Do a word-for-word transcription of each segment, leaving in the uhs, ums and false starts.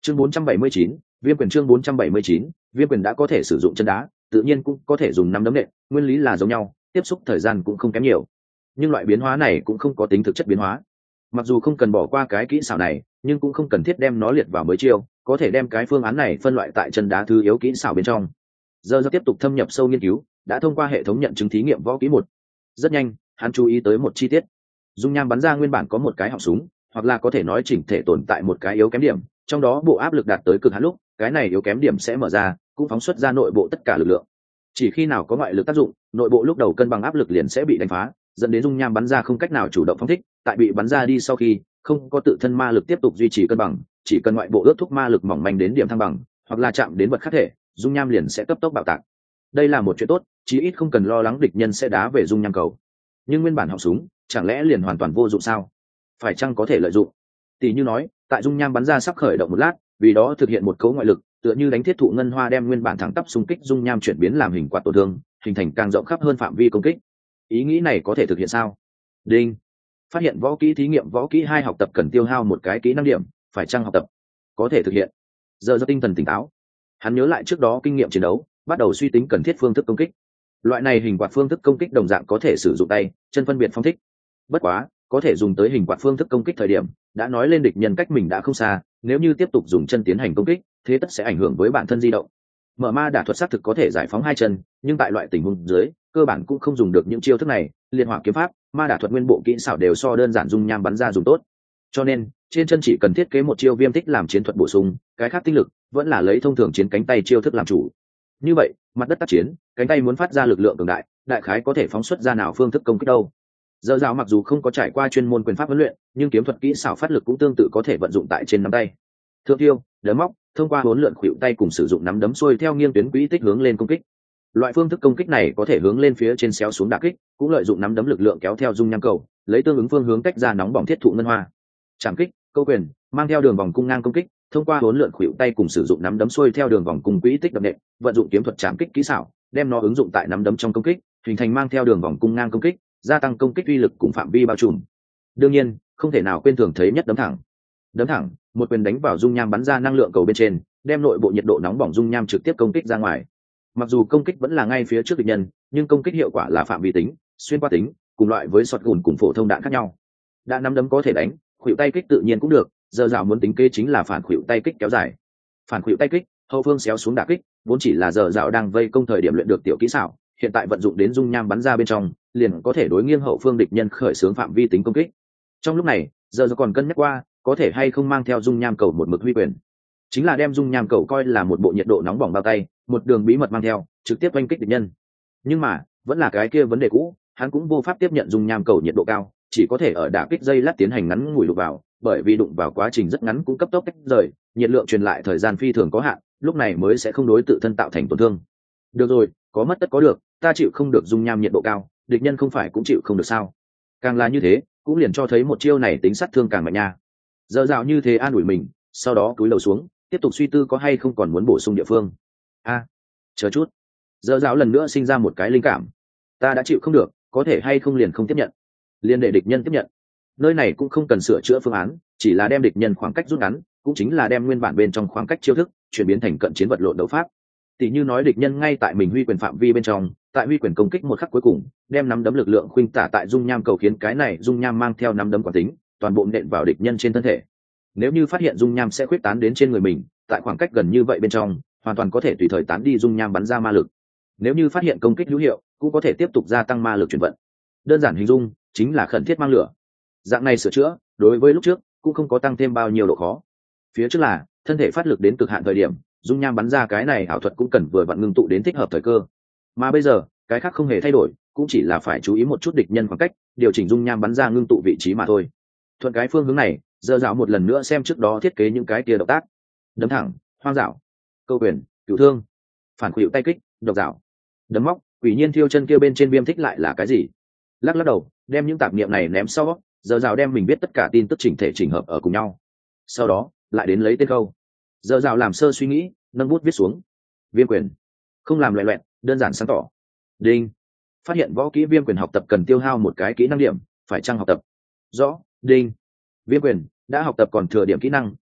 chương bốn trăm bảy mươi chín, viêm quyền chương bốn trăm bảy mươi chín, viêm quyền đã có thể sử dụng chân đá, tự nhiên cũng có thể dùng nắm đấm nện, nguyên lý là giống nhau, tiếp xúc thời gian cũng không kém nhiều. Nhưng loại biến hóa này cũng không có tính thực chất biến hóa. Mặc dù không cần bỏ qua cái kỹ xảo này, nhưng cũng không cần thiết đem nó liệt vào mới chiêu, có thể đem cái phương án này phân loại tại chân đá thứ yếu kỹ xảo bên trong. Giờ giờ tiếp tục thâm nhập sâu nghiên cứu, đã thông qua hệ thống nhận chứng thí nghiệm võ kỹ một. Rất nhanh, hắn chú ý tới một chi tiết. Dung nham bắn ra nguyên bản có một cái họng súng, hoặc là có thể nói chỉnh thể tồn tại một cái yếu kém điểm, trong đó bộ áp lực đạt tới cực hạn lúc, cái này yếu kém điểm sẽ mở ra, cũng phóng xuất ra nội bộ tất cả lực lượng. Chỉ khi nào có ngoại lực tác dụng, nội bộ lúc đầu cân bằng áp lực liền sẽ bị đánh phá, dẫn đến dung nham bắn ra không cách nào chủ động phóng thích, tại bị bắn ra đi sau khi, không có tự thân ma lực tiếp tục duy trì cân bằng, chỉ cần ngoại bộ ước thúc ma lực mỏng manh đến điểm thăng bằng, hoặc là chạm đến vật khác thể, dung nham liền sẽ cấp tốc bạo tạc. Đây là một chuyện tốt, chí ít không cần lo lắng địch nhân sẽ đá về dung nham cầu. Nhưng nguyên bản họng súng, chẳng lẽ liền hoàn toàn vô dụng sao? Phải chăng có thể lợi dụng? Tỷ như nói, tại dung nham bắn ra sắp khởi động một lát, vì đó thực hiện một cấu ngoại lực, tựa như đánh thiết thụ ngân hoa đem nguyên bản thẳng tắp xung kích dung nham chuyển biến làm hình quạt tổn thương, hình thành càng rộng khắp hơn phạm vi công kích. Ý nghĩ này có thể thực hiện sao? Đinh. Phát hiện võ kỹ thí nghiệm võ kỹ hai học tập cần tiêu hao một cái kỹ năng điểm, phải chăng học tập? Có thể thực hiện. Giờ do tinh thần tỉnh táo. Hắn nhớ lại trước đó kinh nghiệm chiến đấu, bắt đầu suy tính cần thiết phương thức công kích. Loại này hình quạt phương thức công kích đồng dạng có thể sử dụng tay, chân phân biệt phong thích. Bất quá, có thể dùng tới hình quạt phương thức công kích thời điểm, đã nói lên địch nhân cách mình đã không xa, nếu như tiếp tục dùng chân tiến hành công kích, thế tất sẽ ảnh hưởng với bản thân di động. Mở ma đả thuật xác thực có thể giải phóng hai chân, nhưng tại loại tình huống dưới, cơ bản cũng không dùng được những chiêu thức này, liên hỏa kiếm pháp, ma đả thuật nguyên bộ kỹ xảo đều so đơn giản dung nham bắn ra dùng tốt. Cho nên, trên chân chỉ cần thiết kế một chiêu viêm tích làm chiến thuật bổ sung, cái khác tinh lực vẫn là lấy thông thường chiến cánh tay chiêu thức làm chủ. Như vậy, mặt đất tác chiến, cánh tay muốn phát ra lực lượng cường đại, đại khái có thể phóng xuất ra nào phương thức công kích đâu. Giờ rào mặc dù không có trải qua chuyên môn quyền pháp huấn luyện, nhưng kiếm thuật kỹ xảo phát lực cũng tương tự có thể vận dụng tại trên nắm tay. Thượng tiêu, đấm móc, thông qua huấn lượn khuỷu tay cùng sử dụng nắm đấm xuôi theo nghiêng tuyến quỹ tích hướng lên công kích. Loại phương thức công kích này có thể hướng lên phía trên xéo xuống đả kích, cũng lợi dụng nắm đấm lực lượng kéo theo dung nham cầu, lấy tương ứng phương hướng tách ra nóng bỏng thiết thụ ngân hoa. Trảm kích, câu quyền, mang theo đường vòng cung ngang công kích, thông qua huấn lượn khuỷu tay cùng sử dụng nắm đấm xuôi theo đường vòng cung quỹ tích đập nện, vận dụng kiếm thuật trảm kích kỹ xảo, đem nó ứng dụng tại nắm đấm trong công kích, hình thành mang theo đường vòng cung ngang công kích, gia tăng công kích uy lực cùng phạm vi bao trùm. Đương nhiên, không thể nào quên thường thấy nhất đấm thẳng. Đấm thẳng, một quyền đánh vào dung nham bắn ra năng lượng cầu bên trên, đem nội bộ nhiệt độ nóng bỏng dung nham trực tiếp công kích ra ngoài. Mặc dù công kích vẫn là ngay phía trước địch nhân, nhưng công kích hiệu quả là phạm vi tính, xuyên qua tính, cùng loại với sọt gùn cùng phổ thông đạn khác nhau. Đạn nắm đấm có thể đánh, khuỷu tay kích tự nhiên cũng được, giờ dạo muốn tính kế chính là phản khuỷu tay kích kéo dài. Phản khuỷu tay kích, hậu phương xéo xuống đả kích, vốn chỉ là giờ dạo đang vây công thời điểm luyện được tiểu kỹ xảo, hiện tại vận dụng đến dung nham bắn ra bên trong, liền có thể đối nghiêng hậu phương địch nhân khởi xướng phạm vi tính công kích. Trong lúc này, giờ dạo còn cân nhắc qua, có thể hay không mang theo dung nham cầu một mực huy quyền, chính là đem dung nham cầu coi là một bộ nhiệt độ nóng bỏng bao tay, một đường bí mật mang theo, trực tiếp oanh kích địch nhân. Nhưng mà, vẫn là cái kia vấn đề cũ, hắn cũng vô pháp tiếp nhận dung nham cầu nhiệt độ cao, chỉ có thể ở đả kích dây lát tiến hành ngắn ngủi lục vào, bởi vì đụng vào quá trình rất ngắn cũng cấp tốc tách rời, nhiệt lượng truyền lại thời gian phi thường có hạn, lúc này mới sẽ không đối tự thân tạo thành tổn thương. Được rồi, có mất tất có được, ta chịu không được dung nham nhiệt độ cao, địch nhân không phải cũng chịu không được sao? Càng là như thế, cũng liền cho thấy một chiêu này tính sát thương càng mạnh nha. Dở dạo như thế an ủi mình, sau đó cúi đầu xuống, tiếp tục suy tư có hay không còn muốn bổ sung địa phương. A, à, chờ chút. Dở dạo lần nữa sinh ra một cái linh cảm. Ta đã chịu không được, có thể hay không liền không tiếp nhận, liền để địch nhân tiếp nhận. Nơi này cũng không cần sửa chữa phương án, chỉ là đem địch nhân khoảng cách rút ngắn, cũng chính là đem nguyên bản bên trong khoảng cách chiêu thức chuyển biến thành cận chiến vật lộn đấu pháp. Tỷ như nói địch nhân ngay tại mình huy quyền phạm vi bên trong, tại huy quyền công kích một khắc cuối cùng, đem nắm đấm lực lượng khuynh tả tại dung nham cầu, khiến cái này dung nham mang theo nắm đấm quán tính, toàn bộ nện vào địch nhân trên thân thể. Nếu như phát hiện dung nham sẽ khuyết tán đến trên người mình, tại khoảng cách gần như vậy bên trong, hoàn toàn có thể tùy thời tán đi dung nham bắn ra ma lực. Nếu như phát hiện công kích hữu hiệu, cũng có thể tiếp tục gia tăng ma lực chuyển vận. Đơn giản hình dung chính là khẩn thiết mang lửa. Dạng này sửa chữa, đối với lúc trước cũng không có tăng thêm bao nhiêu độ khó. Phía trước là thân thể phát lực đến cực hạn thời điểm, dung nham bắn ra cái này ảo thuật cũng cần vừa vặn ngưng tụ đến thích hợp thời cơ. Mà bây giờ, cái khác không hề thay đổi, cũng chỉ là phải chú ý một chút địch nhân khoảng cách, điều chỉnh dung nham bắn ra ngưng tụ vị trí mà thôi. Thuận cái phương hướng này, giờ dạo một lần nữa xem trước đó thiết kế những cái kia động tác: đấm thẳng, hoang dạo, câu quyền, cửu thương, phản khuỵu tay kích, độc dạo, đấm móc, quỷ nhiên thiêu chân kia bên trên viêm thích lại là cái gì? Lắc lắc đầu, đem những tạp niệm này ném sau, giờ dạo đem mình biết tất cả tin tức chỉnh thể chỉnh hợp ở cùng nhau. Sau đó, lại đến lấy tên câu. Giờ dạo làm sơ suy nghĩ, nâng bút viết xuống: viêm quyền. Không làm loẹ loẹt, đơn giản sáng tỏ. Đinh. Phát hiện võ kỹ viêm quyền học tập cần tiêu hao một cái kỹ năng điểm, phải chăng học tập? Rõ. Đinh. Viêm quyền đã học tập còn thừa điểm kỹ năng,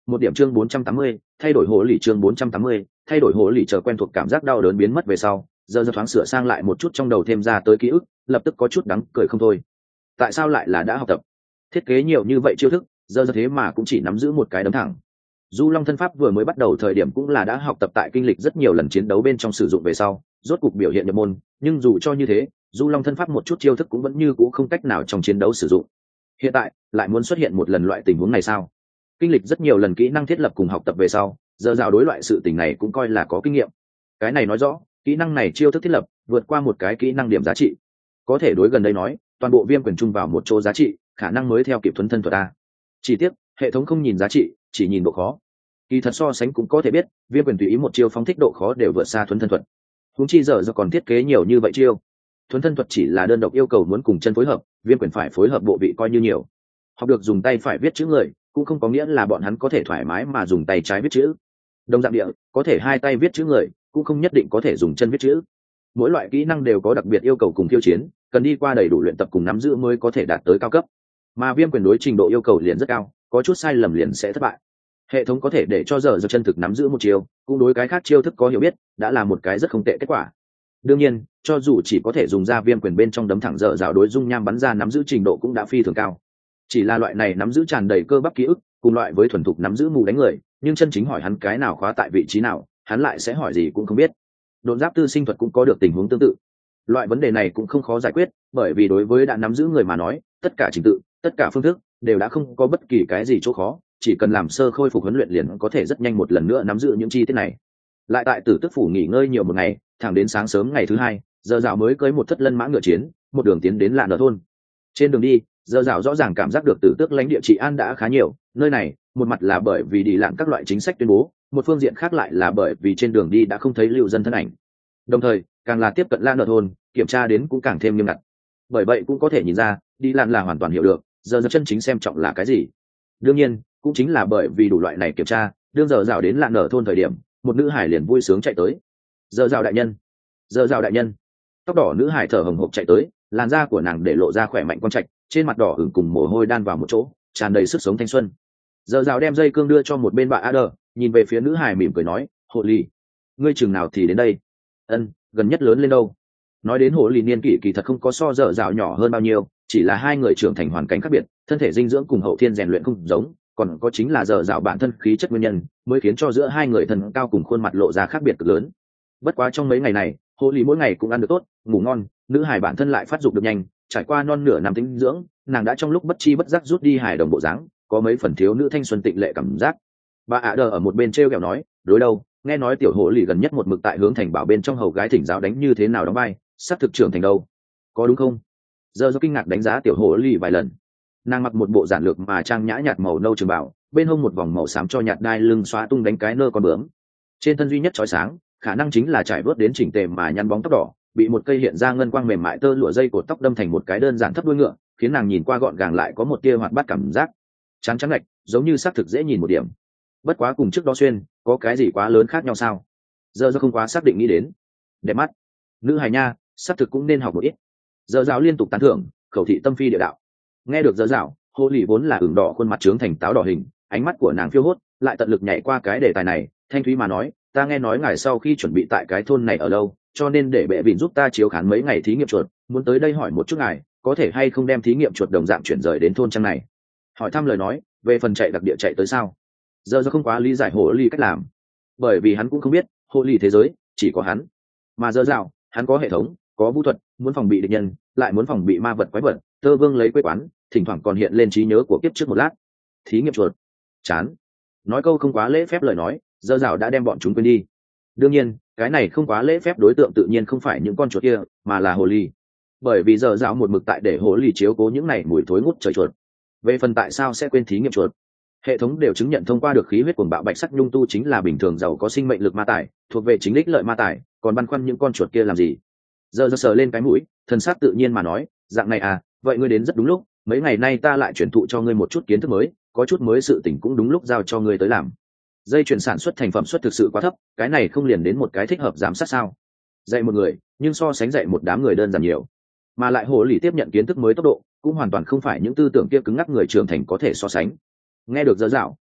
một điểm chương bốn trăm tám mươi, thay đổi hồ lì chương bốn trăm tám mươi, thay đổi hồ lì chờ quen thuộc cảm giác đau đớn biến mất về sau, giờ giờ thoáng sửa sang lại một chút trong đầu thêm ra tới ký ức, lập tức có chút đắng cười không thôi. Tại sao lại là đã học tập? Thiết kế nhiều như vậy chiêu thức, giờ giờ thế mà cũng chỉ nắm giữ một cái đấm thẳng. Du Long thân pháp vừa mới bắt đầu thời điểm cũng là đã học tập tại kinh lịch rất nhiều lần chiến đấu bên trong sử dụng về sau, rốt cục biểu hiện nhập môn, nhưng dù cho như thế, Du Long thân pháp một chút chiêu thức cũng vẫn như cũ không cách nào trong chiến đấu sử dụng. Hiện tại, lại muốn xuất hiện một lần loại tình huống này sao? Kinh lịch rất nhiều lần kỹ năng thiết lập cùng học tập về sau, giờ rào đối loại sự tình này cũng coi là có kinh nghiệm. Cái này nói rõ, kỹ năng này chiêu thức thiết lập vượt qua một cái kỹ năng điểm giá trị. Có thể đối gần đây nói, toàn bộ viêm quyền chung vào một chỗ giá trị, khả năng mới theo kịp thuấn thân thuật ta. Chỉ tiếc, hệ thống không nhìn giá trị, chỉ nhìn độ khó. Kỳ thật so sánh cũng có thể biết, viêm quyền tùy ý một chiêu phóng thích độ khó đều vượt xa thuấn thân thuật. Huống chi giờ do còn thiết kế nhiều như vậy chiêu. Thuấn thân thuật chỉ là đơn độc yêu cầu muốn cùng chân phối hợp, viêm quyền phải phối hợp bộ vị coi như nhiều. Học được dùng tay phải viết chữ người, cũng không có nghĩa là bọn hắn có thể thoải mái mà dùng tay trái viết chữ. Đồng dạng địa, có thể hai tay viết chữ người, cũng không nhất định có thể dùng chân viết chữ. Mỗi loại kỹ năng đều có đặc biệt yêu cầu cùng khiêu chiến, cần đi qua đầy đủ luyện tập cùng nắm giữ mới có thể đạt tới cao cấp. Mà viêm quyền đối trình độ yêu cầu liền rất cao, có chút sai lầm liền sẽ thất bại. Hệ thống có thể để cho giờ giờ chân thực nắm giữ một chiêu, cũng đối cái khác chiêu thức có hiểu biết, đã là một cái rất không tệ kết quả. Đương nhiên, cho dù chỉ có thể dùng ra viêm quyền bên trong đấm thẳng dở dạo đối dung nham bắn ra nắm giữ trình độ cũng đã phi thường cao. Chỉ là loại này nắm giữ tràn đầy cơ bắp ký ức, cùng loại với thuần thục nắm giữ mù đánh người, nhưng chân chính hỏi hắn cái nào khóa tại vị trí nào, hắn lại sẽ hỏi gì cũng không biết. Độn giáp tư sinh thuật cũng có được tình huống tương tự. Loại vấn đề này cũng không khó giải quyết, bởi vì đối với đã nắm giữ người mà nói, tất cả trình tự, tất cả phương thức đều đã không có bất kỳ cái gì chỗ khó, chỉ cần làm sơ khôi phục huấn luyện liền có thể rất nhanh một lần nữa nắm giữ những chi tiết này. Lại tại Tử Tức phủ nghỉ ngơi nhiều một ngày, thẳng đến sáng sớm ngày thứ hai, giờ dạo mới cưỡi một thất lân mã ngựa chiến, một đường tiến đến Lạn Nở thôn. Trên đường đi, giờ dạo rõ ràng cảm giác được Tử Tước lãnh địa trị an đã khá nhiều, nơi này, một mặt là bởi vì đi lạn các loại chính sách tuyên bố, một phương diện khác lại là bởi vì trên đường đi đã không thấy lưu dân thân ảnh. Đồng thời, càng là tiếp cận Lạn Nở thôn, kiểm tra đến cũng càng thêm nghiêm ngặt. Bởi vậy cũng có thể nhìn ra, đi lạn là hoàn toàn hiểu được, giờ giờ chân chính xem trọng là cái gì. Đương nhiên, cũng chính là bởi vì đủ loại này kiểm tra, đương giờ dạo đến Lạn Nở thôn thời điểm, một nữ hải liền vui sướng chạy tới. Giờ dạo đại nhân, giờ dạo đại nhân. Tóc đỏ nữ hải thở hồng hộc chạy tới, làn da của nàng để lộ ra khỏe mạnh quang trạch, trên mặt đỏ ửng cùng mồ hôi đan vào một chỗ, tràn đầy sức sống thanh xuân. Giờ dạo đem dây cương đưa cho một bên bà Ada, nhìn về phía nữ hải mỉm cười nói, "Hộ Ly, ngươi chừng nào thì đến đây?" "Ân, gần nhất lớn lên đâu." Nói đến Hộ Ly niên kỷ kỳ thật không có so giờ dạo nhỏ hơn bao nhiêu, chỉ là hai người trưởng thành hoàn cảnh khác biệt, thân thể dinh dưỡng cùng hậu thiên rèn luyện không giống, còn có chính là giờ dạo bản thân khí chất nguyên nhân, mới khiến cho giữa hai người thân cao cùng khuôn mặt lộ ra khác biệt cực lớn. Bất quá trong mấy ngày này, Hộ Ly mỗi ngày cũng ăn được tốt, ngủ ngon, nữ hải bản thân lại phát dục được nhanh, trải qua non nửa năm tĩnh dưỡng, nàng đã trong lúc bất chi bất giác rút đi hài đồng bộ dáng, có mấy phần thiếu nữ thanh xuân tịnh lệ cảm giác. Bà ạ đờ ở một bên treo kẹo nói, đối đâu, nghe nói tiểu Hộ Ly gần nhất một mực tại hướng thành bảo bên trong hầu gái thỉnh giáo đánh như thế nào đóng vai, sắp thực trưởng thành đâu, có đúng không? Giờ do kinh ngạc đánh giá tiểu Hộ Ly vài lần. Nàng mặc một bộ giản lược mà trang nhã nhạt màu nâu trường bảo, bên hông một vòng màu xám cho nhạt đai lưng xóa tung đánh cái nơ con bướm, trên thân duy nhất chói sáng khả năng chính là trải vớt đến chỉnh tề mà nhăn bóng tóc đỏ, bị một cây hiện ra ngân quang mềm mại tơ lụa dây cột tóc đâm thành một cái đơn giản thấp đuôi ngựa, khiến nàng nhìn qua gọn gàng lại có một tia hoạt bát cảm giác. Trắng trắng lệch, giống như xác thực dễ nhìn một điểm. Bất quá cùng trước đó xuyên, có cái gì quá lớn khác nhau sao? Giờ do không quá xác định nghĩ đến. Đẹp mắt. Nữ hài nha, xác thực cũng nên học một ít. Giờ giáo liên tục tán thưởng, khẩu thị tâm phi địa đạo. Nghe được giờ dạo, Hộ Ly vốn là ửng đỏ khuôn mặt trướng thành táo đỏ hình, ánh mắt của nàng phiêu hốt, lại tận lực nhảy qua cái đề tài này, thanh thúy mà nói, ta nghe nói ngài sau khi chuẩn bị tại cái thôn này ở lâu, cho nên để bệ vịn giúp ta chiếu khán mấy ngày thí nghiệm chuột, muốn tới đây hỏi một chút ngài, có thể hay không đem thí nghiệm chuột đồng dạng chuyển rời đến thôn trang này. Hỏi thăm lời nói, về phần chạy đặc địa chạy tới sao? Giờ do không quá lý giải Hộ Ly cách làm, bởi vì hắn cũng không biết, Hộ Ly thế giới chỉ có hắn, mà giờ dạo, hắn có hệ thống, có vũ thuật, muốn phòng bị địch nhân, lại muốn phòng bị ma vật quái vật, tơ vương lấy quê quán, thỉnh thoảng còn hiện lên trí nhớ của kiếp trước một lát. Thí nghiệm chuột, chán. Nói câu không quá lễ phép lời nói, giờ dạo đã đem bọn chúng quên đi. Đương nhiên, cái này không quá lễ phép đối tượng tự nhiên không phải những con chuột kia, mà là Hồ Ly. Bởi vì giờ dạo một mực tại để Hồ Ly chiếu cố những này mùi thối ngút trời chuột. Về phần tại sao sẽ quên thí nghiệm chuột, hệ thống đều chứng nhận thông qua được khí huyết cuồng bạo bạch sắc nhung tu chính là bình thường giàu có sinh mệnh lực ma tài, thuộc về chính đích lợi ma tài, còn băn khoăn những con chuột kia làm gì? Giờ giờ sờ lên cái mũi, thần sắc tự nhiên mà nói, dạng này à, vậy ngươi đến rất đúng lúc, mấy ngày nay ta lại chuyển thụ cho ngươi một chút kiến thức mới, có chút mới sự tình cũng đúng lúc giao cho ngươi tới làm. Dây chuyển sản xuất thành phẩm suất thực sự quá thấp, cái này không liền đến một cái thích hợp giám sát sao? Dạy một người, nhưng so sánh dạy một đám người đơn giản nhiều, mà lại Hồ Ly tiếp nhận kiến thức mới tốc độ cũng hoàn toàn không phải những tư tưởng kia cứng ngắc người trưởng thành có thể so sánh. Nghe được giờ dạo,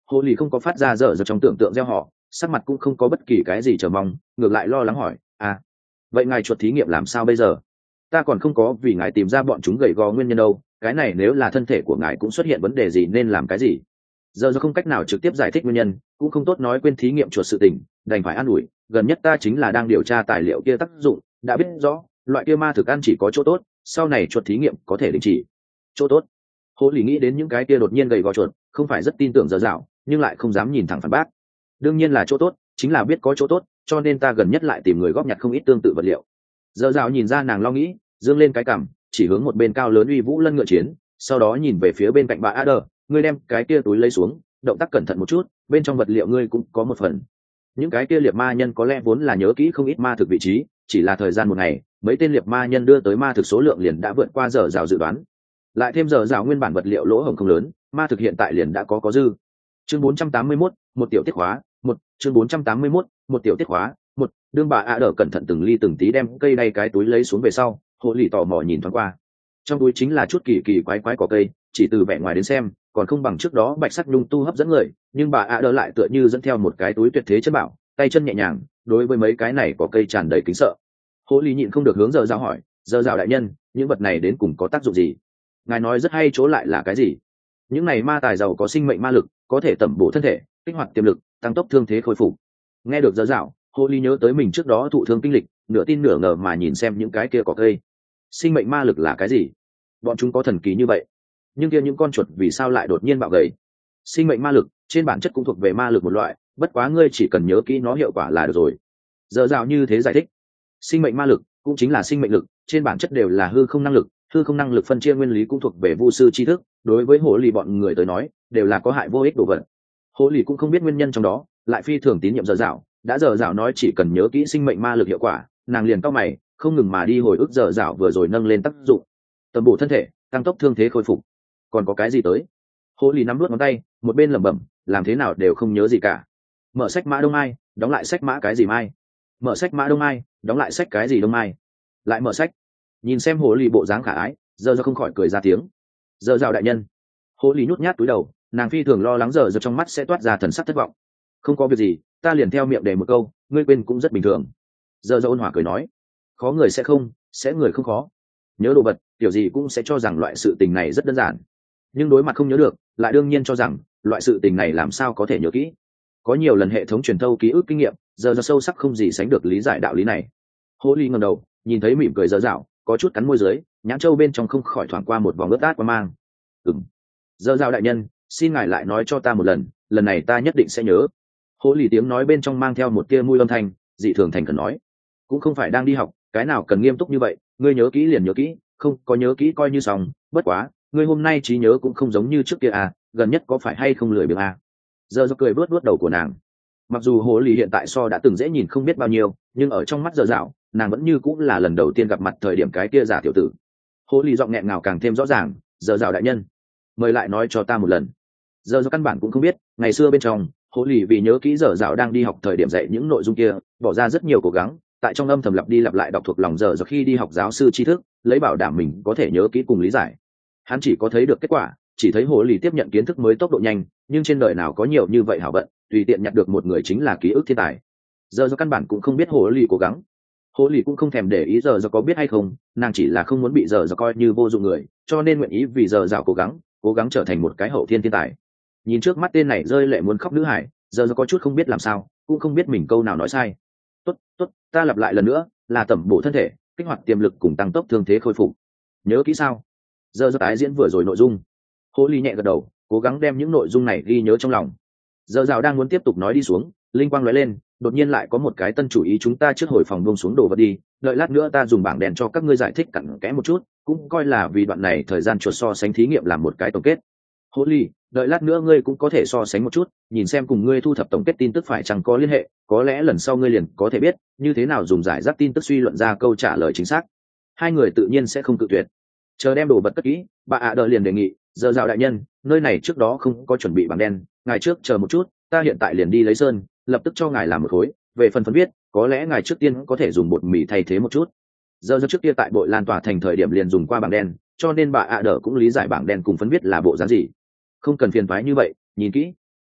Hồ lì không có phát ra dở dở trong tưởng tượng gieo họ, sắc mặt cũng không có bất kỳ cái gì chờ mong, ngược lại lo lắng hỏi, à vậy ngài chuột thí nghiệm làm sao bây giờ? Ta còn không có vì ngài tìm ra bọn chúng gầy gò nguyên nhân đâu, cái này nếu là thân thể của ngài cũng xuất hiện vấn đề gì nên làm cái gì? Giờ do không cách nào trực tiếp giải thích nguyên nhân, cũng không tốt nói quên thí nghiệm chuột sự tình, đành phải an ủi, gần nhất ta chính là đang điều tra tài liệu kia tác dụng, đã biết rõ loại kia ma thực ăn chỉ có chỗ tốt, sau này chuột thí nghiệm có thể đình chỉ. Chỗ tốt? Hồ lì nghĩ đến những cái kia đột nhiên gầy gò chuột, không phải rất tin tưởng dở dạo, nhưng lại không dám nhìn thẳng phản bác. Đương nhiên là chỗ tốt, chính là biết có chỗ tốt, cho nên ta gần nhất lại tìm người góp nhặt không ít tương tự vật liệu. Dở dạo nhìn ra nàng lo nghĩ, dương lên cái cằm, chỉ hướng một bên cao lớn uy vũ lân ngựa chiến, sau đó nhìn về phía bên cạnh bà Adder, ngươi đem cái kia túi lấy xuống, động tác cẩn thận một chút, bên trong vật liệu ngươi cũng có một phần. Những cái kia liệt ma nhân có lẽ vốn là nhớ kỹ không ít ma thực vị trí, chỉ là thời gian một ngày, mấy tên liệt ma nhân đưa tới ma thực số lượng liền đã vượt qua dở dạo dự đoán. Lại thêm dở dạo nguyên bản vật liệu lỗ hổng không lớn, ma thực hiện tại liền đã có có dư. Chương bốn trăm tám mươi mốt, một tiểu tiết khóa, một, chương bốn trăm tám mươi mốt, một tiểu tiết khóa, một, đương bà Adder cẩn thận từng ly từng tí đem cây đay cái túi lấy xuống về sau, Hồ lì tò mò nhìn thoáng qua. Trong túi chính là chút kỳ kỳ quái quái cỏ cây, chỉ từ vẻ ngoài đến xem còn không bằng trước đó bạch sắc nhung tu hấp dẫn người, nhưng bà ạ đỡ lại tựa như dẫn theo một cái túi tuyệt thế chân bảo, tay chân nhẹ nhàng, đối với mấy cái này có cây tràn đầy kính sợ. Hồ lý nhịn không được hướng giờ dạo hỏi, giờ dạo đại nhân, những vật này đến cùng có tác dụng gì? Ngài nói rất hay chỗ lại là cái gì? Những này ma tài giàu có sinh mệnh ma lực, có thể tẩm bổ thân thể, kích hoạt tiềm lực, tăng tốc thương thế khôi phục. Nghe được giờ dạo, Hồ lý nhớ tới mình trước đó thụ thương kinh lịch, nửa tin nửa ngờ mà nhìn xem những cái kia có cây. Sinh mệnh ma lực là cái gì? Bọn chúng có thần kỳ như vậy? Nhưng kia những con chuột vì sao lại đột nhiên bạo gầy? Sinh mệnh ma lực trên bản chất cũng thuộc về ma lực một loại, bất quá ngươi chỉ cần nhớ kỹ nó hiệu quả là được rồi. Giờ rào như thế giải thích, sinh mệnh ma lực cũng chính là sinh mệnh lực, trên bản chất đều là hư không năng lực, hư không năng lực phân chia nguyên lý cũng thuộc về vu sư tri thức, đối với hồ lì bọn người tới nói đều là có hại vô ích đồ vật. Hồ lì cũng không biết nguyên nhân trong đó, lại phi thường tín nhiệm giờ rào, đã giờ rào nói chỉ cần nhớ kỹ sinh mệnh ma lực hiệu quả, nàng liền cau mày, không ngừng mà đi hồi ức giờ rào vừa rồi nâng lên tác dụng, tầm bổ thân thể, tăng tốc thương thế khôi phục. Còn có cái gì tới? Hồ lì nắm nuốt ngón tay, một bên lẩm bẩm, làm thế nào đều không nhớ gì cả. Mở sách mã đông mai, đóng lại sách mã cái gì mai? Mở sách mã đông mai, đóng lại sách cái gì đông mai? Lại mở sách. Nhìn xem hồ lì bộ dáng khả ái, giờ giờ không khỏi cười ra tiếng. Giờ rào đại nhân. Hồ lì nhút nhát túi đầu, nàng phi thường lo lắng giờ giờ trong mắt sẽ toát ra thần sắc thất vọng. Không có việc gì, ta liền theo miệng để một câu, ngươi quên cũng rất bình thường. Giờ giờ ôn hòa cười nói, khó người sẽ không, sẽ người không khó. Nhớ đồ vật, kiểu gì cũng sẽ cho rằng loại sự tình này rất đơn giản, nhưng đối mặt không nhớ được lại đương nhiên cho rằng loại sự tình này làm sao có thể nhớ kỹ. Có nhiều lần hệ thống truyền thâu ký ức kinh nghiệm, giờ giờ sâu sắc không gì sánh được lý giải đạo lý này. Hồ ly ngẩng đầu nhìn thấy mỉm cười dở dạo, có chút cắn môi dưới, nhãn châu bên trong không khỏi thoảng qua một vòng ướt át qua mang. Ừm, dở dạo đại nhân, xin ngài lại nói cho ta một lần, lần này ta nhất định sẽ nhớ. Hồ ly tiếng nói bên trong mang theo một tia mùi âm thanh, dị thường thành khẩn nói, cũng không phải đang đi học, cái nào cần nghiêm túc như vậy, ngươi nhớ kỹ liền nhớ kỹ, không có nhớ kỹ coi như xong. Bất quá ngươi hôm nay trí nhớ cũng không giống như trước kia à, gần nhất có phải hay không lười biếng à? Giờ do cười vớt vớt đầu của nàng. Mặc dù hồ lì hiện tại so đã từng dễ nhìn không biết bao nhiêu, nhưng ở trong mắt giờ dạo, nàng vẫn như cũng là lần đầu tiên gặp mặt thời điểm cái kia giả tiểu tử. Hồ lì giọng nghẹn ngào càng thêm rõ ràng, giờ dạo đại nhân, mời lại nói cho ta một lần. Giờ do căn bản cũng không biết, ngày xưa bên trong hồ lì vì nhớ kỹ giờ dạo đang đi học thời điểm dạy những nội dung kia, bỏ ra rất nhiều cố gắng, tại trong âm thầm lặp đi lặp lại đọc thuộc lòng giờ giờ khi đi học giáo sư tri thức, lấy bảo đảm mình có thể nhớ kỹ cùng lý giải. Hắn chỉ có thấy được kết quả, chỉ thấy hồ lì tiếp nhận kiến thức mới tốc độ nhanh, nhưng trên đời nào có nhiều như vậy hảo vận, tùy tiện nhặt được một người chính là ký ức thiên tài. Giờ do căn bản cũng không biết hồ lì cố gắng, hồ lì cũng không thèm để ý giờ do có biết hay không, nàng chỉ là không muốn bị giờ do coi như vô dụng người, cho nên nguyện ý vì giờ dạo cố gắng, cố gắng trở thành một cái hậu thiên thiên tài. Nhìn trước mắt tên này rơi lệ muốn khóc nữ hải, giờ do có chút không biết làm sao, cũng không biết mình câu nào nói sai. Tốt, tốt, ta lặp lại lần nữa, là tẩm bổ thân thể, kích hoạt tiềm lực cùng tăng tốc thương thế khôi phục. Nhớ kỹ sao? Giờ do tái diễn vừa rồi nội dung. Hồ ly nhẹ gật đầu, cố gắng đem những nội dung này ghi nhớ trong lòng. Giờ rào đang muốn tiếp tục nói đi xuống, linh quang lóe lên, đột nhiên lại có một cái tân chủ ý, chúng ta trước hồi phòng buông xuống đồ vật đi, đợi lát nữa ta dùng bảng đèn cho các ngươi giải thích cặn kẽ một chút, cũng coi là vì đoạn này thời gian chuột so sánh thí nghiệm làm một cái tổng kết. Hồ ly, đợi lát nữa ngươi cũng có thể so sánh một chút, nhìn xem cùng ngươi thu thập tổng kết tin tức phải chăng có liên hệ, có lẽ lần sau ngươi liền có thể biết như thế nào dùng giải rác tin tức suy luận ra câu trả lời chính xác. Hai người tự nhiên sẽ không cự tuyệt. Chờ đem đồ vật cất kỹ, bà ạ đợi liền đề nghị, giờ rào đại nhân, nơi này trước đó không có chuẩn bị bảng đen, ngài trước chờ một chút, ta hiện tại liền đi lấy sơn, lập tức cho ngài làm một khối. Về phần phân viết, có lẽ ngài trước tiên có thể dùng bột mì thay thế một chút. Giờ giờ trước kia tại bội lan tỏa thành thời điểm liền dùng qua bảng đen, cho nên bà ạ đỡ cũng lý giải bảng đen cùng phấn viết là bộ dáng gì. Không cần phiền toái như vậy, nhìn kỹ.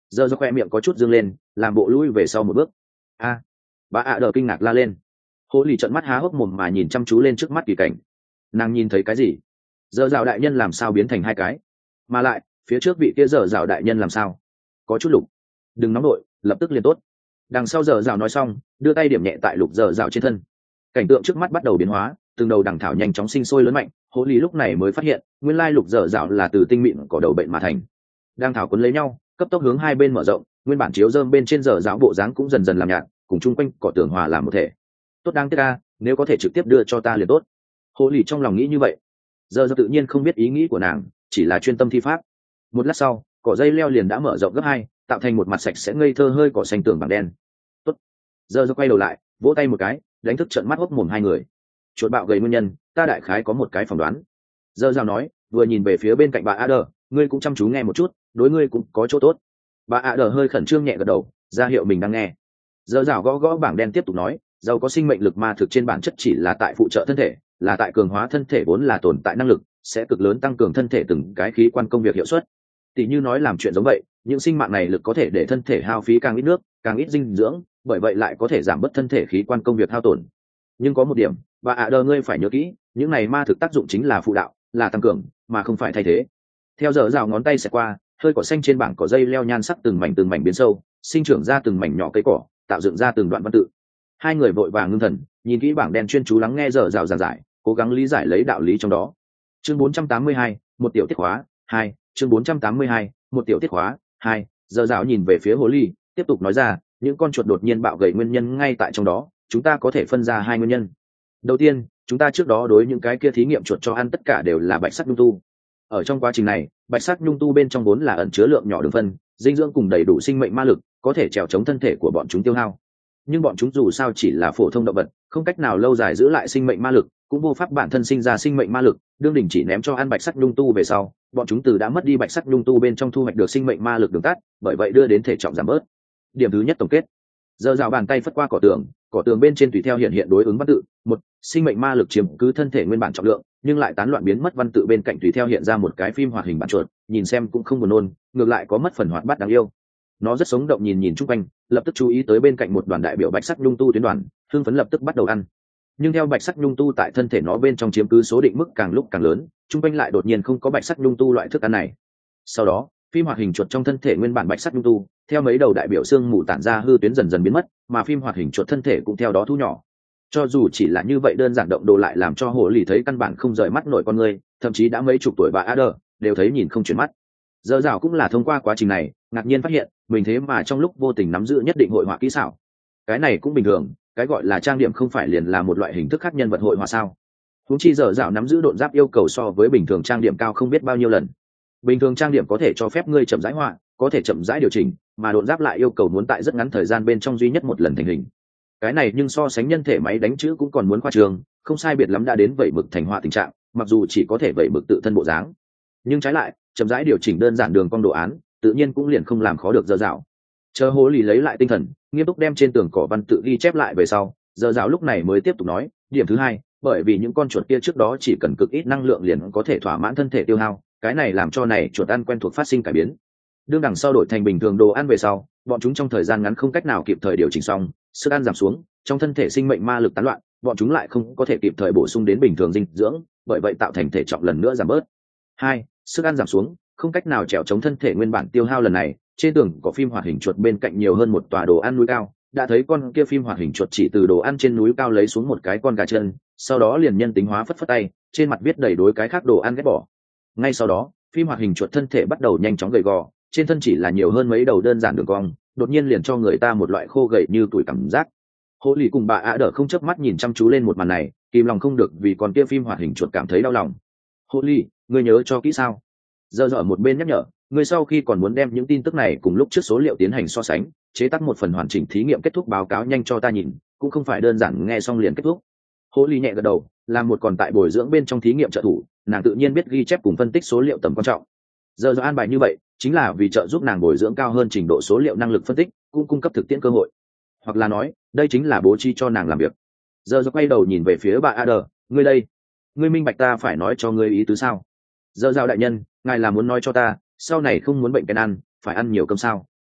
Giờ do khoe miệng có chút dương lên, làm bộ lui về sau một bước. A, bà ạ đờ kinh ngạc la lên. Hồ lì trợn mắt há hốc mồm mà nhìn chăm chú lên trước mắt kỳ cảnh. Nàng nhìn thấy cái gì? Giờ rào đại nhân làm sao biến thành hai cái? Mà lại phía trước vị kia giờ rào đại nhân làm sao? Có chút lục. Đừng nóng đội, lập tức liền tốt. Đằng sau giờ rào nói xong, đưa tay điểm nhẹ tại lục giờ rào trên thân. Cảnh tượng trước mắt bắt đầu biến hóa, từng đầu đằng thảo nhanh chóng sinh sôi lớn mạnh. Hồ lì lúc này mới phát hiện, nguyên lai lục giờ rào là từ tinh mịn cỏ đầu bệnh mà thành. Đang thảo cuốn lấy nhau, cấp tốc hướng hai bên mở rộng, nguyên bản chiếu rơm bên trên giờ rào bộ dáng cũng dần dần làm nhạt, cùng chung quanh cỏ tường hòa làm một thể. Tốt đáng tiếc ca, nếu có thể trực tiếp đưa cho ta liền tốt. Hồ lì trong lòng nghĩ như vậy. Giờ giờ tự nhiên không biết ý nghĩ của nàng, chỉ là chuyên tâm thi pháp. Một lát sau, cỏ dây leo liền đã mở rộng gấp hai, tạo thành một mặt sạch sẽ ngây thơ hơi cỏ xanh tường bằng đen. Tốt. Giờ giờ quay đầu lại, vỗ tay một cái, đánh thức trận mắt hốc mồm hai người. Chuột bạo gầy nguyên nhân, ta đại khái có một cái phỏng đoán. Giờ giờ nói, vừa nhìn về phía bên cạnh bà Ada, ngươi cũng chăm chú nghe một chút, đối ngươi cũng có chỗ tốt. Bà Ada hơi khẩn trương nhẹ gật đầu, ra hiệu mình đang nghe. Giờ rào gõ gõ bảng đen tiếp tục nói, giàu có sinh mệnh lực ma thực trên bản chất chỉ là tại phụ trợ thân thể, là tại cường hóa thân thể vốn là tồn tại năng lực, sẽ cực lớn tăng cường thân thể từng cái khí quan công việc hiệu suất. Tỷ như nói làm chuyện giống vậy, những sinh mạng này lực có thể để thân thể hao phí càng ít nước, càng ít dinh dưỡng, bởi vậy lại có thể giảm bớt thân thể khí quan công việc hao tổn. Nhưng có một điểm, bà ạ đờ ngươi phải nhớ kỹ, những này ma thực tác dụng chính là phụ đạo, là tăng cường, mà không phải thay thế. Theo giờ rào ngón tay sẽ qua, hơi cỏ xanh trên bảng cỏ dây leo nhan sắc từng mảnh từng mảnh biến sâu, sinh trưởng ra từng mảnh nhỏ cây cỏ, tạo dựng ra từng đoạn văn tự. Hai người vội vàng ngưng thần, nhìn kỹ bảng đen chuyên chú lắng nghe giờ rào giảng giải, cố gắng lý giải lấy đạo lý trong đó. Chương bốn trăm tám mươi hai, một tiểu tiết khóa hai. Chương bốn trăm tám mươi hai, một tiểu tiết khóa hai. Giờ rào nhìn về phía hồ ly, tiếp tục nói ra, những con chuột đột nhiên bạo gầy nguyên nhân ngay tại trong đó, chúng ta có thể phân ra hai nguyên nhân. Đầu tiên, chúng ta trước đó đối những cái kia thí nghiệm chuột cho ăn tất cả đều là bạch sắt nhung tu. Ở trong quá trình này, bạch sắt nhung tu bên trong vốn là ẩn chứa lượng nhỏ đường phân, dinh dưỡng cùng đầy đủ sinh mệnh ma lực, có thể trèo chống thân thể của bọn chúng tiêu hao. Nhưng bọn chúng dù sao chỉ là phổ thông động vật, không cách nào lâu dài giữ lại sinh mệnh ma lực, cũng vô pháp bản thân sinh ra sinh mệnh ma lực, đương đình chỉ ném cho ăn bạch sắt nhung tu về sau, bọn chúng từ đã mất đi bạch sắt nhung tu bên trong thu hoạch được sinh mệnh ma lực đường tắt, bởi vậy đưa đến thể trọng giảm bớt. Điểm thứ nhất tổng kết. Giờ rào bàn tay phất qua cỏ tường, cỏ tường bên trên tùy theo hiện hiện đối ứng văn tự. Một, sinh mệnh ma lực chiếm cứ thân thể nguyên bản trọng lượng, nhưng lại tán loạn biến mất văn tự bên cạnh tùy theo hiện ra một cái phim hoạt hình bản chuột, nhìn xem cũng không buồn nôn, ngược lại có mất phần hoạt bát đáng yêu. Nó rất sống động nhìn nhìn chung quanh, lập tức chú ý tới bên cạnh một đoàn đại biểu bạch sắc nhung tu tuyến đoàn, hưng phấn lập tức bắt đầu ăn. Nhưng theo bạch sắc nhung tu tại thân thể nó bên trong chiếm cứ số định mức càng lúc càng lớn, chung quanh lại đột nhiên không có bạch sắc nhung tu loại thức ăn này. Sau đó, phim hoạt hình chuột trong thân thể nguyên bản bạch sắc nhung tu, theo mấy đầu đại biểu xương mù tản ra hư tuyến dần dần biến mất, mà phim hoạt hình chuột thân thể cũng theo đó thu nhỏ. Cho dù chỉ là như vậy đơn giản động đồ lại làm cho hồ lì thấy căn bản không rời mắt nổi con người, thậm chí đã mấy chục tuổi bà Ada đều thấy nhìn không chuyển mắt. Giờ rào cũng là thông qua quá trình này, ngạc nhiên phát hiện mình thế mà trong lúc vô tình nắm giữ nhất định hội họa kỹ xảo. Cái này cũng bình thường, cái gọi là trang điểm không phải liền là một loại hình thức khác nhân vật hội họa sao? Huống chi giờ rào nắm giữ độn giáp yêu cầu so với bình thường trang điểm cao không biết bao nhiêu lần. Bình thường trang điểm có thể cho phép ngươi chậm rãi họa, có thể chậm rãi điều chỉnh, mà độn giáp lại yêu cầu muốn tại rất ngắn thời gian bên trong duy nhất một lần thành hình. Cái này nhưng so sánh nhân thể máy đánh chữ cũng còn muốn khoa trương, không sai biệt lắm đã đến vẩy mực thành họa tình trạng, mặc dù chỉ có thể vẩy mực tự thân bộ dáng, nhưng trái lại chậm rãi điều chỉnh đơn giản đường cong đồ án, tự nhiên cũng liền không làm khó được giờ dạo. Chờ hồ lì lấy lại tinh thần, nghiêm túc đem trên tường cỏ văn tự ghi chép lại về sau, giờ dạo lúc này mới tiếp tục nói, điểm thứ hai, bởi vì những con chuột kia trước đó chỉ cần cực ít năng lượng liền có thể thỏa mãn thân thể tiêu hao, cái này làm cho này chuột ăn quen thuộc phát sinh cải biến. Đương đằng sau đổi thành bình thường đồ ăn về sau, bọn chúng trong thời gian ngắn không cách nào kịp thời điều chỉnh xong, sức ăn giảm xuống, trong thân thể sinh mệnh ma lực tán loạn, bọn chúng lại không có thể kịp thời bổ sung đến bình thường dinh dưỡng, bởi vậy tạo thành thể trọng lần nữa giảm bớt. Hai, sức ăn giảm xuống, không cách nào trèo chống thân thể nguyên bản tiêu hao lần này, trên tường có phim hoạt hình chuột bên cạnh nhiều hơn một tòa đồ ăn núi cao, đã thấy con kia phim hoạt hình chuột chỉ từ đồ ăn trên núi cao lấy xuống một cái con gà chân, sau đó liền nhân tính hóa phất phất tay, trên mặt viết đầy đối cái khác đồ ăn ghét bỏ. Ngay sau đó, phim hoạt hình chuột thân thể bắt đầu nhanh chóng gầy gò, trên thân chỉ là nhiều hơn mấy đầu đơn giản đường cong, đột nhiên liền cho người ta một loại khô gầy như tuổi cảm giác. Hồ lì cùng bà ạ đỡ không chớp mắt nhìn chăm chú lên một màn này, kìm lòng không được vì con kia phim hoạt hình chuột cảm thấy đau lòng. Hồ lì, ngươi nhớ cho kỹ sao? Giờ dở một bên nhắc nhở, ngươi sau khi còn muốn đem những tin tức này cùng lúc trước số liệu tiến hành so sánh, chế tác một phần hoàn chỉnh thí nghiệm kết thúc báo cáo nhanh cho ta nhìn, cũng không phải đơn giản nghe xong liền kết thúc. Hồ lì nhẹ gật đầu, làm một còn tại bồi dưỡng bên trong thí nghiệm trợ thủ, nàng tự nhiên biết ghi chép cùng phân tích số liệu tầm quan trọng. Giờ dở an bài như vậy, chính là vì trợ giúp nàng bồi dưỡng cao hơn trình độ số liệu năng lực phân tích, cũng cung cấp thực tiễn cơ hội. Hoặc là nói, đây chính là bố trí cho nàng làm việc. Giờ dở quay đầu nhìn về phía bà Ada, ngươi đây, ngươi minh bạch ta phải nói cho ngươi ý tứ sao? Giờ giao đại nhân, ngài là muốn nói cho ta, sau này không muốn bệnh cái ăn, phải ăn nhiều cơm sao?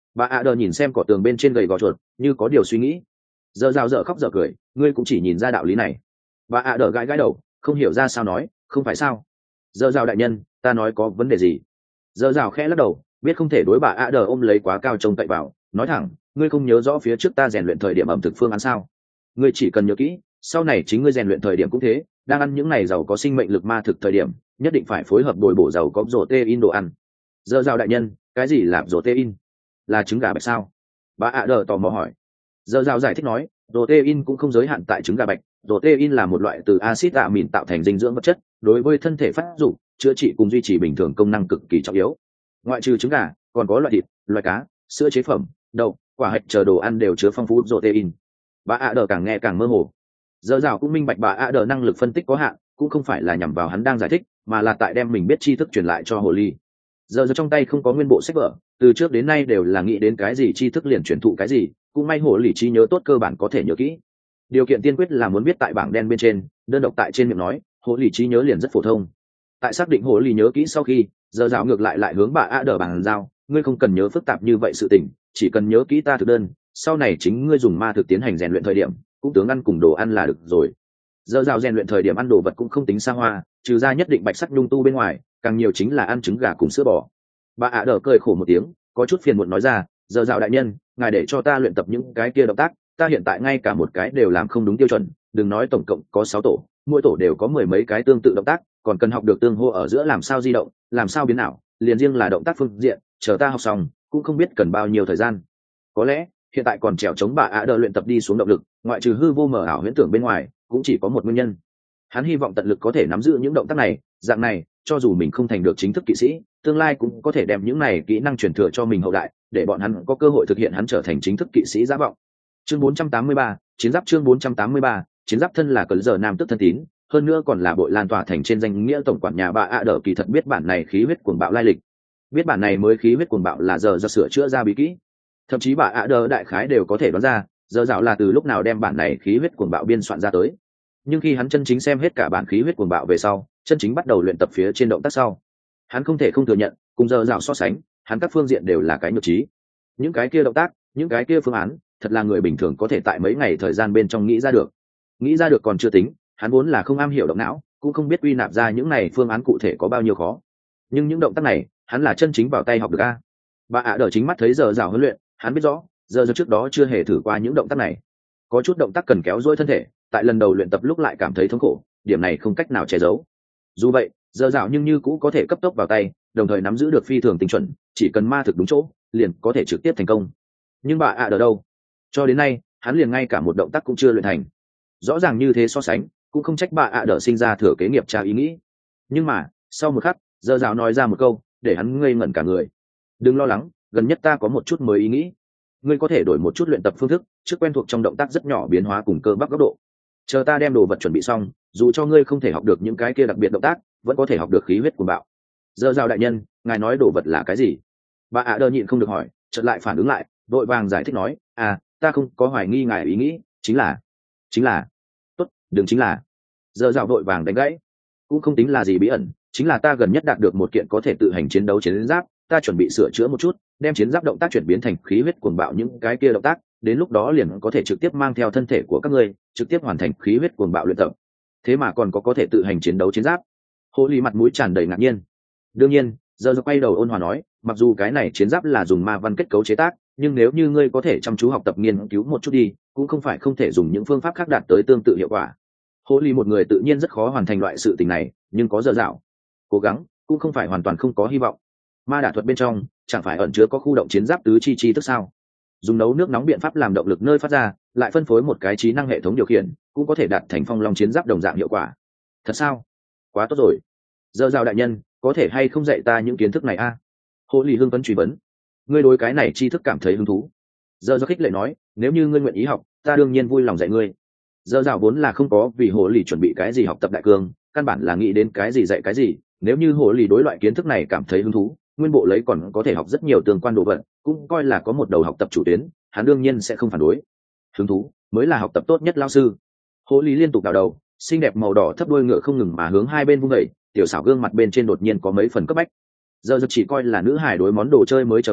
Bà ạ đờ nhìn xem cỏ tường bên trên gầy gò chuột như có điều suy nghĩ. Giờ rào dở khóc dở cười, ngươi cũng chỉ nhìn ra đạo lý này. Bà ạ đờ gãi gãi đầu, không hiểu ra sao nói, không phải sao. Giờ rào đại nhân, ta nói có vấn đề gì? Giờ rào khẽ lắc đầu, biết không thể đối bà ạ đờ ôm lấy quá cao trông cậy vào, nói thẳng, ngươi không nhớ rõ phía trước ta rèn luyện thời điểm ẩm thực phương án sao? Ngươi chỉ cần nhớ kỹ, sau này chính ngươi rèn luyện thời điểm cũng thế, đang ăn những này giàu có sinh mệnh lực ma thực thời điểm, nhất định phải phối hợp bồi bổ giàu có protein đồ ăn. Giờ rào đại nhân, cái gì là protein? Là trứng gà bạch sao? Bà ạ đờ tò mò hỏi. Giờ rào giải thích nói, protein cũng không giới hạn tại trứng gà bạch, protein là một loại từ axit amin tạo thành dinh dưỡng vật chất, đối với thân thể phát dục, chữa trị cùng duy trì bình thường công năng cực kỳ trọng yếu. Ngoại trừ trứng gà, còn có loại thịt, loại cá, sữa chế phẩm, đậu, quả hạch chờ đồ ăn đều chứa phong phú protein. Bà ạ đờ càng nghe càng mơ hồ. Giờ rào cũng minh bạch bà ạ đờ năng lực phân tích có hạn, cũng không phải là nhằm vào hắn đang giải thích, mà là tại đem mình biết tri thức truyền lại cho hồ ly. Giờ giờ trong tay không có nguyên bộ sách vở, từ trước đến nay đều là nghĩ đến cái gì tri thức liền truyền thụ cái gì, cũng may hồ lì trí nhớ tốt cơ bản có thể nhớ kỹ. Điều kiện tiên quyết là muốn viết tại bảng đen bên trên, đơn độc tại trên miệng nói, hồ lì trí nhớ liền rất phổ thông. Tại xác định hồ lì nhớ kỹ sau khi, giờ rào ngược lại lại hướng bà ạ đờ bàn giao, ngươi không cần nhớ phức tạp như vậy sự tình, chỉ cần nhớ kỹ ta thực đơn, sau này chính ngươi dùng ma thực tiến hành rèn luyện thời điểm, cũng tướng ăn cùng đồ ăn là được rồi. Giờ rào rèn luyện thời điểm ăn đồ vật cũng không tính xa hoa, trừ ra nhất định bạch sắc nhung tu bên ngoài, càng nhiều chính là ăn trứng gà cùng sữa bò. Bà ạ đờ cười khổ một tiếng, có chút phiền muộn nói ra, giờ rào đại nhân, ngài để cho ta luyện tập những cái kia động tác, ta hiện tại ngay cả một cái đều làm không đúng tiêu chuẩn, đừng nói tổng cộng có sáu tổ, mỗi tổ đều có mười mấy cái tương tự động tác, còn cần học được tương hô ở giữa làm sao di động, làm sao biến ảo, liền riêng là động tác phương diện, chờ ta học xong, cũng không biết cần bao nhiêu thời gian. Có lẽ hiện tại còn trèo chống bà ạ đờ luyện tập đi xuống động lực, ngoại trừ hư vô mờ ảo huyễn tưởng bên ngoài, cũng chỉ có một nguyên nhân. Hắn hy vọng tận lực có thể nắm giữ những động tác này, dạng này, cho dù mình không thành được chính thức kỵ sĩ, tương lai cũng có thể đem những này kỹ năng truyền thừa cho mình hậu đại, để bọn hắn có cơ hội thực hiện hắn trở thành chính thức kỵ sĩ giả vọng. Chương bốn trăm tám mươi ba, chiến giáp chương bốn trăm tám mươi ba, chiến giáp thân là cờ giờ nam tức thân tín, hơn nữa còn là bội lan tỏa thành trên danh nghĩa tổng quản nhà bà ạ đờ kỳ thật biết bản này khí huyết cuồng bạo lai lịch. Biết bản này mới khí huyết cuồng bạo là giờ do sửa chữa ra bí kỹ. Thậm chí bà ạ đờ đại khái đều có thể đoán ra, giờ dạo là từ lúc nào đem bản này khí huyết cuồng bạo biên soạn ra tới. Nhưng khi hắn chân chính xem hết cả bản khí huyết cuồng bạo về sau, chân chính bắt đầu luyện tập phía trên động tác sau, hắn không thể không thừa nhận, cùng giờ dạo so sánh, hắn các phương diện đều là cái nhược trí. Những cái kia động tác, những cái kia phương án, thật là người bình thường có thể tại mấy ngày thời gian bên trong nghĩ ra được. Nghĩ ra được còn chưa tính, hắn vốn là không am hiểu động não, cũng không biết quy nạp ra những này phương án cụ thể có bao nhiêu khó. Nhưng những động tác này, hắn là chân chính vào tay học được a. Bà ạ đờ chính mắt thấy giờ dạo huấn luyện, hắn biết rõ, giờ giờ trước đó chưa hề thử qua những động tác này. Có chút động tác cần kéo dôi thân thể, tại lần đầu luyện tập lúc lại cảm thấy thống khổ, điểm này không cách nào che giấu. Dù vậy, giờ dạo nhưng như cũ có thể cấp tốc vào tay, đồng thời nắm giữ được phi thường tinh chuẩn, chỉ cần ma thực đúng chỗ, liền có thể trực tiếp thành công. Nhưng bà ạ đờ đâu? Cho đến nay, hắn liền ngay cả một động tác cũng chưa luyện thành. Rõ ràng như thế so sánh, cũng không trách bà ạ đờ sinh ra thừa kế nghiệp cha ý nghĩ. Nhưng mà, sau một khắc, giờ dạo nói ra một câu, để hắn ngây ngẩn cả người. Đừng lo lắng, gần nhất ta có một chút mới ý nghĩ. Ngươi có thể đổi một chút luyện tập phương thức, trước quen thuộc trong động tác rất nhỏ biến hóa cùng cơ bắp góc độ. Chờ ta đem đồ vật chuẩn bị xong, dù cho ngươi không thể học được những cái kia đặc biệt động tác, vẫn có thể học được khí huyết cuồng bạo. Giờ rào đại nhân, ngài nói đồ vật là cái gì? Bà ạ đơ nhịn không được hỏi, chợt lại phản ứng lại, vội vàng giải thích nói, à, ta không có hoài nghi ngài ý nghĩ, chính là, chính là, tốt, đừng chính là. Giờ rào vội vàng đánh gãy, cũng không tính là gì bí ẩn, chính là ta gần nhất đạt được một kiện có thể tự hành chiến đấu chiến giáp, ta chuẩn bị sửa chữa một chút, đem chiến giáp động tác chuyển biến thành khí huyết cuồng bạo những cái kia động tác, đến lúc đó liền có thể trực tiếp mang theo thân thể của các ngươi, trực tiếp hoàn thành khí huyết cuồng bạo luyện tập. Thế mà còn có có thể tự hành chiến đấu chiến giáp. Hồ Ly mặt mũi tràn đầy ngạc nhiên. Đương nhiên, giờ giờ quay đầu ôn hòa nói, mặc dù cái này chiến giáp là dùng ma văn kết cấu chế tác, nhưng nếu như ngươi có thể chăm chú học tập nghiên cứu một chút đi, cũng không phải không thể dùng những phương pháp khác đạt tới tương tự hiệu quả. Hồ Ly một người tự nhiên rất khó hoàn thành loại sự tình này, nhưng có giờ dạo cố gắng, cũng không phải hoàn toàn không có hy vọng. Ma đả thuật bên trong, chẳng phải ẩn chứa có khu động chiến giáp tứ chi chi tức sao? Dùng nấu nước nóng biện pháp làm động lực nơi phát ra, lại phân phối một cái trí năng hệ thống điều khiển, cũng có thể đạt thành phong long chiến giáp đồng dạng hiệu quả. Thật sao? Quá tốt rồi. Giờ rào đại nhân, có thể hay không dạy ta những kiến thức này a? À? Hồ Ly hưng phấn truy vấn. Ngươi đối cái này tri thức cảm thấy hứng thú? Giờ do khích lệ nói, nếu như ngươi nguyện ý học, ta đương nhiên vui lòng dạy ngươi. Giờ rào vốn là không có vì Hồ Ly chuẩn bị cái gì học tập đại cương, căn bản là nghĩ đến cái gì dạy cái gì. Nếu như Hồ Ly đối loại kiến thức này cảm thấy hứng thú, nguyên bộ lấy còn có thể học rất nhiều tương quan đồ vật, cũng coi là có một đầu học tập chủ tuyến, hắn đương nhiên sẽ không phản đối. Hứng thú mới là học tập tốt nhất lao sư. Hồ Ly liên tục đảo đầu, xinh đẹp màu đỏ thấp đuôi ngựa không ngừng mà hướng hai bên vung vẩy, tiểu xảo gương mặt bên trên đột nhiên có mấy phần cấp bách. Giờ giờ chỉ coi là nữ hài đối món đồ chơi mới chờ mong,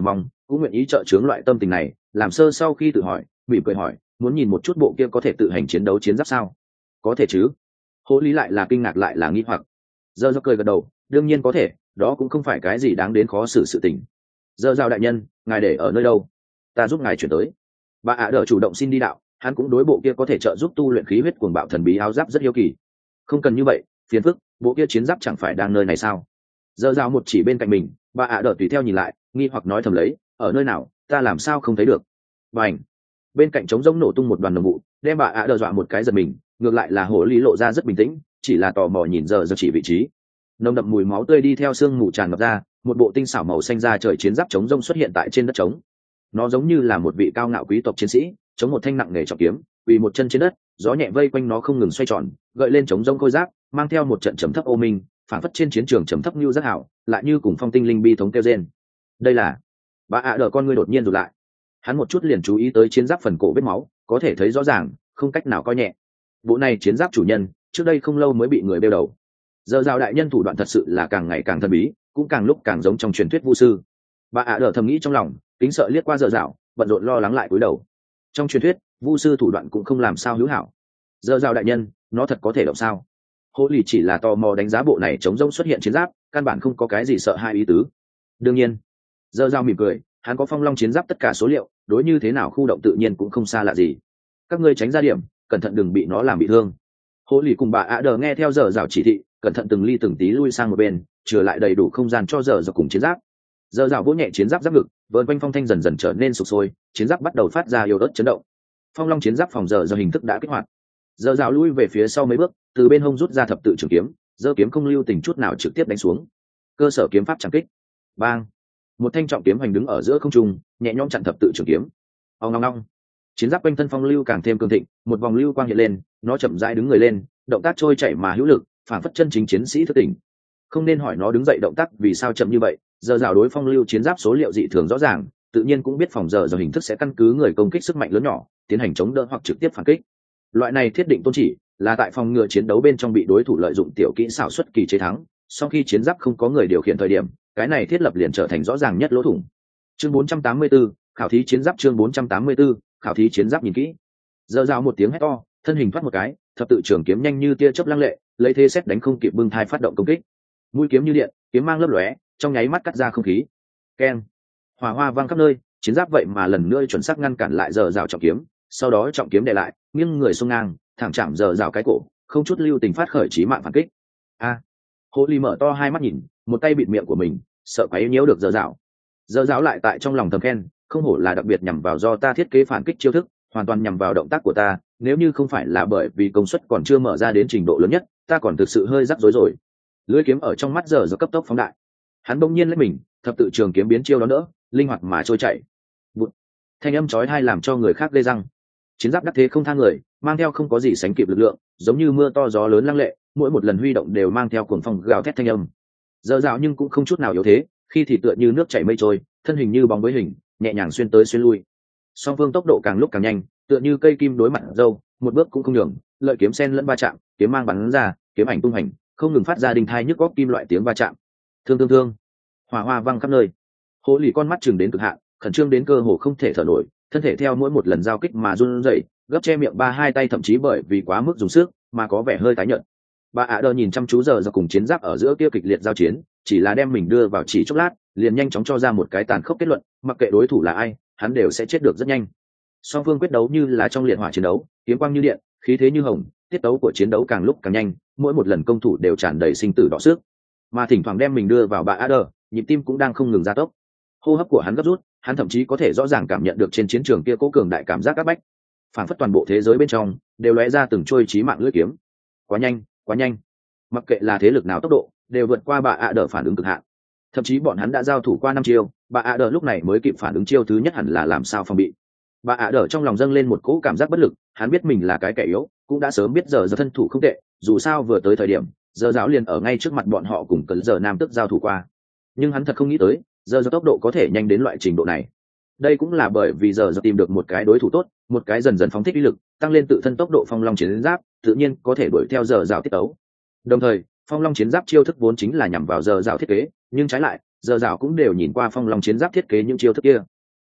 cũng nguyện ý trợ chướng loại tâm tình này. Làm sơ sau khi tự hỏi, mỉm cười hỏi, muốn nhìn một chút bộ kia có thể tự hành chiến đấu chiến giáp sao? Có thể chứ? Hồ lý lại là kinh ngạc lại là nghi hoặc. Giờ do cười gật đầu, đương nhiên có thể, đó cũng không phải cái gì đáng đến khó xử sự tình. Giờ giao đại nhân, ngài để ở nơi đâu? Ta giúp ngài chuyển tới. Bà ạ đỡ chủ động xin đi đạo, hắn cũng đối bộ kia có thể trợ giúp tu luyện khí huyết cuồng bạo thần bí áo giáp rất hiếu kỳ. Không cần như vậy, phiền phức, bộ kia chiến giáp chẳng phải đang nơi này sao? Giờ giao một chỉ bên cạnh mình, bà ạ đỡ tùy theo nhìn lại, nghi hoặc nói thầm lấy, ở nơi nào, ta làm sao không thấy được? Bành! Bên cạnh trống rỗng nổ tung một đoàn đồng vụ, đem bà ạ đỡ dọa một cái giật mình, ngược lại là hồ lý lộ ra rất bình tĩnh, chỉ là tò mò nhìn giờ giờ chỉ vị trí. Nồng đậm mùi máu tươi đi theo sương mù tràn ngập ra, một bộ tinh xảo màu xanh da trời chiến giáp chống rông xuất hiện tại trên đất trống. Nó giống như là một vị cao ngạo quý tộc chiến sĩ, chống một thanh nặng nghề trọng kiếm, quỳ một chân trên đất, gió nhẹ vây quanh nó không ngừng xoay tròn, gợi lên chống rông khôi giáp, mang theo một trận trầm thấp ô minh, phản phất trên chiến trường trầm thấp như rất hảo, lại như cùng phong tinh linh bi thống kêu rên. Đây là bà ạ đỡ con ngươi đột nhiên rụt lại. Hắn một chút liền chú ý tới chiến giáp phần cổ vết máu, có thể thấy rõ ràng, không cách nào coi nhẹ. Bộ này chiến giáp chủ nhân, trước đây không lâu mới bị người bêu đầu. Giờ giao đại nhân thủ đoạn thật sự là càng ngày càng thần bí, cũng càng lúc càng giống trong truyền thuyết vu sư. Bà ạ đỡ thầm nghĩ trong lòng, kính sợ liếc qua giờ dạo, bận rộn lo lắng lại cúi đầu. Trong truyền thuyết, vu sư thủ đoạn cũng không làm sao hữu hảo. Giờ giao đại nhân, nó thật có thể động sao? Hồ lì chỉ là tò mò đánh giá bộ này chống rông xuất hiện chiến giáp, căn bản không có cái gì sợ hai ý tứ. Đương nhiên, giờ giao mỉm cười, hắn có phong long chiến giáp tất cả số liệu, đối như thế nào khu động tự nhiên cũng không xa lạ gì. Các ngươi tránh ra điểm, cẩn thận đừng bị nó làm bị thương. Hồ lì cùng bà ạ đỡ nghe theo giờ dạo chỉ thị, cẩn thận từng ly từng tí lui sang một bên, trở lại đầy đủ không gian cho giờ dạo cùng chiến giáp. Giờ dạo vỗ nhẹ chiến giáp giáp ngực, vờn quanh phong thanh dần dần trở nên sụp sôi, chiến giáp bắt đầu phát ra yếu ớt chấn động. Phong long chiến giáp phòng giờ do hình thức đã kích hoạt. Giờ dạo lui về phía sau mấy bước, từ bên hông rút ra thập tự trường kiếm, giơ kiếm không lưu tình chút nào trực tiếp đánh xuống. Cơ sở kiếm pháp chẳng kích. Bang! Một thanh trọng kiếm hoành đứng ở giữa không trung, nhẹ nhõm chặn thập tự trường kiếm. Ong ong ong! Chiến giáp quanh thân phong lưu càng thêm cường thịnh, một vòng lưu quang hiện lên, nó chậm rãi đứng người lên, động tác trôi chảy mà hữu lực, phản phất chân chính chiến sĩ thức tỉnh. Không nên hỏi nó đứng dậy động tác vì sao chậm như vậy, giờ rào đối phong lưu chiến giáp số liệu dị thường rõ ràng, tự nhiên cũng biết phòng giờ giờ hình thức sẽ căn cứ người công kích sức mạnh lớn nhỏ, tiến hành chống đỡ hoặc trực tiếp phản kích. Loại này thiết định tôn chỉ là tại phòng ngừa chiến đấu bên trong bị đối thủ lợi dụng tiểu kỹ xảo xuất kỳ chế thắng, sau khi chiến giáp không có người điều khiển thời điểm, cái này thiết lập liền trở thành rõ ràng nhất lỗ thủng. Chương bốn trăm tám mươi tư, khảo thí chiến giáp chương bốn trăm tám mươi tư, khảo thí chiến giáp nhìn kỹ. Giờ rào một tiếng hét to, thân hình thoát một cái, thập tự trường kiếm nhanh như tia chớp lăng lệ, lấy thế xét đánh không kịp bưng thai phát động công kích. Mũi kiếm như điện, kiếm mang lấp lóe, trong nháy mắt cắt ra không khí. Keng! Hỏa hoa vang khắp nơi, chiến giáp vậy mà lần nữa chuẩn xác ngăn cản lại giờ rào trọng kiếm, sau đó trọng kiếm đè lại, nghiêng người xông ngang, thẳng chạm giờ rào cái cổ, không chút lưu tình phát khởi chí mạng phản kích. A! Hồ ly mở to hai mắt nhìn, một tay bịt miệng của mình, sợ quấy nhiễu được giờ rào. Giờ rào lại tại trong lòng thầm khen, không hổ là đặc biệt nhằm vào do ta thiết kế phản kích chiêu thức, hoàn toàn nhằm vào động tác của ta, nếu như không phải là bởi vì công suất còn chưa mở ra đến trình độ lớn nhất, ta còn thực sự hơi rắc rối rồi. Lưỡi kiếm ở trong mắt giờ giờ cấp tốc phóng đại, hắn bỗng nhiên lấy mình, thập tự trường kiếm biến chiêu đó nữa, linh hoạt mà trôi chảy. Bụt. Thanh âm chói tai làm cho người khác ghê răng. Chiến giáp đắc thế không tha người, mang theo không có gì sánh kịp lực lượng, giống như mưa to gió lớn lăng lệ, mỗi một lần huy động đều mang theo cuồng phong gào thét thanh âm. Giờ dạo nhưng cũng không chút nào yếu thế, khi thì tựa như nước chảy mây trôi, thân hình như bóng với hình, nhẹ nhàng xuyên tới xuyên lui. Song phương tốc độ càng lúc càng nhanh, tựa như cây kim đối mặt dâu, một bước cũng không nhường, lợi kiếm sen lẫn va chạm, kiếm mang bắn ra, kiếm ảnh tung hành, không ngừng phát ra đinh thai nhức góc kim loại tiếng va chạm. Thương thương thương, hỏa hoa văng khắp nơi. Hồ lì con mắt chừng đến cực hạn, khẩn trương đến cơ hồ không thể thở nổi, thân thể theo mỗi một lần giao kích mà run rẩy, gấp che miệng ba hai tay thậm chí bởi vì quá mức dùng sức mà có vẻ hơi tái nhợt. Bà ạ đờ nhìn chăm chú giờ giờ cùng chiến giáp ở giữa kia kịch liệt giao chiến, chỉ là đem mình đưa vào chỉ chốc lát, liền nhanh chóng cho ra một cái tàn khốc kết luận, mặc kệ đối thủ là ai, hắn đều sẽ chết được rất nhanh. Song phương quyết đấu như là trong liệt hỏa chiến đấu, kiếm quang như điện, khí thế như hồng, tiết tấu của chiến đấu càng lúc càng nhanh, mỗi một lần công thủ đều tràn đầy sinh tử đỏ sức, mà thỉnh thoảng đem mình đưa vào bà ạ đờ, nhịp tim cũng đang không ngừng gia tốc. Hô hấp của hắn gấp rút, hắn thậm chí có thể rõ ràng cảm nhận được trên chiến trường kia cố cường đại cảm giác áp bách, phản phất toàn bộ thế giới bên trong đều lóe ra từng trôi chí mạng lưỡi kiếm. Quá nhanh, quá nhanh, mặc kệ là thế lực nào tốc độ đều vượt qua bà ạ đờ phản ứng cực hạn. Thậm chí bọn hắn đã giao thủ qua năm chiêu, bà ạ đờ lúc này mới kịp phản ứng chiêu thứ nhất hẳn là làm sao phòng bị. Bà ạ đờ trong lòng dâng lên một cỗ cảm giác bất lực, hắn biết mình là cái kẻ yếu, cũng đã sớm biết giờ giờ thân thủ không tệ, dù sao vừa tới thời điểm giờ giáo liền ở ngay trước mặt bọn họ cùng cấn giờ nam tức giao thủ qua, nhưng hắn thật không nghĩ tới giờ giờ tốc độ có thể nhanh đến loại trình độ này. Đây cũng là bởi vì giờ giờ tìm được một cái đối thủ tốt, một cái dần dần phóng thích uy lực, tăng lên tự thân tốc độ phong long chiến giáp, tự nhiên có thể đuổi theo giờ rào tiết tấu. Đồng thời phong long chiến giáp chiêu thức vốn chính là nhằm vào giờ rào thiết kế, nhưng trái lại giờ rào cũng đều nhìn qua phong long chiến giáp thiết kế những chiêu thức kia,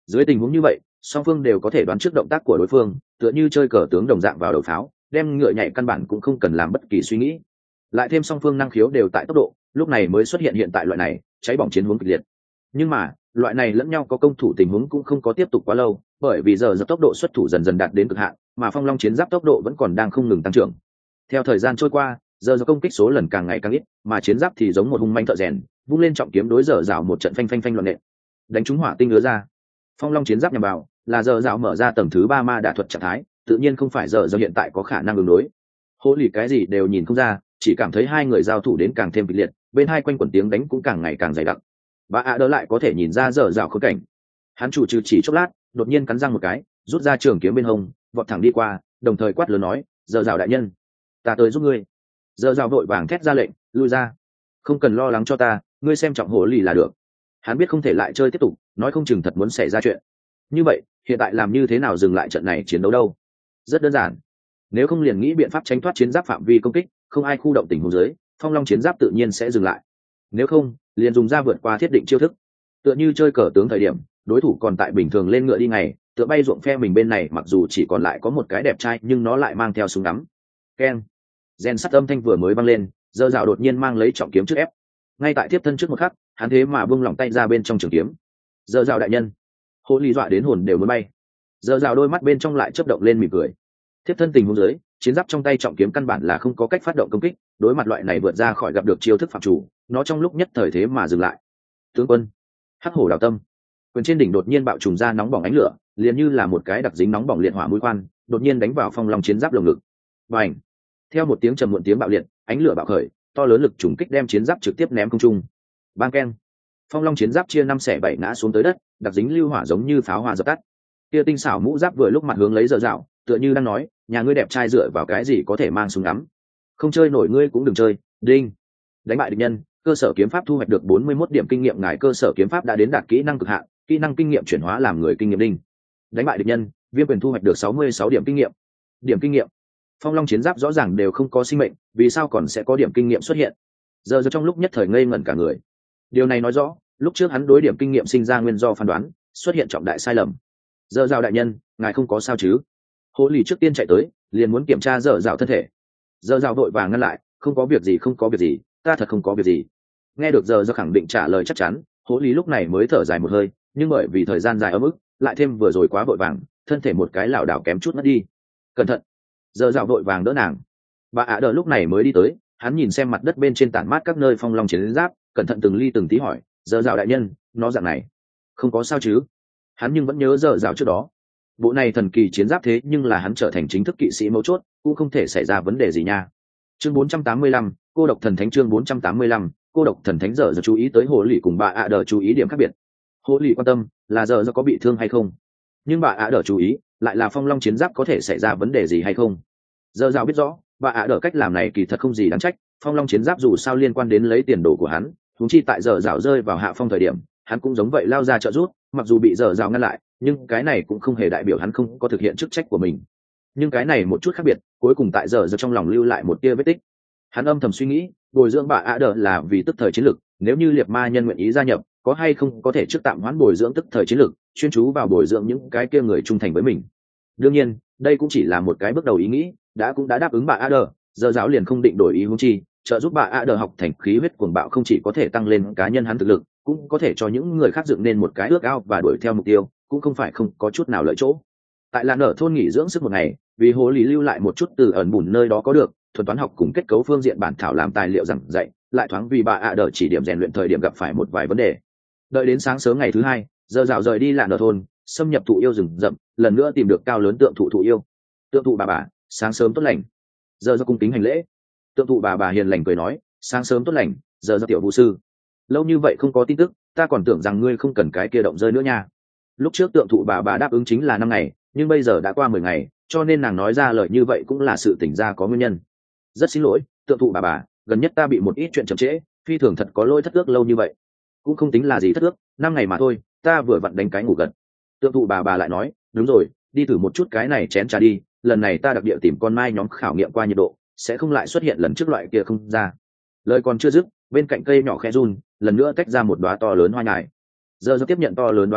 Dưới tình huống như vậy, song phương đều có thể đoán trước động tác của đối phương, tựa như chơi cờ tướng đồng dạng vào đầu pháo, đem ngựa nhảy căn bản cũng không cần làm bất kỳ suy nghĩ. Lại thêm song phương năng khiếu đều tại tốc độ, lúc này mới xuất hiện hiện tại loại này cháy bỏng chiến huống kịch liệt. Nhưng mà loại này lẫn nhau có công thủ tình huống cũng không có tiếp tục quá lâu, bởi vì giờ dập tốc độ xuất thủ dần dần đạt đến cực hạn, mà phong long chiến giáp tốc độ vẫn còn đang không ngừng tăng trưởng. Theo thời gian trôi qua, giờ dập công kích số lần càng ngày càng ít, mà chiến giáp thì giống một hung manh thợ rèn, vung lên trọng kiếm đối giờ rào một trận phanh phanh phanh loạn nện, đánh trúng hỏa tinh lứa ra. Phong long chiến giáp nhằm vào là giờ rào mở ra tầng thứ ba ma đả thuật trạng thái, tự nhiên không phải giờ do hiện tại có khả năng ứng đối. Hỗ lì cái gì đều nhìn không ra, chỉ cảm thấy hai người giao thủ đến càng thêm kịch liệt, bên hai quanh quẩn tiếng đánh cũng càng ngày càng dày đặc. Và ạ đỡ lại có thể nhìn ra giờ rào khớp cảnh. Hắn chủ trừ chỉ chốc lát, đột nhiên cắn răng một cái, rút ra trường kiếm bên hông, vọt thẳng đi qua, đồng thời quát lớn nói: giờ rào đại nhân, ta tới giúp ngươi. Giờ rào vội vàng thét ra lệnh: lui ra, không cần lo lắng cho ta, ngươi xem trọng hổ lì là được. Hắn biết không thể lại chơi tiếp tục, nói không chừng thật muốn xảy ra chuyện. Như vậy hiện tại làm như thế nào dừng lại trận này chiến đấu đâu? Rất đơn giản, nếu không liền nghĩ biện pháp tránh thoát chiến giáp phạm vi công kích, không ai khu động tình huống dưới, phong long chiến giáp tự nhiên sẽ dừng lại. Nếu không liền dùng ra vượt qua thiết định chiêu thức, tựa như chơi cờ tướng thời điểm đối thủ còn tại bình thường lên ngựa đi ngày, tựa bay ruộng phe mình bên này mặc dù chỉ còn lại có một cái đẹp trai nhưng nó lại mang theo súng ngắm. Keng, rèn sắt âm thanh vừa mới vang lên, dơ dạo đột nhiên mang lấy trọng kiếm trước ép. Ngay tại tiếp thân trước một khắc, hắn thế mà buông lỏng tay ra bên trong trường kiếm. Dơ dạo đại nhân, hô ly dọa đến hồn đều muốn bay. Dơ dạo đôi mắt bên trong lại chớp động lên mỉm cười. Tiếp thân tình huống dưới, chiến giáp trong tay trọng kiếm căn bản là không có cách phát động công kích, đối mặt loại này vượt ra khỏi gặp được chiêu thức phạm chủ, nó trong lúc nhất thời thế mà dừng lại. Tướng quân, hắc hổ đào tâm. Quyền trên đỉnh đột nhiên bạo trùng ra nóng bỏng ánh lửa, liền như là một cái đặc dính nóng bỏng liệt hỏa mũi khoan, đột nhiên đánh vào phong long chiến giáp lồng ngực. Bành! Theo một tiếng trầm muộn tiếng bạo liệt, ánh lửa bạo khởi, to lớn lực trùng kích đem chiến giáp trực tiếp ném không trung. Bang keng! Phong long chiến giáp chia năm xẻ bảy ngã xuống tới đất, đặc dính lưu hỏa giống như pháo hoa dập tắt. Kia tinh xảo mũ giáp vừa lúc mặt hướng lấy dở dạo, tựa như đang nói, nhà ngươi đẹp trai dựa vào cái gì có thể mang súng ngắm? Không chơi nổi ngươi cũng đừng chơi. Đinh! Đánh bại địch nhân, cơ sở kiếm pháp thu hoạch được bốn mươi mốt điểm kinh nghiệm, ngài cơ sở kiếm pháp đã đến đạt kỹ năng cực hạn, kỹ năng kinh nghiệm chuyển hóa làm người kinh nghiệm đinh. Đánh bại địch nhân, Viêm Quyền thu hoạch được sáu mươi sáu điểm kinh nghiệm. Điểm kinh nghiệm. Phong long chiến giáp rõ ràng đều không có sinh mệnh, vì sao còn sẽ có điểm kinh nghiệm xuất hiện? Giờ giờ trong lúc nhất thời ngây ngẩn cả người. Điều này nói rõ, lúc trước hắn đối điểm kinh nghiệm sinh ra nguyên do phán đoán xuất hiện trọng đại sai lầm. Giờ rào đại nhân, ngài không có sao chứ? Hồ lì trước tiên chạy tới, liền muốn kiểm tra giờ rào thân thể. Giờ rào vội vàng ngăn lại: không có việc gì, không có việc gì, ta thật không có việc gì. Nghe được giờ giờ khẳng định trả lời chắc chắn, Hồ lì lúc này mới thở dài một hơi, nhưng bởi vì thời gian dài ấm ức, lại thêm vừa rồi quá vội vàng, thân thể một cái lảo đảo kém chút mất đi. Cẩn thận! Giờ rào vội vàng đỡ nàng. Bà ạ đỡ lúc này mới đi tới, hắn nhìn xem mặt đất bên trên tản mát các nơi phong long chiến giáp, cẩn thận từng ly từng tí hỏi: giờ rào đại nhân, nó dạng này không có sao chứ? Hắn nhưng vẫn nhớ giờ rào trước đó, bộ này thần kỳ chiến giáp thế nhưng là hắn trở thành chính thức kỵ sĩ mấu chốt, cũng không thể xảy ra vấn đề gì nha. Chương bốn trăm tám mươi lăm, cô độc thần thánh. Chương bốn trăm tám mươi lăm, cô độc thần thánh. Giờ giờ chú ý tới hồ lì cùng bà ạ đỡ chú ý điểm khác biệt. Hồ lì quan tâm là giờ giờ có bị thương hay không, nhưng bà ạ đỡ chú ý lại là phong long chiến giáp có thể xảy ra vấn đề gì hay không. Giờ rào biết rõ bà ạ đỡ cách làm này kỳ thật không gì đáng trách, phong long chiến giáp dù sao liên quan đến lấy tiền đồ của hắn, huống chi tại giờ rào rơi vào hạ phong thời điểm, hắn cũng giống vậy lao ra trợ giúp, mặc dù bị giờ rào ngăn lại, nhưng cái này cũng không hề đại biểu hắn không có thực hiện chức trách của mình. Nhưng cái này một chút khác biệt, cuối cùng tại giờ giờ trong lòng lưu lại một tia vết tích. Hắn âm thầm suy nghĩ, bồi dưỡng bà ạ đỡ là vì tức thời chiến lược, nếu như liệt ma nhân nguyện ý gia nhập, có hay không có thể trước tạm hoãn bồi dưỡng tức thời chiến lược, chuyên chú vào bồi dưỡng những cái kia người trung thành với mình. Đương nhiên đây cũng chỉ là một cái bước đầu ý nghĩ, đã cũng đã đáp ứng bà ạ đỡ, giờ giáo liền không định đổi ý, huống chi trợ giúp bà ạ đỡ học thành khí huyết cuồng bạo không chỉ có thể tăng lên cá nhân hắn thực lực, cũng có thể cho những người khác dựng nên một cái ước ao và đuổi theo mục tiêu, cũng không phải không có chút nào lợi chỗ. Tại làng ở thôn nghỉ dưỡng sức một ngày, vì hồ lý lưu lại một chút từ ẩn bùn nơi đó có được thuật toán học cùng kết cấu phương diện bản thảo làm tài liệu giảng dạy, lại thoáng vì bà ạ đỡ chỉ điểm rèn luyện thời điểm gặp phải một vài vấn đề. Đợi đến sáng sớm ngày thứ hai, giờ dạo rời đi làng ở thôn, xâm nhập thụ yêu rừng rậm, lần nữa tìm được cao lớn tượng thụ thụ yêu. Tượng thụ bà bà, sáng sớm tốt lành. Giờ do cung kính hành lễ. Tượng thụ bà bà hiền lành cười nói: sáng sớm tốt lành, giờ do tiểu vũ sư. Lâu như vậy không có tin tức, ta còn tưởng rằng ngươi không cần cái kia động rơi nữa nha. Lúc trước tượng thụ bà bà đáp ứng chính là năm ngày, nhưng bây giờ đã qua mười ngày, cho nên nàng nói ra lời như vậy cũng là sự tỉnh ra có nguyên nhân. Rất xin lỗi, tượng thụ bà bà, gần nhất ta bị một ít chuyện chậm trễ, phi thường thật có lỗi thất ước lâu như vậy. Cũng không tính là gì thất ước, năm ngày mà thôi, ta vừa vặn đánh cái ngủ gật. Tượng thụ bà bà lại nói: đúng rồi, đi thử một chút cái này chén trà đi, lần này ta đặc địa tìm con mai nhóm khảo nghiệm qua nhiệt độ, sẽ không lại xuất hiện lần trước loại kia không ra. Lời còn chưa dứt, bên cạnh cây nhỏ khẽ run, lần nữa tách ra một đóa to lớn hoa nhài. Giờ do tiếp nhận to lớn đóa hoa,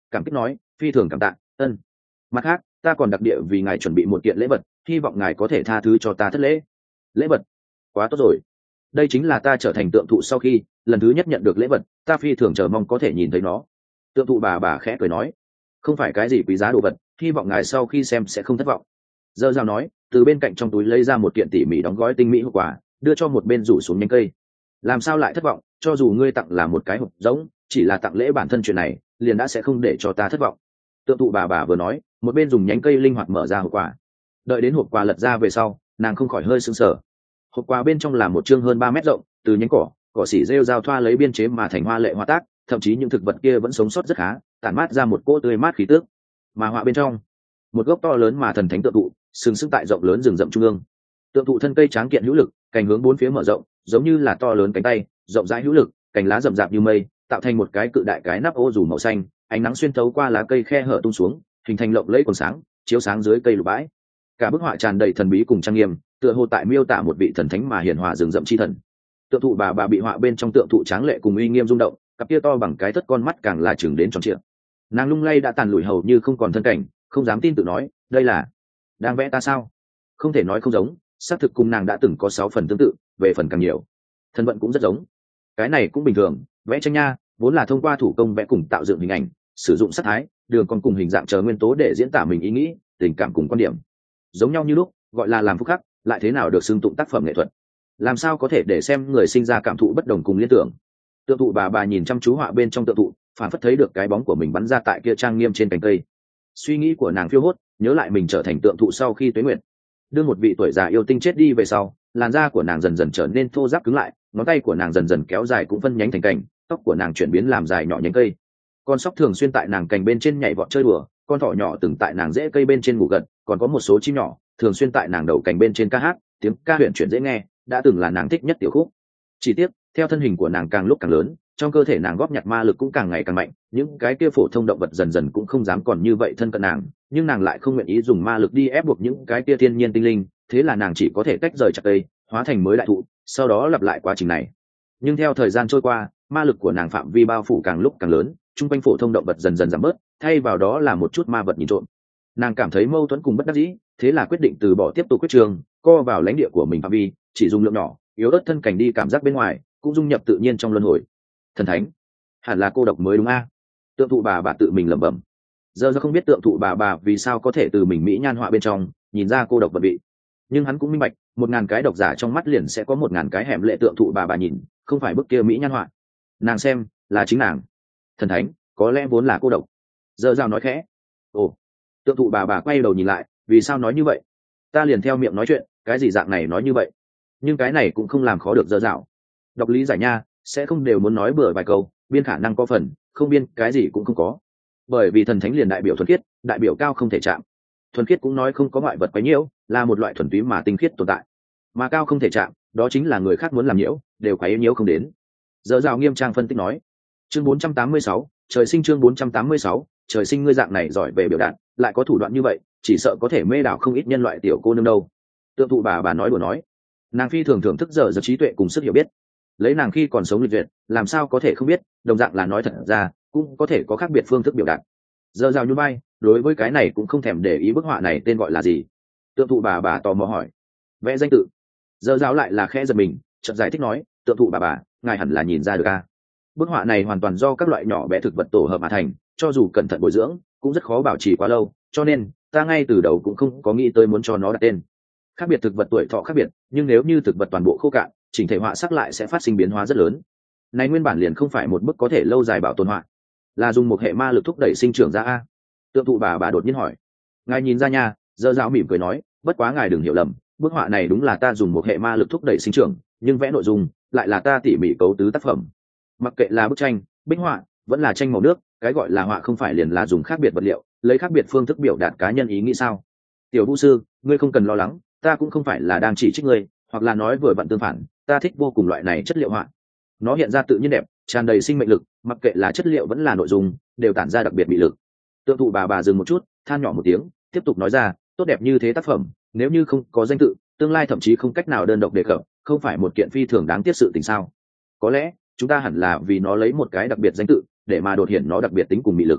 cảm kích nói phi thường cảm tạ. Ân. Mặt khác ta còn đặc địa vì ngài chuẩn bị một kiện lễ vật, hy vọng ngài có thể tha thứ cho ta thất lễ. Lễ vật? Quá tốt rồi, đây chính là ta trở thành tượng thụ sau khi lần thứ nhất nhận được lễ vật, ta phi thường chờ mong có thể nhìn thấy nó. Tượng thụ bà bà khẽ cười nói, không phải cái gì quý giá đồ vật, hy vọng ngài sau khi xem sẽ không thất vọng. Dơ dao nói, từ bên cạnh trong túi lấy ra một kiện tỉ mỉ đóng gói tinh mỹ hộp quà, đưa cho một bên rủ xuống nhánh cây. Làm sao lại thất vọng, cho dù ngươi tặng là một cái hộp giống, chỉ là tặng lễ bản thân chuyện này liền đã sẽ không để cho ta thất vọng. Tượng thụ bà bà vừa nói, một bên dùng nhánh cây linh hoạt mở ra hộp quà. Đợi đến hộp quà lật ra về sau, nàng không khỏi hơi sững sờ. Hộp quà bên trong là một chương hơn ba mét rộng, từ nhánh cỏ cỏ xỉ rêu giao thoa lấy biên chế mà thành hoa lệ hoa tác, thậm chí những thực vật kia vẫn sống sót rất khá, tản mát ra một cỗ tươi mát khí tước. Mà họa bên trong, một gốc to lớn mà thần thánh tượng thụ sừng sững tại rộng lớn rừng rậm trung ương. Tượng thụ thân cây tráng kiện hữu lực, cành hướng bốn phía mở rộng, giống như là to lớn cánh tay, rộng rãi hữu lực, cành lá rậm rạp như mây, tạo thành một cái cự đại cái nắp ô dù màu xanh, ánh nắng xuyên thấu qua lá cây khe hở tung xuống, hình thành lộng lẫy quần sáng, chiếu sáng dưới cây lục bãi. Cả bức họa tràn đầy thần bí cùng trang nghiêm, tựa hồ tại miêu tả một vị thần thánh mà hiển hòa rừng rậm chi thần. Tượng thụ bà bà bị họa bên trong tượng thụ tráng lệ cùng uy nghiêm rung động, cặp kia to bằng cái thất con mắt càng là chừng đến tròn trịa. Nàng lung lay đã tàn lùi hầu như không còn thân cảnh, không dám tin tự nói, đây là đang vẽ ta sao? Không thể nói không giống, xác thực cùng nàng đã từng có sáu phần tương tự, về phần càng nhiều thân vận cũng rất giống. Cái này cũng bình thường, vẽ tranh nha vốn là thông qua thủ công vẽ cùng tạo dựng hình ảnh, sử dụng sắc thái, đường còn cùng hình dạng chờ nguyên tố để diễn tả mình ý nghĩ, tình cảm cùng quan điểm, giống nhau như lúc, gọi là làm phúc khắc, lại thế nào được xưng tụng tác phẩm nghệ thuật? Làm sao có thể để xem người sinh ra cảm thụ bất đồng cùng liên tưởng? Tượng thụ bà bà nhìn chăm chú họa bên trong tượng thụ, phản phất thấy được cái bóng của mình bắn ra tại kia trang nghiêm trên cành cây. Suy nghĩ của nàng phiêu hốt, nhớ lại mình trở thành tượng thụ sau khi tuế nguyện. Đưa một vị tuổi già yêu tinh chết đi về sau, làn da của nàng dần dần trở nên thô ráp cứng lại, ngón tay của nàng dần dần kéo dài cũng phân nhánh thành cành, tóc của nàng chuyển biến làm dài nhỏ nhánh cây. Con sóc thường xuyên tại nàng cành bên trên nhảy vọt chơi đùa, con thỏ nhỏ từng tại nàng rễ cây bên trên ngủ gật, còn có một số chim nhỏ thường xuyên tại nàng đầu cành bên trên ca hát, tiếng ca huyền chuyển dễ nghe, đã từng là nàng thích nhất tiểu khúc. Chỉ tiếc, theo thân hình của nàng càng lúc càng lớn, trong cơ thể nàng góp nhặt ma lực cũng càng ngày càng mạnh, những cái kia phổ thông động vật dần dần cũng không dám còn như vậy thân cận nàng, nhưng nàng lại không nguyện ý dùng ma lực đi ép buộc những cái kia thiên nhiên tinh linh, thế là nàng chỉ có thể tách rời chặt cây, hóa thành mới đại thụ, sau đó lặp lại quá trình này. Nhưng theo thời gian trôi qua, ma lực của nàng phạm vi bao phủ càng lúc càng lớn, chung quanh phổ thông động vật dần dần giảm bớt, thay vào đó là một chút ma vật nhìn trộm. Nàng cảm thấy mâu thuẫn cùng bất đắc dĩ, thế là quyết định từ bỏ tiếp tục quyết trường, co vào lãnh địa của mình phạm vi, chỉ dùng lượng nhỏ yếu ớt thân cảnh đi cảm giác bên ngoài, cũng dung nhập tự nhiên trong luân hồi. Thần thánh, hẳn là cô độc mới đúng a? Tượng thụ bà bà tự mình lẩm bẩm. Giờ giờ không biết tượng thụ bà bà vì sao có thể từ mình mỹ nhan họa bên trong nhìn ra cô độc vật vị, nhưng hắn cũng minh bạch, một ngàn cái độc giả trong mắt liền sẽ có một ngàn cái hẻm lệ tượng thụ bà bà nhìn, không phải bức kia mỹ nhan họa. Nàng xem là chính nàng. Thần thánh có lẽ vốn là cô độc. Giờ rào nói khẽ. Ồ. Tượng thụ bà bà quay đầu nhìn lại, vì sao nói như vậy? Ta liền theo miệng nói chuyện, cái gì dạng này nói như vậy? Nhưng cái này cũng không làm khó được Giờ rào. Đọc lý giải nha, sẽ không đều muốn nói bừa vài câu, biên khả năng có phần, không biên cái gì cũng không có. Bởi vì thần thánh liền đại biểu thuần khiết, đại biểu cao không thể chạm. Thuần khiết cũng nói không có ngoại vật quấy nhiễu, là một loại thuần túy mà tinh khiết tồn tại. Mà cao không thể chạm, đó chính là người khác muốn làm nhiễu, đều quấy nhiễu không đến. Giờ rào nghiêm trang phân tích nói. Chương bốn trăm tám mươi sáu, trời sinh chương bốn trăm tám mươi sáu, trời sinh ngươi dạng này giỏi về biểu đạt, lại có thủ đoạn như vậy, chỉ sợ có thể mê đảo không ít nhân loại tiểu cô nương đâu. Tượng thụ bà bà nói đùa nói. Nàng phi thường thưởng thức giờ giờ trí tuệ cùng sức hiểu biết. Lấy nàng khi còn sống lịch duyệt, làm sao có thể không biết, đồng dạng là nói thật ra, cũng có thể có khác biệt phương thức biểu đạt. Giờ rào như bay, đối với cái này cũng không thèm để ý bức họa này tên gọi là gì. Tượng thụ bà bà tò mò hỏi. Vẽ danh tự. Giờ rào lại là khẽ giật mình, chợt giải thích nói, tượng thụ bà bà, ngài hẳn là nhìn ra được a. Bức họa này hoàn toàn do các loại nhỏ bé thực vật tổ hợp mà thành, cho dù cẩn thận bồi dưỡng, cũng rất khó bảo trì quá lâu, cho nên ta ngay từ đầu cũng không có nghĩ tới muốn cho nó đặt tên. Khác biệt thực vật tuổi thọ khác biệt, nhưng nếu như thực vật toàn bộ khô cạn, chỉnh thể họa sắc lại sẽ phát sinh biến hóa rất lớn. Này nguyên bản liền không phải một bức có thể lâu dài bảo tồn họa, là dùng một hệ ma lực thúc đẩy sinh trưởng ra a. Tượng thụ bà bà đột nhiên hỏi. Ngài nhìn ra nha, Dơ Dạo mỉm cười nói, bất quá ngài đừng hiểu lầm, bức họa này đúng là ta dùng một hệ ma lực thúc đẩy sinh trưởng, nhưng vẽ nội dung lại là ta tỉ mỉ cấu tứ tác phẩm. Mặc kệ là bức tranh, bích họa, vẫn là tranh màu nước, cái gọi là họa không phải liền là dùng khác biệt vật liệu, lấy khác biệt phương thức biểu đạt cá nhân ý nghĩ sao? Tiểu Vũ sư, ngươi không cần lo lắng, ta cũng không phải là đang chỉ trích ngươi, hoặc là nói vừa vặn tương phản, ta thích vô cùng loại này chất liệu họa. Nó hiện ra tự nhiên đẹp, tràn đầy sinh mệnh lực, mặc kệ là chất liệu vẫn là nội dung, đều tản ra đặc biệt bị lực. Tượng thụ bà bà dừng một chút, than nhỏ một tiếng, tiếp tục nói ra, tốt đẹp như thế tác phẩm, nếu như không có danh tự, tương lai thậm chí không cách nào đơn độc đề cập, không phải một kiện phi thường đáng tiếc sự tình sao? Có lẽ chúng ta hẳn là vì nó lấy một cái đặc biệt danh tự, để mà đột hiện nó đặc biệt tính cùng mị lực.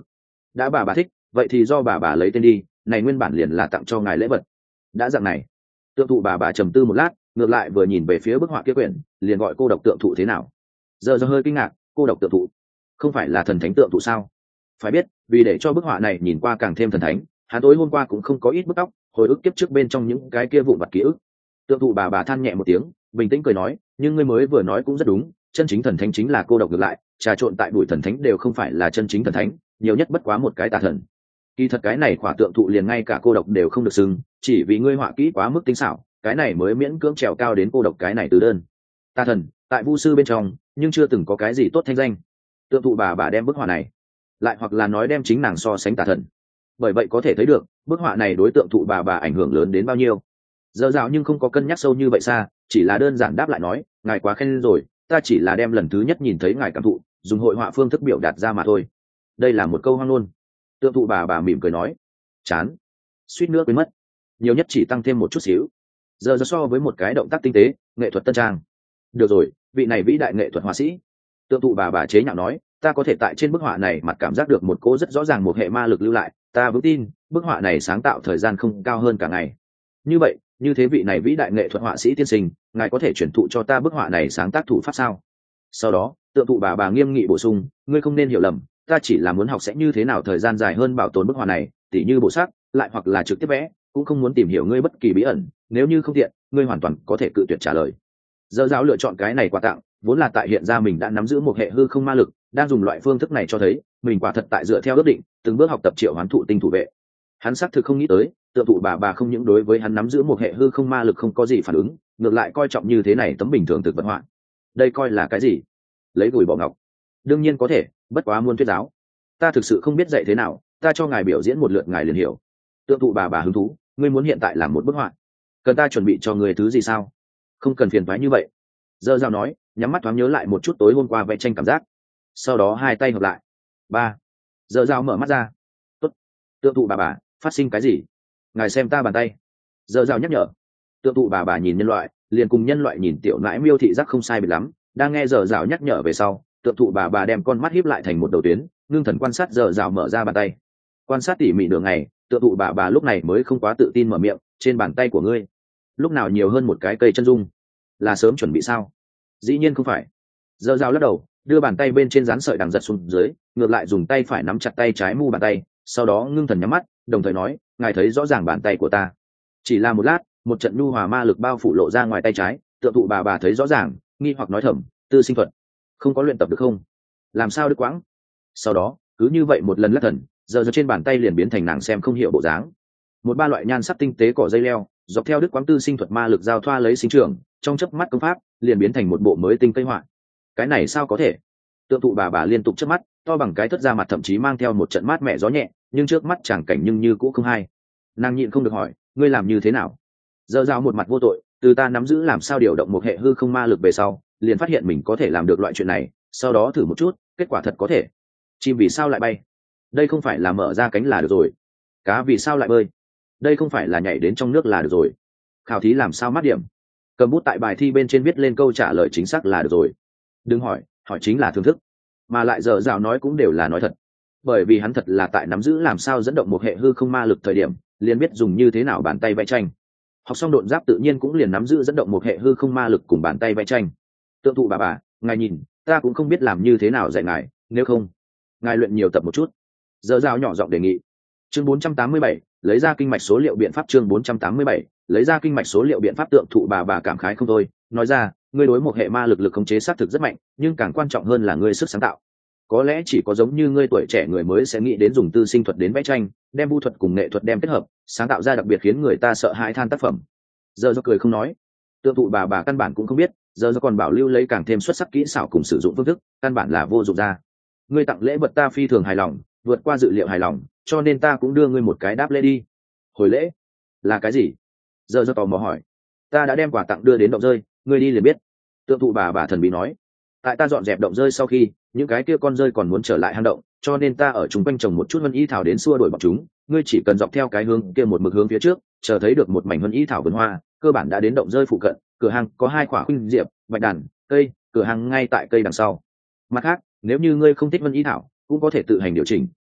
đã bà bà thích vậy thì do bà bà lấy tên đi, này nguyên bản liền là tặng cho ngài lễ vật. Đã dạng này, tượng thụ bà bà trầm tư một lát, ngược lại vừa nhìn về phía bức họa kia quyển, liền gọi cô độc tượng thụ thế nào. Giờ giờ hơi kinh ngạc, cô độc tượng thụ không phải là thần thánh tượng thụ sao? Phải biết, vì để cho bức họa này nhìn qua càng thêm thần thánh, hắn tối hôm qua cũng không có ít bức tóc, hồi ức kiếp trước bên trong những cái kia vụn vặt ký ức. Tượng thụ bà bà than nhẹ một tiếng, bình tĩnh cười nói, nhưng ngươi mới vừa nói cũng rất đúng, chân chính thần thánh chính là cô độc ngược lại, trà trộn tại bụi thần thánh đều không phải là chân chính thần thánh, nhiều nhất bất quá một cái tà thần. Kỳ thật cái này khỏa tượng thụ liền ngay cả cô độc đều không được xưng, chỉ vì ngươi họa kỹ quá mức tinh xảo, cái này mới miễn cưỡng trèo cao đến cô độc cái này từ đơn. Tà thần tại vu sư bên trong nhưng chưa từng có cái gì tốt thanh danh. Tượng thụ bà bà đem bức họa này, lại hoặc là nói đem chính nàng so sánh tà thần, bởi vậy có thể thấy được bức họa này đối tượng thụ bà bà ảnh hưởng lớn đến bao nhiêu. Dở dạo nhưng không có cân nhắc sâu như vậy xa, chỉ là đơn giản đáp lại nói, ngài quá khen rồi, ta chỉ là đem lần thứ nhất nhìn thấy ngài cảm thụ, dùng hội họa phương thức biểu đạt ra mà thôi. Đây là một câu hoang ngôn. Tượng thụ bà bà mỉm cười nói, chán, suýt nữa quên mất, nhiều nhất chỉ tăng thêm một chút xíu. Giờ giờ so với một cái động tác tinh tế, nghệ thuật tân trang. Được rồi, vị này vĩ đại nghệ thuật họa sĩ. Tượng thụ bà bà chế nhạo nói, ta có thể tại trên bức họa này mặt cảm giác được một cô rất rõ ràng một hệ ma lực lưu lại, ta vững tin bức họa này sáng tạo thời gian không cao hơn cả ngày. Như vậy, như thế vị này vĩ đại nghệ thuật họa sĩ tiên sinh, ngài có thể chuyển thụ cho ta bức họa này sáng tác thủ pháp sao? Sau đó, tượng thụ bà bà nghiêm nghị bổ sung, ngươi không nên hiểu lầm, ta chỉ là muốn học sẽ như thế nào thời gian dài hơn bảo tồn bức họa này, tỉ như bổ sắc, lại hoặc là trực tiếp vẽ, cũng không muốn tìm hiểu ngươi bất kỳ bí ẩn, nếu như không tiện, ngươi hoàn toàn có thể cự tuyệt trả lời. Dở dạo lựa chọn cái này quà tặng, vốn là tại hiện ra mình đã nắm giữ một hệ hư không ma lực, đang dùng loại phương thức này cho thấy mình quả thật tại dựa theo ước định, từng bước học tập triệu hoán thụ tinh thủ vệ. Hắn xác thực không nghĩ tới, tượng thụ bà bà không những đối với hắn nắm giữ một hệ hư không ma lực không có gì phản ứng, ngược lại coi trọng như thế này tấm bình thường thực vật họa. Đây coi là cái gì? Lấy gùi bỏ ngọc? Đương nhiên có thể, bất quá muôn thuyết giáo. Ta thực sự không biết dạy thế nào, ta cho ngài biểu diễn một lượt ngài liền hiểu. Tượng thụ bà bà hứng thú, ngươi muốn hiện tại làm một bức họa, cần ta chuẩn bị cho người thứ gì sao? Không cần phiền toái như vậy. Dở dạo nói, nhắm mắt thoáng nhớ lại một chút tối hôm qua vẽ tranh cảm giác, sau đó hai tay hợp lại. Ba. Dở dạo mở mắt ra. Tốt. Tượng thụ bà bà, phát sinh cái gì? Ngài xem ta bàn tay. Dở dạo nhắc nhở. Tượng thụ bà bà nhìn nhân loại, liền cùng nhân loại nhìn tiểu nãi miêu thị giác không sai biệt lắm. Đang nghe dở dạo nhắc nhở về sau, tượng thụ bà bà đem con mắt híp lại thành một đầu tuyến, ngưng thần quan sát dở dạo mở ra bàn tay. Quan sát tỉ mỉ nửa ngày, tượng thụ bà bà lúc này mới không quá tự tin mở miệng, trên bàn tay của ngươi lúc nào nhiều hơn một cái cây chân dung, là sớm chuẩn bị sao? Dĩ nhiên không phải. Dở dạo lắc đầu, đưa bàn tay bên trên dán sợi đằng giật xuống dưới, ngược lại dùng tay phải nắm chặt tay trái mu bàn tay, sau đó ngưng thần nhắm mắt, đồng thời nói, ngài thấy rõ ràng bàn tay của ta. Chỉ là một lát, một trận nhu hòa ma lực bao phủ lộ ra ngoài tay trái, tượng thụ bà bà thấy rõ ràng, nghi hoặc nói thầm, tư sinh thuật không có luyện tập được không? Làm sao được quãng? Sau đó, cứ như vậy một lần lắc thần, giờ giờ trên bàn tay liền biến thành nàng xem không hiểu bộ dáng. Một ba loại nhan sắc tinh tế cỏ dây leo, dọc theo đức quãng tư sinh thuật ma lực giao thoa lấy sinh trưởng, trong chớp mắt công pháp liền biến thành một bộ mới tinh cây họa. Cái này sao có thể? Tượng thụ bà bà liên tục chớp mắt, to bằng cái thất ra mặt thậm chí mang theo một trận mát mẻ gió nhẹ, nhưng trước mắt chẳng cảnh nhưng như cũ không hay. Nàng nhịn không được hỏi, ngươi làm như thế nào? Dở dạo một mặt vô tội, từ ta nắm giữ làm sao điều động một hệ hư không ma lực về sau, liền phát hiện mình có thể làm được loại chuyện này, sau đó thử một chút, kết quả thật có thể. Chim vì sao lại bay? Đây không phải là mở ra cánh là được rồi. Cá vì sao lại bơi? Đây không phải là nhảy đến trong nước là được rồi. Khảo thí làm sao mát điểm? Cầm bút tại bài thi bên trên viết lên câu trả lời chính xác là được rồi. Đừng hỏi, hỏi chính là thưởng thức. Mà lại dở dạo nói cũng đều là nói thật, bởi vì hắn thật là tại nắm giữ làm sao dẫn động một hệ hư không ma lực thời điểm, liền biết dùng như thế nào bàn tay vẽ tranh. Học xong độn giáp tự nhiên cũng liền nắm giữ dẫn động một hệ hư không ma lực cùng bàn tay vẽ tranh. Tượng thụ bà bà, ngài nhìn, ta cũng không biết làm như thế nào dạy ngài, nếu không ngài luyện nhiều tập một chút. Dở dạo nhỏ giọng đề nghị. Chương bốn trăm tám mươi bảy, lấy ra kinh mạch số liệu biện pháp. Chương bốn trăm tám mươi bảy, lấy ra kinh mạch số liệu biện pháp. Tượng thụ bà bà cảm khái không thôi, nói ra, ngươi đối một hệ ma lực lực khống chế xác thực rất mạnh, nhưng càng quan trọng hơn là ngươi sức sáng tạo. Có lẽ chỉ có giống như ngươi tuổi trẻ người mới sẽ nghĩ đến dùng tư sinh thuật đến vẽ tranh, đem vu thuật cùng nghệ thuật đem kết hợp, sáng tạo ra đặc biệt khiến người ta sợ hãi than tác phẩm. Giờ do cười không nói. Tượng thụ bà bà căn bản cũng không biết, giờ do còn bảo lưu lấy càng thêm xuất sắc kỹ xảo cùng sử dụng phương thức, căn bản là vô dụng ra. Ngươi tặng lễ vật ta phi thường hài lòng, vượt qua dự liệu hài lòng, cho nên ta cũng đưa ngươi một cái đáp lễ đi. Hồi lễ là cái gì? Giờ do tò mò hỏi. Ta đã đem quà tặng đưa đến động rơi, ngươi đi liền biết. Tượng thụ bà bà thần bí nói. Tại ta dọn dẹp động rơi sau khi, những cái kia con rơi còn muốn trở lại hang động, cho nên ta ở chung quanh trồng một chút vân y thảo đến xua đuổi bọn chúng. Ngươi chỉ cần dọc theo cái hướng kia một mực hướng phía trước, chờ thấy được một mảnh vân y thảo vườn hoa, cơ bản đã đến động rơi phụ cận. Cửa hàng có hai quả khuynh diệp, bạch đàn, cây, cửa hàng ngay tại cây đằng sau. Mặt khác, nếu như ngươi không thích vân y thảo, cũng có thể tự hành điều chỉnh,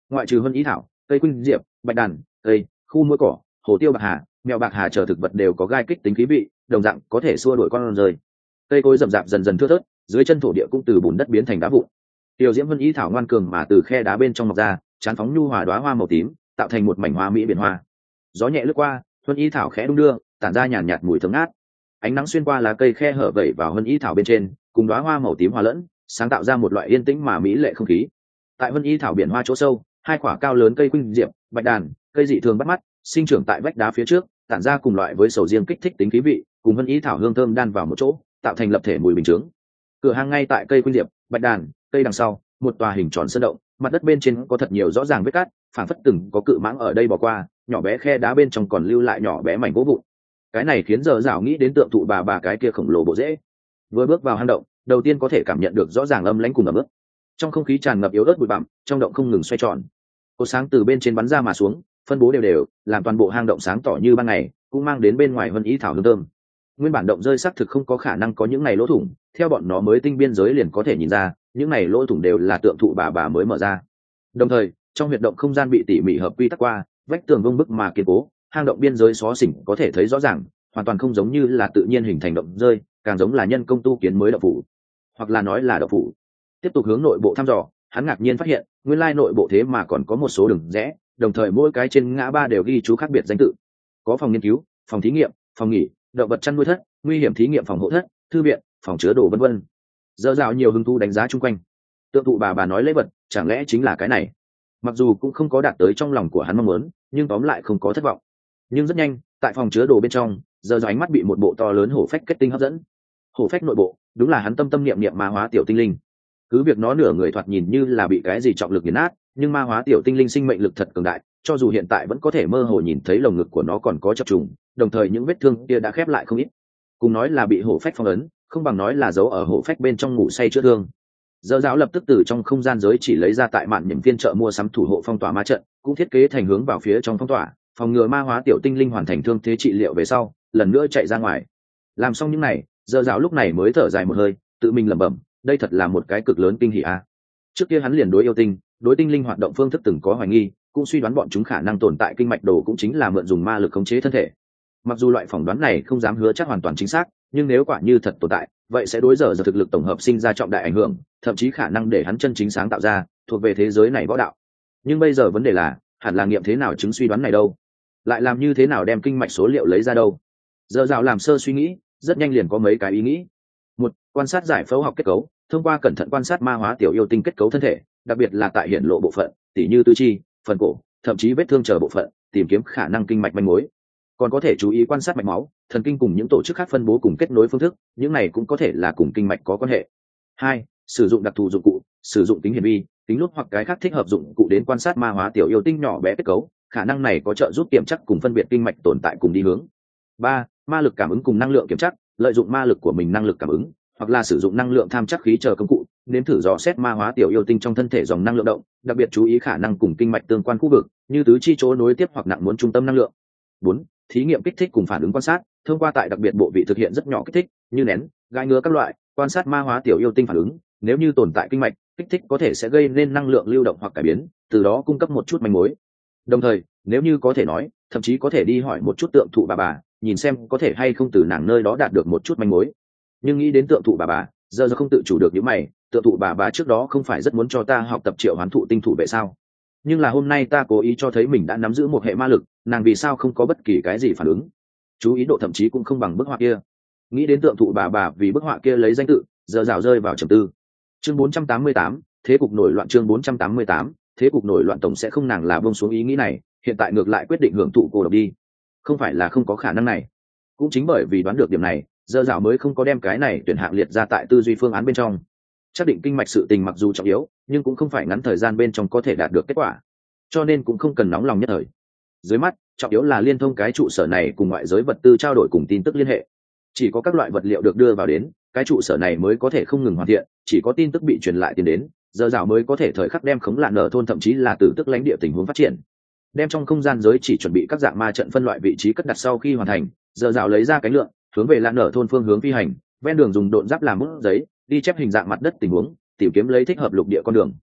ngoại trừ vân ý thảo, cây quynh diệp, bạch đàn, cây khu mũi cỏ, hồ tiêu bạc hà, mèo bạc hà chờ thực vật đều có gai kích tính khí vị, đồng dạng có thể xua đuổi con rơi. Cây cối rậm rạp dần dần thưa thớt, dưới chân thổ địa cũng từ bùn đất biến thành đá vụn. Tiểu diễm vân ý thảo ngoan cường mà từ khe đá bên trong mọc ra, chán phóng nhu hòa đóa hoa màu tím, tạo thành một mảnh hoa mỹ biển hoa. Gió nhẹ lướt qua, vân ý thảo khẽ đung đưa, tản ra nhàn nhạt mùi thơm ngát. Ánh nắng xuyên qua lá cây khe hở vẩy vào vân ý thảo bên trên, cùng đóa hoa màu tím hòa lẫn, sáng tạo ra một loại yên tĩnh mà mỹ lệ không khí. Tại vân ý thảo biển hoa chỗ sâu, hai quả cao lớn cây quynh diệp, bạch đàn, cây dị thường bắt mắt, sinh trưởng tại vách đá phía trước, tản ra cùng loại với sầu riêng kích thích tính khí vị, cùng vân ý thảo hương thơm đan vào một chỗ, tạo thành lập thể mùi bình chướng. Cửa hàng ngay tại cây quynh diệp, bạch đàn, cây đằng sau, một tòa hình tròn sơn động, mặt đất bên trên có thật nhiều rõ ràng vết cát, phảng phất từng có cự mãng ở đây bỏ qua, nhỏ bé khe đá bên trong còn lưu lại nhỏ bé mảnh gỗ vụn. Cái này khiến giờ dạo nghĩ đến tượng thụ bà bà cái kia khổng lồ bộ rễ. Vừa bước vào hang động, đầu tiên có thể cảm nhận được rõ ràng âm lãnh cùng ẩm ướt. Trong không khí tràn ngập yếu ớt bụi bặm, trong động không ngừng xoay tròn. Cột sáng từ bên trên bắn ra mà xuống, phân bố đều đều, làm toàn bộ hang động sáng tỏ như ban ngày, cũng mang đến bên ngoài vân ý thảo hương thơm. Nguyên bản động rơi xác thực không có khả năng có những này lỗ thủng, theo bọn nó mới tinh biên giới liền có thể nhìn ra, những này lỗ thủng đều là tượng thụ bà bà mới mở ra. Đồng thời, trong huyệt động không gian bị tỉ mỉ hợp quy tắc qua, vách tường vông bức mà kiên cố, hang động biên giới xó xỉnh có thể thấy rõ ràng, hoàn toàn không giống như là tự nhiên hình thành động rơi, càng giống là nhân công tu kiến mới động phủ, hoặc là nói là động phủ. Tiếp tục hướng nội bộ thăm dò, hắn ngạc nhiên phát hiện, nguyên lai nội bộ thế mà còn có một số đường rẽ, đồng thời mỗi cái trên ngã ba đều ghi chú khác biệt danh tự. Có phòng nghiên cứu, phòng thí nghiệm, phòng nghỉ, động vật chăn nuôi thất, nguy hiểm thí nghiệm phòng hộ thất, thư viện, phòng chứa đồ vân vân. Dở dạo nhiều hứng thú đánh giá chung quanh. Tượng thụ bà bà nói lễ vật, chẳng lẽ chính là cái này? Mặc dù cũng không có đạt tới trong lòng của hắn mong muốn, nhưng tóm lại không có thất vọng. Nhưng rất nhanh, tại phòng chứa đồ bên trong, giờ dạo ánh mắt bị một bộ to lớn hổ phách kết tinh hấp dẫn. Hổ phách nội bộ, đúng là hắn tâm tâm niệm niệm ma hóa tiểu tinh linh. Cứ việc nó nửa người thoạt nhìn như là bị cái gì trọng lực nghiền nát, nhưng ma hóa tiểu tinh linh sinh mệnh lực thật cường đại, cho dù hiện tại vẫn có thể mơ hồ nhìn thấy lồng ngực của nó còn có chập trùng, đồng thời những vết thương kia đã khép lại không ít. Cùng nói là bị hổ phách phong ấn, không bằng nói là giấu ở hổ phách bên trong ngủ say chữa thương. Dở dạo lập tức từ trong không gian giới chỉ lấy ra tại mạn nhậm phiên chợ mua sắm thủ hộ phong tỏa ma trận, cũng thiết kế thành hướng vào phía trong phong tỏa, phòng ngừa ma hóa tiểu tinh linh hoàn thành thương thế trị liệu về sau, lần nữa chạy ra ngoài. Làm xong những này, dở dạo lúc này mới thở dài một hơi, tự mình lẩm bẩm, đây thật là một cái cực lớn kinh hỉ a. Trước kia hắn liền đối yêu tinh, đối tinh linh hoạt động phương thức từng có hoài nghi, cũng suy đoán bọn chúng khả năng tồn tại kinh mạch đồ cũng chính là mượn dùng ma lực khống chế thân thể. Mặc dù loại phỏng đoán này không dám hứa chắc hoàn toàn chính xác, nhưng nếu quả như thật tồn tại, vậy sẽ đối giờ giờ thực lực tổng hợp sinh ra trọng đại ảnh hưởng, thậm chí khả năng để hắn chân chính sáng tạo ra thuộc về thế giới này võ đạo. Nhưng bây giờ vấn đề là, hẳn là nghiệm thế nào chứng suy đoán này đâu? Lại làm như thế nào đem kinh mạch số liệu lấy ra đâu? Giờ dạo làm sơ suy nghĩ, rất nhanh liền có mấy cái ý nghĩ. Một, quan sát giải phẫu học kết cấu, thông qua cẩn thận quan sát ma hóa tiểu yêu tinh kết cấu thân thể, đặc biệt là tại hiện lộ bộ phận, tỉ như tư chi, phần cổ, thậm chí vết thương chờ bộ phận, tìm kiếm khả năng kinh mạch manh mối. Còn có thể chú ý quan sát mạch máu, thần kinh cùng những tổ chức khác phân bố cùng kết nối phương thức, những này cũng có thể là cùng kinh mạch có quan hệ. Hai, sử dụng đặc thù dụng cụ, sử dụng kính hiển vi, kính lúp hoặc cái khác thích hợp dụng cụ đến quan sát ma hóa tiểu yêu tinh nhỏ bé kết cấu, khả năng này có trợ giúp kiểm chắc cùng phân biệt kinh mạch tồn tại cùng đi hướng. Ba, ma lực cảm ứng cùng năng lượng kiểm chắc, lợi dụng ma lực của mình năng lực cảm ứng, hoặc là sử dụng năng lượng tham chắc khí chờ công cụ, nếm thử dò xét ma hóa tiểu yêu tinh trong thân thể dòng năng lượng động, đặc biệt chú ý khả năng cùng kinh mạch tương quan khu vực, như tứ chi chỗ nối tiếp hoặc nặng muốn trung tâm năng lượng. Bốn, thí nghiệm kích thích cùng phản ứng quan sát, thông qua tại đặc biệt bộ vị thực hiện rất nhỏ kích thích, như nén, gai ngứa các loại, quan sát ma hóa tiểu yêu tinh phản ứng, nếu như tồn tại kinh mạch, kích thích có thể sẽ gây nên năng lượng lưu động hoặc cải biến, từ đó cung cấp một chút manh mối. Đồng thời, nếu như có thể nói, thậm chí có thể đi hỏi một chút tượng thụ bà bà, nhìn xem có thể hay không từ nàng nơi đó đạt được một chút manh mối. Nhưng nghĩ đến tượng thụ bà bà, giờ giờ không tự chủ được những mày, tượng thụ bà bà trước đó không phải rất muốn cho ta học tập triệu hoán thụ tinh thủ vệ sao? Nhưng là hôm nay ta cố ý cho thấy mình đã nắm giữ một hệ ma lực, nàng vì sao không có bất kỳ cái gì phản ứng? Chú ý độ thậm chí cũng không bằng bức họa kia. Nghĩ đến tượng thụ bà bà vì bức họa kia lấy danh tự, giờ rào rơi vào trầm tư. Chương bốn trăm tám mươi tám, thế cục nổi loạn. Chương bốn trăm tám mươi tám, thế cục nổi loạn. Tổng sẽ không nàng là buông xuống ý nghĩ này, hiện tại ngược lại quyết định hưởng thụ cô độc đi. Không phải là không có khả năng này. Cũng chính bởi vì đoán được điểm này, giờ rào mới không có đem cái này tuyển hạng liệt ra tại tư duy phương án bên trong. Xác định kinh mạch sự tình mặc dù trọng yếu, nhưng cũng không phải ngắn thời gian bên trong có thể đạt được kết quả, cho nên cũng không cần nóng lòng nhất thời. Dưới mắt trọng yếu là liên thông cái trụ sở này cùng ngoại giới vật tư trao đổi cùng tin tức liên hệ. Chỉ có các loại vật liệu được đưa vào đến, cái trụ sở này mới có thể không ngừng hoàn thiện, chỉ có tin tức bị truyền lại tiến đến, giờ rào mới có thể thời khắc đem khống lạn nở thôn thậm chí là tử tức lãnh địa tình huống phát triển. Đem trong không gian giới chỉ chuẩn bị các dạng ma trận phân loại vị trí cất đặt sau khi hoàn thành, giờ rào lấy ra cánh lượng, hướng về lạn nở thôn phương hướng phi hành, ven đường dùng độn giáp làm bút giấy, đi chép hình dạng mặt đất tình huống, tìm kiếm lấy thích hợp lục địa con đường.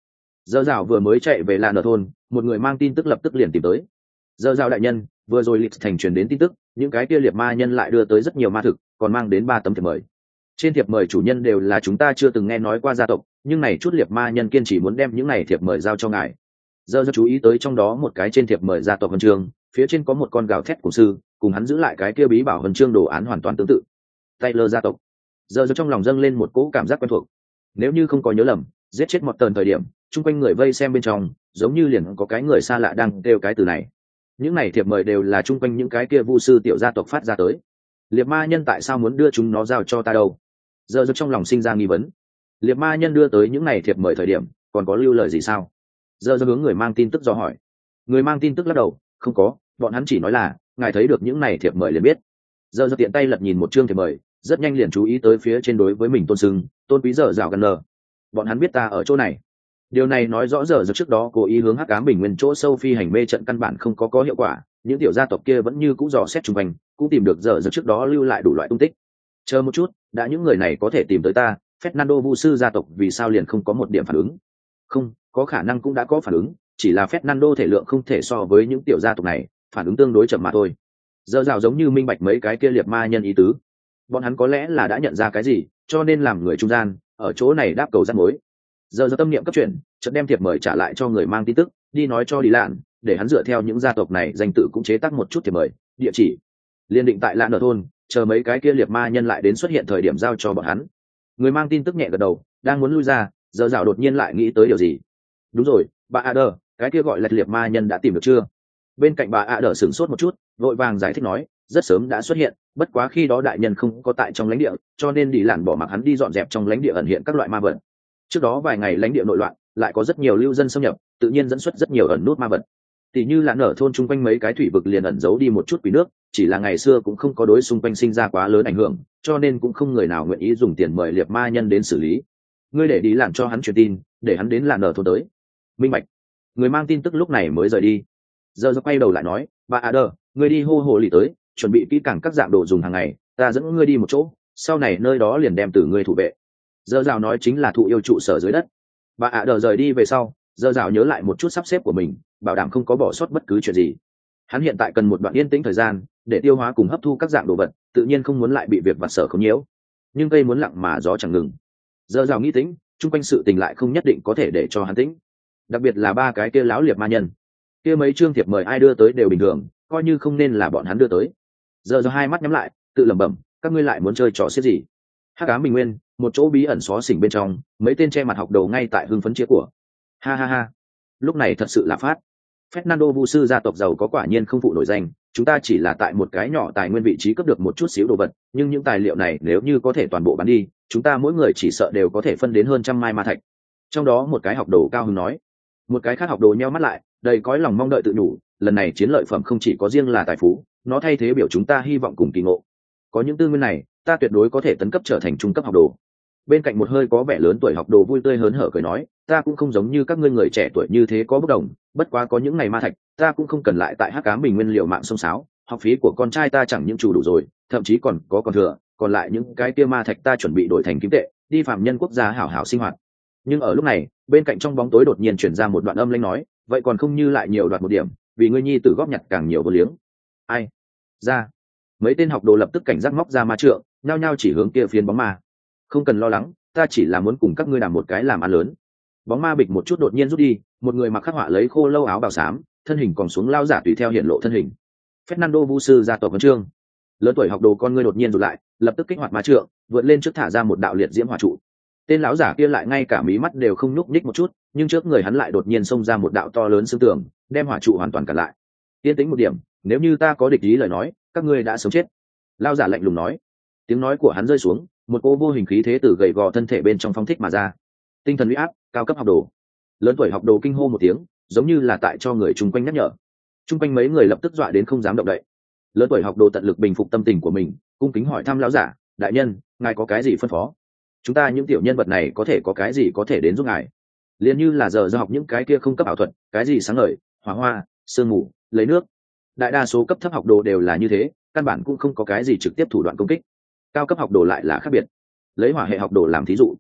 Dơ dạo vừa mới chạy về lạ nở thôn, một người mang tin tức lập tức liền tìm tới. Dơ dạo đại nhân, vừa rồi lịch thành truyền đến tin tức, những cái kia liệt ma nhân lại đưa tới rất nhiều ma thực, còn mang đến ba tấm thiệp mời. Trên thiệp mời chủ nhân đều là chúng ta chưa từng nghe nói qua gia tộc, nhưng này chút liệt ma nhân kiên trì muốn đem những này thiệp mời giao cho ngài. Dơ dạo chú ý tới trong đó một cái trên thiệp mời gia tộc huân chương, phía trên có một con gào thét của sư, cùng hắn giữ lại cái kia bí bảo huân chương đồ án hoàn toàn tương tự. Taylor gia tộc. Dơ dạo trong lòng dâng lên một cỗ cảm giác quen thuộc. Nếu như không có nhớ lầm, giết chết một tần thời điểm, chung quanh người vây xem bên trong giống như liền có cái người xa lạ đang kêu cái từ này. Những này thiệp mời đều là chung quanh những cái kia vu sư tiểu gia tộc phát ra tới. Liệt ma nhân tại sao muốn đưa chúng nó giao cho ta đâu? Giờ giờ trong lòng sinh ra nghi vấn. Liệt ma nhân đưa tới những này thiệp mời thời điểm còn có lưu lời gì sao? Giờ giờ hướng người mang tin tức do hỏi. Người mang tin tức lắc đầu, không có, bọn hắn chỉ nói là ngài thấy được những này thiệp mời liền biết. Giờ giờ tiện tay lật nhìn một chương thiệp mời, rất nhanh liền chú ý tới phía trên đối với mình tôn sưng, tôn quý giờ rào gần nờ. Bọn hắn biết ta ở chỗ này. Điều này nói rõ giờ giờ trước đó cố ý hướng hắc ám bình nguyên chỗ sâu phi hành mê trận căn bản không có có hiệu quả, những tiểu gia tộc kia vẫn như cũ dò xét chung quanh, cũng tìm được giờ giờ trước đó lưu lại đủ loại tung tích. Chờ một chút, đã những người này có thể tìm tới ta, Fernando vu sư gia tộc vì sao liền không có một điểm phản ứng? Không, có khả năng cũng đã có phản ứng, chỉ là Fernando thể lượng không thể so với những tiểu gia tộc này, phản ứng tương đối chậm mà thôi. Giờ rào giống như minh bạch mấy cái kia liệt ma nhân ý tứ, bọn hắn có lẽ là đã nhận ra cái gì, cho nên làm người trung gian ở chỗ này đáp cầu rắc mối. Giờ giờ tâm niệm cấp chuyển, chợt đem thiệp mời trả lại cho người mang tin tức, đi nói cho đi lạn, để hắn dựa theo những gia tộc này danh tự cũng chế tác một chút thiệp mời, địa chỉ liên định tại lạn ở thôn, chờ mấy cái kia liệt ma nhân lại đến xuất hiện thời điểm giao cho bọn hắn. Người mang tin tức nhẹ gật đầu, đang muốn lui ra, giờ dạo đột nhiên lại nghĩ tới điều gì. Đúng rồi, bà Ader, cái kia gọi là liệt ma nhân đã tìm được chưa? Bên cạnh bà Ader sửng sốt một chút, vội vàng giải thích nói, rất sớm đã xuất hiện, bất quá khi đó đại nhân không có tại trong lãnh địa, cho nên đi lạn bỏ mặc hắn đi dọn dẹp trong lãnh địa ẩn hiện các loại ma vật. Trước đó vài ngày lãnh địa nội loạn, lại có rất nhiều lưu dân xâm nhập, tự nhiên dẫn xuất rất nhiều ẩn nút ma vật. Tỷ như là nở thôn chung quanh mấy cái thủy vực liền ẩn giấu đi một chút quỷ nước, chỉ là ngày xưa cũng không có đối xung quanh sinh ra quá lớn ảnh hưởng, cho nên cũng không người nào nguyện ý dùng tiền mời liệt ma nhân đến xử lý. Ngươi để đi làm cho hắn truyền tin, để hắn đến là nở thôn tới. Minh bạch. Người mang tin tức lúc này mới rời đi. Giờ giờ quay đầu lại nói, bà Ader, ngươi đi hô hồ lì tới, chuẩn bị kỹ càng các dạng đồ dùng hàng ngày, ta dẫn ngươi đi một chỗ, sau này nơi đó liền đem từ ngươi thủ vệ. Giờ rào nói chính là thụ yêu trụ sở dưới đất. Bà ạ đờ rời đi về sau, giờ rào nhớ lại một chút sắp xếp của mình, bảo đảm không có bỏ sót bất cứ chuyện gì. Hắn hiện tại cần một đoạn yên tĩnh thời gian để tiêu hóa cùng hấp thu các dạng đồ vật, tự nhiên không muốn lại bị việc vặt sở không nhiễu. Nhưng cây muốn lặng mà gió chẳng ngừng. Giờ rào nghĩ tĩnh, chung quanh sự tình lại không nhất định có thể để cho hắn tĩnh. Đặc biệt là ba cái kia láo liệt ma nhân, kia mấy chương thiệp mời ai đưa tới đều bình thường, coi như không nên là bọn hắn đưa tới. Giờ rào hai mắt nhắm lại, tự lẩm bẩm, các ngươi lại muốn chơi trò xiết gì? Hắc ám bình nguyên, một chỗ bí ẩn xó xỉnh bên trong, mấy tên che mặt học đầu ngay tại hưng phấn chia của. Ha ha ha, lúc này thật sự là phát. Fernando vu sư gia tộc giàu có quả nhiên không phụ nổi danh, chúng ta chỉ là tại một cái nhỏ tài nguyên vị trí cấp được một chút xíu đồ vật, nhưng những tài liệu này nếu như có thể toàn bộ bán đi, chúng ta mỗi người chỉ sợ đều có thể phân đến hơn trăm mai ma thạch. Trong đó một cái học đồ cao hứng nói, một cái khác học đồ nheo mắt lại, đầy cõi lòng mong đợi tự nhủ, lần này chiến lợi phẩm không chỉ có riêng là tài phú, nó thay thế biểu chúng ta hy vọng cùng kỳ ngộ. Có những tư nguyên này, ta tuyệt đối có thể tấn cấp trở thành trung cấp học đồ. Bên cạnh một hơi có vẻ lớn tuổi học đồ vui tươi hớn hở cười nói, ta cũng không giống như các ngươi người trẻ tuổi như thế có bất đồng, bất quá có những ngày ma thạch, ta cũng không cần lại tại hắc ám bình nguyên liệu mạng sông sáo, học phí của con trai ta chẳng những chủ đủ rồi, thậm chí còn có còn thừa, còn lại những cái kia ma thạch ta chuẩn bị đổi thành kim tệ, đi phạm nhân quốc gia hảo hảo sinh hoạt. Nhưng ở lúc này, bên cạnh trong bóng tối đột nhiên chuyển ra một đoạn âm lãnh nói, vậy còn không như lại nhiều đoạt một điểm, vì ngươi nhi tử góp nhặt càng nhiều vô liếng. Ai? Ra. Mấy tên học đồ lập tức cảnh giác móc ra ma trượng, nhao nhao chỉ hướng kia phiến bóng ma. Không cần lo lắng, ta chỉ là muốn cùng các ngươi làm một cái làm ăn lớn. Bóng ma bịch một chút đột nhiên rút đi, một người mặc khắc họa lấy khô lâu áo bào xám, thân hình còn xuống lao giả tùy theo hiện lộ thân hình. Fernando vu sư gia tộc huấn chương. Lớn tuổi học đồ con ngươi đột nhiên rụt lại, lập tức kích hoạt ma trượng, vượt lên trước thả ra một đạo liệt diễm hỏa trụ. Tên lão giả kia lại ngay cả mí mắt đều không nhúc nhích một chút, nhưng trước người hắn lại đột nhiên xông ra một đạo to lớn xương tường, đem hỏa trụ hoàn toàn cản lại. Yên tĩnh một điểm, nếu như ta có địch ý lời nói, các ngươi đã sống chết. Lão giả lạnh lùng nói. Tiếng nói của hắn rơi xuống, một cô vô hình khí thế từ gầy gò thân thể bên trong phong thích mà ra. Tinh thần uy áp, cao cấp học đồ. Lớn tuổi học đồ kinh hô một tiếng, giống như là tại cho người chung quanh nhắc nhở. Chung quanh mấy người lập tức dọa đến không dám động đậy. Lớn tuổi học đồ tận lực bình phục tâm tình của mình, cung kính hỏi thăm lão giả, đại nhân, ngài có cái gì phân phó? Chúng ta những tiểu nhân vật này có thể có cái gì có thể đến giúp ngài? Liên như là giờ do học những cái kia không cấp ảo thuật, cái gì sáng ngời, hỏa hoa, sương mù, lấy nước. Đại đa số cấp thấp học đồ đều là như thế, căn bản cũng không có cái gì trực tiếp thủ đoạn công kích. Cao cấp học đồ lại là khác biệt. Lấy hỏa hệ học đồ làm thí dụ,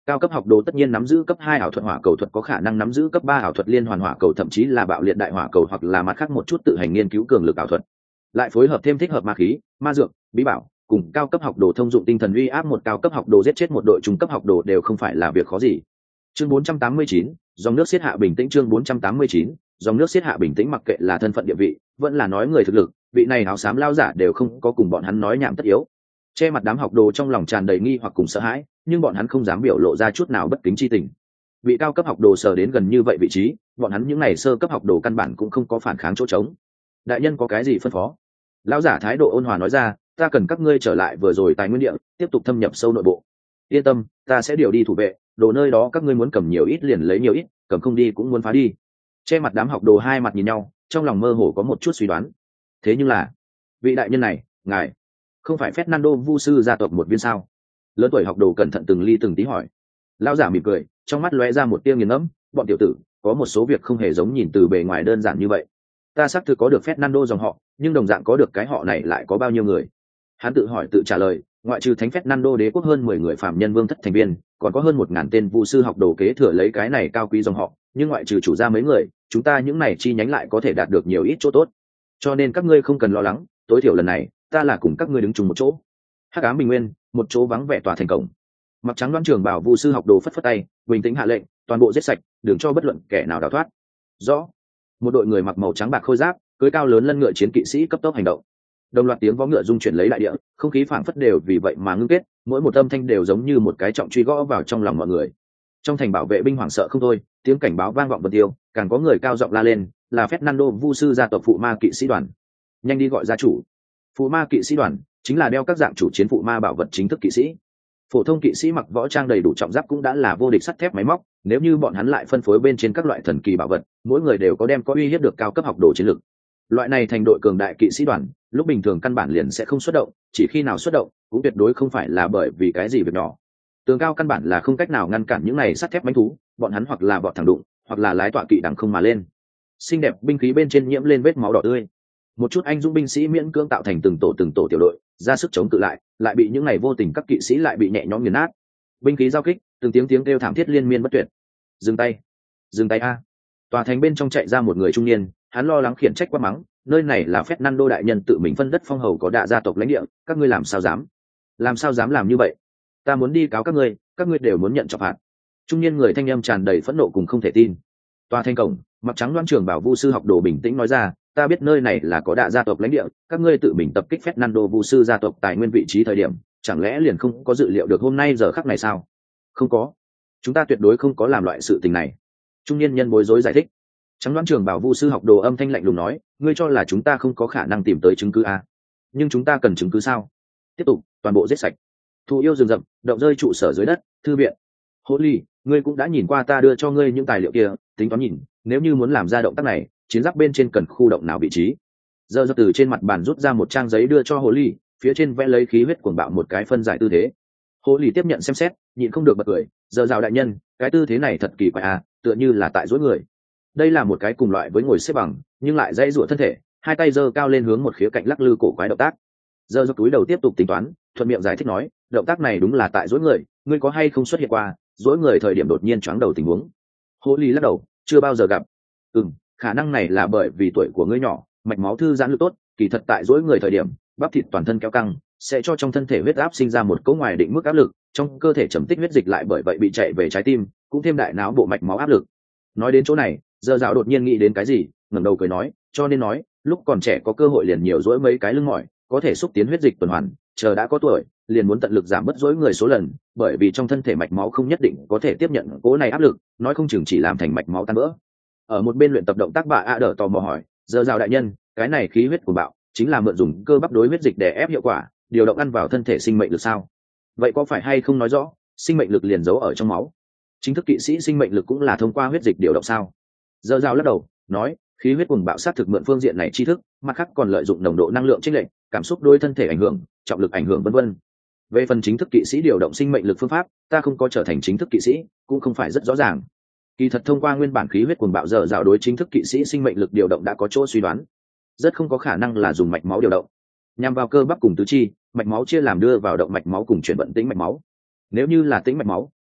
Cao cấp học đồ tất nhiên nắm giữ cấp hai ảo thuật hỏa cầu thuật, có khả năng nắm giữ cấp ba ảo thuật liên hoàn hỏa cầu, thậm chí là bạo liệt đại hỏa cầu, hoặc là mặt khác một chút tự hành nghiên cứu cường lực ảo thuật, lại phối hợp thêm thích hợp ma khí, ma dược, bí bảo, cùng cao cấp học đồ thông dụng tinh thần uy áp, một cao cấp học đồ giết chết một đội trung cấp học đồ đều không phải là việc khó gì. Chương bốn trăm tám mươi chín, dòng nước xiết hạ bình tĩnh. Chương bốn trăm tám mươi chín, dòng nước xiết hạ bình tĩnh. Mặc kệ là thân phận địa vị, vẫn là nói người thực lực, vị này áo xám lao giả đều không có cùng bọn hắn nói nhảm tất yếu. Che mặt đám học đồ trong lòng tràn đầy nghi hoặc cùng sợ hãi, nhưng bọn hắn không dám biểu lộ ra chút nào bất kính chi tình. Vị cao cấp học đồ sờ đến gần như vậy vị trí, bọn hắn những này sơ cấp học đồ căn bản cũng không có phản kháng chỗ trống. Đại nhân có cái gì phân phó? Lão giả thái độ ôn hòa nói ra, ta cần các ngươi trở lại vừa rồi tài nguyên địa, tiếp tục thâm nhập sâu nội bộ. Yên tâm, ta sẽ điều đi thủ vệ, đồ nơi đó các ngươi muốn cầm nhiều ít liền lấy nhiều ít, cầm không đi cũng muốn phá đi. Che mặt đám học đồ hai mặt nhìn nhau, trong lòng mơ hồ có một chút suy đoán. Thế nhưng là, vị đại nhân này, ngài không phải Fernando Vu sư gia tộc một viên sao? Lớn tuổi học đồ cẩn thận từng ly từng tí hỏi. Lão giả mỉm cười, trong mắt lóe ra một tia nghiền ngẫm, bọn tiểu tử, có một số việc không hề giống nhìn từ bề ngoài đơn giản như vậy. Ta xác thực có được Fernando dòng họ, nhưng đồng dạng có được cái họ này lại có bao nhiêu người? Hắn tự hỏi tự trả lời, ngoại trừ thánh Fernando đế quốc hơn mười người phạm nhân vương thất thành viên, còn có hơn một ngàn tên vu sư học đồ kế thừa lấy cái này cao quý dòng họ, nhưng ngoại trừ chủ gia mấy người, chúng ta những này chi nhánh lại có thể đạt được nhiều ít chỗ tốt. Cho nên các ngươi không cần lo lắng, tối thiểu lần này, ta là cùng các ngươi đứng chung một chỗ. Hắc ám bình nguyên, một chỗ vắng vẻ tòa thành cổng. Mặc trắng đoan trường bảo vu sư học đồ phất phất tay, bình tĩnh hạ lệnh, toàn bộ giết sạch, đừng cho bất luận kẻ nào đào thoát. Rõ. Một đội người mặc màu trắng bạc khôi giáp, cưỡi cao lớn lân ngựa chiến kỵ sĩ cấp tốc hành động. Đồng loạt tiếng vó ngựa rung chuyển lấy đại địa, không khí phảng phất đều vì vậy mà ngưng kết, mỗi một âm thanh đều giống như một cái trọng truy gõ vào trong lòng mọi người. Trong thành bảo vệ binh hoảng sợ không thôi, tiếng cảnh báo vang vọng vân tiêu, càng có người cao giọng la lên, là Fernando Vu sư gia tộc phụ ma kỵ sĩ đoàn. Nhanh đi gọi gia chủ. Phụ ma kỵ sĩ đoàn chính là đeo các dạng chủ chiến phụ ma bảo vật chính thức kỵ sĩ. Phổ thông kỵ sĩ mặc võ trang đầy đủ trọng giáp cũng đã là vô địch sắt thép máy móc, nếu như bọn hắn lại phân phối bên trên các loại thần kỳ bảo vật, mỗi người đều có đem có uy hiếp được cao cấp học đồ chiến lược. Loại này thành đội cường đại kỵ sĩ đoàn, lúc bình thường căn bản liền sẽ không xuất động, chỉ khi nào xuất động, cũng tuyệt đối không phải là bởi vì cái gì việc nhỏ. Tường cao căn bản là không cách nào ngăn cản những này sắt thép bánh thú, bọn hắn hoặc là bọt thẳng đụng, hoặc là lái tọa kỵ đằng không mà lên. Xinh đẹp binh khí bên trên nhiễm lên vết máu đỏ tươi. Một chút anh dũng binh sĩ miễn cưỡng tạo thành từng tổ từng tổ tiểu đội, ra sức chống cự lại, lại bị những này vô tình các kỵ sĩ lại bị nhẹ nhõm nghiền nát. Binh khí giao kích, từng tiếng tiếng kêu thảm thiết liên miên bất tuyệt. Dừng tay, dừng tay a! Tòa thành bên trong chạy ra một người trung niên, hắn lo lắng khiển trách quát mắng, nơi này là Fernando đại nhân tự mình phân đất phong hầu có đạ gia tộc lãnh địa, các ngươi làm sao dám? Làm sao dám làm như vậy? Ta muốn đi cáo các ngươi, các ngươi đều muốn nhận trọng phạt. Trung niên người thanh âm tràn đầy phẫn nộ cùng không thể tin. Tòa thành cổng, mặc trắng đoan trường bảo vu sư học đồ bình tĩnh nói ra, ta biết nơi này là có đạ gia tộc lãnh địa, các ngươi tự mình tập kích Fernando vu sư gia tộc tại nguyên vị trí thời điểm, chẳng lẽ liền không có dự liệu được hôm nay giờ khắc này sao? Không có, chúng ta tuyệt đối không có làm loại sự tình này. Trung niên nhân bối rối giải thích. Trắng đoán trường bảo vu sư học đồ âm thanh lạnh lùng nói, ngươi cho là chúng ta không có khả năng tìm tới chứng cứ à? Nhưng chúng ta cần chứng cứ sao? Tiếp tục, toàn bộ giết sạch. Thù yêu rừng rậm, động rơi trụ sở dưới đất, thư viện. Hỗ ly, ngươi cũng đã nhìn qua ta đưa cho ngươi những tài liệu kia, tính toán nhìn, nếu như muốn làm ra động tác này, chiến giáp bên trên cần khu động nào vị trí? Giờ giật từ trên mặt bàn rút ra một trang giấy đưa cho Hồ ly, phía trên vẽ lấy khí huyết cuồng bạo một cái phân giải tư thế. Hồ ly tiếp nhận xem xét, nhịn không được bật cười, giờ rào đại nhân, cái tư thế này thật kỳ quái à, tựa như là tại dối người. Đây là một cái cùng loại với ngồi xếp bằng, nhưng lại dãy rủa thân thể, hai tay giơ cao lên hướng một khía cạnh lắc lư cổ quái động tác. Giờ giật túi đầu tiếp tục tính toán, thuận miệng giải thích nói, động tác này đúng là tại dối người, ngươi có hay không xuất hiện qua dối người thời điểm đột nhiên choáng đầu tình huống? Hồ ly lắc đầu, chưa bao giờ gặp. Ừm, khả năng này là bởi vì tuổi của ngươi nhỏ, mạch máu thư giãn lực tốt, kỳ thật tại dối người thời điểm, bắp thịt toàn thân kéo căng, sẽ cho trong thân thể huyết áp sinh ra một cỗ ngoài định mức áp lực, trong cơ thể trầm tích huyết dịch lại bởi vậy bị chạy về trái tim, cũng thêm đại não bộ mạch máu áp lực. Nói đến chỗ này, giờ dạo đột nhiên nghĩ đến cái gì, ngẩng đầu cười nói, cho nên nói, lúc còn trẻ có cơ hội liền nhiều dỗi mấy cái lưng mỏi, có thể xúc tiến huyết dịch tuần hoàn, chờ đã có tuổi, liền muốn tận lực giảm bớt dỗi người số lần, bởi vì trong thân thể mạch máu không nhất định có thể tiếp nhận cỗ này áp lực, nói không chừng chỉ làm thành mạch máu tan vỡ. Ở một bên luyện tập động tác bà a đỡ tò mò hỏi, giờ dạo đại nhân, cái này khí huyết của bạo chính là mượn dùng cơ bắp đối huyết dịch để ép hiệu quả, điều động ăn vào thân thể sinh mệnh lực sao? Vậy có phải hay không nói rõ sinh mệnh lực liền giấu ở trong máu? Chính thức kỵ sĩ sinh mệnh lực cũng là thông qua huyết dịch điều động sao? Giờ rào lắc đầu nói, khí huyết cuồng bạo sát thực mượn phương diện này tri thức, mặt khác còn lợi dụng nồng độ năng lượng chênh lệch, cảm xúc đối thân thể ảnh hưởng, trọng lực ảnh hưởng vân vân. Về phần chính thức kỵ sĩ điều động sinh mệnh lực phương pháp, ta không có trở thành chính thức kỵ sĩ, cũng không phải rất rõ ràng. Kỳ thật thông qua nguyên bản khí huyết cuồng bạo giờ rào đối chính thức kỵ sĩ sinh mệnh lực điều động đã có chỗ suy đoán, rất không có khả năng là dùng mạch máu điều động, nhằm vào cơ bắp cùng tứ chi, mạch máu chia làm đưa vào động mạch máu cùng chuyển vận tĩnh mạch máu. Nếu như là tĩnh mạch máu,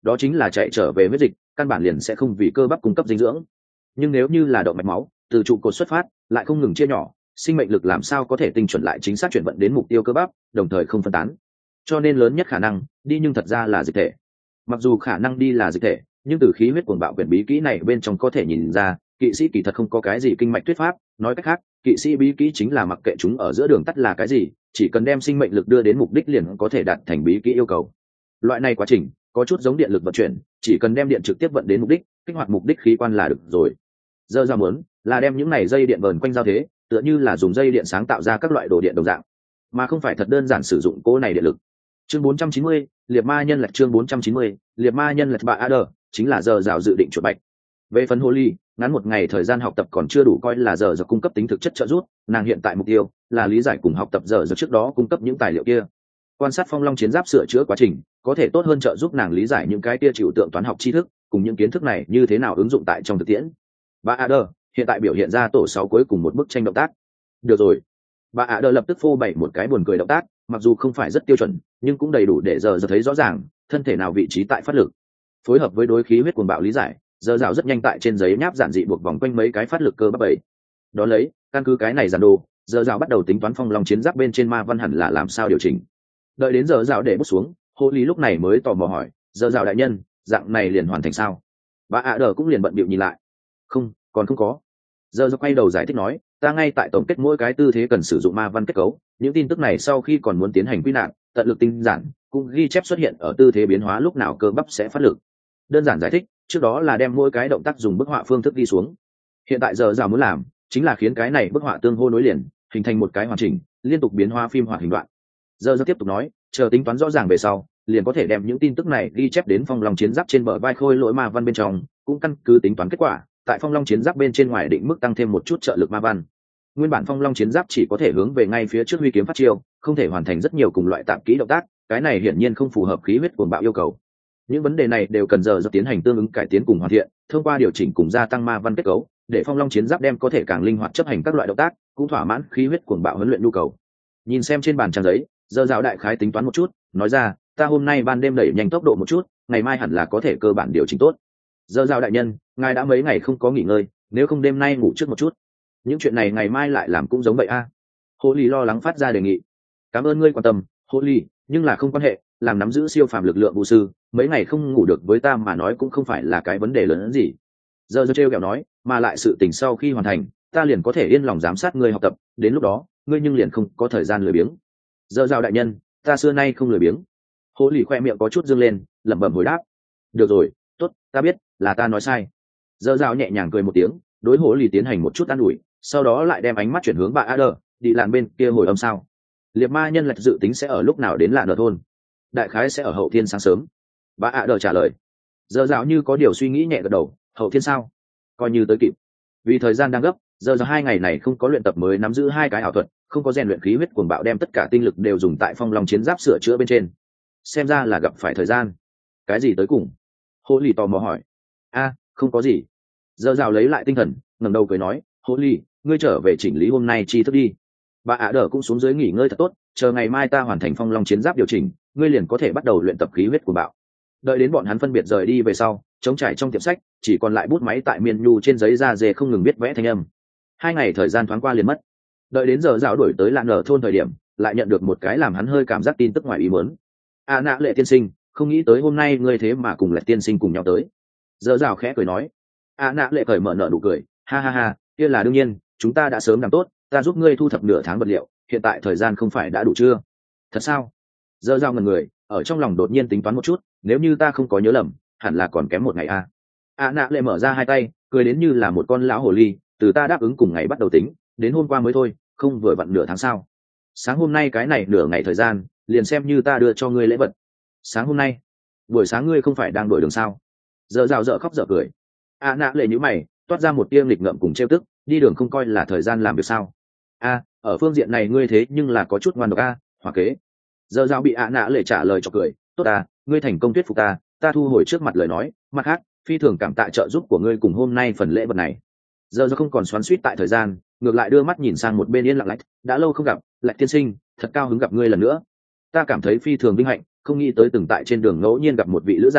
đó chính là chạy trở về huyết dịch, căn bản liền sẽ không vì cơ bắp cung cấp dinh dưỡng. Nhưng nếu như là động mạch máu, từ trụ cột xuất phát lại không ngừng chia nhỏ, sinh mệnh lực làm sao có thể tinh chuẩn lại chính xác chuyển vận đến mục tiêu cơ bắp, đồng thời không phân tán. Cho nên lớn nhất khả năng đi nhưng thật ra là dịch thể. Mặc dù khả năng đi là dịch thể, nhưng từ khí huyết cuồng bạo quyển bí kỹ này bên trong có thể nhìn ra, kỵ sĩ kỳ thật không có cái gì kinh mạch thuyết pháp, nói cách khác, kỵ sĩ bí kỹ chính là mặc kệ chúng ở giữa đường tắt là cái gì, chỉ cần đem sinh mệnh lực đưa đến mục đích liền có thể đạt thành bí kỹ yêu cầu. Loại này quá trình có chút giống điện lực vận chuyển, chỉ cần đem điện trực tiếp vận đến mục đích, kích hoạt mục đích khí quan là được rồi. Giờ ra muốn là đem những này dây điện vờn quanh giao thế, tựa như là dùng dây điện sáng tạo ra các loại đồ điện đồng dạng, mà không phải thật đơn giản sử dụng cỗ này điện lực. Chương bốn trăm chín mươi, liệt ma nhân lệch chương bốn trăm chín mươi, liệt ma nhân lệch bạ a đờ, chính là giờ rào dự định chuột bạch. Về phần hồ ly, ngắn một ngày thời gian học tập còn chưa đủ coi là giờ giờ cung cấp tính thực chất trợ giúp, nàng hiện tại mục tiêu là lý giải cùng học tập giờ giờ trước đó cung cấp những tài liệu kia. Quan sát phong long chiến giáp sửa chữa quá trình, có thể tốt hơn trợ giúp nàng lý giải những cái kia chịu tượng toán học tri thức, cùng những kiến thức này như thế nào ứng dụng tại trong thực tiễn. Bà Adder hiện tại biểu hiện ra tổ sáu cuối cùng một bức tranh động tác. Được rồi. Bà Adder lập tức phô bày một cái buồn cười động tác, mặc dù không phải rất tiêu chuẩn, nhưng cũng đầy đủ để giờ giờ thấy rõ ràng thân thể nào vị trí tại phát lực. Phối hợp với đối khí huyết cuồng bạo lý giải, giờ rào rất nhanh tại trên giấy nháp giản dị buộc vòng quanh mấy cái phát lực cơ bắp bảy. Đó lấy, căn cứ cái này giản đồ, giờ rào bắt đầu tính toán phong long chiến giáp bên trên ma văn hẳn là làm sao điều chỉnh. Đợi đến giờ rào để bút xuống, Hồ Lý lúc này mới tò mò hỏi, giờ rào đại nhân, dạng này liền hoàn thành sao? Bà ạ đờ cũng liền bận bịu nhìn lại. Không, còn không có. Giờ rào quay đầu giải thích nói, ta ngay tại tổng kết mỗi cái tư thế cần sử dụng ma văn kết cấu, những tin tức này sau khi còn muốn tiến hành quy nạn, tận lực tinh giản, cũng ghi chép xuất hiện ở tư thế biến hóa lúc nào cơ bắp sẽ phát lực. Đơn giản giải thích, trước đó là đem mỗi cái động tác dùng bức họa phương thức đi xuống. Hiện tại giờ rào muốn làm, chính là khiến cái này bức họa tương hô nối liền, hình thành một cái hoàn chỉnh, liên tục biến hóa phim hoạt hình đoạn. Giờ rào tiếp tục nói, chờ tính toán rõ ràng về sau, liền có thể đem những tin tức này ghi chép đến phong long chiến giáp trên bờ vai khôi lỗi ma văn bên trong, cũng căn cứ tính toán kết quả, tại phong long chiến giáp bên trên ngoài định mức tăng thêm một chút trợ lực ma văn. Nguyên bản phong long chiến giáp chỉ có thể hướng về ngay phía trước huy kiếm phát chiêu, không thể hoàn thành rất nhiều cùng loại tạm kỹ động tác, cái này hiển nhiên không phù hợp khí huyết cuồng bạo yêu cầu. Những vấn đề này đều cần giờ do tiến hành tương ứng cải tiến cùng hoàn thiện, thông qua điều chỉnh cùng gia tăng ma văn kết cấu, để phong long chiến giáp đem có thể càng linh hoạt chấp hành các loại động tác, cũng thỏa mãn khí huyết cuồng bạo huấn luyện nhu cầu. Nhìn xem trên bàn trang giấy, giờ giáo đại khái tính toán một chút, nói ra, ta hôm nay ban đêm đẩy nhanh tốc độ một chút, ngày mai hẳn là có thể cơ bản điều chỉnh tốt. Giờ giáo đại nhân, ngài đã mấy ngày không có nghỉ ngơi, nếu không đêm nay ngủ trước một chút. Những chuyện này ngày mai lại làm cũng giống vậy a. À? Hồ Ly lo lắng phát ra đề nghị. Cảm ơn ngươi quan tâm, Hồ Ly, nhưng là không quan hệ, làm nắm giữ siêu phàm lực lượng vũ sư, mấy ngày không ngủ được với ta mà nói cũng không phải là cái vấn đề lớn hơn gì. Giờ giờ trêu kẹo nói, mà lại sự tình sau khi hoàn thành, ta liền có thể yên lòng giám sát ngươi học tập, đến lúc đó, ngươi nhưng liền không có thời gian lười biếng. Giờ giao đại nhân, ta xưa nay không lười biếng. Hồ Lì khoe miệng có chút dương lên, lẩm bẩm hồi đáp. Được rồi, tốt, ta biết, là ta nói sai. Giờ giao nhẹ nhàng cười một tiếng, đối Hồ Lì tiến hành một chút an ủi, sau đó lại đem ánh mắt chuyển hướng bà Adder, đi làn bên kia hồi âm sao. Liệt ma nhân lệch dự tính sẽ ở lúc nào đến làn ở thôn? Đại khái sẽ ở hậu thiên sáng sớm. Bà Adder trả lời. Giờ giao như có điều suy nghĩ nhẹ gật đầu, hậu thiên sao? Coi như tới kịp. Vì thời gian đang gấp, giờ giờ hai ngày này không có luyện tập mới nắm giữ hai cái ảo thuật, không có rèn luyện khí huyết cuồng bạo đem tất cả tinh lực đều dùng tại phong long chiến giáp sửa chữa bên trên. Xem ra là gặp phải thời gian. Cái gì tới cùng? Hồ Lì tò mò hỏi. A, không có gì. Giờ rào lấy lại tinh thần, ngẩng đầu cười nói, Hồ Lì, ngươi trở về chỉnh lý hôm nay chi thức đi. Bà Ả Đờ cũng xuống dưới nghỉ ngơi thật tốt, chờ ngày mai ta hoàn thành phong long chiến giáp điều chỉnh, ngươi liền có thể bắt đầu luyện tập khí huyết cuồng bạo. Đợi đến bọn hắn phân biệt rời đi về sau, trống trải trong tiệm sách, chỉ còn lại bút máy tại miền nhu trên giấy da dê không ngừng viết vẽ thanh âm. Hai ngày thời gian thoáng qua liền mất. Đợi đến giờ dạo đổi tới lạn ở thôn thời điểm, lại nhận được một cái làm hắn hơi cảm giác tin tức ngoài ý muốn. À nạ lệ tiên sinh, không nghĩ tới hôm nay ngươi thế mà cùng lệ tiên sinh cùng nhau tới. Giờ dạo khẽ cười nói. À nạ lệ cởi mở nợ nụ cười, ha ha ha, kia là đương nhiên, chúng ta đã sớm làm tốt, ta giúp ngươi thu thập nửa tháng vật liệu, hiện tại thời gian không phải đã đủ chưa? Thật sao? Giờ dạo ngần người, ở trong lòng đột nhiên tính toán một chút, nếu như ta không có nhớ lầm, hẳn là còn kém một ngày a. À. À nạ lệ mở ra hai tay, cười đến như là một con lão hồ ly, từ ta đáp ứng cùng ngày bắt đầu tính, đến hôm qua mới thôi, không vừa vặn nửa tháng sao? Sáng hôm nay cái này nửa ngày thời gian, liền xem như ta đưa cho ngươi lễ vật. Sáng hôm nay, buổi sáng ngươi không phải đang đổi đường sao? Giờ rào dở khóc dở cười. À nạ lệ nhíu mày, toát ra một tia nghịch ngợm cùng trêu tức, đi đường không coi là thời gian làm việc sao? A, ở phương diện này ngươi thế nhưng là có chút ngoan độc a, hòa kế. Giờ rào bị ạ nạ lệ trả lời cho cười, tốt à, ngươi thành công thuyết phục ta, ta thu hồi trước mặt lời nói, mặt khác, phi thường cảm tạ trợ giúp của ngươi cùng hôm nay phần lễ vật này. Giờ do không còn xoắn xuýt tại thời gian, ngược lại đưa mắt nhìn sang một bên yên lặng lách, đã lâu không gặp, Lạch tiên sinh, thật cao hứng gặp ngươi lần nữa. Ta cảm thấy phi thường vinh hạnh, không nghĩ tới từng tại trên đường ngẫu nhiên gặp một vị lữ giả,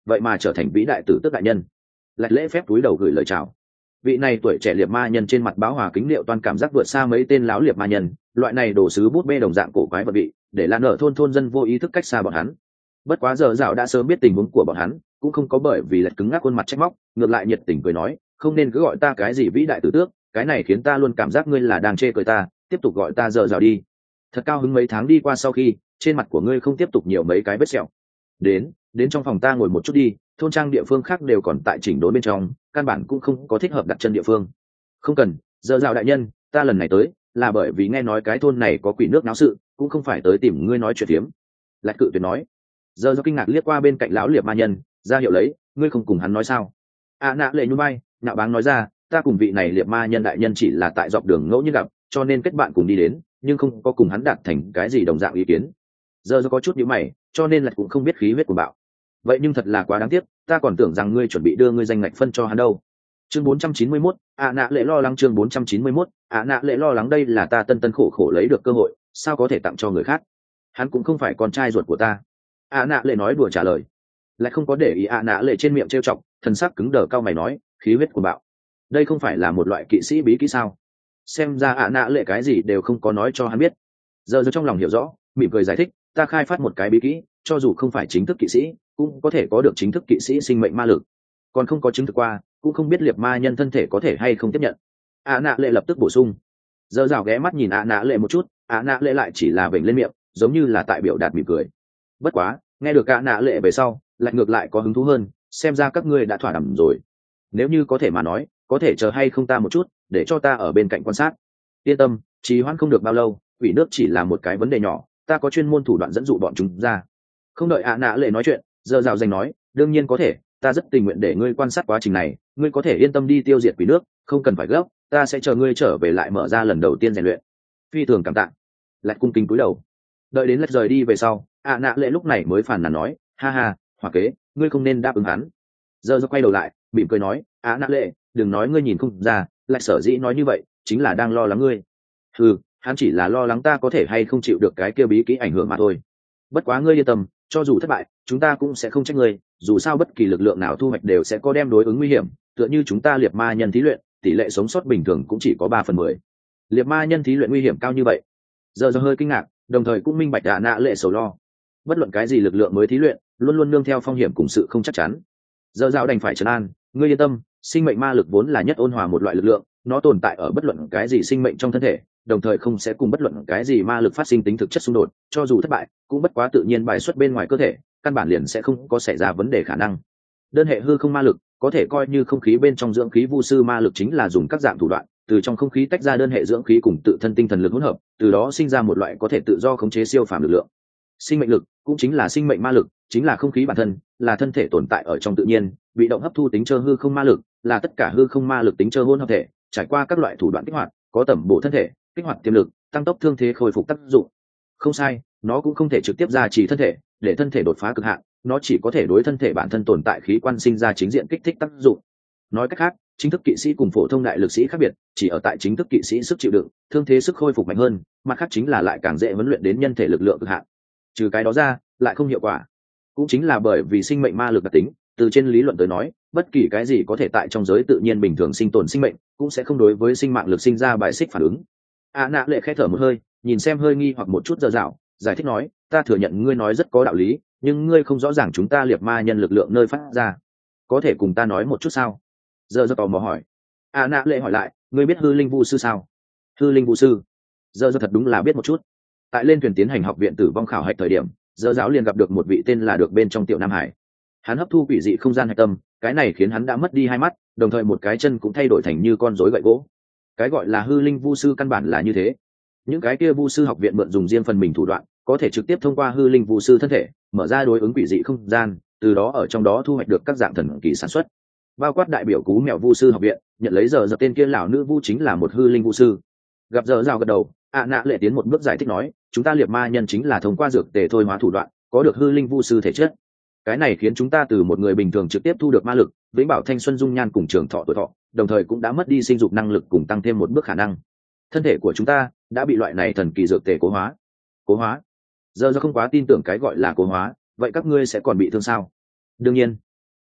vậy mà trở thành vĩ đại tử tước đại nhân. Lại lễ phép túi đầu gửi lời chào. Vị này tuổi trẻ liệt ma nhân trên mặt báo hòa kính liệu toan cảm giác vượt xa mấy tên láo liệt ma nhân, loại này đồ sứ bút bê đồng dạng cổ quái vật vị, để lan ở thôn thôn dân vô ý thức cách xa bọn hắn. Bất quá giờ dạo đã sớm biết tình huống của bọn hắn, cũng không có bởi vì lật cứng ngắc khuôn mặt trách móc, ngược lại nhiệt tình cười nói, không nên cứ gọi ta cái gì vĩ đại tử tước, cái này khiến ta luôn cảm giác ngươi là đang chê cười ta, tiếp tục gọi ta giờ dạo đi. Thật cao hứng mấy tháng đi qua sau khi, trên mặt của ngươi không tiếp tục nhiều mấy cái vết sẹo. Đến, đến trong phòng ta ngồi một chút đi, thôn trang địa phương khác đều còn tại chỉnh đốn bên trong, căn bản cũng không có thích hợp đặt chân địa phương. Không cần, giờ dạo đại nhân, ta lần này tới là bởi vì nghe nói cái thôn này có quỷ nước náo sự, cũng không phải tới tìm ngươi nói chuyện tiếm. Lại cự tuyệt nói. Giờ do kinh ngạc liếc qua bên cạnh lão liệt ma nhân, ra hiệu lấy, ngươi không cùng hắn nói sao? À nạ lệ nhún vai, nạo báng nói ra, ta cùng vị này liệt ma nhân đại nhân chỉ là tại dọc đường ngẫu nhiên gặp, cho nên kết bạn cùng đi đến, nhưng không có cùng hắn đạt thành cái gì đồng dạng ý kiến. Giờ do có chút nhíu mày, cho nên là cũng không biết khí huyết của bạo. Vậy nhưng thật là quá đáng tiếc, ta còn tưởng rằng ngươi chuẩn bị đưa ngươi danh ngạch phân cho hắn đâu. Chương bốn trăm chín mươi mốt, ạ nạ lệ lo lắng chương bốn trăm chín mươi mốt, ạ nạ lệ lo lắng đây là ta tân tân khổ khổ lấy được cơ hội, sao có thể tặng cho người khác? Hắn cũng không phải con trai ruột của ta. ạ nạ lệ nói đùa trả lời, lại không có để ý ạ nạ lệ trên miệng trêu chọc, thần sắc cứng đờ cao mày nói, khí huyết của bạo. Đây không phải là một loại kỵ sĩ bí kỹ sao? Xem ra ạ nạ lệ cái gì đều không có nói cho hắn biết. Giờ giờ trong lòng hiểu rõ, mỉm cười giải thích, ta khai phát một cái bí kỹ, cho dù không phải chính thức kỵ sĩ, cũng có thể có được chính thức kỵ sĩ sinh mệnh ma lực. Còn không có chứng thực qua, cũng không biết liệt ma nhân thân thể có thể hay không tiếp nhận. ạ nạ lệ lập tức bổ sung. Giờ rào ghé mắt nhìn ạ nạ lệ một chút, ạ nạ lệ lại chỉ là vểnh lên miệng, giống như là tại biểu đạt mỉm cười. Bất quá, nghe được ạ nạ lệ về sau, lại ngược lại có hứng thú hơn, xem ra các ngươi đã thỏa đàm rồi. Nếu như có thể mà nói, có thể chờ hay không ta một chút, để cho ta ở bên cạnh quan sát. Yên tâm, trì hoãn không được bao lâu, quỷ nước chỉ là một cái vấn đề nhỏ, ta có chuyên môn thủ đoạn dẫn dụ bọn chúng ra. Không đợi ạ nạ lệ nói chuyện, giờ rào danh nói, đương nhiên có thể, ta rất tình nguyện để ngươi quan sát quá trình này, ngươi có thể yên tâm đi tiêu diệt quỷ nước, không cần phải gấp, ta sẽ chờ ngươi trở về lại mở ra lần đầu tiên rèn luyện. Phi thường cảm tạ. Lại cung kính cúi đầu. Đợi đến lật rời đi về sau, ạ nạ lệ lúc này mới phàn nàn nói, ha ha, hỏa kế, ngươi không nên đáp ứng hắn. Giờ giờ quay đầu lại, mỉm cười nói, ạ nạ lệ, đừng nói ngươi nhìn không ra, lại sở dĩ nói như vậy, chính là đang lo lắng ngươi. Ừ, hắn chỉ là lo lắng ta có thể hay không chịu được cái kia bí kỹ ảnh hưởng mà thôi. Bất quá ngươi yên tâm, cho dù thất bại, chúng ta cũng sẽ không trách ngươi, dù sao bất kỳ lực lượng nào thu hoạch đều sẽ có đem đối ứng nguy hiểm, tựa như chúng ta liệt ma nhân thí luyện, tỷ lệ sống sót bình thường cũng chỉ có ba phần mười. Liệt ma nhân thí luyện nguy hiểm cao như vậy. Giờ giờ hơi kinh ngạc, đồng thời cũng minh bạch ạ nạ lệ sầu lo. Bất luận cái gì lực lượng mới thí luyện, luôn luôn nương theo phong hiểm cùng sự không chắc chắn. Giờ dạo đành phải trấn an, ngươi yên tâm, sinh mệnh ma lực vốn là nhất ôn hòa một loại lực lượng, nó tồn tại ở bất luận cái gì sinh mệnh trong thân thể, đồng thời không sẽ cùng bất luận cái gì ma lực phát sinh tính thực chất xung đột, cho dù thất bại, cũng bất quá tự nhiên bài xuất bên ngoài cơ thể, căn bản liền sẽ không có xảy ra vấn đề khả năng. Đơn hệ hư không ma lực, có thể coi như không khí bên trong dưỡng khí vu sư ma lực chính là dùng các dạng thủ đoạn, từ trong không khí tách ra đơn hệ dưỡng khí cùng tự thân tinh thần lực hỗn hợp, từ đó sinh ra một loại có thể tự do khống chế siêu phàm lực lượng. Sinh mệnh lực cũng chính là sinh mệnh ma lực, chính là không khí bản thân, là thân thể tồn tại ở trong tự nhiên, bị động hấp thu tính chơ hư không ma lực, là tất cả hư không ma lực tính chơ hỗn hợp thể, trải qua các loại thủ đoạn kích hoạt, có tẩm bổ thân thể, kích hoạt tiềm lực, tăng tốc thương thế khôi phục tác dụng. Không sai, nó cũng không thể trực tiếp ra trì thân thể, để thân thể đột phá cực hạn, nó chỉ có thể đối thân thể bản thân tồn tại khí quan sinh ra chính diện kích thích tác dụng. Nói cách khác, chính thức kỵ sĩ cùng phổ thông đại lực sĩ khác biệt, chỉ ở tại chính thức kỵ sĩ sức chịu đựng, thương thế sức khôi phục mạnh hơn, mặt khác chính là lại càng dễ huấn luyện đến nhân thể lực lượng cực hạn. Trừ cái đó ra, lại không hiệu quả. Cũng chính là bởi vì sinh mệnh ma lực đặc tính, từ trên lý luận tới nói, bất kỳ cái gì có thể tại trong giới tự nhiên bình thường sinh tồn sinh mệnh, cũng sẽ không đối với sinh mạng lực sinh ra bài xích phản ứng. À nạ lệ khẽ thở một hơi, nhìn xem hơi nghi hoặc một chút dơ dạo, giải thích nói, ta thừa nhận ngươi nói rất có đạo lý, nhưng ngươi không rõ ràng chúng ta liệt ma nhân lực lượng nơi phát ra, có thể cùng ta nói một chút sao? Giờ giờ tò mò hỏi. À nạ lệ hỏi lại, ngươi biết hư linh vu sư sao? Hư linh vu sư? Giờ giờ thật đúng là biết một chút. Tại lên thuyền tiến hành học viện tử vong khảo hạch thời điểm, giờ giáo liền gặp được một vị tên là được bên trong tiểu Nam Hải. Hắn hấp thu quỷ dị không gian hạch tâm, cái này khiến hắn đã mất đi hai mắt, đồng thời một cái chân cũng thay đổi thành như con rối gậy gỗ. Cái gọi là hư linh vu sư căn bản là như thế. Những cái kia vu sư học viện mượn dùng riêng phần mình thủ đoạn, có thể trực tiếp thông qua hư linh vu sư thân thể, mở ra đối ứng quỷ dị không gian, từ đó ở trong đó thu hoạch được các dạng thần kỳ sản xuất. Bao quát đại biểu cú mèo vu sư học viện, nhận lấy giờ giờ tên kia lão nữ vu chính là một hư linh vu sư. Gặp giờ rào gật đầu, ạ nạ lệ tiến một bước giải thích nói, chúng ta liệt ma nhân chính là thông qua dược tề thôi hóa thủ đoạn, có được hư linh vu sư thể chất. Cái này khiến chúng ta từ một người bình thường trực tiếp thu được ma lực, vĩnh bảo thanh xuân dung nhan cùng trường thọ tuổi thọ, đồng thời cũng đã mất đi sinh dục năng lực cùng tăng thêm một bước khả năng. Thân thể của chúng ta đã bị loại này thần kỳ dược tề cố hóa. Cố hóa? Giờ giờ không quá tin tưởng cái gọi là cố hóa, vậy các ngươi sẽ còn bị thương sao? Đương nhiên,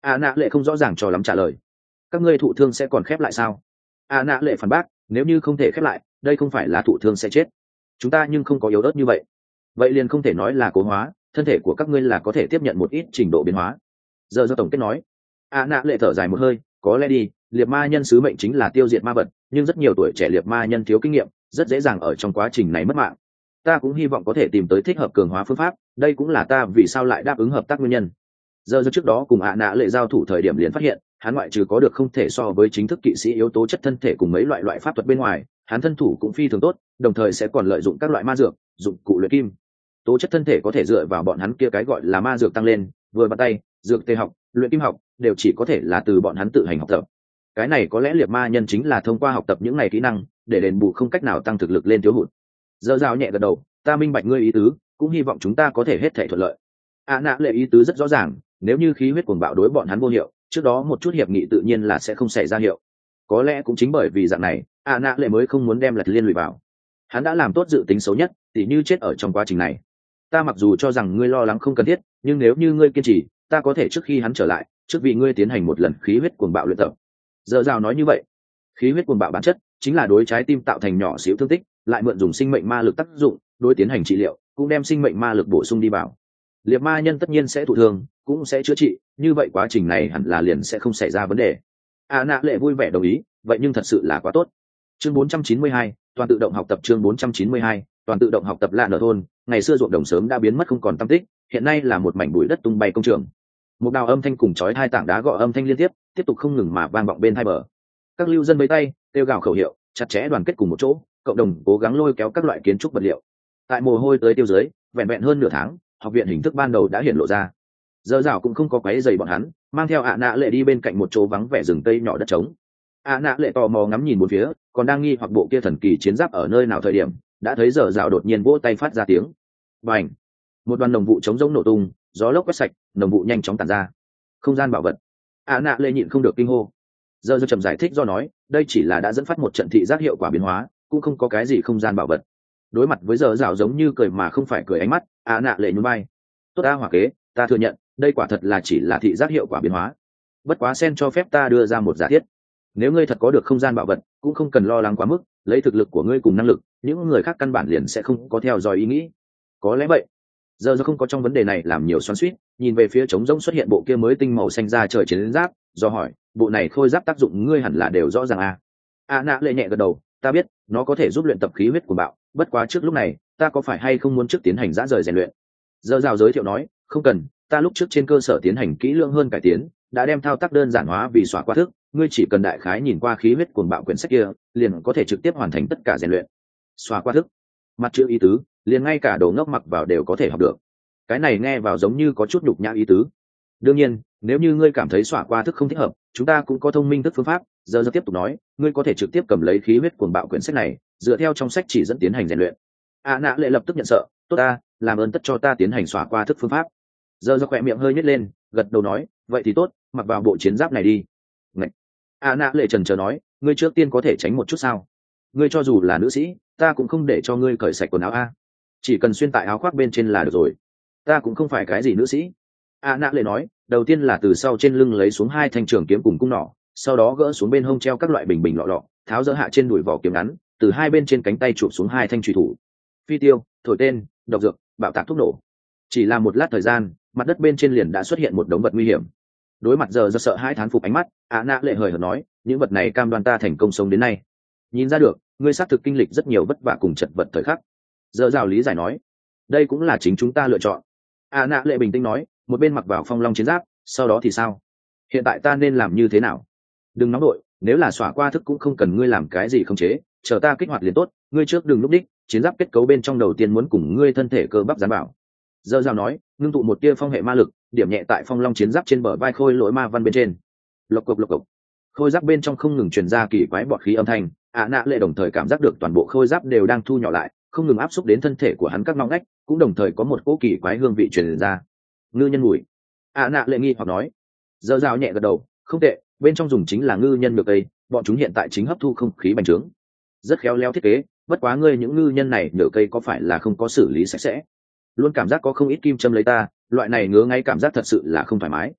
a nạ lệ không rõ ràng cho lắm trả lời. Các ngươi thụ thương sẽ còn khép lại sao? a nạ lệ phản bác, nếu như không thể khép lại, đây không phải là thụ thương sẽ chết. Chúng ta nhưng không có yếu ớt như vậy. Vậy liền không thể nói là cố hóa, thân thể của các ngươi là có thể tiếp nhận một ít trình độ biến hóa. Giờ do tổng kết nói. a nạ lệ thở dài một hơi, có lẽ đi, liệt ma nhân sứ mệnh chính là tiêu diệt ma vật, nhưng rất nhiều tuổi trẻ liệt ma nhân thiếu kinh nghiệm, rất dễ dàng ở trong quá trình này mất mạng. Ta cũng hy vọng có thể tìm tới thích hợp cường hóa phương pháp, đây cũng là ta vì sao lại đáp ứng hợp tác nguyên nhân. Giờ do trước đó cùng ạ nạ lệ giao thủ thời điểm liền phát hiện, hắn ngoại trừ có được không thể so với chính thức kỵ sĩ yếu tố chất thân thể cùng mấy loại loại pháp thuật bên ngoài, hắn thân thủ cũng phi thường tốt, đồng thời sẽ còn lợi dụng các loại ma dược, dụng cụ luyện kim. Tố chất thân thể có thể dựa vào bọn hắn kia cái gọi là ma dược tăng lên, vừa bắt tay, dược tê học, luyện kim học đều chỉ có thể là từ bọn hắn tự hành học tập. Cái này có lẽ liệt ma nhân chính là thông qua học tập những này kỹ năng để đền bù không cách nào tăng thực lực lên thiếu hụt. Dơ dao nhẹ gật đầu, ta minh bạch ngươi ý tứ, cũng hy vọng chúng ta có thể hết thể thuận lợi. ạ nạ lệ ý tứ rất rõ ràng, nếu như khí huyết cuồng bạo đối bọn hắn vô hiệu, trước đó một chút hiệp nghị tự nhiên là sẽ không xảy ra hiệu. Có lẽ cũng chính bởi vì dạng này, ạ nạ lệ mới không muốn đem lật liên lụy vào. Hắn đã làm tốt dự tính xấu nhất, tỉ như chết ở trong quá trình này. Ta mặc dù cho rằng ngươi lo lắng không cần thiết, nhưng nếu như ngươi kiên trì, ta có thể trước khi hắn trở lại, trước vì ngươi tiến hành một lần khí huyết cuồng bạo luyện tập. Giờ rào nói như vậy, khí huyết cuồng bạo bản chất chính là đối trái tim tạo thành nhỏ xíu thương tích, lại mượn dùng sinh mệnh ma lực tác dụng, đối tiến hành trị liệu, cũng đem sinh mệnh ma lực bổ sung đi vào. Liệt ma nhân tất nhiên sẽ thụ thương, cũng sẽ chữa trị, như vậy quá trình này hẳn là liền sẽ không xảy ra vấn đề. A nạ lệ vui vẻ đồng ý, vậy nhưng thật sự là quá tốt. Chương bốn trăm chín mươi hai, toàn tự động học tập. Chương bốn trăm chín mươi hai, toàn tự động học tập. Lạ nở thôn, ngày xưa ruộng đồng sớm đã biến mất không còn tăm tích, hiện nay là một mảnh bụi đất tung bay công trường. Một đào âm thanh cùng chói hai tảng đá gõ âm thanh liên tiếp, tiếp tục không ngừng mà vang vọng bên hai bờ. Các lưu dân vẫy tay, kêu gào khẩu hiệu, chặt chẽ đoàn kết cùng một chỗ, cộng đồng cố gắng lôi kéo các loại kiến trúc vật liệu. Tại mồ hôi tới tiêu dưới, vẹn vẹn hơn nửa tháng, học viện hình thức ban đầu đã hiện lộ ra. Giờ rào cũng không có quấy rầy bọn hắn, mang theo ạ nạ lệ đi bên cạnh một chỗ vắng vẻ rừng tây nhỏ đất trống. ạ nạ lệ tò mò ngắm nhìn bốn phía, còn đang nghi hoặc bộ kia thần kỳ chiến giáp ở nơi nào thời điểm, đã thấy giờ rào đột nhiên vỗ tay phát ra tiếng. Bành! Một đoàn nồng vụ chống rỗng nổ tung, gió lốc quét sạch, nồng vụ nhanh chóng tản ra. Không gian bảo vật. ạ nạ lệ nhịn không được kinh hô. Giờ giờ chậm giải thích do nói, đây chỉ là đã dẫn phát một trận thị giác hiệu quả biến hóa, cũng không có cái gì không gian bảo vật. Đối mặt với giờ rào giống như cười mà không phải cười ánh mắt, ạ nạ lệ nhún vai. Tốt ta hỏa kế, ta thừa nhận, đây quả thật là chỉ là thị giác hiệu quả biến hóa. Bất quá sen cho phép ta đưa ra một giả thiết. Nếu ngươi thật có được không gian bảo vật, cũng không cần lo lắng quá mức, lấy thực lực của ngươi cùng năng lực, những người khác căn bản liền sẽ không có theo dõi ý nghĩ. Có lẽ vậy. Giờ giờ không có trong vấn đề này làm nhiều xoắn xuýt, nhìn về phía trống rỗng xuất hiện bộ kia mới tinh màu xanh ra trời chiến giáp, do hỏi, bộ này khôi giáp tác dụng ngươi hẳn là đều rõ ràng à? A nạ lệ nhẹ gật đầu, ta biết, nó có thể giúp luyện tập khí huyết của bạo, bất quá trước lúc này, ta có phải hay không muốn trước tiến hành dã rời rèn luyện? Giờ rào giới thiệu nói, không cần, ta lúc trước trên cơ sở tiến hành kỹ lưỡng hơn cải tiến, đã đem thao tác đơn giản hóa vì xóa qua thức, ngươi chỉ cần đại khái nhìn qua khí huyết cuồng bạo quyển sách kia, liền có thể trực tiếp hoàn thành tất cả rèn luyện. Xóa qua thức, mặt chữ ý tứ, liền ngay cả đồ ngốc mặc vào đều có thể học được. Cái này nghe vào giống như có chút nhục nhã ý tứ. Đương nhiên, nếu như ngươi cảm thấy xóa qua thức không thích hợp, chúng ta cũng có thông minh thức phương pháp. Giờ giờ tiếp tục nói, ngươi có thể trực tiếp cầm lấy khí huyết cuồng bạo quyển sách này, dựa theo trong sách chỉ dẫn tiến hành rèn luyện. A nạ lệ lập tức nhận sợ, tốt ta, làm ơn tất cho ta tiến hành xóa qua thức phương pháp. Giờ giờ khỏe miệng hơi nhếch lên, gật đầu nói, vậy thì tốt, mặc vào bộ chiến giáp này đi. Ngậy! A nạ lệ trần chờ nói, ngươi trước tiên có thể tránh một chút sao? Ngươi cho dù là nữ sĩ, ta cũng không để cho ngươi cởi sạch quần áo a, chỉ cần xuyên tại áo khoác bên trên là được rồi. Ta cũng không phải cái gì nữ sĩ. A nạ lệ nói, đầu tiên là từ sau trên lưng lấy xuống hai thanh trường kiếm cùng cung nỏ, sau đó gỡ xuống bên hông treo các loại bình bình lọ lọ, tháo dỡ hạ trên đùi vỏ kiếm ngắn, từ hai bên trên cánh tay chụp xuống hai thanh chùy thủ. Phi tiêu, thổi tên, độc dược, bạo tạc thuốc nổ. Chỉ là một lát thời gian, mặt đất bên trên liền đã xuất hiện một đống vật nguy hiểm. Đối mặt giờ do sợ hai thán phục ánh mắt, A nạ lệ hời hợt nói, những vật này cam đoan ta thành công sống đến nay. Nhìn ra được, ngươi xác thực kinh lịch rất nhiều vất vả cùng chật vật thời khắc. Giờ rào lý giải nói, đây cũng là chính chúng ta lựa chọn. A nạ lệ bình tĩnh nói, một bên mặc vào phong long chiến giáp, sau đó thì sao? Hiện tại ta nên làm như thế nào? Đừng nóng đội, nếu là xóa qua thức cũng không cần ngươi làm cái gì không chế, chờ ta kích hoạt liền tốt. Ngươi trước đừng lúc đích, chiến giáp kết cấu bên trong đầu tiên muốn cùng ngươi thân thể cơ bắp dán bảo. Giờ rào nói, ngưng tụ một tia phong hệ ma lực, điểm nhẹ tại phong long chiến giáp trên bờ vai khôi lỗi ma văn bên trên. Lộc cộc lộc cộc, khôi giáp bên trong không ngừng truyền ra kỳ quái bọt khí âm thanh. A nạ lệ đồng thời cảm giác được toàn bộ khôi giáp đều đang thu nhỏ lại, không ngừng áp xúc đến thân thể của hắn các ngóc ngách, cũng đồng thời có một cỗ kỳ quái hương vị truyền ra. Ngư nhân mùi. A nạ lệ nghi hoặc nói. Giờ rào nhẹ gật đầu, không tệ, bên trong dùng chính là ngư nhân nhược cây, bọn chúng hiện tại chính hấp thu không khí bành trướng. Rất khéo léo thiết kế, bất quá ngươi những ngư nhân này nhựa cây có phải là không có xử lý sạch sẽ? Luôn cảm giác có không ít kim châm lấy ta, loại này ngứa ngay cảm giác thật sự là không thoải mái.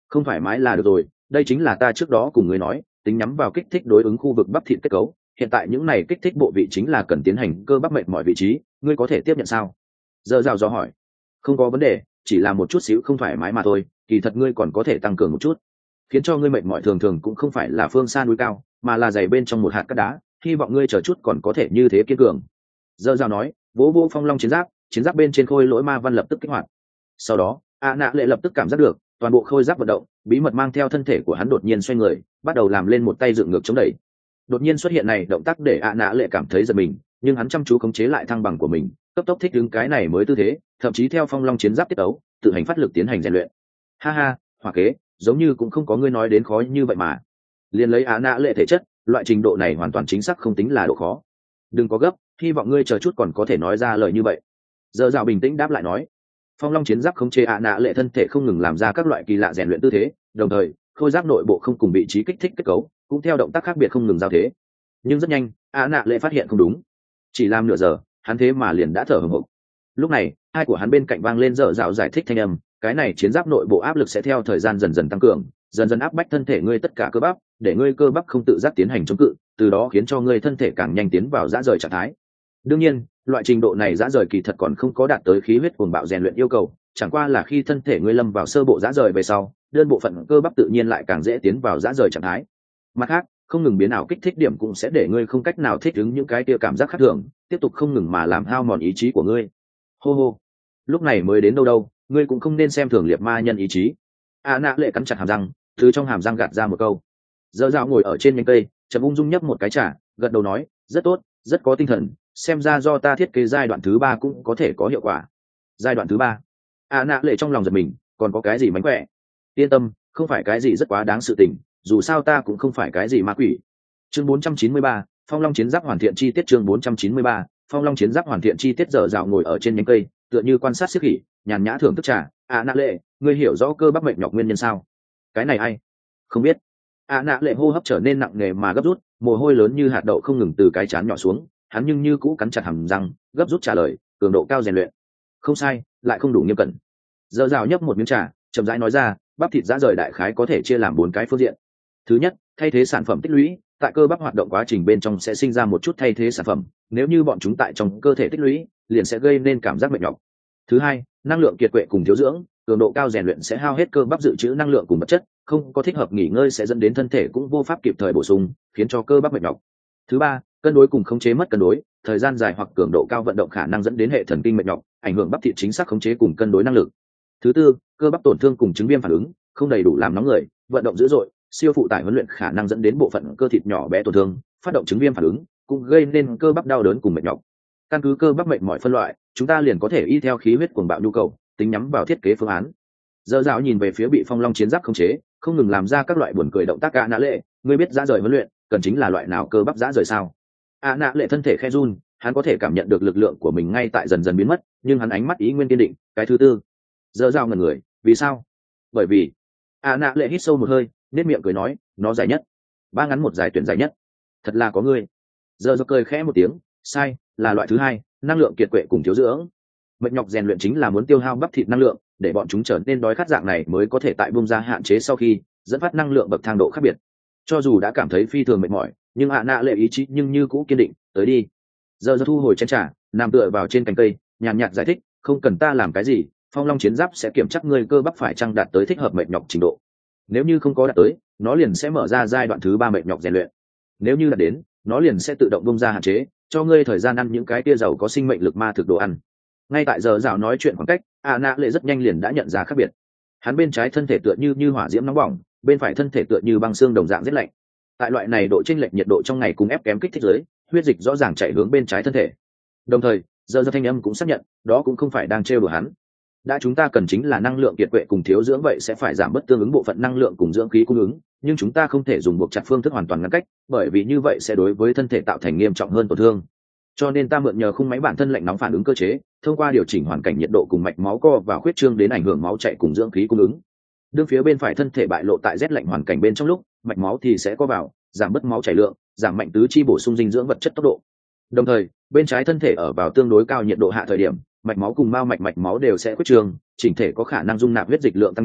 Không thoải mái là được rồi, đây chính là ta trước đó cùng ngươi nói, tính nhắm vào kích thích đối ứng khu vực bắp thịt kết cấu, hiện tại những này kích thích bộ vị chính là cần tiến hành cơ bắp mệt mọi vị trí, ngươi có thể tiếp nhận sao? Dơ dào do hỏi. Không có vấn đề, chỉ là một chút xíu không thoải mái mà thôi, kỳ thật ngươi còn có thể tăng cường một chút. Khiến cho ngươi mệt mỏi thường thường cũng không phải là phương xa núi cao, mà là dày bên trong một hạt cát đá, hy vọng ngươi chờ chút còn có thể như thế kiên cường. Dơ dào nói, vỗ vỗ phong long chiến giáp, chiến giáp bên trên khôi lỗi ma văn lập tức kích hoạt. Sau đó, a nạ lệ lập tức cảm giác được toàn bộ khôi giáp vận động, bí mật mang theo thân thể của hắn đột nhiên xoay người, bắt đầu làm lên một tay dựng ngược chống đẩy. Đột nhiên xuất hiện này động tác để a nạ lệ cảm thấy giật mình, nhưng hắn chăm chú khống chế lại thăng bằng của mình, cấp tốc thích ứng cái này mới tư thế, thậm chí theo phong long chiến giáp tiết tấu, tự hành phát lực tiến hành rèn luyện. Ha ha, hỏa kế, giống như cũng không có ngươi nói đến khó như vậy mà. Liên lấy a nạ lệ thể chất, loại trình độ này hoàn toàn chính xác không tính là độ khó. Đừng có gấp, hy vọng ngươi chờ chút còn có thể nói ra lời như vậy. Giờ dạo bình tĩnh đáp lại nói. Phong long chiến giáp khống chế ạ nạ lệ thân thể không ngừng làm ra các loại kỳ lạ rèn luyện tư thế, đồng thời khôi giáp nội bộ không cùng vị trí kích thích kết cấu cũng theo động tác khác biệt không ngừng giao thế. Nhưng rất nhanh ạ nạ lệ phát hiện không đúng, chỉ làm nửa giờ hắn thế mà liền đã thở hổn hộc. Lúc này hai của hắn bên cạnh vang lên dở dạo giải thích thanh âm, cái này chiến giáp nội bộ áp lực sẽ theo thời gian dần dần tăng cường, dần dần áp bách thân thể ngươi tất cả cơ bắp, để ngươi cơ bắp không tự giác tiến hành chống cự, từ đó khiến cho ngươi thân thể càng nhanh tiến vào dã rời trạng thái. Đương nhiên loại trình độ này dã rời kỳ thật còn không có đạt tới khí huyết cuồng bạo rèn luyện yêu cầu, chẳng qua là khi thân thể ngươi lâm vào sơ bộ dã rời về sau, đơn bộ phận cơ bắp tự nhiên lại càng dễ tiến vào dã rời trạng thái. Mặt khác, không ngừng biến ảo kích thích điểm cũng sẽ để ngươi không cách nào thích ứng những cái tia cảm giác khác thường, tiếp tục không ngừng mà làm hao mòn ý chí của ngươi. Hô hô, lúc này mới đến đâu đâu, ngươi cũng không nên xem thường liệt ma nhân ý chí. A nạ lệ cắn chặt hàm răng, từ trong hàm răng gạt ra một câu. Dơ dạo ngồi ở trên nhánh cây, chậm ung dung nhấp một cái trà, gật đầu nói, rất tốt, rất có tinh thần, xem ra do ta thiết kế giai đoạn thứ ba cũng có thể có hiệu quả. Giai đoạn thứ ba? A nạ lệ trong lòng giật mình, còn có cái gì mánh khỏe? Yên tâm, không phải cái gì rất quá đáng sự tình, dù sao ta cũng không phải cái gì ma quỷ. Chương bốn trăm chín mươi ba, Phong Long chiến giáp hoàn thiện chi tiết. Chương bốn trăm chín mươi ba, Phong Long chiến giáp hoàn thiện chi tiết. Dở dạo ngồi ở trên nhánh cây, tựa như quan sát xiếc khỉ, nhàn nhã thưởng thức trà. A nạ lệ, ngươi hiểu rõ cơ bắp mệnh nhọc nguyên nhân sao? Cái này ai? Không biết. A nạ lệ hô hấp trở nên nặng nề mà gấp rút, mồ hôi lớn như hạt đậu không ngừng từ cái trán nhỏ xuống, hắn nhưng như cũ cắn chặt hàm răng, gấp rút trả lời, cường độ cao rèn luyện. Không sai, lại không đủ nghiêm cẩn. Dở dạo nhấp một miếng trà, chậm rãi nói ra, bắp thịt dã rời đại khái có thể chia làm bốn cái phương diện. Thứ nhất, thay thế sản phẩm tích lũy, tại cơ bắp hoạt động quá trình bên trong sẽ sinh ra một chút thay thế sản phẩm, nếu như bọn chúng tại trong cơ thể tích lũy, liền sẽ gây nên cảm giác mệt nhọc. Thứ hai, năng lượng kiệt quệ cùng thiếu dưỡng, cường độ cao rèn luyện sẽ hao hết cơ bắp dự trữ năng lượng cùng vật chất, không có thích hợp nghỉ ngơi sẽ dẫn đến thân thể cũng vô pháp kịp thời bổ sung, khiến cho cơ bắp mệt nhọc. Thứ ba, cân đối cùng khống chế mất cân đối, thời gian dài hoặc cường độ cao vận động khả năng dẫn đến hệ thần kinh mệt nhọc, ảnh hưởng bắp thịt chính xác khống chế cùng cân đối năng lực. Thứ tư, cơ bắp tổn thương cùng chứng viêm phản ứng, không đầy đủ làm nóng người, vận động dữ dội, siêu phụ tải huấn luyện khả năng dẫn đến bộ phận cơ thịt nhỏ bé tổn thương, phát động chứng viêm phản ứng, cũng gây nên cơ bắp đau đớn cùng mệt nhọc. Căn cứ cơ bắp mệt mỏi phân loại, chúng ta liền có thể y theo khí huyết cuồng bạo nhu cầu, tính nhắm vào thiết kế phương án. Dở dạo nhìn về phía bị Phong Long chiến giáp khống chế, không ngừng làm ra các loại buồn cười động tác. A nạ lệ, ngươi biết dã rời huấn luyện cần chính là loại nào cơ bắp dã rời sao? A nạ lệ thân thể khe run, hắn có thể cảm nhận được lực lượng của mình ngay tại dần dần biến mất, nhưng hắn ánh mắt ý nguyên kiên định. Cái thứ tư. Dở dạo ngẩn người, vì sao? Bởi vì A nạ lệ hít sâu một hơi, nét miệng cười nói, nó dài nhất, ba ngắn một dài tuyển dài nhất. Thật là có ngươi. Dở dạo cười khẽ một tiếng, sai, là loại thứ hai, năng lượng kiệt quệ cùng thiếu dưỡng. Mệt nhọc rèn luyện chính là muốn tiêu hao bắp thịt năng lượng, để bọn chúng trở nên đói khát, dạng này mới có thể tại bung ra hạn chế sau khi dẫn phát năng lượng bậc thang độ khác biệt. Cho dù đã cảm thấy phi thường mệt mỏi, nhưng ạ nạ lệ ý chí nhưng như cũ kiên định, tới đi. Giờ giờ thu hồi chén trà, nằm tựa vào trên cành cây, nhàn nhạt giải thích, không cần ta làm cái gì, Phong Long chiến giáp sẽ kiểm tra ngươi cơ bắp phải chăng đạt tới thích hợp mệt nhọc trình độ. Nếu như không có đạt tới, nó liền sẽ mở ra giai đoạn thứ ba mệt nhọc rèn luyện. Nếu như đạt đến, nó liền sẽ tự động bung ra hạn chế, cho ngươi thời gian ăn những cái tia giàu có sinh mệnh lực ma thực đồ ăn. Ngay tại giờ rào nói chuyện khoảng cách, ạ nạ lệ rất nhanh liền đã nhận ra khác biệt. Hắn bên trái thân thể tựa như như hỏa diễm nóng bỏng, bên phải thân thể tựa như băng xương đồng dạng rét lạnh. Tại loại này độ chênh lệch nhiệt độ trong ngày cùng ép kém kích thích dưới, huyết dịch rõ ràng chạy hướng bên trái thân thể. Đồng thời, giờ giờ thanh âm cũng xác nhận, đó cũng không phải đang trêu đùa hắn. Đã chúng ta cần chính là năng lượng kiệt quệ cùng thiếu dưỡng, vậy sẽ phải giảm bớt tương ứng bộ phận năng lượng cùng dưỡng khí cung ứng, nhưng chúng ta không thể dùng buộc chặt phương thức hoàn toàn ngăn cách, bởi vì như vậy sẽ đối với thân thể tạo thành nghiêm trọng hơn tổn thương. Cho nên ta mượn nhờ khung máy bản thân lạnh nóng phản ứng cơ chế, thông qua điều chỉnh hoàn cảnh nhiệt độ cùng mạch máu co và khuyết trương đến ảnh hưởng máu chạy cùng dưỡng khí cung ứng. Đương phía bên phải thân thể bại lộ tại rét lạnh hoàn cảnh bên trong lúc, mạch máu thì sẽ co vào, giảm bớt máu chảy lượng, giảm mạnh tứ chi bổ sung dinh dưỡng vật chất tốc độ. Đồng thời, bên trái thân thể ở vào tương đối cao nhiệt độ hạ thời điểm, mạch máu cùng mao mạch mạch máu đều sẽ khuyết trương, chỉnh thể có khả năng dung nạp huyết dịch lượng tăng nhiều,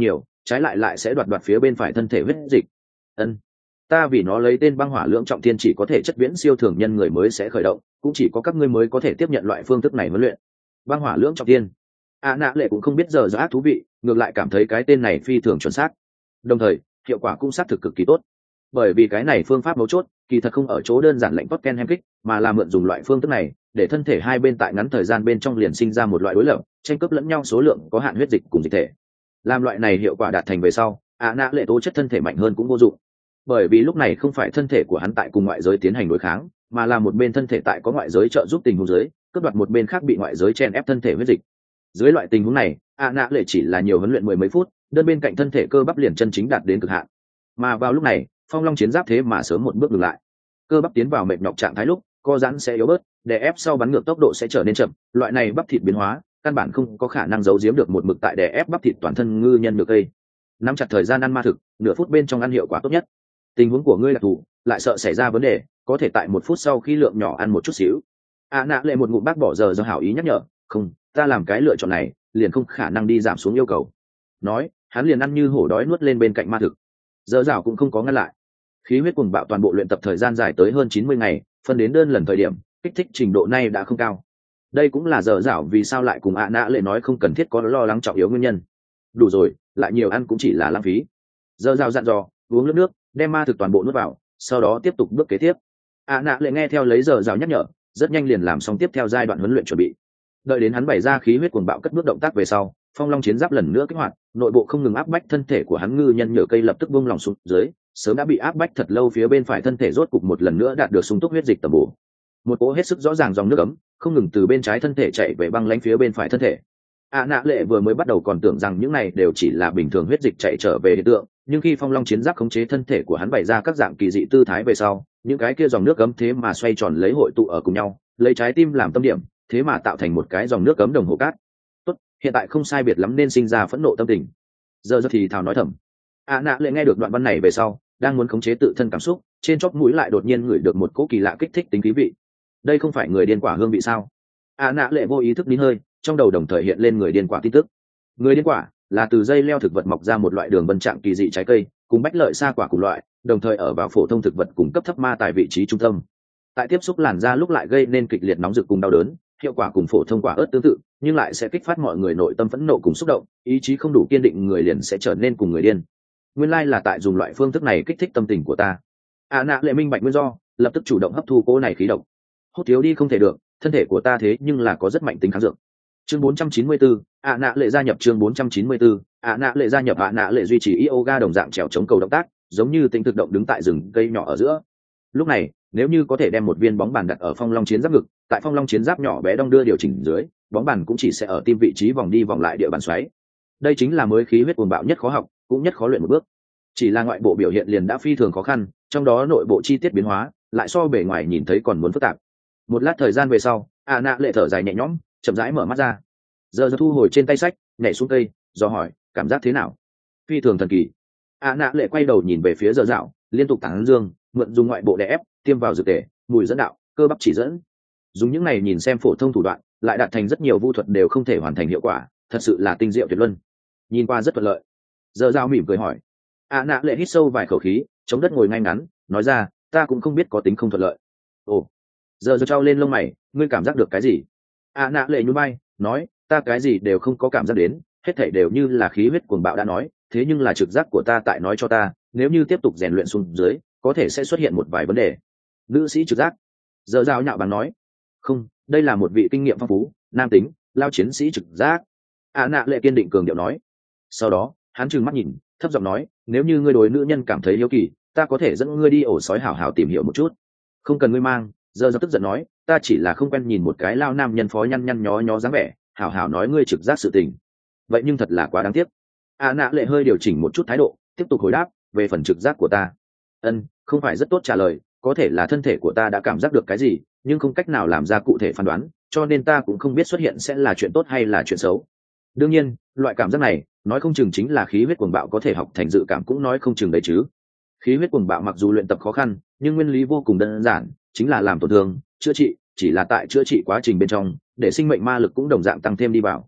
trái lại lại sẽ đoạt đoạt phía bên phải thân thể huyết dịch. Ân, ta vì nó lấy tên băng hỏa lưỡng trọng thiên, chỉ có thể chất viễn siêu thường nhân người mới sẽ khởi động, cũng chỉ có các ngươi mới có thể tiếp nhận loại phương thức này huấn luyện. Băng hỏa lưỡng trọng thiên. A nạ lệ cũng không biết giờ ác thú vị, ngược lại cảm thấy cái tên này phi thường chuẩn xác, đồng thời hiệu quả cũng xác thực cực kỳ tốt. Bởi vì cái này phương pháp mấu chốt kỳ thật không ở chỗ đơn giản lệnh Tottenham kích, mà là mượn dùng loại phương thức này để thân thể hai bên tại ngắn thời gian bên trong liền sinh ra một loại đối lập, tranh cướp lẫn nhau số lượng có hạn huyết dịch cùng dịch thể. Làm loại này hiệu quả đạt thành về sau, ạ nạ lệ tố chất thân thể mạnh hơn cũng vô dụng, bởi vì lúc này không phải thân thể của hắn tại cùng ngoại giới tiến hành đối kháng, mà là một bên thân thể tại có ngoại giới trợ giúp tình huống giới cướp đoạt một bên khác bị ngoại giới chen ép thân thể huyết dịch. Dưới loại tình huống này, ạ nạ lệ chỉ là nhiều huấn luyện mười mấy phút, đơn bên cạnh thân thể cơ bắp liền chân chính đạt đến cực hạn. Mà vào lúc này, phong long chiến giáp thế mà sớm một bước ngừng lại. Cơ bắp tiến vào mệt nhọc trạng thái lúc, co giãn sẽ yếu bớt, đè ép sau bắn ngược tốc độ sẽ trở nên chậm, loại này bắp thịt biến hóa căn bản không có khả năng giấu giếm được một mực tại đè ép bắp thịt toàn thân ngư nhân được cây. Nắm chặt thời gian ăn ma thực, nửa phút bên trong ăn hiệu quả tốt nhất. Tình huống của ngươi là thủ, lại sợ xảy ra vấn đề, có thể tại một phút sau khi lượng nhỏ ăn một chút xíu. À nạ lệ một ngụm bác bỏ giờ do hảo ý nhắc nhở, không, ta làm cái lựa chọn này liền không khả năng đi giảm xuống yêu cầu. Nói, hắn liền ăn như hổ đói nuốt lên bên cạnh ma thực. Giờ rào cũng không có ngăn lại. Khí huyết cuồng bạo toàn bộ luyện tập thời gian dài tới hơn chín mươi ngày, phân đến đơn lần thời điểm kích thích trình độ này đã không cao. Đây cũng là giờ rào vì sao lại cùng ạ nạ lệ nói không cần thiết có lo lắng trọng yếu nguyên nhân. Đủ rồi, lại nhiều ăn cũng chỉ là lãng phí. Giờ rào dặn dò, uống nước nước, đem ma thực toàn bộ nuốt vào, sau đó tiếp tục bước kế tiếp. ạ nạ lệ nghe theo lấy giờ rào nhắc nhở, rất nhanh liền làm xong tiếp theo giai đoạn huấn luyện chuẩn bị. Đợi đến hắn bày ra khí huyết cuồng bạo cất bước động tác về sau, phong long chiến giáp lần nữa kích hoạt, nội bộ không ngừng áp bách thân thể của hắn ngư nhân nhựa cây lập tức buông lỏng xuống dưới, sớm đã bị áp bách thật lâu phía bên phải thân thể rốt cục một lần nữa đạt được sung túc huyết dịch tầm bổ. Một cỗ hết sức rõ ràng dòng nước ấm không ngừng từ bên trái thân thể chạy về băng lãnh phía bên phải thân thể. À nạ lệ vừa mới bắt đầu còn tưởng rằng những này đều chỉ là bình thường huyết dịch chạy trở về hiện tượng, nhưng khi phong long chiến giáp khống chế thân thể của hắn bày ra các dạng kỳ dị tư thái về sau, những cái kia dòng nước ấm thế mà xoay tròn lấy hội tụ ở cùng nhau, lấy trái tim làm tâm điểm, thế mà tạo thành một cái dòng nước ấm đồng hồ cát. Tốt, hiện tại không sai biệt lắm nên sinh ra phẫn nộ tâm tình. Giờ giờ thì thào nói thầm. À nạ lệ nghe được đoạn văn này về sau, đang muốn khống chế tự thân cảm xúc, trên chóp mũi lại đột nhiên ngửi được một cỗ kỳ lạ kích thích tính khí vị. Đây không phải người điên quả hương vị sao? À nạ lệ vô ý thức nín hơi, trong đầu đồng thời hiện lên người điên quả tin tức. Người điên quả là từ dây leo thực vật mọc ra một loại đường vân trạng kỳ dị trái cây, cùng bách lợi sa quả cùng loại, đồng thời ở vào phổ thông thực vật cùng cấp thấp ma tại vị trí trung tâm. Tại tiếp xúc làn da lúc lại gây nên kịch liệt nóng rực cùng đau đớn, hiệu quả cùng phổ thông quả ớt tương tự, nhưng lại sẽ kích phát mọi người nội tâm phẫn nộ cùng xúc động, ý chí không đủ kiên định người liền sẽ trở nên cùng người điên. Nguyên lai là tại dùng loại phương thức này kích thích tâm tình của ta. À nạ lệ minh bạch nguyên do, lập tức chủ động hấp thu cỗ này khí độc. Hút thiếu đi không thể được, thân thể của ta thế nhưng là có rất mạnh tính kháng dược. Chương bốn trăm chín mươi bốn, ạ nạ lệ gia nhập chương bốn trăm chín mươi bốn, ạ nạ lệ gia nhập ạ nạ lệ duy trì yoga đồng dạng trèo chống cầu động tác, giống như tinh thực động đứng tại rừng cây nhỏ ở giữa. Lúc này, nếu như có thể đem một viên bóng bàn đặt ở phong long chiến giáp ngực, tại phong long chiến giáp nhỏ bé đong đưa điều chỉnh dưới, bóng bàn cũng chỉ sẽ ở tim vị trí vòng đi vòng lại địa bàn xoáy. Đây chính là mới khí huyết cuồng bạo nhất khó học, cũng nhất khó luyện một bước. Chỉ là ngoại bộ biểu hiện liền đã phi thường khó khăn, trong đó nội bộ chi tiết biến hóa lại so bề ngoài nhìn thấy còn muốn phức tạp. Một lát thời gian về sau, ạ nạ lệ thở dài nhẹ nhõm, chậm rãi mở mắt ra. Giờ giờ thu hồi trên tay sách, nhảy xuống cây, do hỏi, cảm giác thế nào? Phi thường thần kỳ. ạ nạ lệ quay đầu nhìn về phía giờ dạo, liên tục tán dương, mượn dùng ngoại bộ đè ép, tiêm vào dược tề, mùi dẫn đạo, cơ bắp chỉ dẫn. Dùng những này nhìn xem phổ thông thủ đoạn, lại đạt thành rất nhiều vu thuật đều không thể hoàn thành hiệu quả, thật sự là tinh diệu tuyệt luân. Nhìn qua rất thuận lợi. Giờ dạo mỉm cười hỏi. ạ nạ lệ hít sâu vài khẩu khí, chống đất ngồi ngay ngắn, nói ra, ta cũng không biết có tính không thuận lợi. Ồ. Giờ giờ trao lên lông mày, ngươi cảm giác được cái gì? ạ nạ lệ nhún vai, nói, ta cái gì đều không có cảm giác đến, hết thảy đều như là khí huyết cuồng bạo đã nói, thế nhưng là trực giác của ta tại nói cho ta, nếu như tiếp tục rèn luyện xuống dưới, có thể sẽ xuất hiện một vài vấn đề. Nữ sĩ trực giác. Giờ dao nhạo báng nói, không, đây là một vị kinh nghiệm phong phú, nam tính, lao chiến sĩ trực giác. ạ nạ lệ kiên định cường điệu nói. Sau đó, hắn trừng mắt nhìn, thấp giọng nói, nếu như ngươi đối nữ nhân cảm thấy hiếu kỳ, ta có thể dẫn ngươi đi ổ sói hảo hảo tìm hiểu một chút. Không cần ngươi mang. Giờ giờ tức giận nói, ta chỉ là không quen nhìn một cái lao nam nhân phó nhăn nhăn nhó nhó dáng vẻ, hảo hảo nói ngươi trực giác sự tình. Vậy nhưng thật là quá đáng tiếc. À nạ lệ hơi điều chỉnh một chút thái độ, tiếp tục hồi đáp, về phần trực giác của ta. Ân, không phải rất tốt trả lời, có thể là thân thể của ta đã cảm giác được cái gì, nhưng không cách nào làm ra cụ thể phán đoán, cho nên ta cũng không biết xuất hiện sẽ là chuyện tốt hay là chuyện xấu. Đương nhiên, loại cảm giác này, nói không chừng chính là khí huyết cuồng bạo có thể học thành dự cảm cũng nói không chừng đấy chứ. Khí huyết cuồng bạo mặc dù luyện tập khó khăn, nhưng nguyên lý vô cùng đơn giản, chính là làm tổn thương, chữa trị, chỉ là tại chữa trị quá trình bên trong, để sinh mệnh ma lực cũng đồng dạng tăng thêm đi vào.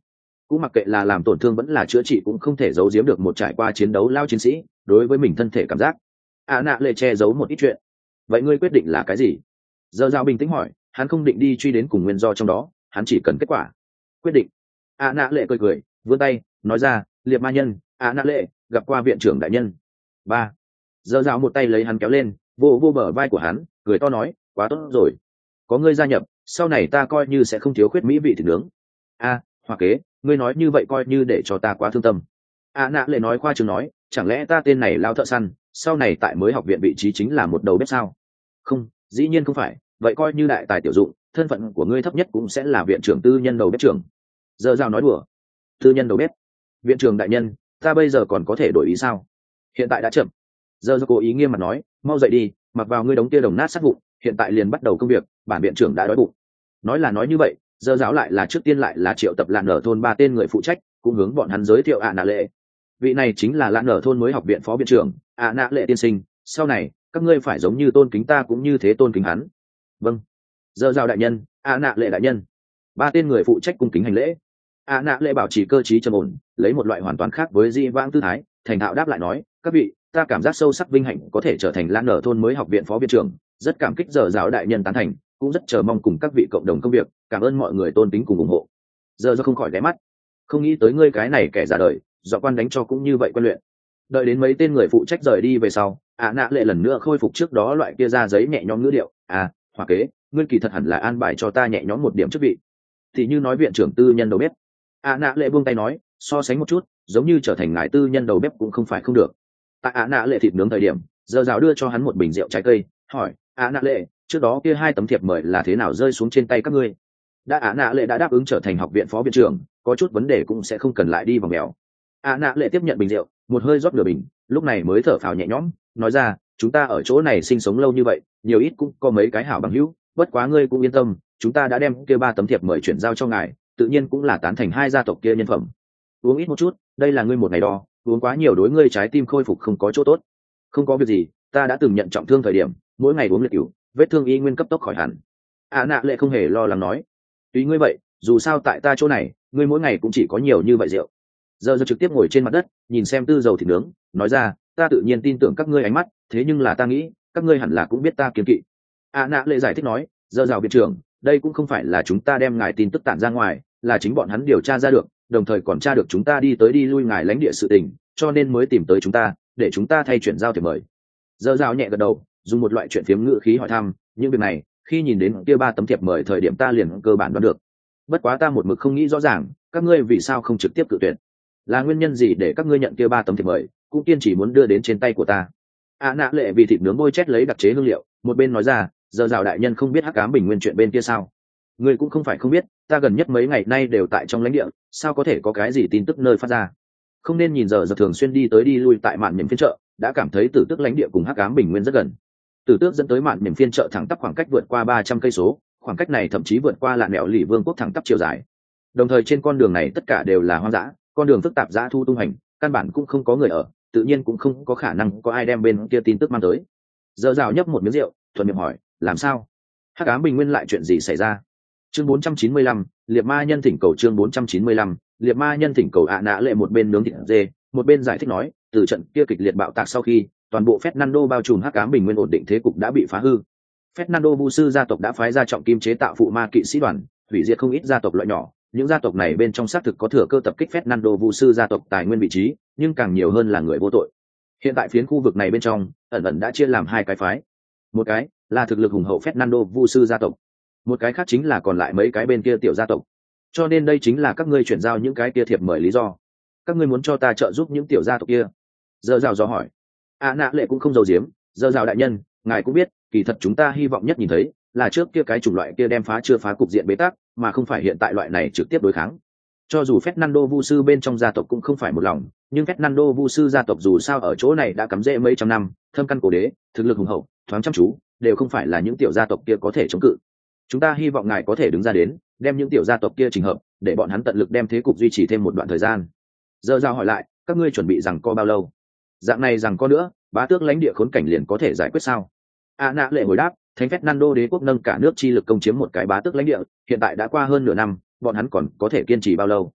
cũng mặc kệ là làm tổn thương vẫn là chữa trị cũng không thể giấu giếm được một trải qua chiến đấu lao chiến sĩ đối với mình thân thể cảm giác. ạ nạ lệ che giấu một ít chuyện. Vậy ngươi quyết định là cái gì? Giờ dao bình tĩnh hỏi, hắn không định đi truy đến cùng nguyên do trong đó, hắn chỉ cần kết quả. Quyết định. ạ nạ lệ cười cười vươn tay nói ra, liệt ma nhân, ạ nạ lệ gặp qua viện trưởng đại nhân. Ba. Giờ dao một tay lấy hắn kéo lên, vô vô bờ vai của hắn, cười to nói, quá tốt rồi, có ngươi gia nhập, sau này ta coi như sẽ không thiếu khuyết mỹ vị thịt nướng. A, à, Hoa kế, ngươi nói như vậy coi như để cho ta quá thương tâm. ạ nạ lệ nói khoa trương nói, chẳng lẽ ta tên này lao thợ săn sau này tại mới học viện vị trí chính là một đầu bếp sao? Không, dĩ nhiên không phải, vậy coi như đại tài tiểu dụng, thân phận của ngươi thấp nhất cũng sẽ là viện trưởng tư nhân đầu bếp trưởng. Giờ rào nói đùa, tư nhân đầu bếp, viện trưởng đại nhân, ta bây giờ còn có thể đổi ý sao? Hiện tại đã chậm. Giờ do cố ý nghiêm mặt nói, mau dậy đi, mặc vào ngươi đống tia đồng nát sát vụn, hiện tại liền bắt đầu công việc, bản viện trưởng đã đói bụng. Nói là nói như vậy, giờ giáo lại là trước tiên lại là triệu tập lạn ở thôn ba tên người phụ trách, cũng hướng bọn hắn giới thiệu ạ nạ lệ. Vị này chính là lạn ở thôn mới học viện phó viện trưởng ạ nạ lệ tiên sinh, sau này các ngươi phải giống như tôn kính ta cũng như thế tôn kính hắn. Vâng. Giờ giáo đại nhân, ạ nạ lệ đại nhân. Ba tên người phụ trách cung kính hành lễ. ạ nạ lệ bảo trì cơ trí trầm ổn, lấy một loại hoàn toàn khác với di vãng tư thái, thành thạo đáp lại nói, các vị, ta cảm giác sâu sắc vinh hạnh có thể trở thành lạn ở thôn mới học viện phó viện trưởng, rất cảm kích giờ giáo đại nhân tán thành, cũng rất chờ mong cùng các vị cộng đồng công việc, cảm ơn mọi người tôn kính cùng ủng hộ. Giờ do không khỏi ghé mắt, không nghĩ tới ngươi cái này kẻ giả đời, dọ quan đánh cho cũng như vậy quen luyện. Đợi đến mấy tên người phụ trách rời đi về sau, ạ nạ lệ lần nữa khôi phục trước đó loại kia ra giấy nhẹ nhõm ngữ điệu. À, Hoa kế, ngươi kỳ thật hẳn là an bài cho ta nhẹ nhõm một điểm chức vị, thì như nói viện trưởng tư nhân đầu bếp. ạ nạ lệ buông tay nói, so sánh một chút, giống như trở thành ngài tư nhân đầu bếp cũng không phải không được. Tại ạ nạ lệ thịt nướng thời điểm, giờ rào đưa cho hắn một bình rượu trái cây, hỏi, ạ nạ lệ, trước đó kia hai tấm thiệp mời là thế nào rơi xuống trên tay các ngươi? Đã ạ nạ lệ đã đáp ứng trở thành học viện phó viện trưởng, có chút vấn đề cũng sẽ không cần lại đi vòng mèo. ạ nạ lệ tiếp nhận bình rượu, một hơi rót nửa bình, lúc này mới thở phào nhẹ nhõm, nói ra, chúng ta ở chỗ này sinh sống lâu như vậy, nhiều ít cũng có mấy cái hảo bằng hữu, bất quá ngươi cũng yên tâm, chúng ta đã đem kia ba tấm thiệp mời chuyển giao cho ngài, tự nhiên cũng là tán thành hai gia tộc kia nhân phẩm. Uống ít một chút, đây là ngươi một ngày đo, uống quá nhiều đối ngươi trái tim khôi phục không có chỗ tốt. Không có việc gì, ta đã từng nhận trọng thương thời điểm, mỗi ngày uống liệt cửu, vết thương y nguyên cấp tốc khỏi hẳn. ạ nạ lệ không hề lo lắng nói, tùy ngươi vậy, dù sao tại ta chỗ này, ngươi mỗi ngày cũng chỉ có nhiều như vậy rượu. Giờ giờ trực tiếp ngồi trên mặt đất, nhìn xem tư dầu thịt nướng, nói ra, ta tự nhiên tin tưởng các ngươi ánh mắt, thế nhưng là ta nghĩ, các ngươi hẳn là cũng biết ta kiêng kỵ. ạ nạ lệ giải thích nói, giờ rào viện trưởng, đây cũng không phải là chúng ta đem ngài tin tức tản ra ngoài, là chính bọn hắn điều tra ra được, đồng thời còn tra được chúng ta đi tới đi lui ngài lãnh địa sự tình, cho nên mới tìm tới chúng ta, để chúng ta thay chuyển giao thiệp mời. Giờ rào nhẹ gật đầu, dùng một loại chuyện phiếm ngữ khí hỏi thăm, những việc này, khi nhìn đến kia ba tấm thiệp mời thời điểm ta liền cơ bản đoán được. Bất quá ta một mực không nghĩ rõ ràng, các ngươi vì sao không trực tiếp cự tuyệt? Là nguyên nhân gì để các ngươi nhận kia ba tấm thiệp mời, cũng kiên trì muốn đưa đến trên tay của ta? ạ nạ lệ vì thịt nướng bôi chét lấy đặc chế hương liệu, một bên nói ra, giờ rào đại nhân không biết hắc ám bình nguyên chuyện bên kia sao? Ngươi cũng không phải không biết, ta gần nhất mấy ngày nay đều tại trong lãnh địa, sao có thể có cái gì tin tức nơi phát ra? Không nên nhìn giờ giờ thường xuyên đi tới đi lui tại mạn miệng phiên chợ, đã cảm thấy tử tước lãnh địa cùng hắc ám bình nguyên rất gần. Tử tước dẫn tới mạn miệng phiên chợ thẳng tắp khoảng cách vượt qua ba trăm cây số, khoảng cách này thậm chí vượt qua lạn nẻo lì vương quốc thẳng tắp chiều dài. Đồng thời trên con đường này tất cả đều là hoang dã, con đường phức tạp dã thu tung hành, căn bản cũng không có người ở, tự nhiên cũng không có khả năng có ai đem bên kia tin tức mang tới. Giờ rào nhấp một miếng rượu, thuận miệng hỏi, làm sao? Hắc ám bình nguyên lại chuyện gì xảy ra? Chương bốn trăm chín mươi lăm, liệt ma nhân thỉnh cầu. Chương bốn trăm chín mươi lăm, liệt ma nhân thỉnh cầu. ạ nạ lệ một bên nướng thịt dê, một bên giải thích nói, từ trận kia kịch liệt bạo tạc sau khi, toàn bộ Fernando bao trùm hắc ám bình nguyên ổn định thế cục đã bị phá hư. Fernando Vu sư gia tộc đã phái ra trọng kim chế tạo phụ ma kỵ sĩ đoàn, hủy diệt không ít gia tộc loại nhỏ, những gia tộc này bên trong xác thực có thừa cơ tập kích Fernando Vu sư gia tộc tài nguyên vị trí, nhưng càng nhiều hơn là người vô tội. Hiện tại phiến khu vực này bên trong, ẩn ẩn đã chia làm hai cái phái. Một cái là thực lực hùng hậu Fernando Vu sư gia tộc, một cái khác chính là còn lại mấy cái bên kia tiểu gia tộc. Cho nên đây chính là các ngươi chuyển giao những cái kia thiệp mời lý do. Các ngươi muốn cho ta trợ giúp những tiểu gia tộc kia? Giờ rào dò hỏi. ạ nạ lệ cũng không giấu giếm, giờ rào đại nhân, ngài cũng biết, kỳ thật chúng ta hy vọng nhất nhìn thấy là trước kia cái chủng loại kia đem phá chưa phá cục diện bế tắc, mà không phải hiện tại loại này trực tiếp đối kháng. Cho dù Fernando Vu sư bên trong gia tộc cũng không phải một lòng, nhưng Fernando Vu sư gia tộc dù sao ở chỗ này đã cắm rễ mấy trăm năm, thâm căn cổ đế, thực lực hùng hậu, thoáng chăm chú, đều không phải là những tiểu gia tộc kia có thể chống cự. Chúng ta hy vọng ngài có thể đứng ra đến, đem những tiểu gia tộc kia chỉnh hợp, để bọn hắn tận lực đem thế cục duy trì thêm một đoạn thời gian. Giờ giao hỏi lại, các ngươi chuẩn bị rằng co bao lâu? Dạng này rằng co nữa, bá tước lãnh địa khốn cảnh liền có thể giải quyết sao? ạ nạ lệ hồi đáp, thánh Fernando đế quốc nâng cả nước chi lực công chiếm một cái bá tước lãnh địa, hiện tại đã qua hơn nửa năm, bọn hắn còn có thể kiên trì bao lâu?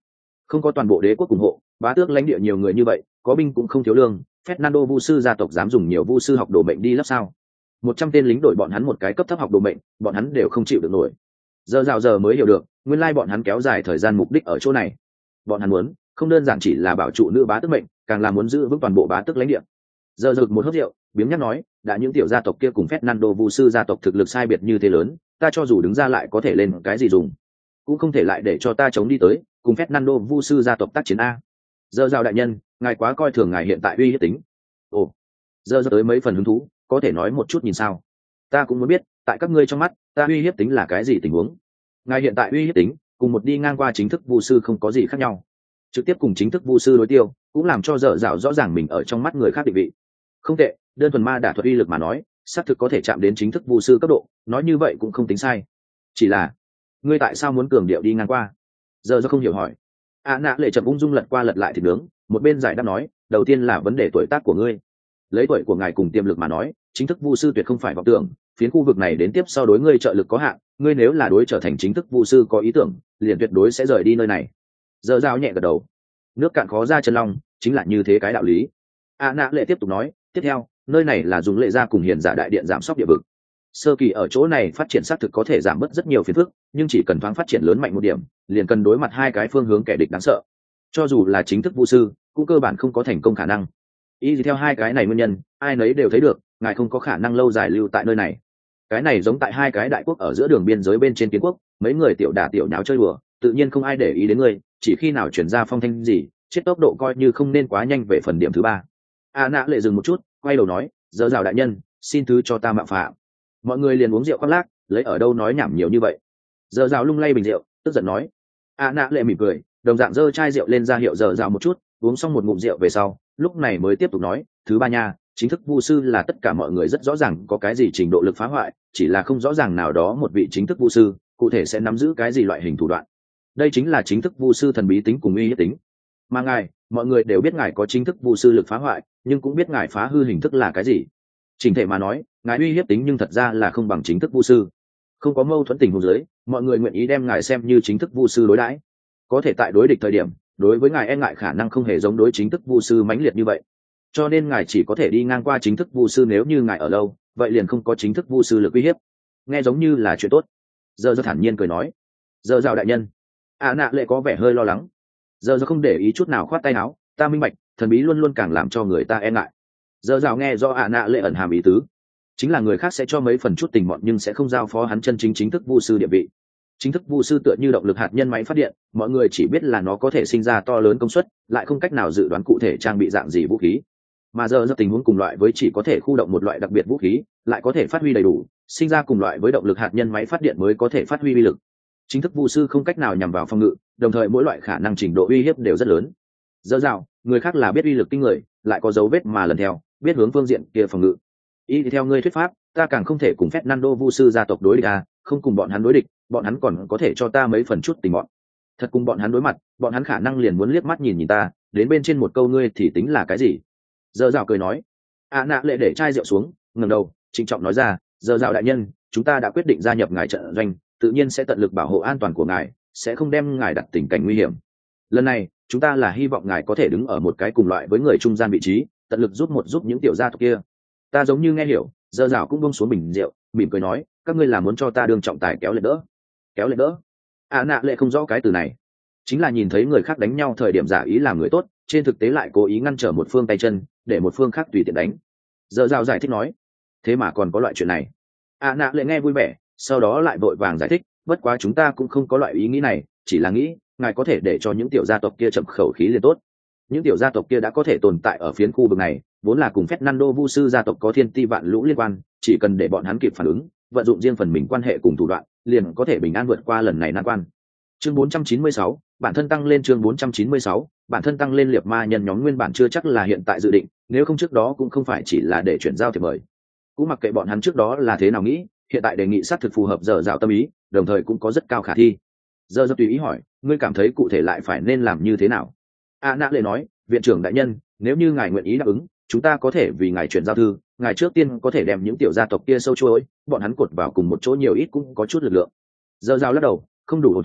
Không có toàn bộ đế quốc ủng hộ, bá tước lãnh địa nhiều người như vậy, có binh cũng không thiếu lương, Fernando vu sư gia tộc dám dùng nhiều vu sư học đồ mệnh đi lắp sao? Một trăm tên lính đổi bọn hắn một cái cấp thấp học đồ mệnh, bọn hắn đều không chịu được nổi. Giờ rào giờ mới hiểu được, nguyên lai bọn hắn kéo dài thời gian mục đích ở chỗ này. Bọn hắn muốn, không đơn giản chỉ là bảo trụ nữ bá tước mệnh, càng là muốn giữ vững toàn bộ bá tước lãnh địa. Giờ rực một hớp rượu, biếng nhắc nói, đã những tiểu gia tộc kia cùng Fernando vu sư gia tộc thực lực sai biệt như thế lớn, ta cho dù đứng ra lại có thể lên cái gì dùng, cũng không thể lại để cho ta chống đi tới, cùng Fernando vu sư gia tộc tác chiến a. Giờ rào đại nhân, ngài quá coi thường ngài hiện tại uy hiếp tính. Ồ, giờ giờ tới mấy phần hứng thú, có thể nói một chút nhìn sao? Ta cũng muốn biết, tại các ngươi trong mắt, ta uy hiếp tính là cái gì tình huống? Ngài hiện tại uy hiếp tính, cùng một đi ngang qua chính thức vu sư không có gì khác nhau. Trực tiếp cùng chính thức vu sư đối tiêu, cũng làm cho dở dạo rõ ràng mình ở trong mắt người khác định vị. Không tệ, đơn thuần ma đả thuật uy lực mà nói, xác thực có thể chạm đến chính thức vu sư cấp độ, nói như vậy cũng không tính sai. Chỉ là, ngươi tại sao muốn cường điệu đi ngang qua? Giờ do không hiểu hỏi. À nạ lệ chậm ung dung lật qua lật lại thịt nướng, một bên giải đáp nói, đầu tiên là vấn đề tuổi tác của ngươi. Lấy tuổi của ngài cùng tiềm lực mà nói, chính thức vu sư tuyệt không phải vọng tưởng, phiến khu vực này đến tiếp sau đối ngươi trợ lực có hạn, ngươi nếu là đối trở thành chính thức vu sư có ý tưởng, liền tuyệt đối sẽ rời đi nơi này. Giờ dao nhẹ gật đầu. Nước cạn khó ra chân long, chính là như thế cái đạo lý. À nạ lệ tiếp tục nói, tiếp theo, nơi này là dùng lệ gia cùng hiền giả đại điện giảm sóc địa vực. Sơ kỳ ở chỗ này phát triển xác thực có thể giảm bớt rất nhiều phiền phức, nhưng chỉ cần thoáng phát triển lớn mạnh một điểm, liền cần đối mặt hai cái phương hướng kẻ địch đáng sợ. Cho dù là chính thức vu sư, cũng cơ bản không có thành công khả năng. Ý gì theo hai cái này nguyên nhân, ai nấy đều thấy được, ngài không có khả năng lâu dài lưu tại nơi này. Cái này giống tại hai cái đại quốc ở giữa đường biên giới bên trên kiến quốc, mấy người tiểu đả tiểu nháo chơi đùa, tự nhiên không ai để ý đến ngươi, chỉ khi nào chuyển ra phong thanh gì, chết tốc độ coi như không nên quá nhanh về phần điểm thứ ba. A nạ lệ dừng một chút, quay đầu nói, dở dào đại nhân, xin thứ cho ta mạo phạm. Mọi người liền uống rượu khoác lác, lấy ở đâu nói nhảm nhiều như vậy. Dở dào lung lay bình rượu, tức giận nói. A nạ lệ mỉm cười, đồng dạng giơ chai rượu lên ra hiệu dở dào một chút, uống xong một ngụm rượu về sau, lúc này mới tiếp tục nói, thứ ba nha, chính thức vu sư là tất cả mọi người rất rõ ràng có cái gì trình độ lực phá hoại, chỉ là không rõ ràng nào đó một vị chính thức vu sư cụ thể sẽ nắm giữ cái gì loại hình thủ đoạn. Đây chính là chính thức vu sư thần bí tính cùng uy hiếp tính. Mà ngài, mọi người đều biết ngài có chính thức vu sư lực phá hoại, nhưng cũng biết ngài phá hư hình thức là cái gì. Chỉnh thể mà nói, ngài uy hiếp tính nhưng thật ra là không bằng chính thức vu sư. Không có mâu thuẫn tình huống dưới, mọi người nguyện ý đem ngài xem như chính thức vu sư đối đãi. Có thể tại đối địch thời điểm, đối với ngài e ngại khả năng không hề giống đối chính thức vu sư mãnh liệt như vậy. Cho nên ngài chỉ có thể đi ngang qua chính thức vu sư nếu như ngài ở lâu, vậy liền không có chính thức vu sư lực uy hiếp. Nghe giống như là chuyện tốt. Giờ do thản nhiên cười nói, giờ rào đại nhân. À nạ lệ có vẻ hơi lo lắng. Giờ do không để ý chút nào khoát tay áo, ta minh bạch, thần bí luôn luôn càng làm cho người ta e ngại. Giờ rào nghe do à nạ lệ ẩn hàm ý tứ, chính là người khác sẽ cho mấy phần chút tình mọn nhưng sẽ không giao phó hắn chân chính chính thức vu sư địa vị. Chính thức vu sư tựa như động lực hạt nhân máy phát điện, mọi người chỉ biết là nó có thể sinh ra to lớn công suất, lại không cách nào dự đoán cụ thể trang bị dạng gì vũ khí. Mà giờ do tình huống cùng loại với chỉ có thể khu động một loại đặc biệt vũ khí, lại có thể phát huy đầy đủ, sinh ra cùng loại với động lực hạt nhân máy phát điện mới có thể phát huy uy lực. Chính thức vu sư không cách nào nhằm vào phòng ngự, đồng thời mỗi loại khả năng trình độ uy hiếp đều rất lớn. Dở dạo, người khác là biết uy lực kinh người, lại có dấu vết mà lần theo, biết hướng phương diện kia phòng ngự. Ý thì theo ngươi thuyết pháp, ta càng không thể cùng Fernando vu sư gia tộc đối địch à, không cùng bọn hắn đối địch, bọn hắn còn có thể cho ta mấy phần chút tình bọn. Thật cùng bọn hắn đối mặt, bọn hắn khả năng liền muốn liếc mắt nhìn nhìn ta, đến bên trên một câu ngươi thì tính là cái gì? Dở dạo cười nói. À nạ lệ để chai rượu xuống, ngẩng đầu, trịnh trọng nói ra, dở dạo đại nhân, chúng ta đã quyết định gia nhập ngài trận doanh, tự nhiên sẽ tận lực bảo hộ an toàn của ngài, sẽ không đem ngài đặt tình cảnh nguy hiểm. Lần này, chúng ta là hy vọng ngài có thể đứng ở một cái cùng loại với người trung gian vị trí, tận lực giúp một giúp những tiểu gia tộc kia. Ta giống như nghe hiểu, dở dạo cũng buông xuống bình rượu, mỉm cười nói, các ngươi là muốn cho ta đương trọng tài kéo lên đỡ. Kéo lên đỡ. À nạ lệ không rõ cái từ này, chính là nhìn thấy người khác đánh nhau thời điểm giả ý làm người tốt, trên thực tế lại cố ý ngăn trở một phương tay chân, để một phương khác tùy tiện đánh. Dở dạo giải thích nói, thế mà còn có loại chuyện này. À nạ lệ nghe vui vẻ, sau đó lại vội vàng giải thích, bất quá chúng ta cũng không có loại ý nghĩ này, chỉ là nghĩ ngài có thể để cho những tiểu gia tộc kia chậm khẩu khí liền tốt. Những tiểu gia tộc kia đã có thể tồn tại ở phiến khu vực này, vốn là cùng Fernando vu sư gia tộc có thiên ti vạn lũ liên quan, chỉ cần để bọn hắn kịp phản ứng, vận dụng riêng phần mình quan hệ cùng thủ đoạn, liền có thể bình an vượt qua lần này nan quan. Chương bốn trăm chín mươi sáu, bản thân tăng lên chương bốn trăm chín mươi sáu, bản thân tăng lên liệt ma nhân nhóm nguyên bản chưa chắc là hiện tại dự định, nếu không trước đó cũng không phải chỉ là để chuyển giao thiệp mời. Cũng mặc kệ bọn hắn trước đó là thế nào nghĩ, hiện tại đề nghị xác thực phù hợp dở dạo tâm ý, đồng thời cũng có rất cao khả thi. Giờ giờ tùy ý hỏi, ngươi cảm thấy cụ thể lại phải nên làm như thế nào? A nạ lệ nói, viện trưởng đại nhân, nếu như ngài nguyện ý đáp ứng, chúng ta có thể vì ngài chuyển giao thư, ngài trước tiên có thể đem những tiểu gia tộc kia sâu chuỗi, bọn hắn cột vào cùng một chỗ nhiều ít cũng có chút lực lượng. Giờ giao lắc đầu, không đủ ổn thỏa,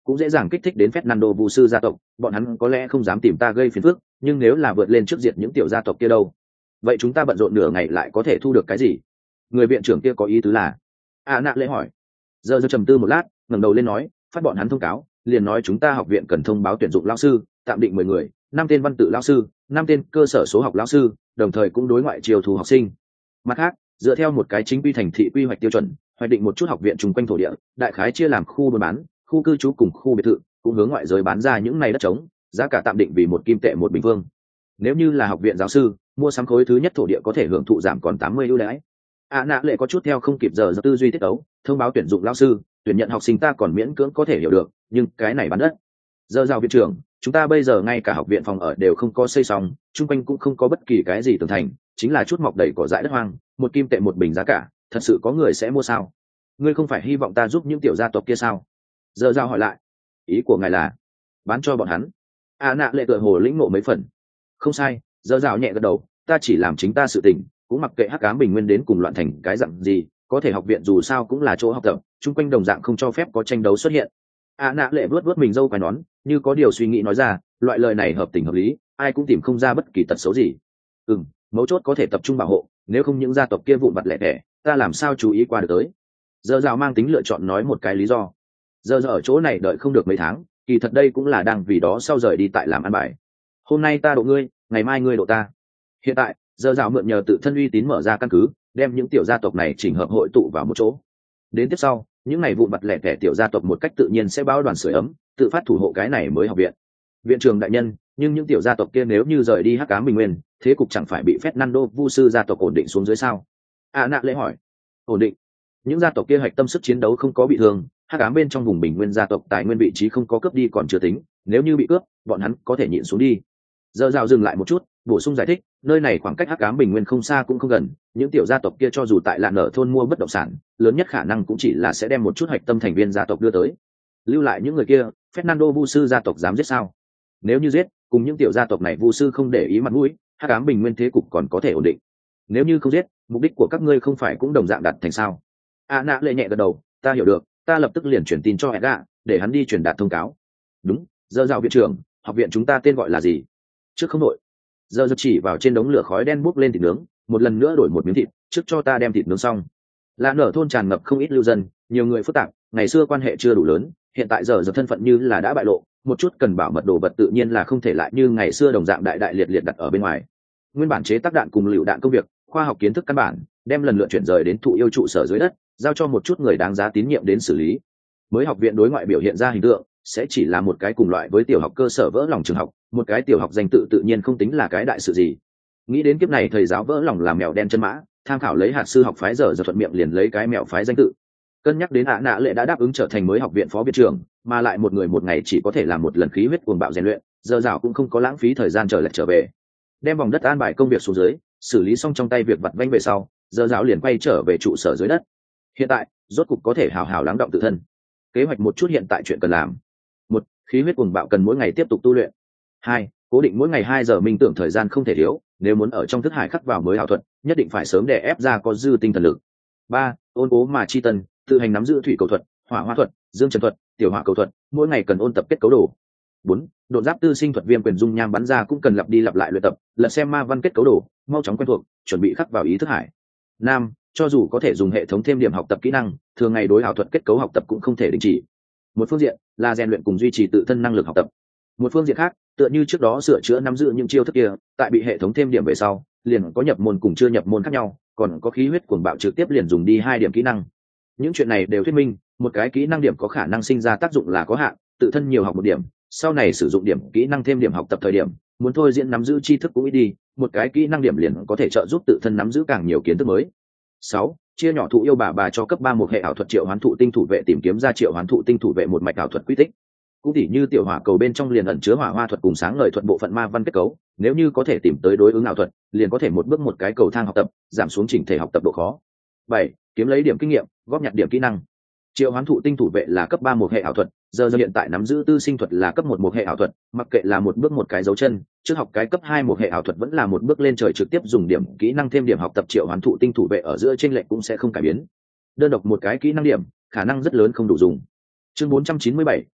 cũng dễ dàng kích thích đến Fernando Vu sư gia tộc, bọn hắn có lẽ không dám tìm ta gây phiền phức, nhưng nếu là vượt lên trước diệt những tiểu gia tộc kia đâu? Vậy chúng ta bận rộn nửa ngày lại có thể thu được cái gì? Người viện trưởng kia có ý tứ là? À nạ lễ hỏi. Giờ giờ trầm tư một lát, ngẩng đầu lên nói, phát bọn hắn thông cáo, liền nói chúng ta học viện cần thông báo tuyển dụng lão sư, tạm định mười người, năm tên văn tự lão sư, năm tên cơ sở số học lão sư, đồng thời cũng đối ngoại chiêu thu học sinh. Mặt khác, dựa theo một cái chính quy thành thị quy hoạch tiêu chuẩn, hoạch định một chút học viện chung quanh thổ địa, đại khái chia làm khu buôn bán, khu cư trú cùng khu biệt thự, cũng hướng ngoại giới bán ra những này đất trống, giá cả tạm định vì một kim tệ một bình phương. Nếu như là học viện giáo sư, mua sắm khối thứ nhất thổ địa có thể hưởng thụ giảm còn tám mươi ưu đãi. À nạ lệ có chút theo không kịp giờ, giờ tư duy tiết tấu, thông báo tuyển dụng lão sư, tuyển nhận học sinh ta còn miễn cưỡng có thể hiểu được, nhưng cái này bán đất. Giờ rào viện trưởng, chúng ta bây giờ ngay cả học viện phòng ở đều không có xây xong, chung quanh cũng không có bất kỳ cái gì tường thành, chính là chút mọc đầy cỏ dại đất hoang, một kim tệ một bình giá cả, thật sự có người sẽ mua sao? Ngươi không phải hy vọng ta giúp những tiểu gia tộc kia sao? Giờ rào hỏi lại, ý của ngài là bán cho bọn hắn? À nạ lệ tựa hồ lĩnh ngộ mấy phần. Không sai, giờ rào nhẹ gật đầu, ta chỉ làm chính ta sự tình, cũng mặc kệ hắc ám bình nguyên đến cùng loạn thành cái dạng gì, có thể học viện dù sao cũng là chỗ học tập, chung quanh đồng dạng không cho phép có tranh đấu xuất hiện. À nạ lệ vuốt vuốt mình râu quai nón, như có điều suy nghĩ nói ra, loại lời này hợp tình hợp lý, ai cũng tìm không ra bất kỳ tật xấu gì. Ừm, mấu chốt có thể tập trung bảo hộ, nếu không những gia tộc kia vụn vặt lẻ tẻ, ta làm sao chú ý qua được tới. Giờ rào mang tính lựa chọn nói một cái lý do. Giờ giờ ở chỗ này đợi không được mấy tháng, kỳ thật đây cũng là đang vì đó sau rời đi tại làm ăn bài. Hôm nay ta độ ngươi, ngày mai ngươi độ ta. Hiện tại, giờ rào mượn nhờ tự thân uy tín mở ra căn cứ, đem những tiểu gia tộc này chỉnh hợp hội tụ vào một chỗ. Đến tiếp sau, những này vụn vặt lẻ tẻ tiểu gia tộc một cách tự nhiên sẽ báo đoàn sưởi ấm, tự phát thủ hộ cái này mới học viện. Viện trưởng đại nhân, nhưng những tiểu gia tộc kia nếu như rời đi hắc ám bình nguyên, thế cục chẳng phải bị Fernando Vu sư gia tộc ổn định xuống dưới sao? À nạ lễ hỏi. Ổn định? Những gia tộc kia hạch tâm sức chiến đấu không có bị thương, hắc ám bên trong vùng bình nguyên gia tộc tài nguyên vị trí không có cướp đi còn chưa tính, nếu như bị cướp, bọn hắn có thể nhịn xuống đi. Giờ rào dừng lại một chút, bổ sung giải thích, nơi này khoảng cách hắc ám bình nguyên không xa cũng không gần, những tiểu gia tộc kia cho dù tại lạn nở thôn mua bất động sản, lớn nhất khả năng cũng chỉ là sẽ đem một chút hạch tâm thành viên gia tộc đưa tới. Lưu lại những người kia, Fernando Vu sư gia tộc dám giết sao? Nếu như giết, cùng những tiểu gia tộc này Vu sư không để ý mặt mũi, hắc ám bình nguyên thế cục còn có thể ổn định. Nếu như không giết, mục đích của các ngươi không phải cũng đồng dạng đạt thành sao? À nạ lệ nhẹ gật đầu, ta hiểu được, ta lập tức liền truyền tin cho Edgar, để hắn đi truyền đạt thông cáo. Đúng, giờ rào viện trưởng, học viện chúng ta tên gọi là gì? Trước không đội. Giờ giờ chỉ vào trên đống lửa khói đen bốc lên thịt nướng, một lần nữa đổi một miếng thịt, trước cho ta đem thịt nướng xong. Là nở thôn tràn ngập không ít lưu dân, nhiều người phức tạp, ngày xưa quan hệ chưa đủ lớn, hiện tại giờ giờ thân phận như là đã bại lộ, một chút cần bảo mật đồ vật tự nhiên là không thể lại như ngày xưa đồng dạng đại đại liệt liệt đặt ở bên ngoài. Nguyên bản chế tác đạn cùng lựu đạn công việc, khoa học kiến thức căn bản, đem lần lượt chuyển rời đến thụ yêu trụ sở dưới đất, giao cho một chút người đáng giá tín nhiệm đến xử lý. Mới học viện đối ngoại biểu hiện ra hình tượng sẽ chỉ là một cái cùng loại với tiểu học cơ sở vỡ lòng trường học, một cái tiểu học danh tự tự nhiên không tính là cái đại sự gì. Nghĩ đến kiếp này thầy giáo vỡ lòng làm mèo đen chân mã, tham khảo lấy hạt sư học phái giờ giờ thuận miệng liền lấy cái mèo phái danh tự. Cân nhắc đến ạ nạ lệ đã đáp ứng trở thành mới học viện phó viện trưởng, mà lại một người một ngày chỉ có thể làm một lần khí huyết cuồng bạo rèn luyện, giờ dạo cũng không có lãng phí thời gian trở lại trở về. Đem vòng đất an bài công việc xuống dưới, xử lý xong trong tay việc vặt vãnh về sau, giờ dạo liền quay trở về trụ sở dưới đất. Hiện tại, rốt cục có thể hào hào lắng động tự thân. Kế hoạch một chút hiện tại chuyện cần làm. Một, khí huyết cuồng bạo cần mỗi ngày tiếp tục tu luyện. Hai, cố định mỗi ngày hai giờ minh tưởng thời gian không thể thiếu, nếu muốn ở trong thức hải khắc vào mới ảo thuật, nhất định phải sớm đè ép ra có dư tinh thần lực. Ba, ôn cố mà chi tân, tự hành nắm giữ thủy cầu thuật, hỏa hoa thuật, dương trần thuật, tiểu hỏa cầu thuật, mỗi ngày cần ôn tập kết cấu đồ. Bốn, độn giáp tư sinh thuật viêm quyền dung nham bắn ra cũng cần lặp đi lặp lại luyện tập, lật xem ma văn kết cấu đồ, mau chóng quen thuộc, chuẩn bị khắc vào ý thức hải. Năm, cho dù có thể dùng hệ thống thêm điểm học tập kỹ năng, thường ngày đối ảo thuật kết cấu học tập cũng không thể đình chỉ. Một phương diện là rèn luyện cùng duy trì tự thân năng lực học tập. Một phương diện khác, tựa như trước đó sửa chữa nắm giữ những chiêu thức kia, tại bị hệ thống thêm điểm về sau, liền có nhập môn cùng chưa nhập môn khác nhau, còn có khí huyết cuồng bạo trực tiếp liền dùng đi hai điểm kỹ năng. Những chuyện này đều thuyết minh, một cái kỹ năng điểm có khả năng sinh ra tác dụng là có hạn, tự thân nhiều học một điểm, sau này sử dụng điểm kỹ năng thêm điểm học tập thời điểm, muốn thôi diễn nắm giữ tri thức cũng ít đi, một cái kỹ năng điểm liền có thể trợ giúp tự thân nắm giữ càng nhiều kiến thức mới. Sáu, chia nhỏ thụ yêu bà bà cho cấp ba một hệ ảo thuật triệu hoán thụ tinh thủ vệ tìm kiếm ra triệu hoán thụ tinh thủ vệ một mạch ảo thuật quy tích. Cũng tỉ như tiểu hỏa cầu bên trong liền ẩn chứa hỏa hoa thuật cùng sáng ngời thuật bộ phận ma văn kết cấu, nếu như có thể tìm tới đối ứng ảo thuật, liền có thể một bước một cái cầu thang học tập, giảm xuống chỉnh thể học tập độ khó. Bảy, kiếm lấy điểm kinh nghiệm, góp nhặt điểm kỹ năng. Triệu hoán thụ tinh thủ vệ là cấp ba một hệ ảo thuật, giờ giờ hiện tại nắm giữ tư sinh thuật là cấp một một hệ ảo thuật, mặc kệ là một bước một cái dấu chân, trước học cái cấp hai một hệ ảo thuật vẫn là một bước lên trời trực tiếp dùng điểm kỹ năng thêm điểm học tập triệu hoán thụ tinh thủ vệ ở giữa chênh lệch cũng sẽ không cải biến. Đơn độc một cái kỹ năng điểm, khả năng rất lớn không đủ dùng. Chương bốn trăm chín mươi bảy,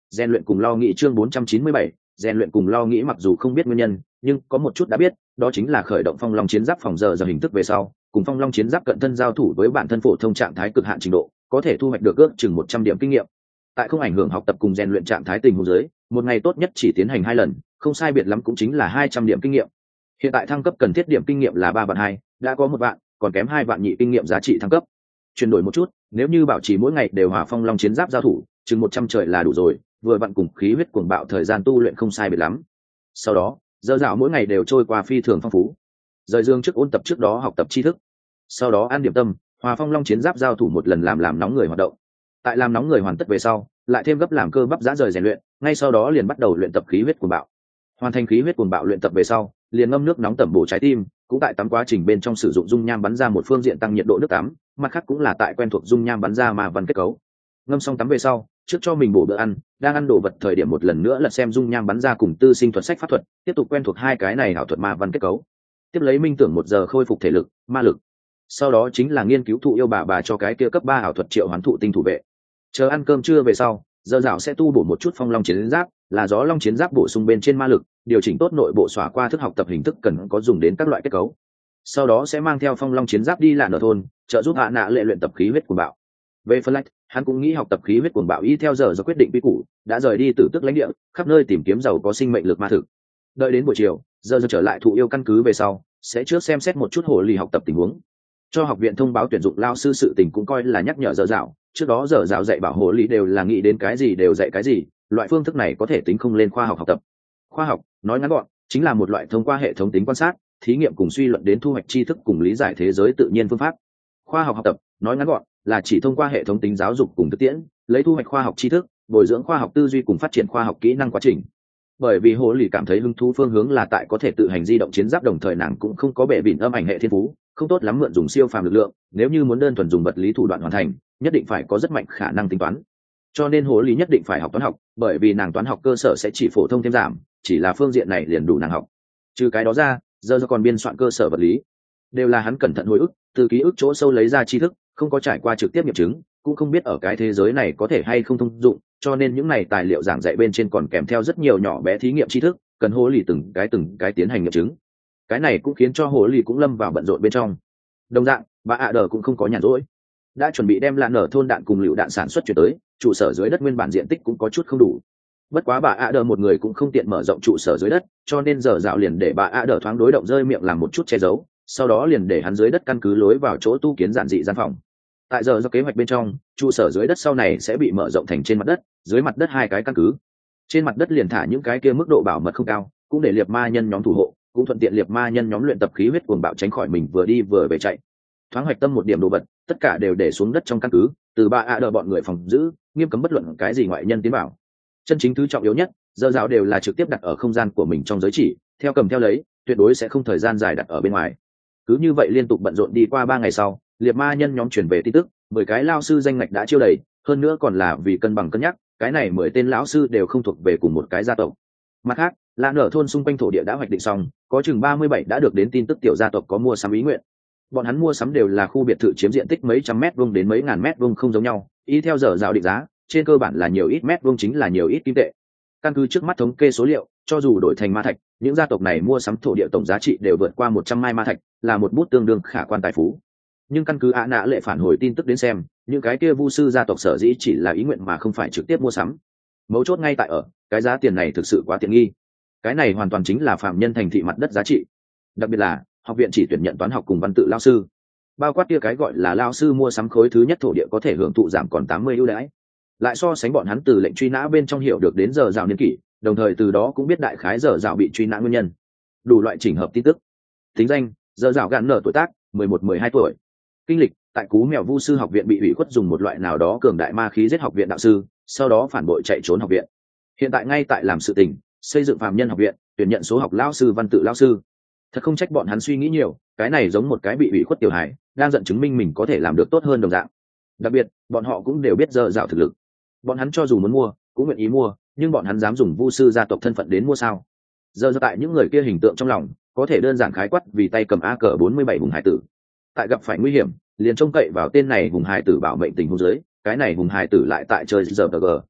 rèn luyện cùng lo nghĩ chương bốn trăm chín mươi bảy, rèn luyện cùng lo nghĩ mặc dù không biết nguyên nhân, nhưng có một chút đã biết, đó chính là khởi động Phong Long chiến giáp phòng giờ giờ hình thức về sau, cùng Phong Long chiến giáp cận thân giao thủ với bản thân phổ thông trạng thái cực hạn trình độ, có thể thu hoạch được ước chừng một trăm điểm kinh nghiệm. Tại không ảnh hưởng học tập cùng rèn luyện trạng thái tình huống dưới, một ngày tốt nhất chỉ tiến hành hai lần, không sai biệt lắm cũng chính là hai trăm điểm kinh nghiệm. Hiện tại thăng cấp cần thiết điểm kinh nghiệm là ba vạn hai, đã có một vạn, còn kém hai vạn nhị kinh nghiệm giá trị thăng cấp. Chuyển đổi một chút, nếu như bảo trì mỗi ngày đều hòa Phong Long chiến giáp giao thủ, chừng một trăm trời là đủ rồi, vừa vặn cùng khí huyết cuồng bạo thời gian tu luyện không sai biệt lắm. Sau đó, giờ dạo mỗi ngày đều trôi qua phi thường phong phú. Rời giường trước ôn tập trước đó học tập tri thức, sau đó ăn điểm tâm, hòa Phong Long chiến giáp giao thủ một lần làm làm nóng người hoạt động. Tại làm nóng người hoàn tất về sau, lại thêm gấp làm cơ bắp giã rời rèn luyện, ngay sau đó liền bắt đầu luyện tập khí huyết cuồng bạo. Hoàn thành khí huyết cuồng bạo luyện tập về sau, liền ngâm nước nóng tẩm bổ trái tim, cũng tại tắm quá trình bên trong sử dụng dung nham bắn ra một phương diện tăng nhiệt độ nước tắm, mặt khác cũng là tại quen thuộc dung nham bắn ra mà văn kết cấu. Ngâm xong tắm về sau, trước cho mình bổ bữa ăn, đang ăn đồ vật thời điểm một lần nữa lật xem dung nham bắn ra cùng tư sinh thuật sách pháp thuật, tiếp tục quen thuộc hai cái này ảo thuật ma văn kết cấu. Tiếp lấy minh tưởng một giờ khôi phục thể lực, ma lực. Sau đó chính là nghiên cứu thụ yêu bà bà cho cái kia cấp ba ảo thuật triệu hoán thụ tinh thủ vệ. Chờ ăn cơm trưa về sau, giờ dạo sẽ tu bổ một chút Phong Long chiến giáp, là gió long chiến giáp bổ sung bên trên ma lực, điều chỉnh tốt nội bộ xóa qua thức học tập hình thức cần có dùng đến các loại kết cấu. Sau đó sẽ mang theo Phong Long chiến giáp đi lạn ở thôn, trợ giúp hạ nạ lệ luyện tập khí huyết cuồng bạo. Về phân lách, hắn cũng nghĩ học tập khí huyết cuồng bạo y theo giờ do quyết định quy củ, đã rời đi từ tức lãnh địa, khắp nơi tìm kiếm giàu có sinh mệnh lực ma thực. Đợi đến buổi chiều, giờ giờ trở lại thụ yêu căn cứ về sau, sẽ trước xem xét một chút hồ lì học tập tình huống. Cho học viện thông báo tuyển dụng lao sư sự tình cũng coi là nhắc nhở giờ dạo, trước đó giờ dạo dạy bảo hồ lì đều là nghĩ đến cái gì đều dạy cái gì, loại phương thức này có thể tính không lên khoa học học tập. Khoa học, nói ngắn gọn, chính là một loại thông qua hệ thống tính quan sát, thí nghiệm cùng suy luận đến thu hoạch tri thức cùng lý giải thế giới tự nhiên phương pháp. Khoa học học tập, nói ngắn gọn, là chỉ thông qua hệ thống tính giáo dục cùng thực tiễn, lấy thu hoạch khoa học tri thức, bồi dưỡng khoa học tư duy cùng phát triển khoa học kỹ năng quá trình. Bởi vì hồ lì cảm thấy hứng thú phương hướng là tại có thể tự hành di động chiến giáp, đồng thời nàng cũng không có bệ bỉn âm ảnh hệ thiên phú, không tốt lắm mượn dùng siêu phàm lực lượng, nếu như muốn đơn thuần dùng vật lý thủ đoạn hoàn thành, nhất định phải có rất mạnh khả năng tính toán. Cho nên hồ lý nhất định phải học toán học, bởi vì nàng toán học cơ sở sẽ chỉ phổ thông thêm giảm, chỉ là phương diện này liền đủ nàng học. Trừ cái đó ra, giờ do còn biên soạn cơ sở vật lý, đều là hắn cẩn thận hồi ức, từ ký ức chỗ sâu lấy ra tri thức, không có trải qua trực tiếp nghiệm chứng, cũng không biết ở cái thế giới này có thể hay không thông dụng, cho nên những này tài liệu giảng dạy bên trên còn kèm theo rất nhiều nhỏ bé thí nghiệm tri thức, cần hồ lý từng cái từng cái tiến hành nghiệm chứng. Cái này cũng khiến cho hồ lý cũng lâm vào bận rộn bên trong. Đồng dạng, bà ạ đờ cũng không có nhàn rỗi, đã chuẩn bị đem lạn nở thôn đạn cùng lựu đạn sản xuất chuyển tới, trụ sở dưới đất nguyên bản diện tích cũng có chút không đủ. Bất quá bà ạ đờ một người cũng không tiện mở rộng trụ sở dưới đất, cho nên giờ dạo liền để bà ạ đờ thoáng đối động rơi miệng làm một chút che giấu, sau đó liền để hắn dưới đất căn cứ lối vào chỗ tu kiến giản dị gian phòng. Tại giờ do kế hoạch bên trong, trụ sở dưới đất sau này sẽ bị mở rộng thành trên mặt đất, dưới mặt đất hai cái căn cứ. Trên mặt đất liền thả những cái kia mức độ bảo mật không cao, cũng để liệt ma nhân nhóm thủ hộ, cũng thuận tiện liệt ma nhân nhóm luyện tập khí huyết cuồng bạo tránh khỏi mình vừa đi vừa về chạy. Thoáng hoạch tâm một điểm đồ vật, tất cả đều để xuống đất trong căn cứ, từ ba ạ đờ bọn người phòng giữ, nghiêm cấm bất luận cái gì ngoại nhân tiến vào. Chân chính thứ trọng yếu nhất, giờ dạo đều là trực tiếp đặt ở không gian của mình trong giới chỉ, theo cầm theo lấy, tuyệt đối sẽ không thời gian dài đặt ở bên ngoài. Cứ như vậy liên tục bận rộn đi qua ba ngày sau, liệt ma nhân nhóm chuyển về tin tức, mười cái lao sư danh ngạch đã chiêu đầy, hơn nữa còn là vì cân bằng cân nhắc, cái này mười tên lão sư đều không thuộc về cùng một cái gia tộc. Mặt khác, lạn nở thôn xung quanh thổ địa đã hoạch định xong, có chừng ba mươi bảy đã được đến tin tức tiểu gia tộc có mua sắm ý nguyện. Bọn hắn mua sắm đều là khu biệt thự chiếm diện tích mấy trăm mét vuông đến mấy ngàn mét vuông không giống nhau, y theo giờ rào định giá, trên cơ bản là nhiều ít mét vuông chính là nhiều ít kim tệ. Căn cứ trước mắt thống kê số liệu, cho dù đổi thành ma thạch, những gia tộc này mua sắm thổ địa tổng giá trị đều vượt qua một trăm mai ma thạch, là một bút tương đương khả quan tài phú. Nhưng căn cứ ạ nạ lệ phản hồi tin tức đến xem, những cái kia vu sư gia tộc sở dĩ chỉ là ý nguyện mà không phải trực tiếp mua sắm. Mấu chốt ngay tại ở, cái giá tiền này thực sự quá tiện nghi. Cái này hoàn toàn chính là phạm nhân thành thị mặt đất giá trị. Đặc biệt là, học viện chỉ tuyển nhận toán học cùng văn tự lao sư, bao quát kia cái gọi là lao sư mua sắm khối thứ nhất thổ địa có thể hưởng thụ giảm còn tám mươi ưu đãi. Lại so sánh bọn hắn từ lệnh truy nã bên trong hiểu được đến giờ rào niên kỷ, đồng thời từ đó cũng biết đại khái giờ rào bị truy nã nguyên nhân. Đủ loại chỉnh hợp tin tức. Tính danh, giờ rào gạn nở tuổi tác, mười một mười hai tuổi. Kinh lịch, tại Cú Mèo Vu sư học viện bị ủy khuất dùng một loại nào đó cường đại ma khí giết học viện đạo sư, sau đó phản bội chạy trốn học viện. Hiện tại ngay tại làm sự tình, xây dựng phàm nhân học viện, tuyển nhận số học lao sư văn tự lao sư. Thật không trách bọn hắn suy nghĩ nhiều, cái này giống một cái bị ủy khuất tiểu hài, đang giận chứng minh mình có thể làm được tốt hơn đồng dạng. Đặc biệt, bọn họ cũng đều biết giờ dạo thực lực. Bọn hắn cho dù muốn mua, cũng nguyện ý mua, nhưng bọn hắn dám dùng vu sư gia tộc thân phận đến mua sao? Giờ giờ tại những người kia hình tượng trong lòng, có thể đơn giản khái quát vì tay cầm a cờ bốn mươi bảy hùng hải tử. Tại gặp phải nguy hiểm, liền trông cậy vào tên này hùng hải tử bảo mệnh tình huống dưới, cái này hùng hải tử lại tại chơi giờ gờ.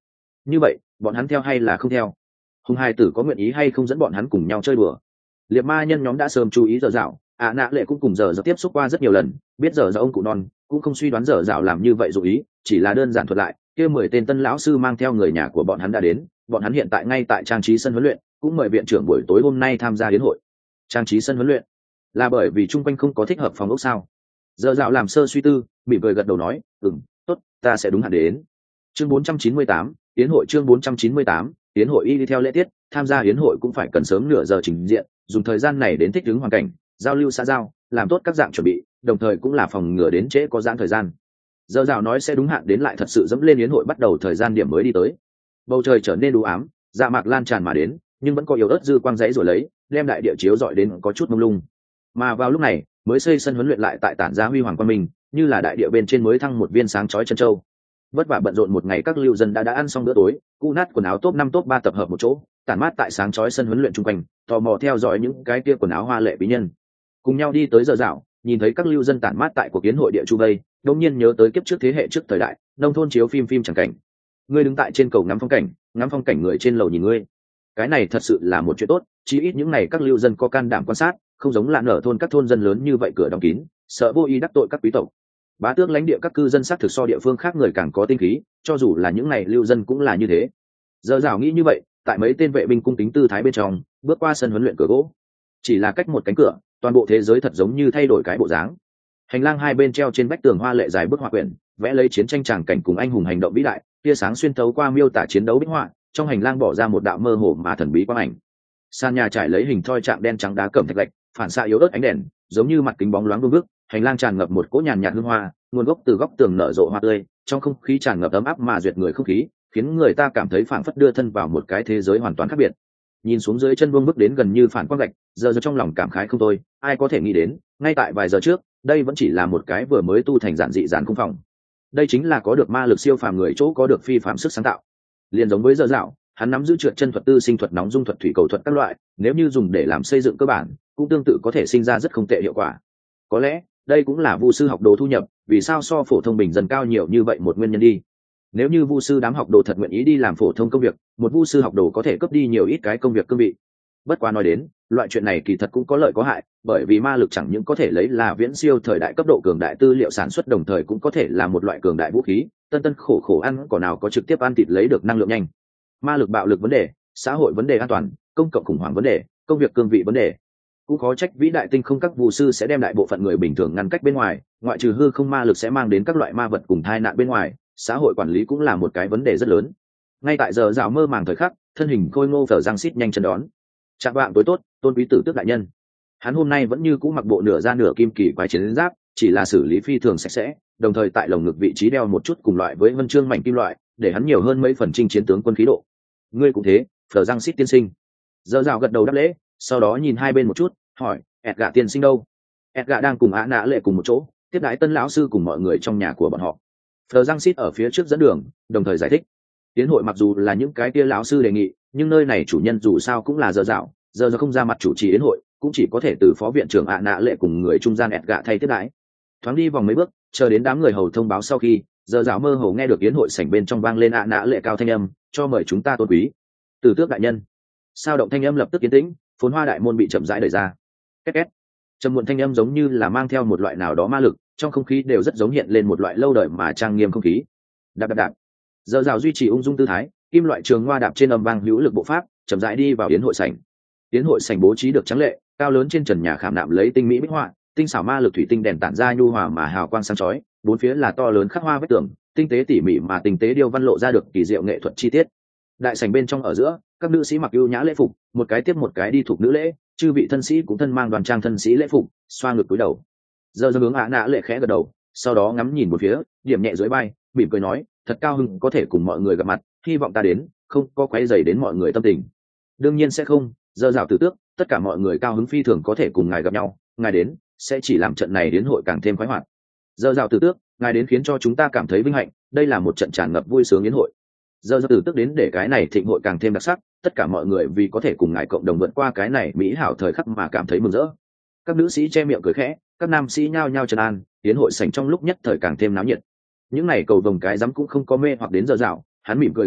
như vậy bọn hắn theo hay là không theo? Hùng hai tử có nguyện ý hay không dẫn bọn hắn cùng nhau chơi đùa? Liệt ma nhân nhóm đã sớm chú ý giờ dạo, ạ nạ lệ cũng cùng giờ giờ tiếp xúc qua rất nhiều lần, biết giờ giờ ông cụ non cũng không suy đoán giờ dạo làm như vậy dụ ý, chỉ là đơn giản thuật lại, kia mười tên tân lão sư mang theo người nhà của bọn hắn đã đến, bọn hắn hiện tại ngay tại trang trí sân huấn luyện, cũng mời viện trưởng buổi tối hôm nay tham gia yến hội. Trang trí sân huấn luyện là bởi vì chung quanh không có thích hợp phòng ốc sao? Giờ dạo làm sơ suy tư, mỉm cười gật đầu nói, ừm, tốt, ta sẽ đúng hạn đến. Chương bốn trăm chín mươi tám, yến hội chương bốn trăm chín mươi tám, yến hội y đi theo lễ tiết, tham gia yến hội cũng phải cần sớm nửa giờ trình diện, dùng thời gian này đến thích ứng hoàn cảnh, giao lưu xã giao, làm tốt các dạng chuẩn bị, đồng thời cũng là phòng ngừa đến trễ có giãn thời gian. Giờ dạo nói sẽ đúng hạn đến lại thật sự dẫm lên yến hội bắt đầu thời gian điểm mới đi tới. Bầu trời trở nên u ám, dạ mạc lan tràn mà đến, nhưng vẫn có yếu ớt dư quang rẫy rồi lấy, đem đại địa chiếu dọi đến có chút mông lung. Mà vào lúc này, mới xây sân huấn luyện lại tại tản ra huy hoàng quang minh, như là đại địa bên trên mới thăng một viên sáng chói chân châu. Vất vả bận rộn một ngày các lưu dân đã đã ăn xong bữa tối, cũ nát quần áo top năm top ba tập hợp một chỗ, tản mát tại sáng chói sân huấn luyện chung quanh, tò mò theo dõi những cái kia quần áo hoa lệ bí nhân. Cùng nhau đi tới giờ dạo, nhìn thấy các lưu dân tản mát tại cuộc kiến hội địa chu vây, đột nhiên nhớ tới kiếp trước thế hệ trước thời đại, nông thôn chiếu phim phim chẳng cảnh. Ngươi đứng tại trên cầu ngắm phong cảnh, ngắm phong cảnh người trên lầu nhìn ngươi. Cái này thật sự là một chuyện tốt, chí ít những ngày các lưu dân có can đảm quan sát, không giống lạn nở thôn các thôn dân lớn như vậy cửa đóng kín, sợ vô ý đắc tội các quý tộc. Bá tước lãnh địa các cư dân xác thực so địa phương khác người càng có tinh khí, cho dù là những ngày lưu dân cũng là như thế. Giờ rào nghĩ như vậy, tại mấy tên vệ binh cung kính tư thái bên trong, bước qua sân huấn luyện cửa gỗ. Chỉ là cách một cánh cửa, toàn bộ thế giới thật giống như thay đổi cái bộ dáng. Hành lang hai bên treo trên vách tường hoa lệ dài bức họa quyển, vẽ lấy chiến tranh tràng cảnh cùng anh hùng hành động vĩ đại, tia sáng xuyên thấu qua miêu tả chiến đấu bích họa, trong hành lang bỏ ra một đạo mơ hồ mà thần bí quang ảnh. Sàn nhà trải lấy hình thoi trạng đen trắng đá cẩm thạch lạch, phản xạ yếu ớt ánh đèn, giống như mặt kính bóng loáng vương vức. Hành lang tràn ngập một cỗ nhàn nhạt hương hoa, nguồn gốc từ góc tường nở rộ hoa tươi, trong không khí tràn ngập ấm áp mà duyệt người không khí, khiến người ta cảm thấy phảng phất đưa thân vào một cái thế giới hoàn toàn khác biệt. Nhìn xuống dưới chân vương bước đến gần như phản quang gạch, giờ giờ trong lòng cảm khái không thôi, ai có thể nghĩ đến, ngay tại vài giờ trước, đây vẫn chỉ là một cái vừa mới tu thành giản dị giản cung phòng. Đây chính là có được ma lực siêu phàm người chỗ có được phi phàm sức sáng tạo. Liên giống với giờ dạo, hắn nắm giữ trượt chân thuật, tư sinh thuật, nóng dung thuật, thủy cầu thuật các loại, nếu như dùng để làm xây dựng cơ bản, cũng tương tự có thể sinh ra rất không tệ hiệu quả. Có lẽ, đây cũng là vu sư học đồ thu nhập, vì sao so phổ thông bình dân cao nhiều như vậy một nguyên nhân đi. Nếu như vu sư đám học đồ thật nguyện ý đi làm phổ thông công việc, một vu sư học đồ có thể cướp đi nhiều ít cái công việc cương vị. Bất quá nói đến, loại chuyện này kỳ thật cũng có lợi có hại, bởi vì ma lực chẳng những có thể lấy là viễn siêu thời đại cấp độ cường đại tư liệu sản xuất, đồng thời cũng có thể là một loại cường đại vũ khí, tân tân khổ khổ ăn cỏ nào có trực tiếp ăn thịt lấy được năng lượng nhanh. Ma lực bạo lực vấn đề, xã hội vấn đề an toàn, công cộng khủng hoảng vấn đề, công việc cương vị vấn đề. Cũng khó trách vĩ đại tinh không các vu sư sẽ đem đại bộ phận người bình thường ngăn cách bên ngoài, ngoại trừ hư không ma lực sẽ mang đến các loại ma vật cùng tai nạn bên ngoài, xã hội quản lý cũng là một cái vấn đề rất lớn. Ngay tại giờ dạo mơ màng thời khắc, thân hình khôi ngô phở răng xít nhanh chân đón. Chạm vạng tối tốt, Tôn quý tử tước đại nhân. Hắn hôm nay vẫn như cũ mặc bộ nửa da nửa kim kỳ quái chiến giáp, chỉ là xử lý phi thường sạch sẽ, đồng thời tại lồng ngực vị trí đeo một chút cùng loại với vân chương mảnh kim loại, để hắn nhiều hơn mấy phần chinh chiến tướng quân khí độ. Ngươi cũng thế, phở răng xít tiên sinh. Giờ dạo gật đầu đáp lễ, sau đó nhìn hai bên một chút, hỏi, ẹt gạ tiên sinh đâu? Ẹt gạ đang cùng Á Nã Lệ cùng một chỗ, tiếp đái tân lão sư cùng mọi người trong nhà của bọn họ. Phờ Giang Sít ở phía trước dẫn đường, đồng thời giải thích. Tiến hội mặc dù là những cái kia lão sư đề nghị, nhưng nơi này chủ nhân dù sao cũng là giờ dạo, giờ giờ không ra mặt chủ trì yến hội, cũng chỉ có thể từ phó viện trưởng Á Nã Lệ cùng người trung gian ẹt gạ thay tiếp đái. Thoáng đi vòng mấy bước, chờ đến đám người hầu thông báo sau khi, giờ dạo mơ hồ nghe được yến hội sảnh bên trong vang lên Á Nã Lệ cao thanh âm, cho mời chúng ta tôn quý. Từ tước đại nhân. Sao động thanh âm lập tức yên tĩnh, phồn hoa đại môn bị chậm rãi đẩy ra. Két két. Trầm muộn thanh âm giống như là mang theo một loại nào đó ma lực, trong không khí đều rất giống hiện lên một loại lâu đời mà trang nghiêm không khí. Đạp đạp đạp. Giờ rào duy trì ung dung tư thái, kim loại trường hoa đạp trên âm vang hữu lực bộ pháp, chậm rãi đi vào yến hội sảnh. Yến hội sảnh bố trí được trắng lệ, cao lớn trên trần nhà khảm nạm lấy tinh mỹ bích họa, tinh xảo ma lực thủy tinh đèn tản ra nhu hòa mà hào quang sáng chói, bốn phía là to lớn khắc hoa vách tường, tinh tế tỉ mỉ mà tinh tế điêu văn lộ ra được kỳ diệu nghệ thuật chi tiết. Đại sảnh bên trong ở giữa, các nữ sĩ mặc ưu nhã lễ phục, một cái tiếp một cái đi thuộc nữ lễ, chư vị thân sĩ cũng thân mang đoàn trang thân sĩ lễ phục, xoa ngực cúi đầu. Giờ giờ hướng Á Nã Lệ khẽ gật đầu, sau đó ngắm nhìn một phía, điểm nhẹ dưới vai, mỉm cười nói, thật cao hứng có thể cùng mọi người gặp mặt, hy vọng ta đến không có quấy rầy đến mọi người tâm tình. Đương nhiên sẽ không, giờ rào tử tước, tất cả mọi người cao hứng phi thường có thể cùng ngài gặp nhau, ngài đến sẽ chỉ làm trận này đến hội càng thêm khoái hoạt. Giờ rào tử tước, ngài đến khiến cho chúng ta cảm thấy vinh hạnh, đây là một trận tràn ngập vui sướng yến hội. Giờ rào tử tước đến để cái này thịnh hội càng thêm đặc sắc, tất cả mọi người vì có thể cùng ngài cộng đồng vượt qua cái này mỹ hảo thời khắc mà cảm thấy mừng rỡ. Các nữ sĩ che miệng cười khẽ, các nam sĩ nhao nhao trấn an, yến hội sảnh trong lúc nhất thời càng thêm náo nhiệt. Những này cầu vồng cái dám cũng không có mê hoặc đến giờ dạo, hắn mỉm cười gật đầu,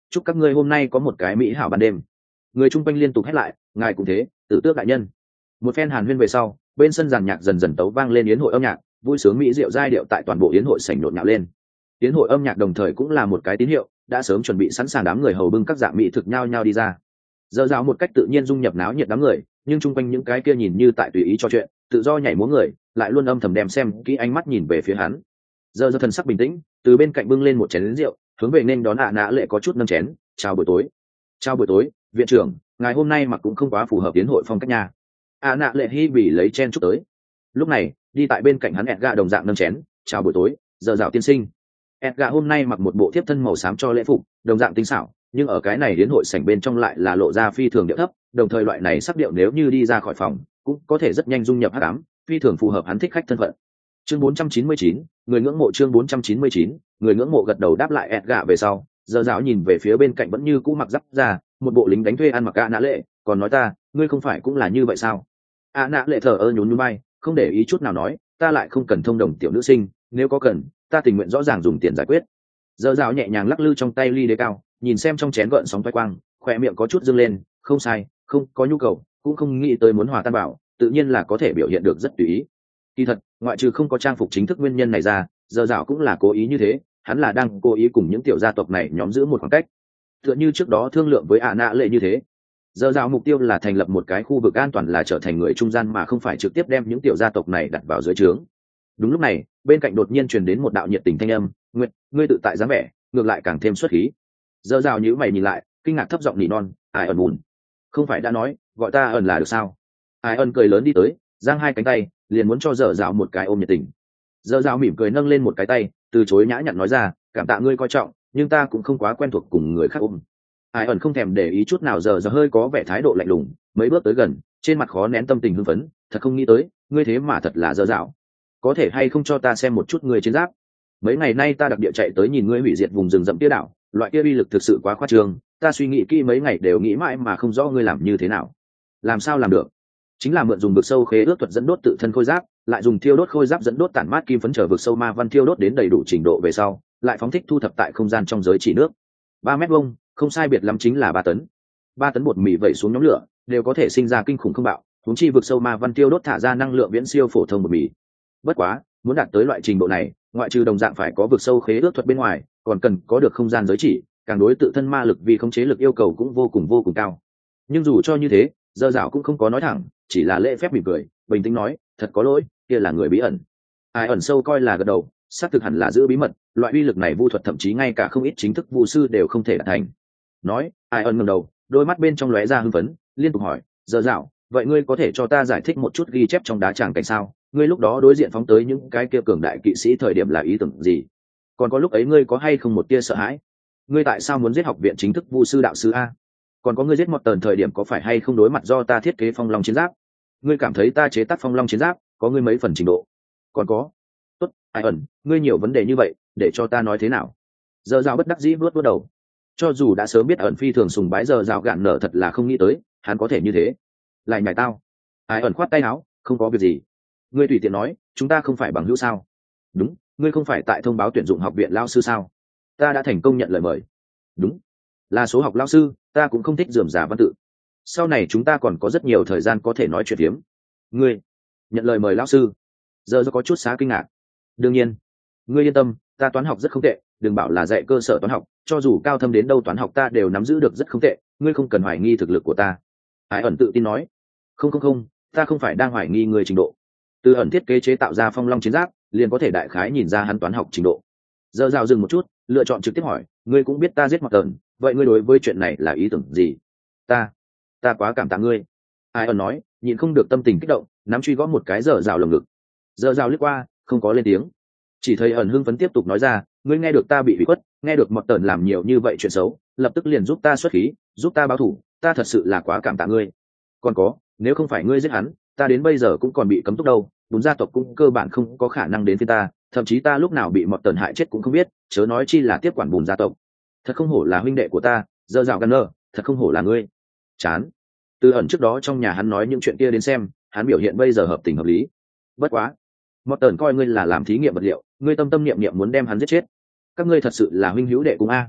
chúc các ngươi hôm nay có một cái mỹ hảo ban đêm. Người chung quanh liên tục hét lại, ngài cũng thế, Tử Tước đại nhân. Một phen hàn huyên về sau, bên sân giàn nhạc dần dần tấu vang lên yến hội âm nhạc, vui sướng mỹ diệu giai điệu tại toàn bộ yến hội sảnh nhộn nhạo lên. Yến hội âm nhạc đồng thời cũng là một cái tín hiệu, đã sớm chuẩn bị sẵn sàng đám người hầu bưng các dạng mỹ thực nhau nhau đi ra. Giờ rào một cách tự nhiên dung nhập náo nhiệt đám người, nhưng chung quanh những cái kia nhìn như tại tùy ý trò chuyện, tự do nhảy múa người, lại luôn âm thầm đem xem kỹ ánh mắt nhìn về phía hắn. Giờ giờ thần sắc bình tĩnh, từ bên cạnh bưng lên một chén lính rượu, hướng về nên đón ạ nã lệ có chút nâng chén. Chào buổi tối. Chào buổi tối, viện trưởng, ngài hôm nay mặc cũng không quá phù hợp tiến hội phong cách nhà. ạ nã lệ hi bỉ lấy chen chúc tới. Lúc này, đi tại bên cạnh hắn Edgar đồng dạng nâng chén. Chào buổi tối, giờ dạo tiên sinh. Edgar hôm nay mặc một bộ thiếp thân màu xám cho lễ phục, đồng dạng tinh xảo, nhưng ở cái này đến hội sảnh bên trong lại là lộ ra phi thường điệu thấp, đồng thời loại này sắc điệu nếu như đi ra khỏi phòng, cũng có thể rất nhanh dung nhập hắc ám, phi thường phù hợp hắn thích khách thân phận. Chương bốn trăm chín mươi chín, người ngưỡng mộ chương bốn trăm chín mươi chín, người ngưỡng mộ gật đầu đáp lại Edgar về sau, giờ dạo nhìn về phía bên cạnh vẫn như cũ mặc giáp ra, một bộ lính đánh thuê ăn mặc ạ nã lệ, còn nói ta, ngươi không phải cũng là như vậy sao? ạ nã lệ thở ơ nhún nhún vai, không để ý chút nào nói, ta lại không cần thông đồng tiểu nữ sinh, nếu có cần, ta tình nguyện rõ ràng dùng tiền giải quyết. Giờ dạo nhẹ nhàng lắc lư trong tay ly đế cao, nhìn xem trong chén gợn sóng toái quang, khỏe miệng có chút dâng lên, không sai, không có nhu cầu, cũng không nghĩ tới muốn hòa tan bảo, tự nhiên là có thể biểu hiện được rất tùy ý. Kỳ thật, ngoại trừ không có trang phục chính thức nguyên nhân này ra, giờ dạo cũng là cố ý như thế, hắn là đang cố ý cùng những tiểu gia tộc này nhóm giữ một khoảng cách. Tựa như trước đó thương lượng với ạ nã lệ như thế. Giờ dạo mục tiêu là thành lập một cái khu vực an toàn, là trở thành người trung gian mà không phải trực tiếp đem những tiểu gia tộc này đặt vào dưới trướng. Đúng lúc này, bên cạnh đột nhiên truyền đến một đạo nhiệt tình thanh âm, "Nguyệt, ngươi tự tại dáng vẻ, ngược lại càng thêm xuất khí." Giờ rào nhíu mày nhìn lại, kinh ngạc thấp giọng nỉ non, "Ai ẩn buồn, không phải đã nói gọi ta ẩn là được sao?" Ai ẩn cười lớn đi tới, giang hai cánh tay, liền muốn cho giờ rào một cái ôm nhiệt tình. Giờ rào mỉm cười nâng lên một cái tay, từ chối nhã nhặn nói ra, "Cảm tạ ngươi coi trọng, nhưng ta cũng không quá quen thuộc cùng người khác ôm." Ai ẩn không thèm để ý chút nào, giờ giờ hơi có vẻ thái độ lạnh lùng, mấy bước tới gần, trên mặt khó nén tâm tình hưng phấn, "Thật không nghĩ tới, ngươi thế mà thật là giờ rào. Có thể hay không cho ta xem một chút người chiến giáp? Mấy ngày nay ta đặc địa chạy tới nhìn ngươi hủy diệt vùng rừng rậm kia đảo, loại kia uy lực thực sự quá khoa trương, ta suy nghĩ kỹ mấy ngày đều nghĩ mãi mà không rõ ngươi làm như thế nào." "Làm sao làm được?" "Chính là mượn dùng vực sâu khế ước thuật dẫn đốt tự thân khôi giáp, lại dùng thiêu đốt khôi giáp dẫn đốt tản mát kim phấn trở vực sâu ma văn thiêu đốt đến đầy đủ trình độ về sau, lại phóng thích thu thập tại không gian trong giới chỉ nước. Ba mét vuông, không sai biệt lắm chính là ba tấn. Ba tấn bột mì vẩy xuống nhóm lửa, đều có thể sinh ra kinh khủng không bạo, huống chi vực sâu ma văn thiêu đốt thả ra năng lượng viễn siêu phổ thông bột mì. Bất quá, muốn đạt tới loại trình độ này, ngoại trừ đồng dạng phải có vực sâu khế ước thuật bên ngoài, còn cần có được không gian giới chỉ, càng đối tự thân ma lực vì khống chế lực yêu cầu cũng vô cùng vô cùng cao. Nhưng dù cho như thế, dơ dạo cũng không có nói thẳng, chỉ là lễ phép mỉm cười, bình tĩnh nói, "Thật có lỗi, kia là người bí ẩn." Ai ẩn sâu coi là gật đầu, xác thực hẳn là giữ bí mật, loại uy lực này vu thuật thậm chí ngay cả không ít chính thức vu sư đều không thể đạt thành. Nói, Ai ẩn ngẩng đầu, đôi mắt bên trong lóe ra hưng phấn, liên tục hỏi, "Dơ dạo, vậy ngươi có thể cho ta giải thích một chút ghi chép trong đá tràng cảnh sao? Ngươi lúc đó đối diện phóng tới những cái kia cường đại kỵ sĩ thời điểm là ý tưởng gì? Còn có lúc ấy ngươi có hay không một tia sợ hãi? Ngươi tại sao muốn giết học viện chính thức vu sư đạo sư a? Còn có ngươi giết một tần thời điểm có phải hay không đối mặt do ta thiết kế phong long chiến giáp? Ngươi cảm thấy ta chế tác phong long chiến giáp có ngươi mấy phần trình độ? Còn có." "Tốt, Ai ẩn, ngươi nhiều vấn đề như vậy, để cho ta nói thế nào?" Giờ dạo bất đắc dĩ vuốt vuốt đầu. Cho dù đã sớm biết ẩn phi thường sùng bái giờ dạo gạn nở, thật là không nghĩ tới hắn có thể như thế. "Lại nhảy tao." Ai ẩn khoát tay áo, "Không có việc gì. Ngươi tùy tiện nói, chúng ta không phải bằng hữu sao?" "Đúng, ngươi không phải tại thông báo tuyển dụng học viện lao sư sao? Ta đã thành công nhận lời mời." "Đúng, là số học lao sư, ta cũng không thích rườm rà văn tự. Sau này chúng ta còn có rất nhiều thời gian có thể nói chuyện phiếm." "Ngươi nhận lời mời lao sư?" Giờ có chút xá kinh ngạc. "Đương nhiên, ngươi yên tâm, ta toán học rất không tệ, đừng bảo là dạy cơ sở toán học, cho dù cao thâm đến đâu toán học ta đều nắm giữ được rất không tệ, ngươi không cần hoài nghi thực lực của ta." Ai ẩn tự tin nói. "Không không không, ta không phải đang hoài nghi người trình độ. Từ ẩn thiết kế chế tạo ra phong long chiến giáp, liền có thể đại khái nhìn ra hắn toán học trình độ." Giờ rào dừng một chút, lựa chọn trực tiếp hỏi, "Ngươi cũng biết ta giết mặc tần, vậy ngươi đối với chuyện này là ý tưởng gì?" Ta, ta quá cảm tạ ngươi." Ai ẩn nói, nhịn không được tâm tình kích động, nắm truy gõ một cái giờ rào lồng ngực. Giờ rào liếc qua, không có lên tiếng. Chỉ thấy ẩn hưng phấn tiếp tục nói ra, "Ngươi nghe được ta bị hủy khuất, nghe được mặc tần làm nhiều như vậy chuyện xấu, lập tức liền giúp ta xuất khí, giúp ta báo thù, ta thật sự là quá cảm tạ ngươi. Còn có, nếu không phải ngươi giết hắn, ta đến bây giờ cũng còn bị cấm túc đâu, đúng gia tộc cũng cơ bản không có khả năng đến với ta, thậm chí ta lúc nào bị mọt tần hại chết cũng không biết, chớ nói chi là tiếp quản bùn gia tộc. Thật không hổ là huynh đệ của ta, dơ dạo gan nơ, thật không hổ là ngươi." Chán. Từ ẩn trước đó trong nhà hắn nói những chuyện kia đến xem, hắn biểu hiện bây giờ hợp tình hợp lý. Bất quá, mọt tần coi ngươi là làm thí nghiệm vật liệu, ngươi tâm tâm niệm niệm muốn đem hắn giết chết. Các ngươi thật sự là huynh hữu đệ cùng a.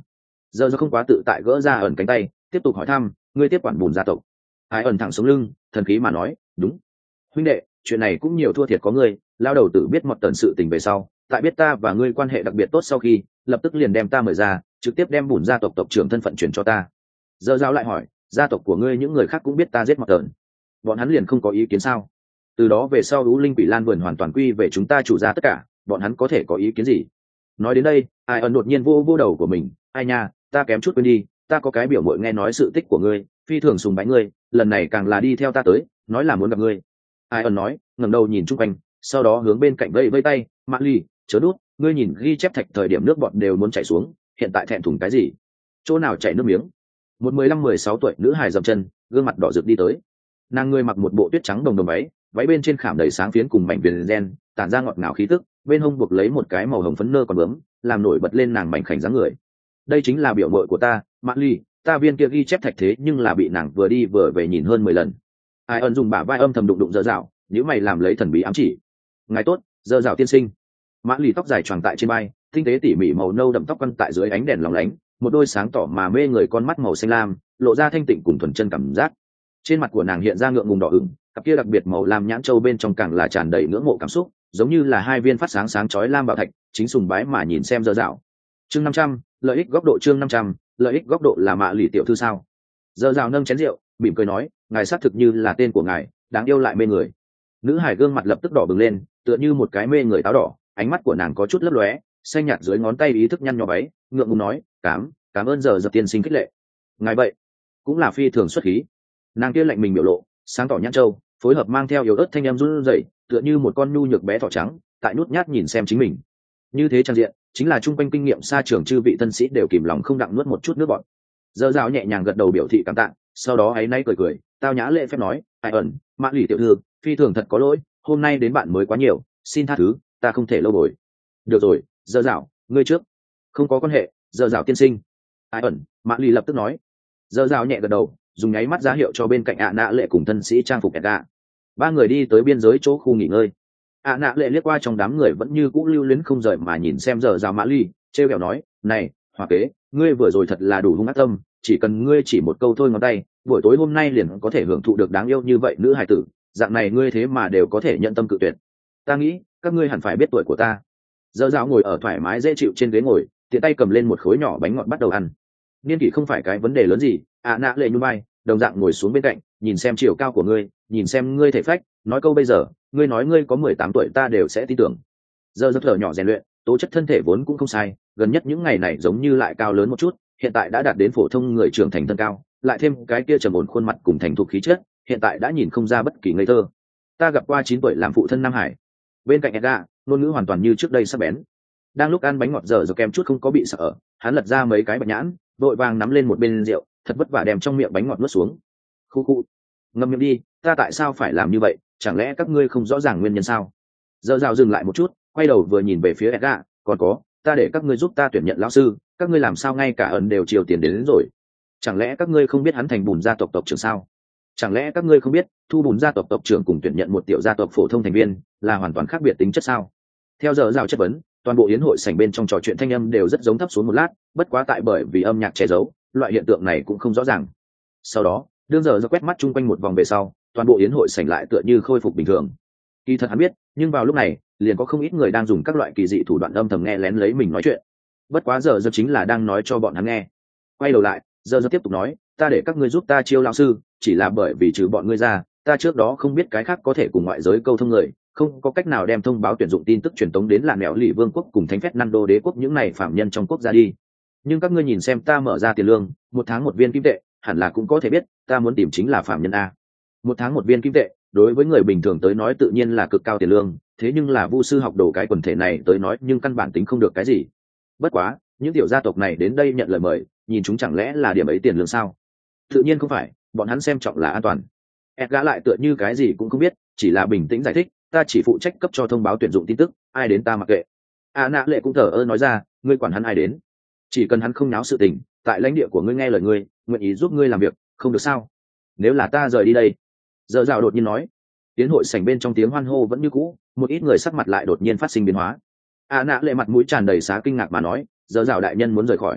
giờ do không quá tự tại gỡ ra ẩn cánh tay, tiếp tục hỏi thăm, ngươi tiếp quản bùn gia tộc. Ai ẩn thẳng sống lưng, thần khí mà nói, đúng. Huynh đệ, chuyện này cũng nhiều thua thiệt có ngươi, lao đầu tử biết một tần sự tình về sau, tại biết ta và ngươi quan hệ đặc biệt tốt sau khi, lập tức liền đem ta mời ra, trực tiếp đem bùn gia tộc tộc trưởng thân phận chuyển cho ta. Giờ giáo lại hỏi, gia tộc của ngươi những người khác cũng biết ta giết một tần, bọn hắn liền không có ý kiến sao? Từ đó về sau U Linh Quỷ Lan vườn hoàn toàn quy về chúng ta chủ gia tất cả, bọn hắn có thể có ý kiến gì? Nói đến đây, ai ẩn đột nhiên vô vô đầu của mình, ai nha, ta kém chút quên đi, ta có cái biểu muội nghe nói sự tích của ngươi, phi thường sùng bái ngươi, lần này càng là đi theo ta tới, nói là muốn gặp ngươi. Ai ẩn nói, ngẩng đầu nhìn chung quanh, sau đó hướng bên cạnh vẫy vẫy tay, Mã Ly, chớ đút, ngươi nhìn ghi chép thạch thời điểm nước bọt đều muốn chảy xuống, hiện tại thẹn thùng cái gì? Chỗ nào chảy nước miếng? Một mười lăm mười sáu tuổi nữ hài dậm chân, gương mặt đỏ rực đi tới. Nàng ngươi mặc một bộ tuyết trắng đồng đồng váy, váy bên trên khảm đầy sáng phiến cùng mảnh viền gen, tản ra ngọt ngào khí tức, bên hông buộc lấy một cái màu hồng phấn nơ còn bướm, làm nổi bật lên nàng mảnh khảnh dáng người. Đây chính là biểu muội của ta, Mã Ly, ta viên kia ghi chép thạch thế nhưng là bị nàng vừa đi vừa về nhìn hơn mười lần. Ai ẩn dùng bả vai âm thầm đụng đụng dơ dạo, nếu mày làm lấy thần bí ám chỉ. Ngài tốt, dơ dạo tiên sinh. Mã Ly tóc dài choàng tại trên vai, tinh tế tỉ mỉ màu nâu đậm tóc quăn tại dưới ánh đèn lóng lánh, một đôi sáng tỏ mà mê người con mắt màu xanh lam, lộ ra thanh tịnh cùng thuần chân cảm giác. Trên mặt của nàng hiện ra ngượng ngùng đỏ ửng, cặp kia đặc biệt màu lam nhãn châu bên trong càng là tràn đầy ngưỡng mộ cảm xúc, giống như là hai viên phát sáng sáng chói lam bảo thạch, chính sùng bái mà nhìn xem dơ dạo. Chương năm trăm, lợi ích góc độ chương năm trăm, lợi ích góc độ là Mã Ly tiểu thư sao? Dơ dạo nâng chén rượu, mỉm cười nói, ngài xác thực như là tên của ngài, đáng yêu lại mê người. Nữ hải gương mặt lập tức đỏ bừng lên, tựa như một cái mê người táo đỏ, ánh mắt của nàng có chút lấp lóe, xanh nhạt dưới ngón tay ý thức nhăn nhó váy, ngượng ngùng nói, cảm cảm ơn giờ giờ tiên sinh khích lệ. Ngài vậy cũng là phi thường xuất khí. Nàng kia lạnh mình biểu lộ, sáng tỏ nhãn châu, phối hợp mang theo yếu ớt thanh em run rẩy, tựa như một con nhu nhược bé thỏ trắng, tại nút nhát nhìn xem chính mình. Như thế trang diện, chính là trung quanh kinh nghiệm xa trường chư vị tân sĩ đều kìm lòng không đặng nuốt một chút nước bọt. Dơ dạo nhẹ nhàng gật đầu biểu thị cảm tạ, sau đó áy náy cười cười, tao nhã lễ phép nói, ai ẩn, Mã Ly tiểu thư, phi thường thật có lỗi, hôm nay đến bạn mới quá nhiều, xin tha thứ, ta không thể lâu bồi. Được rồi, dơ dạo, ngươi trước. Không có quan hệ, dơ dạo tiên sinh. Ai ẩn, Mã Ly lập tức nói. Dơ dạo nhẹ gật đầu, dùng nháy mắt ra hiệu cho bên cạnh ạ nạ lệ cùng thân sĩ trang phục Edga. Ba người đi tới biên giới chỗ khu nghỉ ngơi. ạ nạ lệ liếc qua trong đám người vẫn như cũ lưu luyến không rời mà nhìn xem dơ dạo Mã Ly, trêu ghẹo nói, này, hòa kế, ngươi vừa rồi thật là đủ hung ác tâm, chỉ cần ngươi chỉ một câu thôi ngón tay, buổi tối hôm nay liền có thể hưởng thụ được đáng yêu như vậy nữ hài tử, dạng này ngươi thế mà đều có thể nhận tâm cự tuyệt. Ta nghĩ các ngươi hẳn phải biết tuổi của ta. Dơ dạo ngồi ở thoải mái dễ chịu trên ghế ngồi, tiện tay cầm lên một khối nhỏ bánh ngọt bắt đầu ăn. Niên kỷ không phải cái vấn đề lớn gì, ạ nạ lệ nhún vai, đồng dạng ngồi xuống bên cạnh, nhìn xem chiều cao của ngươi, nhìn xem ngươi thể phách, nói câu bây giờ, ngươi nói ngươi có mười tám tuổi ta đều sẽ tin tưởng. Dơ dơ thở nhỏ rèn luyện, tố chất thân thể vốn cũng không sai, gần nhất những ngày này giống như lại cao lớn một chút, hiện tại đã đạt đến phổ thông người trưởng thành thân cao, lại thêm cái kia trầm ổn khuôn mặt cùng thành thục khí chất, hiện tại đã nhìn không ra bất kỳ ngây thơ. Ta gặp qua chín tuổi làm phụ thân Nam Hải. Bên cạnh Edga, ngôn ngữ hoàn toàn như trước đây sắc bén. Đang lúc ăn bánh ngọt dở dở kem chút không có bị sợ, hắn lật ra mấy cái bạch nhãn, vội vàng nắm lên một bên rượu, thật vất vả đem trong miệng bánh ngọt nuốt xuống. Khu khu, ngậm miệng đi, ta tại sao phải làm như vậy, chẳng lẽ các ngươi không rõ ràng nguyên nhân sao? Dở dạo dừng lại một chút, quay đầu vừa nhìn về phía Edga, còn có, ta để các ngươi giúp ta tuyển nhận lão sư, các ngươi làm sao ngay cả ẩn đều chiều tiền đến, đến rồi? Chẳng lẽ các ngươi không biết hắn thành bùn gia tộc tộc trưởng sao? Chẳng lẽ các ngươi không biết thu bùn gia tộc tộc trưởng cùng tuyển nhận một tiểu gia tộc phổ thông thành viên là hoàn toàn khác biệt tính chất sao? Theo giờ rào chất vấn, toàn bộ yến hội sảnh bên trong trò chuyện thanh âm đều rất giống thấp xuống một lát, bất quá tại bởi vì âm nhạc che giấu, loại hiện tượng này cũng không rõ ràng. Sau đó, đương giờ ra quét mắt chung quanh một vòng về sau, toàn bộ yến hội sảnh lại tựa như khôi phục bình thường. Kỳ thật hắn biết, nhưng vào lúc này, liền có không ít người đang dùng các loại kỳ dị thủ đoạn âm thầm nghe lén lấy mình nói chuyện. Bất quá giờ giờ chính là đang nói cho bọn hắn nghe. Quay đầu lại, giờ giờ tiếp tục nói, ta để các ngươi giúp ta chiêu lão sư, chỉ là bởi vì trừ bọn ngươi ra, ta trước đó không biết cái khác có thể cùng ngoại giới câu thông người, không có cách nào đem thông báo tuyển dụng tin tức truyền tống đến làn nẻo lì vương quốc cùng thánh phép Nando đế quốc những này phạm nhân trong quốc gia đi. Nhưng các ngươi nhìn xem ta mở ra tiền lương, một tháng một viên kim tệ, hẳn là cũng có thể biết, ta muốn tìm chính là phạm nhân a. Một tháng một viên kim tệ, đối với người bình thường tới nói tự nhiên là cực cao tiền lương, thế nhưng là vu sư học đồ cái quần thể này tới nói nhưng căn bản tính không được cái gì. Bất quá, những tiểu gia tộc này đến đây nhận lời mời, nhìn chúng chẳng lẽ là điểm ấy tiền lương sao? Tự nhiên không phải, bọn hắn xem trọng là an toàn. Edgar lại tựa như cái gì cũng không biết, chỉ là bình tĩnh giải thích, ta chỉ phụ trách cấp cho thông báo tuyển dụng tin tức, ai đến ta mặc kệ. A nạ lệ cũng thở ơ nói ra, ngươi quản hắn ai đến, chỉ cần hắn không náo sự tình, tại lãnh địa của ngươi nghe lời ngươi, nguyện ý giúp ngươi làm việc, không được sao? Nếu là ta rời đi đây, giờ rào đột nhiên nói. Tiến hội sảnh bên trong tiếng hoan hô vẫn như cũ, một ít người sắc mặt lại đột nhiên phát sinh biến hóa. A nạ lệ mặt mũi tràn đầy xá kinh ngạc mà nói, giờ rào đại nhân muốn rời khỏi.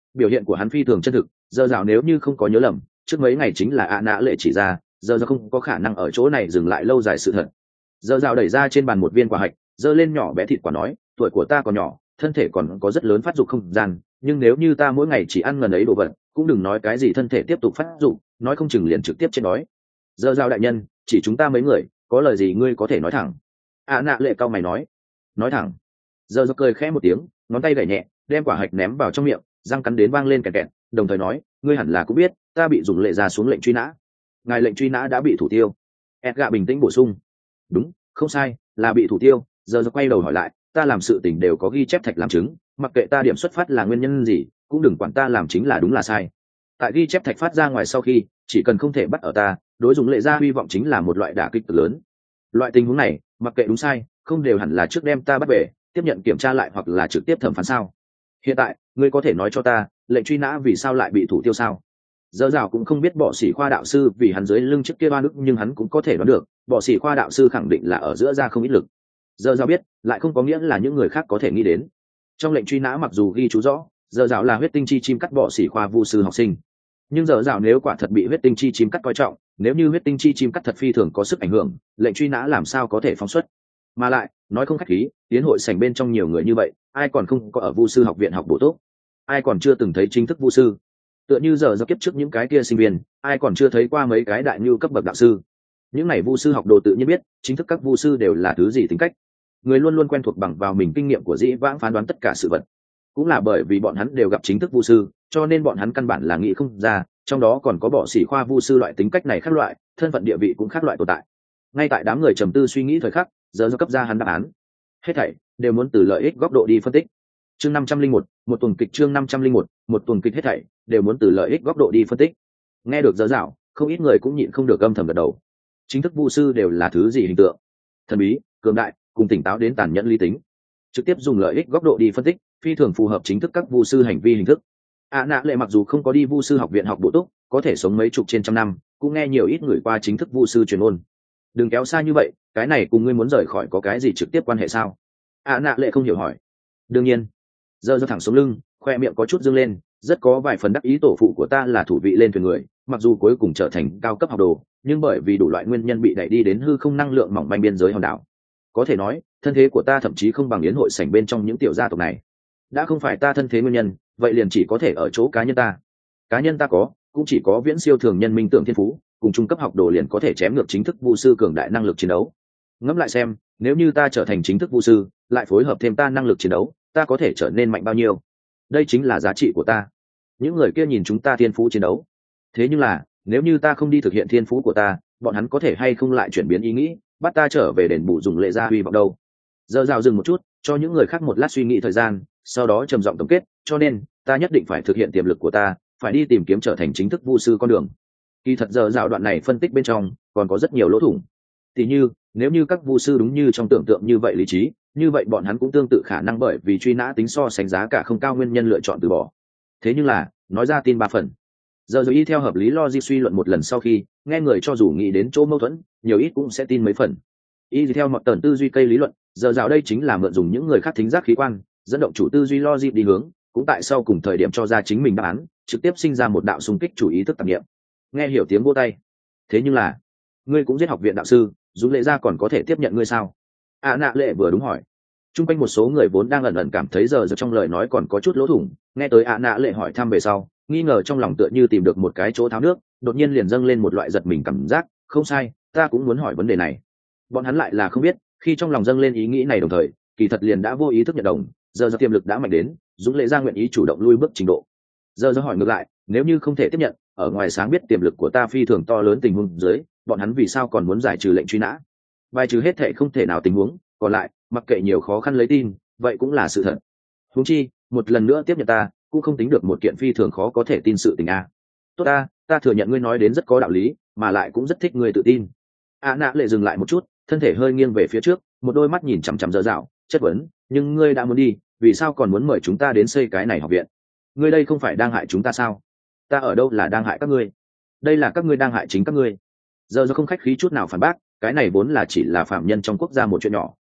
biểu hiện của hắn phi thường chân thực. Giờ dạo nếu như không có nhớ lầm, trước mấy ngày chính là ạ nạ lệ chỉ ra, giờ dạo không có khả năng ở chỗ này dừng lại lâu dài sự thật. Giờ dạo đẩy ra trên bàn một viên quả hạch, giơ lên nhỏ bé thịt quả nói, tuổi của ta còn nhỏ, thân thể còn có rất lớn phát dục không gian, nhưng nếu như ta mỗi ngày chỉ ăn ngần ấy đồ vật, cũng đừng nói cái gì thân thể tiếp tục phát dục, nói không chừng liền trực tiếp chết đói. Giờ dạo đại nhân, chỉ chúng ta mấy người, có lời gì ngươi có thể nói thẳng. ạ nạ lệ cau mày nói. Nói thẳng. Giờ dạo cười khẽ một tiếng, ngón tay gảy nhẹ, đem quả hạch ném vào trong miệng, răng cắn đến vang lên kẹt kẹt, đồng thời nói, ngươi hẳn là cũng biết, ta bị dùng lệ ra xuống lệnh truy nã. Ngài lệnh truy nã đã bị thủ tiêu. Edgar bình tĩnh bổ sung. Đúng, không sai, là bị thủ tiêu. Giờ giờ quay đầu hỏi lại, ta làm sự tình đều có ghi chép thạch làm chứng, mặc kệ ta điểm xuất phát là nguyên nhân gì, cũng đừng quản ta làm chính là đúng là sai. Tại ghi chép thạch phát ra ngoài sau khi, chỉ cần không thể bắt ở ta, đối dùng lệ ra hy vọng chính là một loại đả kích cực lớn. Loại tình huống này, mặc kệ đúng sai, không đều hẳn là trước đem ta bắt về, tiếp nhận kiểm tra lại hoặc là trực tiếp thẩm phán sao? Hiện tại, ngươi có thể nói cho ta, lệnh truy nã vì sao lại bị thủ tiêu sao? Dở dạo cũng không biết bỏ sĩ khoa đạo sư vì hắn dưới lưng trước kia ba nước, nhưng hắn cũng có thể đoán được, bỏ sĩ khoa đạo sư khẳng định là ở giữa ra không ít lực. Dở dạo biết, lại không có nghĩa là những người khác có thể nghĩ đến. Trong lệnh truy nã mặc dù ghi chú rõ, dở dạo là huyết tinh chi chim cắt bỏ sĩ khoa vu sư học sinh, nhưng dở dạo nếu quả thật bị huyết tinh chi chim cắt coi trọng, nếu như huyết tinh chi chim cắt thật phi thường có sức ảnh hưởng, lệnh truy nã làm sao có thể phóng xuất? Mà lại, nói không khách khí, tiến hội sảnh bên trong nhiều người như vậy, ai còn không có ở vu sư học viện học bổ túc, ai còn chưa từng thấy chính thức vu sư? Tựa như giờ do kiếp trước những cái kia sinh viên, ai còn chưa thấy qua mấy cái đại như cấp bậc đạo sư? Những này vu sư học đồ tự nhiên biết, chính thức các vu sư đều là thứ gì tính cách. Người luôn luôn quen thuộc bằng vào mình kinh nghiệm của dĩ vãng phán đoán tất cả sự vật. Cũng là bởi vì bọn hắn đều gặp chính thức vu sư, cho nên bọn hắn căn bản là nghĩ không ra, trong đó còn có bỏ sĩ khoa vu sư loại tính cách này khác loại, thân phận địa vị cũng khác loại tồn tại. Ngay tại đám người trầm tư suy nghĩ thời khắc, giờ do cấp ra hắn đáp án. Hết thảy đều muốn từ lợi ích góc độ đi phân tích. Chương năm trăm linh một, một tuần kịch chương năm trăm linh một, một tuần kịch hết thảy đều muốn từ lợi ích góc độ đi phân tích. Nghe được dở dạo, không ít người cũng nhịn không được âm thầm gật đầu. Chính thức vu sư đều là thứ gì hình tượng? Thần bí, cường đại, cùng tỉnh táo đến tàn nhẫn lý tính. Trực tiếp dùng lợi ích góc độ đi phân tích, phi thường phù hợp chính thức các vu sư hành vi hình thức. À nạ lệ mặc dù không có đi vu sư học viện học bổ túc, có thể sống mấy chục trên trăm năm, cũng nghe nhiều ít người qua chính thức vu sư truyền ôn. Đừng kéo xa như vậy, cái này cùng ngươi muốn rời khỏi có cái gì trực tiếp quan hệ sao? À nạ lệ không hiểu hỏi. Đương nhiên. Giờ giơ thẳng sống lưng, khoe miệng có chút dương lên, rất có vài phần đắc ý, tổ phụ của ta là thủ vị lên thuyền người, mặc dù cuối cùng trở thành cao cấp học đồ, nhưng bởi vì đủ loại nguyên nhân bị đẩy đi đến hư không năng lượng mỏng manh biên giới hòn đảo. Có thể nói, thân thế của ta thậm chí không bằng yến hội sảnh bên trong những tiểu gia tộc này. Đã không phải ta thân thế nguyên nhân, vậy liền chỉ có thể ở chỗ cá nhân ta. Cá nhân ta có, cũng chỉ có viễn siêu thường nhân minh tưởng thiên phú, cùng trung cấp học đồ liền có thể chém ngược chính thức vu sư cường đại năng lực chiến đấu. Ngẫm lại xem, nếu như ta trở thành chính thức vu sư, lại phối hợp thêm ta năng lực chiến đấu, ta có thể trở nên mạnh bao nhiêu? Đây chính là giá trị của ta. Những người kia nhìn chúng ta thiên phú chiến đấu, thế nhưng là nếu như ta không đi thực hiện thiên phú của ta, bọn hắn có thể hay không lại chuyển biến ý nghĩ, bắt ta trở về đền bù dùng lệ gia huy vọng đâu? Giờ rào dừng một chút, cho những người khác một lát suy nghĩ thời gian, sau đó trầm giọng tổng kết, cho nên ta nhất định phải thực hiện tiềm lực của ta, phải đi tìm kiếm trở thành chính thức vu sư con đường. Kỳ thật giờ rào đoạn này phân tích bên trong còn có rất nhiều lỗ thủng. Tỷ như, nếu như các vu sư đúng như trong tưởng tượng như vậy lý trí, như vậy bọn hắn cũng tương tự khả năng bởi vì truy nã tính so sánh giá cả không cao nguyên nhân lựa chọn từ bỏ. Thế nhưng là, nói ra tin ba phần. Giờ rồi y theo hợp lý logic suy luận một lần sau khi, nghe người cho dù nghĩ đến chỗ mâu thuẫn, nhiều ít cũng sẽ tin mấy phần. Y theo một tần tư duy cây lý luận, giờ rào đây chính là mượn dùng những người khác thính giác khí quan, dẫn động chủ tư duy logic đi hướng, cũng tại sau cùng thời điểm cho ra chính mình đáp án, trực tiếp sinh ra một đạo xung kích chủ ý thức tạp nghiệm. Nghe hiểu tiếng vỗ tay. Thế nhưng là, ngươi cũng giết học viện đạo sư, dù lệ gia còn có thể tiếp nhận ngươi sao? À nạ lệ vừa đúng hỏi. Trung quanh một số người vốn đang ẩn ẩn cảm thấy giờ giờ trong lời nói còn có chút lỗ thủng, nghe tới ạ nạ lệ hỏi thăm về sau, nghi ngờ trong lòng tựa như tìm được một cái chỗ tháo nước, đột nhiên liền dâng lên một loại giật mình cảm giác, không sai, ta cũng muốn hỏi vấn đề này. Bọn hắn lại là không biết, khi trong lòng dâng lên ý nghĩ này đồng thời, kỳ thật liền đã vô ý thức nhận đồng, giờ giờ tiềm lực đã mạnh đến, Dũng Lệ gia nguyện ý chủ động lui bước trình độ. Giờ giờ hỏi ngược lại, nếu như không thể tiếp nhận, ở ngoài sáng biết tiềm lực của ta phi thường to lớn tình huống dưới, bọn hắn vì sao còn muốn giải trừ lệnh truy nã? Bài trừ hết thể không thể nào tình huống, còn lại, mặc kệ nhiều khó khăn lấy tin, vậy cũng là sự thật. Huống chi, một lần nữa tiếp nhận ta, cũng không tính được một kiện phi thường khó có thể tin sự tình a. Tốt ta, ta thừa nhận ngươi nói đến rất có đạo lý, mà lại cũng rất thích ngươi tự tin. A nạ lệ dừng lại một chút, thân thể hơi nghiêng về phía trước, một đôi mắt nhìn chằm chằm dở dạo, chất vấn, nhưng ngươi đã muốn đi, vì sao còn muốn mời chúng ta đến xây cái này học viện? Ngươi đây không phải đang hại chúng ta sao? Ta ở đâu là đang hại các ngươi? Đây là các ngươi đang hại chính các ngươi. Giờ do không khách khí chút nào phản bác, cái này vốn là chỉ là phạm nhân trong quốc gia một chuyện nhỏ,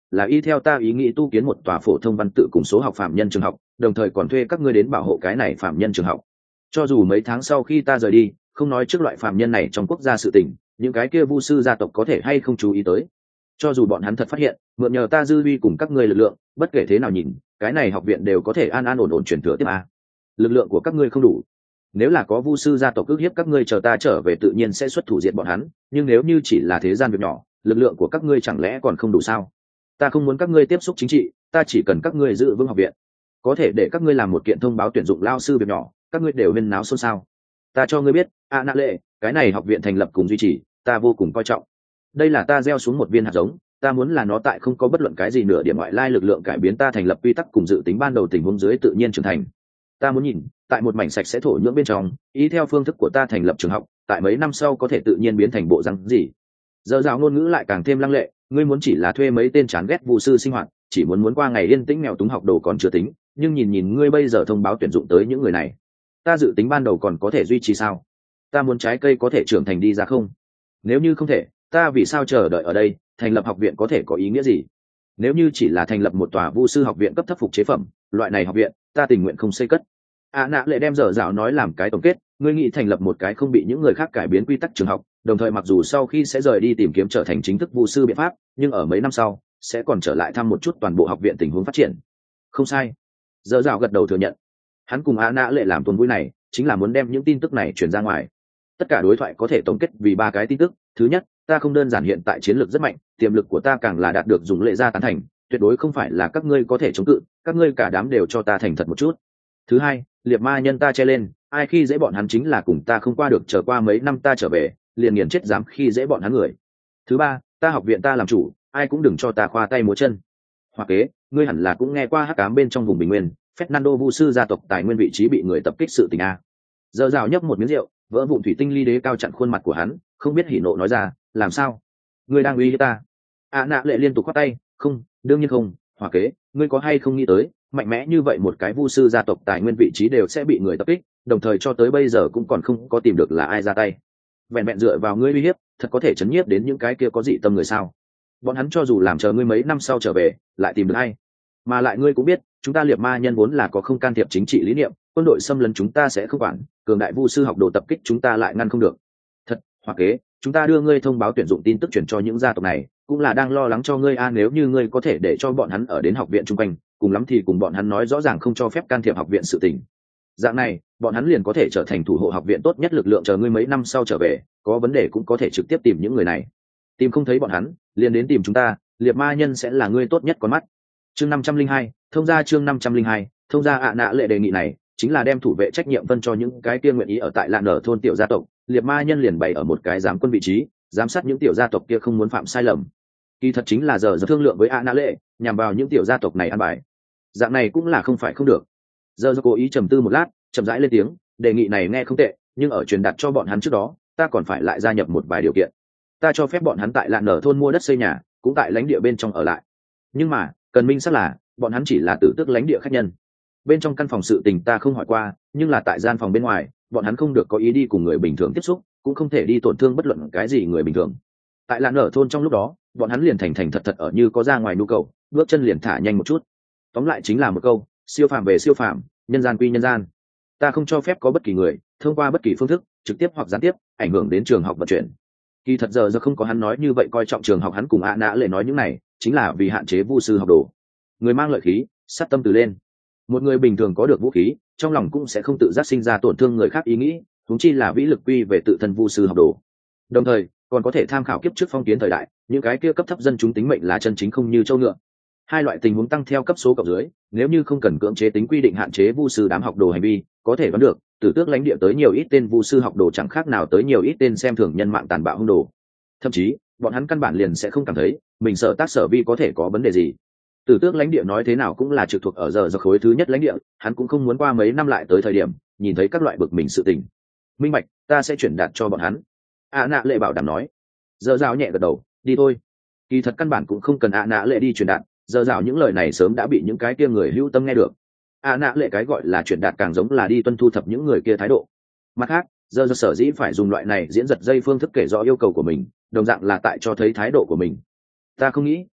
là y theo ta ý nghĩ tu kiến một tòa phổ thông văn tự cùng số học phạm nhân trường học, đồng thời còn thuê các ngươi đến bảo hộ cái này phạm nhân trường học. Cho dù mấy tháng sau khi ta rời đi, không nói trước loại phạm nhân này trong quốc gia sự tình, những cái kia vu sư gia tộc có thể hay không chú ý tới. Cho dù bọn hắn thật phát hiện, mượn nhờ ta dư uy cùng các ngươi lực lượng, bất kể thế nào nhìn, cái này học viện đều có thể an an ổn ổn truyền thừa tiếp a. Lực lượng của các ngươi không đủ. Nếu là có vu sư gia tộc ức hiếp các ngươi, chờ ta trở về tự nhiên sẽ xuất thủ diện bọn hắn, nhưng nếu như chỉ là thế gian việc nhỏ, lực lượng của các ngươi chẳng lẽ còn không đủ sao? Ta không muốn các ngươi tiếp xúc chính trị, ta chỉ cần các ngươi giữ vững học viện. Có thể để các ngươi làm một kiện thông báo tuyển dụng lao sư việc nhỏ, các ngươi đều huyên náo xôn xao. Ta cho ngươi biết, a nạ lệ, cái này học viện thành lập cùng duy trì, ta vô cùng coi trọng. Đây là ta gieo xuống một viên hạt giống, ta muốn là nó tại không có bất luận cái gì nửa điểm ngoại lai lực lượng cải biến ta thành lập quy tắc cùng dự tính ban đầu tình huống dưới tự nhiên trưởng thành. Ta muốn nhìn, tại một mảnh sạch sẽ thổ nhưỡng bên trong, ý theo phương thức của ta thành lập trường học, tại mấy năm sau có thể tự nhiên biến thành bộ răng gì. Giờ rào ngôn ngữ lại càng thêm lăng lệ, ngươi muốn chỉ là thuê mấy tên chán ghét vu sư sinh hoạt, chỉ muốn muốn qua ngày yên tĩnh nghèo túng học đồ còn chưa tính, nhưng nhìn nhìn ngươi bây giờ thông báo tuyển dụng tới những người này, ta dự tính ban đầu còn có thể duy trì sao? Ta muốn trái cây có thể trưởng thành đi ra không? Nếu như không thể, ta vì sao chờ đợi ở đây, thành lập học viện có thể có ý nghĩa gì? Nếu như chỉ là thành lập một tòa vu sư học viện cấp thấp phục chế phẩm, loại này học viện, ta tình nguyện không xây cất. À nạ lệ đem dở dạo nói làm cái tổng kết, ngươi nghĩ thành lập một cái không bị những người khác cải biến quy tắc trường học, đồng thời mặc dù sau khi sẽ rời đi tìm kiếm trở thành chính thức vu sư biện pháp, nhưng ở mấy năm sau sẽ còn trở lại thăm một chút toàn bộ học viện tình huống phát triển. Không sai. Dở dạo gật đầu thừa nhận. Hắn cùng à nạ lệ làm tuần vui này, chính là muốn đem những tin tức này truyền ra ngoài. Tất cả đối thoại có thể tổng kết vì ba cái tin tức. Thứ nhất, ta không đơn giản hiện tại chiến lược rất mạnh, tiềm lực của ta càng là đạt được dùng lệ gia tán thành, tuyệt đối không phải là các ngươi có thể chống cự, các ngươi cả đám đều cho ta thành thật một chút. Thứ hai, liệt ma nhân ta che lên, ai khi dễ bọn hắn chính là cùng ta không qua được, chờ qua mấy năm ta trở về, liền nghiền chết dám khi dễ bọn hắn người. Thứ ba, ta học viện ta làm chủ, ai cũng đừng cho ta khoa tay múa chân. Hoặc kế, ngươi hẳn là cũng nghe qua hắc ám bên trong vùng bình nguyên, Fernando vu sư gia tộc tài nguyên vị trí bị người tập kích sự tình a. Giờ rào nhấp một miếng rượu, vỡ vụn thủy tinh ly đế cao chặn khuôn mặt của hắn, không biết hỉ nộ nói ra, làm sao? Ngươi đang uy hiếp ta? À nạ lệ liên tục khoát tay, không, đương nhiên không. Hoặc kế, ngươi có hay không nghĩ tới, mạnh mẽ như vậy một cái vu sư gia tộc tài nguyên vị trí đều sẽ bị người tập kích, đồng thời cho tới bây giờ cũng còn không có tìm được là ai ra tay. Vẹn vẹn dựa vào ngươi uy hiếp, thật có thể chấn nhiếp đến những cái kia có dị tâm người sao? Bọn hắn cho dù làm chờ ngươi mấy năm sau trở về, lại tìm được ai? Mà lại ngươi cũng biết, chúng ta liệt ma nhân vốn là có không can thiệp chính trị lý niệm, quân đội xâm lấn chúng ta sẽ không quản, cường đại vu sư học đồ tập kích chúng ta lại ngăn không được. Thật, hoặc kế, chúng ta đưa ngươi thông báo tuyển dụng tin tức chuyển cho những gia tộc này, cũng là đang lo lắng cho ngươi a, nếu như ngươi có thể để cho bọn hắn ở đến học viện chung quanh, cùng lắm thì cùng bọn hắn nói rõ ràng không cho phép can thiệp học viện sự tình. Dạng này, bọn hắn liền có thể trở thành thủ hộ học viện tốt nhất lực lượng, chờ ngươi mấy năm sau trở về, có vấn đề cũng có thể trực tiếp tìm những người này. Tìm không thấy bọn hắn, liền đến tìm chúng ta, liệt ma nhân sẽ là ngươi tốt nhất con mắt. Chương năm trăm linh hai, thông gia chương năm trăm linh hai, thông gia ạ nạ lệ đề nghị này, chính là đem thủ vệ trách nhiệm phân cho những cái kia nguyện ý ở tại lạn nở thôn tiểu gia tộc, liệt ma nhân liền bày ở một cái giám quân vị trí, giám sát những tiểu gia tộc kia không muốn phạm sai lầm. Kỳ thật chính là giờ giờ thương lượng với ạ nạ lệ, nhằm vào những tiểu gia tộc này ăn bài. Dạng này cũng là không phải không được. Giờ giờ cố ý trầm tư một lát, chậm rãi lên tiếng, đề nghị này nghe không tệ, nhưng ở truyền đạt cho bọn hắn trước đó, ta còn phải lại gia nhập một vài điều kiện. Ta cho phép bọn hắn tại lạn nở thôn mua đất xây nhà, cũng tại lãnh địa bên trong ở lại. Nhưng mà, cần minh xác là, bọn hắn chỉ là tử tước lãnh địa khách nhân. Bên trong căn phòng sự tình ta không hỏi qua, nhưng là tại gian phòng bên ngoài, bọn hắn không được có ý đi cùng người bình thường tiếp xúc, cũng không thể đi tổn thương bất luận cái gì người bình thường. Tại lạn nở thôn trong lúc đó, bọn hắn liền thành thành thật thật ở, như có ra ngoài nhu cầu, bước chân liền thả nhanh một chút. Tóm lại chính là một câu, siêu phàm về siêu phàm, nhân gian quy nhân gian. Ta không cho phép có bất kỳ người thông qua bất kỳ phương thức, trực tiếp hoặc gián tiếp, ảnh hưởng đến trường học vận chuyển. Kỳ thật giờ giờ không có hắn nói như vậy coi trọng trường học, hắn cùng ạ nã lệ nói những này chính là vì hạn chế vu sư học đồ. Người mang lợi khí, sát tâm từ lên. Một người bình thường có được vũ khí, trong lòng cũng sẽ không tự giác sinh ra tổn thương người khác ý nghĩ, huống chi là vĩ lực quy về tự thân vu sư học đồ. Đồng thời còn có thể tham khảo kiếp trước phong kiến thời đại, những cái kia cấp thấp dân chúng tính mệnh là chân chính không như châu ngựa. Hai loại tình huống tăng theo cấp số cộng dưới, nếu như không cần cưỡng chế tính quy định hạn chế vu sư đám học đồ hành vi, có thể đoán được tử tước lãnh địa tới nhiều ít tên vu sư học đồ chẳng khác nào tới nhiều ít tên xem thường nhân mạng tàn bạo hung đồ. Thậm chí bọn hắn căn bản liền sẽ không cảm thấy mình sở tác sở vi có thể có vấn đề gì. Tử tước lãnh địa nói thế nào cũng là trực thuộc ở giờ giờ khối thứ nhất lãnh địa, hắn cũng không muốn qua mấy năm lại tới thời điểm nhìn thấy các loại bực mình sự tình. Minh bạch, ta sẽ chuyển đạt cho bọn hắn. A nạ lệ bảo đảm nói. Giờ rào nhẹ gật đầu, đi thôi. Kỳ thật căn bản cũng không cần A nạ lệ đi truyền đạt, giờ rào những lời này sớm đã bị những cái kia người hữu tâm nghe được. A nạ lệ cái gọi là truyền đạt càng giống là đi tuân thu thập những người kia thái độ. Mặt khác, giờ giờ sở dĩ phải dùng loại này diễn giật dây phương thức kể rõ yêu cầu của mình, đồng dạng là tại cho thấy thái độ của mình. Ta không nghĩ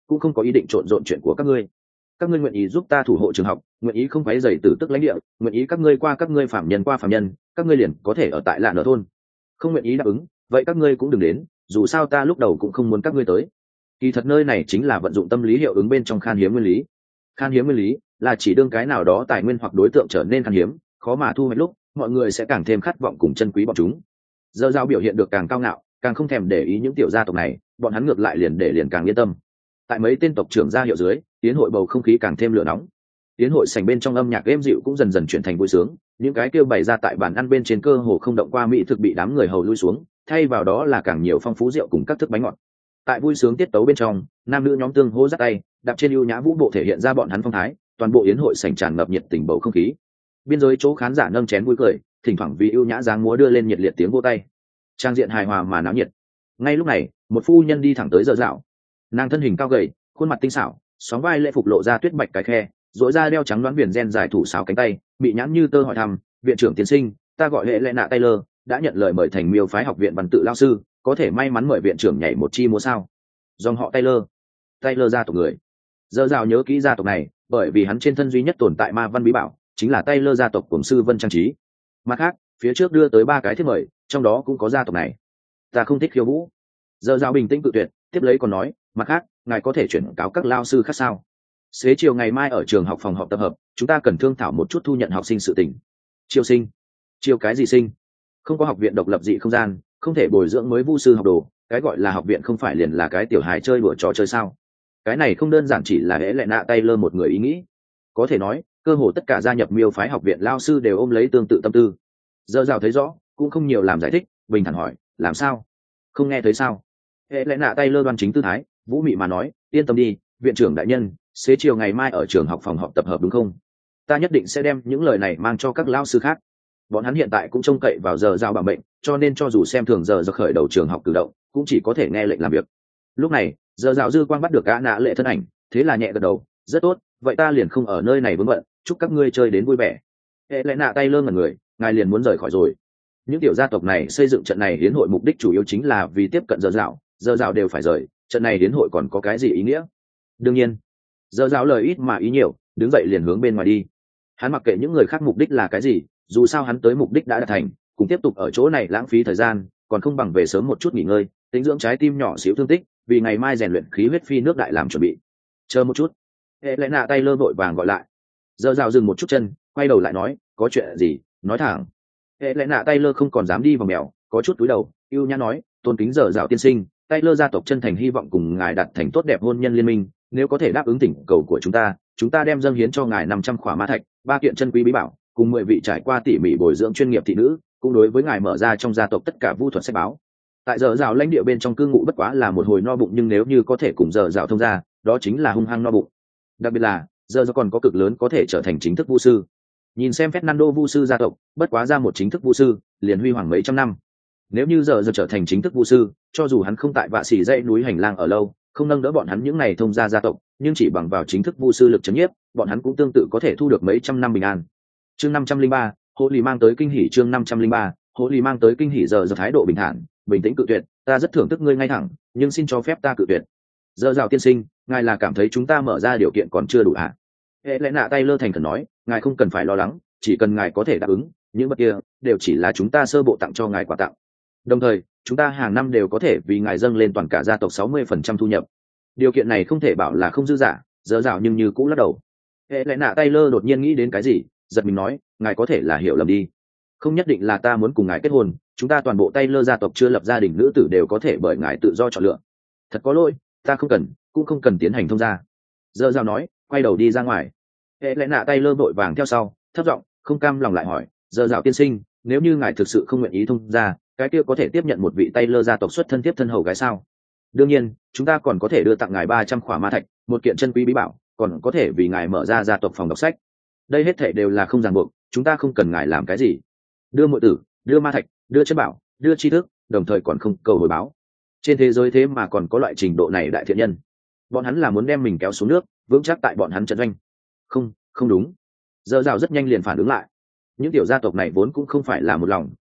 cũng không có ý định trộn rộn chuyện của các ngươi. Các ngươi nguyện ý giúp ta thủ hộ trường học, nguyện ý không quấy rầy tử tức lãnh địa, nguyện ý các ngươi qua các ngươi phạm nhân qua phạm nhân, các ngươi liền có thể ở tại lạn ở thôn. Không nguyện ý đáp ứng, vậy các ngươi cũng đừng đến, dù sao ta lúc đầu cũng không muốn các ngươi tới. Kỳ thật nơi này chính là vận dụng tâm lý hiệu ứng bên trong khan hiếm nguyên lý. Khan hiếm nguyên lý là chỉ đương cái nào đó tài nguyên hoặc đối tượng trở nên khan hiếm, khó mà thu hoạch lúc, mọi người sẽ càng thêm khát vọng cùng chân quý bọn chúng. Giờ giao biểu hiện được càng cao ngạo, càng không thèm để ý những tiểu gia tộc này, bọn hắn ngược lại liền để liền càng yên tâm. Tại mấy tên tộc trưởng ra hiệu dưới, tiến hội bầu không khí càng thêm lửa nóng. Tiến hội sảnh bên trong âm nhạc êm dịu cũng dần dần chuyển thành vui sướng, những cái kêu bày ra tại bàn ăn bên trên cơ hồ không động qua mỹ thực bị đám người hầu lui xuống, thay vào đó là càng nhiều phong phú rượu cùng các thức bánh ngọt. Tại vui sướng tiết tấu bên trong, nam nữ nhóm tương hô dắt tay, đạp trên ưu nhã vũ bộ thể hiện ra bọn hắn phong thái, toàn bộ yến hội sảnh tràn ngập nhiệt tình bầu không khí. Biên giới chỗ khán giả nâng chén vui cười, thỉnh thoảng vì ưu nhã dáng múa đưa lên nhiệt liệt tiếng vỗ tay. Trang diện hài hòa mà náo nhiệt. Ngay lúc này, một phu nhân đi thẳng tới Giờ Dạo. Nàng thân hình cao gầy, khuôn mặt tinh xảo, sóng vai lễ phục lộ ra tuyết bạch cái khe, rỗi ra đeo trắng đoán viền gen dài thủ sáo cánh tay, bị nhãn như tơ hỏi thăm, viện trưởng tiến sinh, ta gọi hệ lệ nạ Taylor, đã nhận lời mời thành miêu phái học viện văn tự lao sư, có thể may mắn mời viện trưởng nhảy một chi múa sao? Dòng họ Taylor, Taylor gia tộc người. Giờ Dạo nhớ kỹ gia tộc này, bởi vì hắn trên thân duy nhất tồn tại ma văn bí bảo, chính là Taylor gia tộc của sư Vân trang trí. Mặt khác, phía trước đưa tới ba cái thiết mời, trong đó cũng có gia tộc này. Ta không thích khiêu vũ. Giờ Dạo bình tĩnh cự tuyệt, tiếp lấy còn nói, mặt khác, ngài có thể chuyển cáo các lao sư khác sao? Xế chiều ngày mai ở trường học phòng họp tập hợp, chúng ta cần thương thảo một chút thu nhận học sinh sự tình. Chiêu sinh? Chiêu cái gì sinh? Không có học viện độc lập dị không gian, không thể bồi dưỡng mới vu sư học đồ, cái gọi là học viện không phải liền là cái tiểu hài chơi đùa trò chơi sao? Cái này không đơn giản chỉ là hễ lệ nạ Taylor một người ý nghĩ. Có thể nói, cơ hồ tất cả gia nhập miêu phái học viện lao sư đều ôm lấy tương tự tâm tư. Giờ Dạo thấy rõ, cũng không nhiều làm giải thích, bình thản hỏi, làm sao? Không nghe thấy sao? Hễ lẽ nạ Taylor đoan chính tư thái, vũ mị mà nói, yên tâm đi, viện trưởng đại nhân, xế chiều ngày mai ở trường học phòng họp tập hợp đúng không? Ta nhất định sẽ đem những lời này mang cho các lao sư khác. Bọn hắn hiện tại cũng trông cậy vào Giờ Dạo bảo mệnh, cho nên cho dù xem thường Giờ Dạo khởi đầu trường học cử động, cũng chỉ có thể nghe lệnh làm việc. Lúc này, Giờ Dạo dư quang bắt được gã nạ lệ thân ảnh, thế là nhẹ gật đầu, rất tốt, vậy ta liền không ở nơi này vướng bận, chúc các ngươi chơi đến vui vẻ. Hệ lẽ nạ Taylor ngẩn người, ngài liền muốn rời khỏi rồi. Những tiểu gia tộc này xây dựng trận này hiến hội mục đích chủ yếu chính là vì tiếp cận Giờ Dạo, Giờ Dạo đều phải rời, trận này hiến hội còn có cái gì ý nghĩa? Đương nhiên, Giờ Dạo lời ít mà ý nhiều, đứng dậy liền hướng bên ngoài đi. Hắn mặc kệ những người khác mục đích là cái gì, dù sao hắn tới mục đích đã đạt thành, cùng tiếp tục ở chỗ này lãng phí thời gian, còn không bằng về sớm một chút nghỉ ngơi, tính dưỡng trái tim nhỏ xíu thương tích, vì ngày mai rèn luyện khí huyết phi nước đại làm chuẩn bị. Chờ một chút. Hệ lẽ nạ Taylor vội vàng gọi lại. Giờ Dạo dừng một chút chân, quay đầu lại nói, có chuyện gì, nói thẳng. Hệ lẽ nạ Taylor không còn dám đi vào mèo, có chút túi đầu, yêu nhã nói, tôn kính Giờ Dạo tiên sinh, Taylor gia tộc chân thành hy vọng cùng ngài đạt thành tốt đẹp hôn nhân liên minh, nếu có thể đáp ứng thỉnh cầu của chúng ta, chúng ta đem dâng hiến cho ngài năm trăm khỏa ma thạch, ba kiện chân quý bí bảo, cùng mười vị trải qua tỉ mỉ bồi dưỡng chuyên nghiệp thị nữ, cũng đối với ngài mở ra trong gia tộc tất cả vu thuật sách báo. Tại Giờ Dạo lãnh địa bên trong cư ngụ bất quá là một hồi no bụng, nhưng nếu như có thể cùng Giờ Dạo thông ra, đó chính là hung hăng no bụng. Đặc biệt là, Giờ Dạo còn có cực lớn có thể trở thành chính thức vu sư. Nhìn xem Fernando vu sư gia tộc, bất quá ra một chính thức vu sư, liền huy hoàng mấy trăm năm. Nếu như Giờ Dạo trở thành chính thức vu sư, cho dù hắn không tại vạ xỉ dãy núi hành lang ở lâu, không nâng đỡ bọn hắn những này thông gia gia tộc, nhưng chỉ bằng vào chính thức vu sư lực chấn nhiếp, bọn hắn cũng tương tự có thể thu được mấy trăm năm bình an. Chương năm trăm linh ba, Hồ Lì mang tới kinh hỉ. Chương năm trăm linh ba, Hồ Lì mang tới kinh hỉ. Giờ Dạo thái độ bình thản, bình tĩnh cự tuyệt, ta rất thưởng thức ngươi ngay thẳng, nhưng xin cho phép ta cự tuyệt. Giờ Dạo tiên sinh, ngài là cảm thấy chúng ta mở ra điều kiện còn chưa đủ hả? Hệ lẽ nạ Taylor thành khẩn nói, ngài không cần phải lo lắng, chỉ cần ngài có thể đáp ứng, những vật kia đều chỉ là chúng ta sơ bộ tặng cho ngài quà tặng. Đồng thời, chúng ta hàng năm đều có thể vì ngài dâng lên toàn cả gia tộc sáu mươi phần trăm thu nhập. Điều kiện này không thể bảo là không dư giả, Giờ Dạo nhưng như cũng lắc đầu. Hệ lẽ nạ Taylor đột nhiên nghĩ đến cái gì, giật mình nói, ngài có thể là hiểu lầm đi. Không nhất định là ta muốn cùng ngài kết hôn, chúng ta toàn bộ Taylor gia tộc chưa lập gia đình nữ tử đều có thể bởi ngài tự do chọn lựa. Thật có lỗi, ta không cần, cũng không cần tiến hành thông gia. Giờ Dạo nói, quay đầu đi ra ngoài. Hệ lẽ nạ Taylor vội vàng theo sau, thấp giọng, không cam lòng lại hỏi, Giờ Dạo tiên sinh, nếu như ngài thực sự không nguyện ý thông gia, cái kia có thể tiếp nhận một vị Taylor gia tộc xuất thân tiếp thân hầu gái sao? Đương nhiên, chúng ta còn có thể đưa tặng ngài ba trăm khỏa ma thạch, một kiện chân quý bí bảo, còn có thể vì ngài mở ra gia tộc phòng đọc sách. Đây hết thảy đều là không ràng buộc, chúng ta không cần ngài làm cái gì. Đưa muội tử, đưa ma thạch, đưa chân bảo, đưa tri thức, đồng thời còn không cầu hồi báo. Trên thế giới thế mà còn có loại trình độ này đại thiện nhân. Bọn hắn là muốn đem mình kéo xuống nước, vững chắc tại bọn hắn trận doanh. Không, không đúng. Giờ Dạo rất nhanh liền phản ứng lại. Những tiểu gia tộc này vốn cũng không phải là một lòng,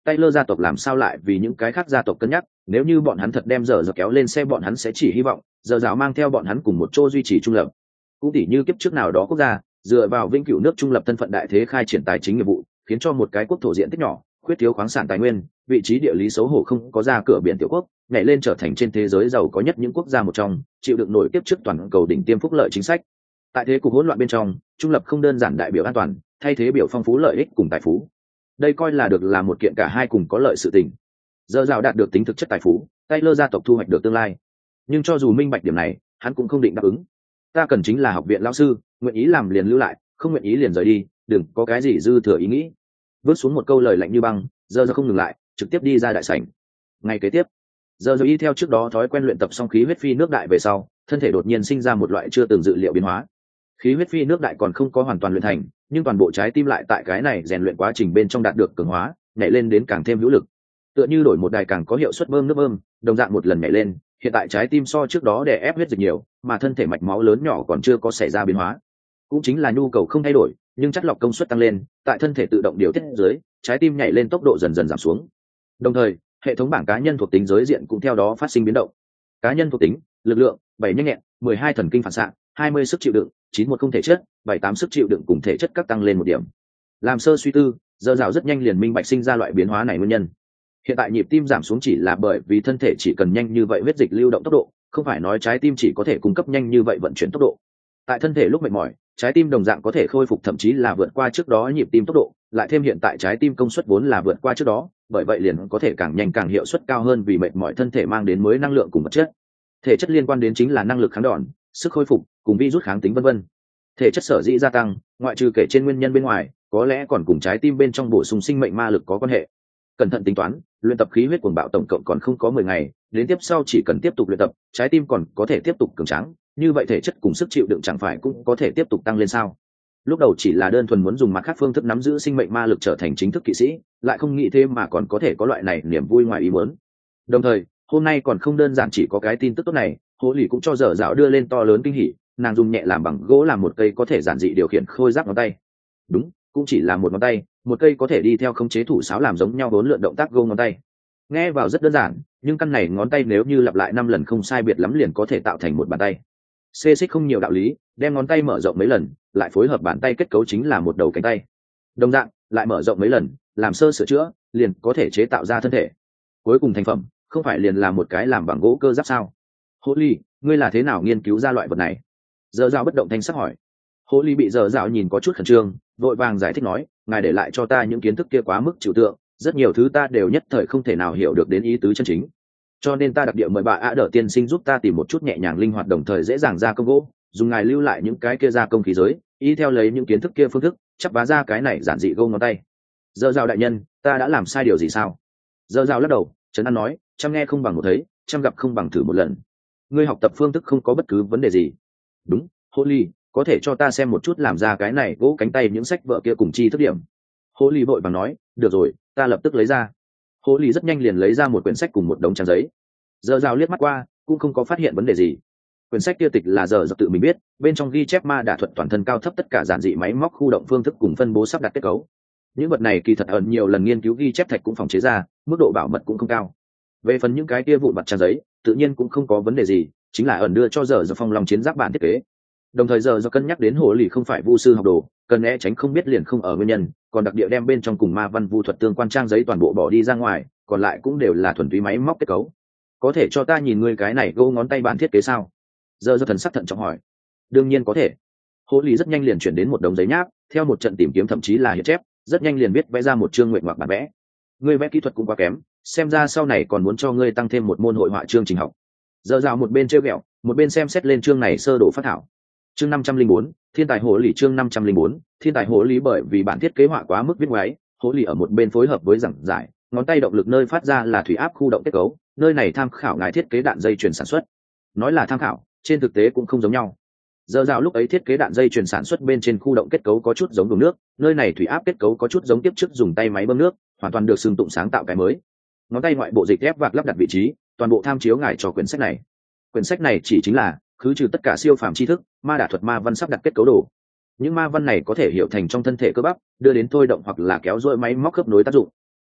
Taylor gia tộc làm sao lại vì những cái khác gia tộc cân nhắc, nếu như bọn hắn thật đem giờ giờ kéo lên xe bọn hắn sẽ chỉ hy vọng giờ giáo mang theo bọn hắn cùng một chỗ duy trì trung lập. Cũng tỉ như kiếp trước nào đó quốc gia dựa vào vĩnh cửu nước trung lập thân phận đại thế khai triển tài chính nghiệp vụ, khiến cho một cái quốc thổ diện tích nhỏ, khuyết thiếu khoáng sản tài nguyên, vị trí địa lý xấu hổ không có ra cửa biển tiểu quốc, nhảy lên trở thành trên thế giới giàu có nhất những quốc gia một trong, chịu đựng nổi kiếp trước toàn cầu đỉnh tiêm phúc lợi chính sách. Tại thế cục hỗn loạn bên trong, trung lập không đơn giản đại biểu an toàn, thay thế biểu phong phú lợi ích cùng tài phú. Đây coi là được là một kiện cả hai cùng có lợi sự tình. Giờ rào đạt được tính thực chất tài phú, Taylor gia tộc thu hoạch được tương lai. Nhưng cho dù minh bạch điểm này, hắn cũng không định đáp ứng. Ta cần chính là học viện lão sư, nguyện ý làm liền lưu lại, không nguyện ý liền rời đi, đừng có cái gì dư thừa ý nghĩ. Vứt xuống một câu lời lạnh như băng, giờ giờ không ngừng lại, trực tiếp đi ra đại sảnh. Ngày kế tiếp, giờ giờ y theo trước đó thói quen luyện tập xong khí huyết phi nước đại về sau, thân thể đột nhiên sinh ra một loại chưa từng dự liệu biến hóa. Khí huyết phi nước đại còn không có hoàn toàn luyện thành, nhưng toàn bộ trái tim lại tại cái này rèn luyện quá trình bên trong đạt được cường hóa, nhảy lên đến càng thêm hữu lực. Tựa như đổi một đài càng có hiệu suất bơm nước bơm, đồng dạng một lần nhảy lên, hiện tại trái tim so trước đó đè ép huyết dịch nhiều, mà thân thể mạch máu lớn nhỏ còn chưa có xảy ra biến hóa. Cũng chính là nhu cầu không thay đổi, nhưng chất lọc công suất tăng lên, tại thân thể tự động điều tiết dưới, trái tim nhảy lên tốc độ dần dần giảm xuống. Đồng thời, hệ thống bảng cá nhân thuộc tính giới diện cũng theo đó phát sinh biến động. Cá nhân thuộc tính: lực lượng bảy nhanh nhẹn, mười hai thần kinh phản xạ, hai mươi sức chịu đựng, chín một không thể chất, bảy tám sức chịu đựng cùng thể chất các tăng lên một điểm. Làm sơ suy tư, giờ rào rất nhanh liền minh bạch sinh ra loại biến hóa này nguyên nhân. Hiện tại nhịp tim giảm xuống chỉ là bởi vì thân thể chỉ cần nhanh như vậy huyết dịch lưu động tốc độ, không phải nói trái tim chỉ có thể cung cấp nhanh như vậy vận chuyển tốc độ. Tại thân thể lúc mệt mỏi, trái tim đồng dạng có thể khôi phục thậm chí là vượt qua trước đó nhịp tim tốc độ, lại thêm hiện tại trái tim công suất vốn là vượt qua trước đó, bởi vậy liền có thể càng nhanh càng hiệu suất cao hơn vì mệt mỏi thân thể mang đến mới năng lượng cùng vật chất. Thể chất liên quan đến chính là năng lực kháng đòn, sức khôi phục cùng virus kháng tính vân vân. Thể chất sở dĩ gia tăng, ngoại trừ kể trên nguyên nhân bên ngoài, có lẽ còn cùng trái tim bên trong bổ sung sinh mệnh ma lực có quan hệ. Cẩn thận tính toán, luyện tập khí huyết cuồng bạo tổng cộng còn không có mười ngày, đến tiếp sau chỉ cần tiếp tục luyện tập, trái tim còn có thể tiếp tục cường tráng, như vậy thể chất cùng sức chịu đựng chẳng phải cũng có thể tiếp tục tăng lên sao? Lúc đầu chỉ là đơn thuần muốn dùng mặt khác phương thức nắm giữ sinh mệnh ma lực trở thành chính thức kỵ sĩ, lại không nghĩ thêm mà còn có thể có loại này niềm vui ngoài ý muốn. Đồng thời, hôm nay còn không đơn giản chỉ có cái tin tức tốt này, Hồ Lì cũng cho dở dạo đưa lên to lớn kinh hỉ, nàng dùng nhẹ làm bằng gỗ làm một cây có thể giản dị điều khiển khôi giáp ngón tay. Đúng, cũng chỉ là một ngón tay, một cây có thể đi theo khống chế thủ sáo làm giống nhau bốn lượn động tác gô ngón tay. Nghe vào rất đơn giản, nhưng căn này ngón tay nếu như lặp lại năm lần không sai biệt lắm liền có thể tạo thành một bàn tay. Xê xích không nhiều đạo lý, đem ngón tay mở rộng mấy lần, lại phối hợp bàn tay kết cấu chính là một đầu cánh tay. Đồng dạng, lại mở rộng mấy lần, làm sơ sửa chữa, liền có thể chế tạo ra thân thể. Cuối cùng thành phẩm, không phải liền là một cái làm bằng gỗ cơ giáp sao? Hồ Ly, ngươi là thế nào nghiên cứu ra loại vật này? Dở dạo bất động thanh sắc hỏi. Hồ Ly bị dở dạo nhìn có chút khẩn trương, vội vàng giải thích nói, ngài để lại cho ta những kiến thức kia quá mức trừu tượng, rất nhiều thứ ta đều nhất thời không thể nào hiểu được đến ý tứ chân chính. Cho nên ta đặc địa mời bà ạ đỡ tiên sinh giúp ta tìm một chút nhẹ nhàng linh hoạt đồng thời dễ dàng ra công gỗ, dùng ngài lưu lại những cái kia ra công khí giới, y theo lấy những kiến thức kia phương thức, chắp vá ra cái này giản dị gông ngón tay. Dở dạo đại nhân, ta đã làm sai điều gì sao? Dở dạo lắc đầu, trấn an nói, chăm nghe không bằng một thấy, chăm gặp không bằng thử một lần. Ngươi học tập phương thức không có bất cứ vấn đề gì. Đúng, Hồ Ly, có thể cho ta xem một chút làm ra cái này gỗ cánh tay những sách vợ kia cùng chi thức điểm. Hồ Ly vội vàng nói, được rồi, ta lập tức lấy ra. Hồ Ly rất nhanh liền lấy ra một quyển sách cùng một đống trang giấy. Dở dạo liếc mắt qua, cũng không có phát hiện vấn đề gì. Quyển sách kia tịch là dở dạo tự mình biết, bên trong ghi chép ma đả thuật toàn thân cao thấp tất cả giản dị máy móc khu động phương thức cùng phân bố sắp đặt kết cấu. Những vật này kỳ thật ẩn nhiều lần nghiên cứu ghi chép thạch cũng phòng chế ra, mức độ bảo mật cũng không cao. Về phần những cái kia vụn vặt trang giấy, tự nhiên cũng không có vấn đề gì, chính là ẩn đưa cho dở dạo phong long chiến giáp bản thiết kế. Đồng thời giờ do cân nhắc đến Hồ Lì không phải vu sư học đồ, cần né tránh không biết liền không ở nguyên nhân, còn đặc địa đem bên trong cùng ma văn vu thuật tương quan trang giấy toàn bộ bỏ đi ra ngoài, còn lại cũng đều là thuần túy máy móc kết cấu. Có thể cho ta nhìn ngươi cái này gỗ ngón tay bản thiết kế sao? Giờ do thần sắc thận trọng hỏi. Đương nhiên có thể. Hồ Lì rất nhanh liền chuyển đến một đống giấy nháp, theo một trận tìm kiếm thậm chí là hiện chép, rất nhanh liền viết vẽ ra một chương nguyện ngoạc bản vẽ. Ngươi vẽ kỹ thuật cũng quá kém, xem ra sau này còn muốn cho ngươi tăng thêm một môn hội họa chương trình học. Giờ rào một bên trêu ghẹo, một bên xem xét lên chương này sơ đồ phát thảo. Chương năm trăm linh bốn, thiên tài hồ lì chương năm trăm linh bốn, thiên tài hồ lì bởi vì bản thiết kế họa quá mức viết ngoáy, hồ lì ở một bên phối hợp với giảng giải, ngón tay động lực nơi phát ra là thủy áp khu động kết cấu, nơi này tham khảo ngài thiết kế đạn dây chuyền sản xuất. Nói là tham khảo, trên thực tế cũng không giống nhau. Giờ rào lúc ấy thiết kế đạn dây chuyền sản xuất bên trên khu động kết cấu có chút giống đổ nước, nơi này thủy áp kết cấu có chút giống tiếp trước dùng tay máy bơm nước, hoàn toàn được xưng tụng sáng tạo cái mới. Ngón tay ngoại bộ dịch ép vạc lắp đặt vị trí, toàn bộ tham chiếu ngài cho quyển sách này. Quyển sách này chỉ chính là khứ trừ tất cả siêu phàm tri thức, ma đả thuật ma văn sắp đặt kết cấu đồ. Những ma văn này có thể hiểu thành trong thân thể cơ bắp, đưa đến thôi động hoặc là kéo dội máy móc khớp nối tác dụng.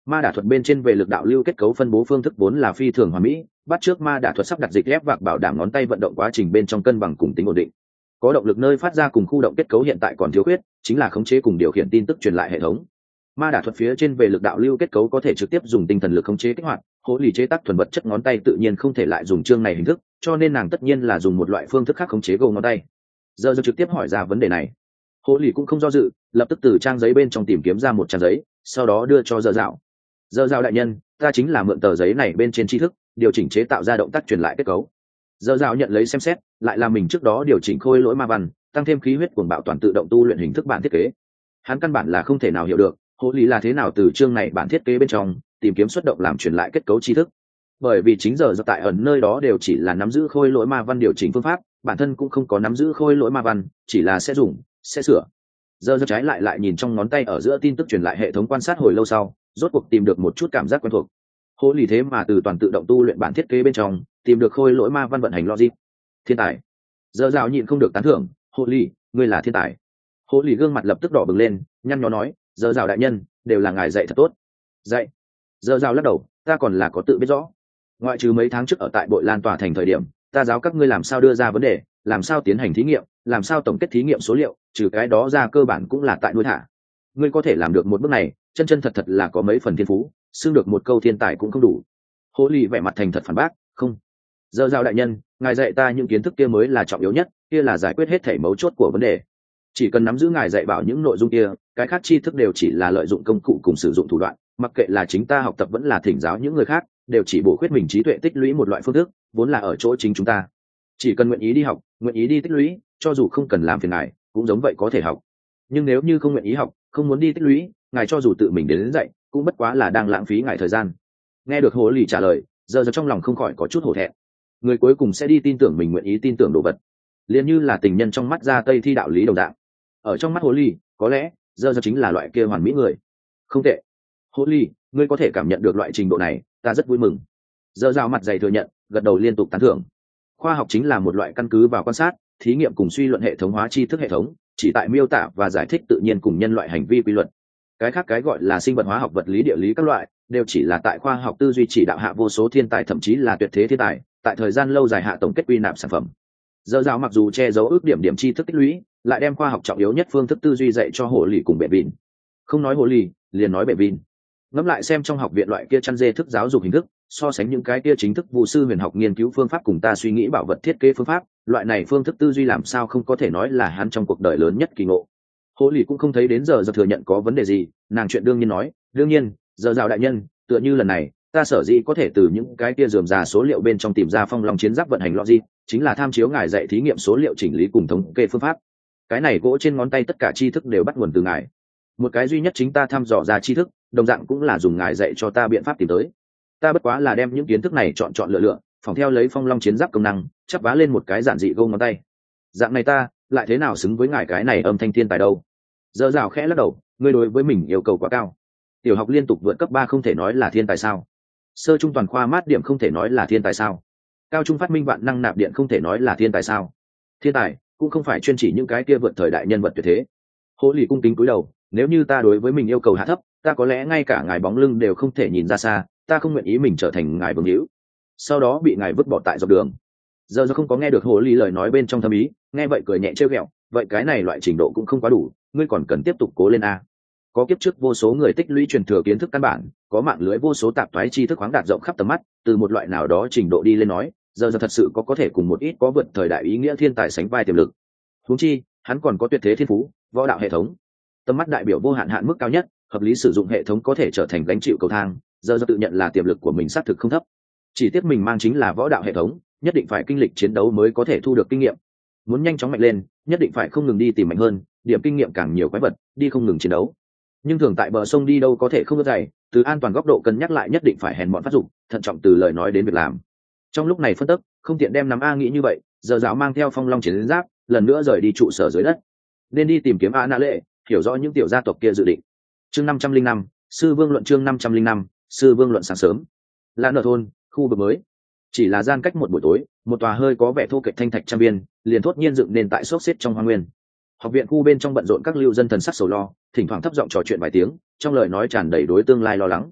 Ma đả thuật bên trên về lực đạo lưu kết cấu phân bố phương thức vốn là phi thường hoàn mỹ, bắt trước ma đả thuật sắp đặt dịch ép vạc bảo đảm ngón tay vận động quá trình bên trong cân bằng cùng tính ổn định. Có động lực nơi phát ra cùng khu động kết cấu hiện tại còn thiếu khuyết, chính là khống chế cùng điều khiển tin tức truyền lại hệ thống. Ma đả thuật phía trên về lực đạo lưu kết cấu có thể trực tiếp dùng tinh thần lực khống chế kích hoạt, hỗ lì chế tác thuần vật chất ngón tay tự nhiên không thể lại dùng chương này hình thức, cho nên nàng tất nhiên là dùng một loại phương thức khác khống chế gầu ngón tay. Giờ giờ trực tiếp hỏi ra vấn đề này. Hỗ lì cũng không do dự, lập tức từ trang giấy bên trong tìm kiếm ra một trang giấy, sau đó đưa cho Dơ Dạo. Dơ Dạo đại nhân, ta chính là mượn tờ giấy này bên trên tri thức, điều chỉnh chế tạo ra động tác truyền lại kết cấu. Dơ Dạo nhận lấy xem xét, lại là mình trước đó điều chỉnh khôi lỗi ma văn, tăng thêm khí huyết cuồng bạo toàn tự động tu luyện hình thức bản thiết kế. Hắn căn bản là không thể nào hiểu được, Hỗ lì là thế nào từ chương này bản thiết kế bên trong tìm kiếm xuất động làm truyền lại kết cấu tri thức. Bởi vì chính giờ giờ tại ẩn nơi đó đều chỉ là nắm giữ khôi lỗi ma văn điều chỉnh phương pháp, bản thân cũng không có nắm giữ khôi lỗi ma văn, chỉ là sẽ dùng, sẽ sửa. Giờ giờ trái lại lại nhìn trong ngón tay ở giữa tin tức truyền lại hệ thống quan sát hồi lâu sau, rốt cuộc tìm được một chút cảm giác quen thuộc. Hỗ lì thế mà từ toàn tự động tu luyện bản thiết kế bên trong tìm được khôi lỗi ma văn vận hành logic. Thiên tài. Giờ Dạo nhịn không được tán thưởng, Hỗ lì, ngươi là thiên tài. Hỗ lì gương mặt lập tức đỏ bừng lên, nhăn nhó nói, Giờ Dạo đại nhân, đều là ngài dạy thật tốt. Dạy. Giờ Dạo lắc đầu, ta còn là có tự biết rõ. Ngoại trừ mấy tháng trước ở tại Bội Lan tòa thành thời điểm, ta giáo các ngươi làm sao đưa ra vấn đề, làm sao tiến hành thí nghiệm, làm sao tổng kết thí nghiệm số liệu, trừ cái đó ra cơ bản cũng là tại nuôi thả. Ngươi có thể làm được một bước này, chân chân thật thật là có mấy phần thiên phú, xưng được một câu thiên tài cũng không đủ. Hỗ lì vẻ mặt thành thật phản bác, không. Giờ Dạo đại nhân, ngài dạy ta những kiến thức kia mới là trọng yếu nhất, kia là giải quyết hết thảy mấu chốt của vấn đề. Chỉ cần nắm giữ ngài dạy bảo những nội dung kia, cái khác tri thức đều chỉ là lợi dụng công cụ cùng sử dụng thủ đoạn, mặc kệ là chính ta học tập vẫn là thỉnh giáo những người khác, đều chỉ bổ khuyết mình trí tuệ tích lũy một loại phương thức, vốn là ở chỗ chính chúng ta. Chỉ cần nguyện ý đi học, nguyện ý đi tích lũy, cho dù không cần làm phiền ngài, cũng giống vậy có thể học. Nhưng nếu như không nguyện ý học, không muốn đi tích lũy, ngài cho dù tự mình đến, đến dạy, cũng bất quá là đang lãng phí ngài thời gian. Nghe được Hỗ lì trả lời, giờ giờ trong lòng không khỏi có chút hổ thẹn. Người cuối cùng sẽ đi tin tưởng mình nguyện ý tin tưởng đồ vật, liền như là tình nhân trong mắt ra tây thi đạo lý đồng dạng. Ở trong mắt Hỗ lì, có lẽ giờ giờ chính là loại kia hoàn mỹ người. Không tệ. Hỗ lì, ngươi có thể cảm nhận được loại trình độ này, ta rất vui mừng. Giờ Dạo mặt dày thừa nhận, gật đầu liên tục tán thưởng. Khoa học chính là một loại căn cứ vào quan sát, thí nghiệm cùng suy luận hệ thống hóa tri thức hệ thống, chỉ tại miêu tả và giải thích tự nhiên cùng nhân loại hành vi quy luật. Cái khác cái gọi là sinh vật hóa học, vật lý, địa lý các loại, đều chỉ là tại khoa học tư duy chỉ đạo hạ vô số thiên tài, thậm chí là tuyệt thế thiên tài, tại thời gian lâu dài hạ tổng kết quy nạp sản phẩm. Giờ Dạo mặc dù che giấu ước điểm điểm tri thức tích lũy, lại đem khoa học trọng yếu nhất phương thức tư duy dạy cho Hỗ lì cùng Bệ Vịn. Không nói Hỗ lì, liền nói Bệ Vịn. Ngẫm lại xem trong học viện loại kia chăn dê thức giáo dục hình thức, so sánh những cái kia chính thức vụ sư huyền học nghiên cứu phương pháp cùng ta suy nghĩ bảo vật thiết kế phương pháp, loại này phương thức tư duy làm sao không có thể nói là hắn trong cuộc đời lớn nhất kỳ ngộ. Hỗ lì cũng không thấy đến giờ giờ thừa nhận có vấn đề gì, nàng chuyện đương nhiên nói, đương nhiên, Giờ Dạo đại nhân, tựa như lần này, ta sở dĩ có thể từ những cái kia rườm rà số liệu bên trong tìm ra phong long chiến giáp vận hành logic, chính là tham chiếu ngài dạy thí nghiệm số liệu chỉnh lý cùng thống kê phương pháp. Cái này gỗ trên ngón tay tất cả tri thức đều bắt nguồn từ ngài. Một cái duy nhất chính ta thăm dò ra tri thức, đồng dạng cũng là dùng ngài dạy cho ta biện pháp tìm tới. Ta bất quá là đem những kiến thức này chọn chọn lựa lựa, phòng theo lấy phong long chiến giáp công năng, chắp vá lên một cái giản dị gông ngón tay. Dạng này ta lại thế nào xứng với ngài cái này âm thanh thiên tài đâu? Giờ Dạo khẽ lắc đầu, ngươi đối với mình yêu cầu quá cao. Tiểu học liên tục vượt cấp ba không thể nói là thiên tài sao? Sơ trung toàn khoa mát điểm không thể nói là thiên tài sao? Cao trung phát minh vạn năng nạp điện không thể nói là thiên tài sao? Thiên tài cũng không phải chuyên chỉ những cái kia vượt thời đại nhân vật tuyệt thế. Hỗ lì cung kính cúi đầu, nếu như ta đối với mình yêu cầu hạ thấp, ta có lẽ ngay cả ngài bóng lưng đều không thể nhìn ra xa, ta không nguyện ý mình trở thành ngài vương hữu, sau đó bị ngài vứt bỏ tại dọc đường. Giờ giờ không có nghe được Hỗ lì lời nói bên trong thâm ý, nghe vậy cười nhẹ trêu ghẹo, vậy cái này loại trình độ cũng không quá đủ, ngươi còn cần tiếp tục cố lên a. Có kiếp trước vô số người tích lũy truyền thừa kiến thức căn bản, có mạng lưới vô số tạp thoái tri thức khoáng đạt rộng khắp tầm mắt, từ một loại nào đó trình độ đi lên nói, giờ giờ thật sự có có thể cùng một ít có vượt thời đại ý nghĩa thiên tài sánh vai tiềm lực. Huống chi, hắn còn có tuyệt thế thiên phú, võ đạo hệ thống. Tầm mắt đại biểu vô hạn hạn mức cao nhất, hợp lý sử dụng hệ thống có thể trở thành gánh chịu cầu thang, giờ giờ tự nhận là tiềm lực của mình xác thực không thấp. Chỉ tiếc mình mang chính là võ đạo hệ thống, nhất định phải kinh lịch chiến đấu mới có thể thu được kinh nghiệm. Muốn nhanh chóng mạnh lên, nhất định phải không ngừng đi tìm mạnh hơn, điểm kinh nghiệm càng nhiều quái vật, đi không ngừng chiến đấu. Nhưng thường tại bờ sông đi đâu có thể không có dày, từ an toàn góc độ cân nhắc lại nhất định phải hèn mọn phát dụng, thận trọng từ lời nói đến việc làm. Trong lúc này phân tích, không tiện đem nắm a nghĩ như vậy, giờ giáo mang theo phong long chiến giáp, lần nữa rời đi trụ sở dưới đất, nên đi tìm kiếm a na lệ, hiểu rõ những tiểu gia tộc kia dự định. Chương năm trăm linh năm, sư vương luận. Chương năm trăm linh năm, sư vương luận. Sáng sớm, Lan ở thôn, khu vực mới, chỉ là gian cách một buổi tối, một tòa hơi có vẻ thô kệch thanh thạch trang viên liền thốt nhiên dựng nên tại xốc xếp trong hoang nguyên. Học viện khu bên trong bận rộn các lưu dân thần sắc sầu lo, thỉnh thoảng thấp giọng trò chuyện vài tiếng, trong lời nói tràn đầy đối tương lai lo lắng.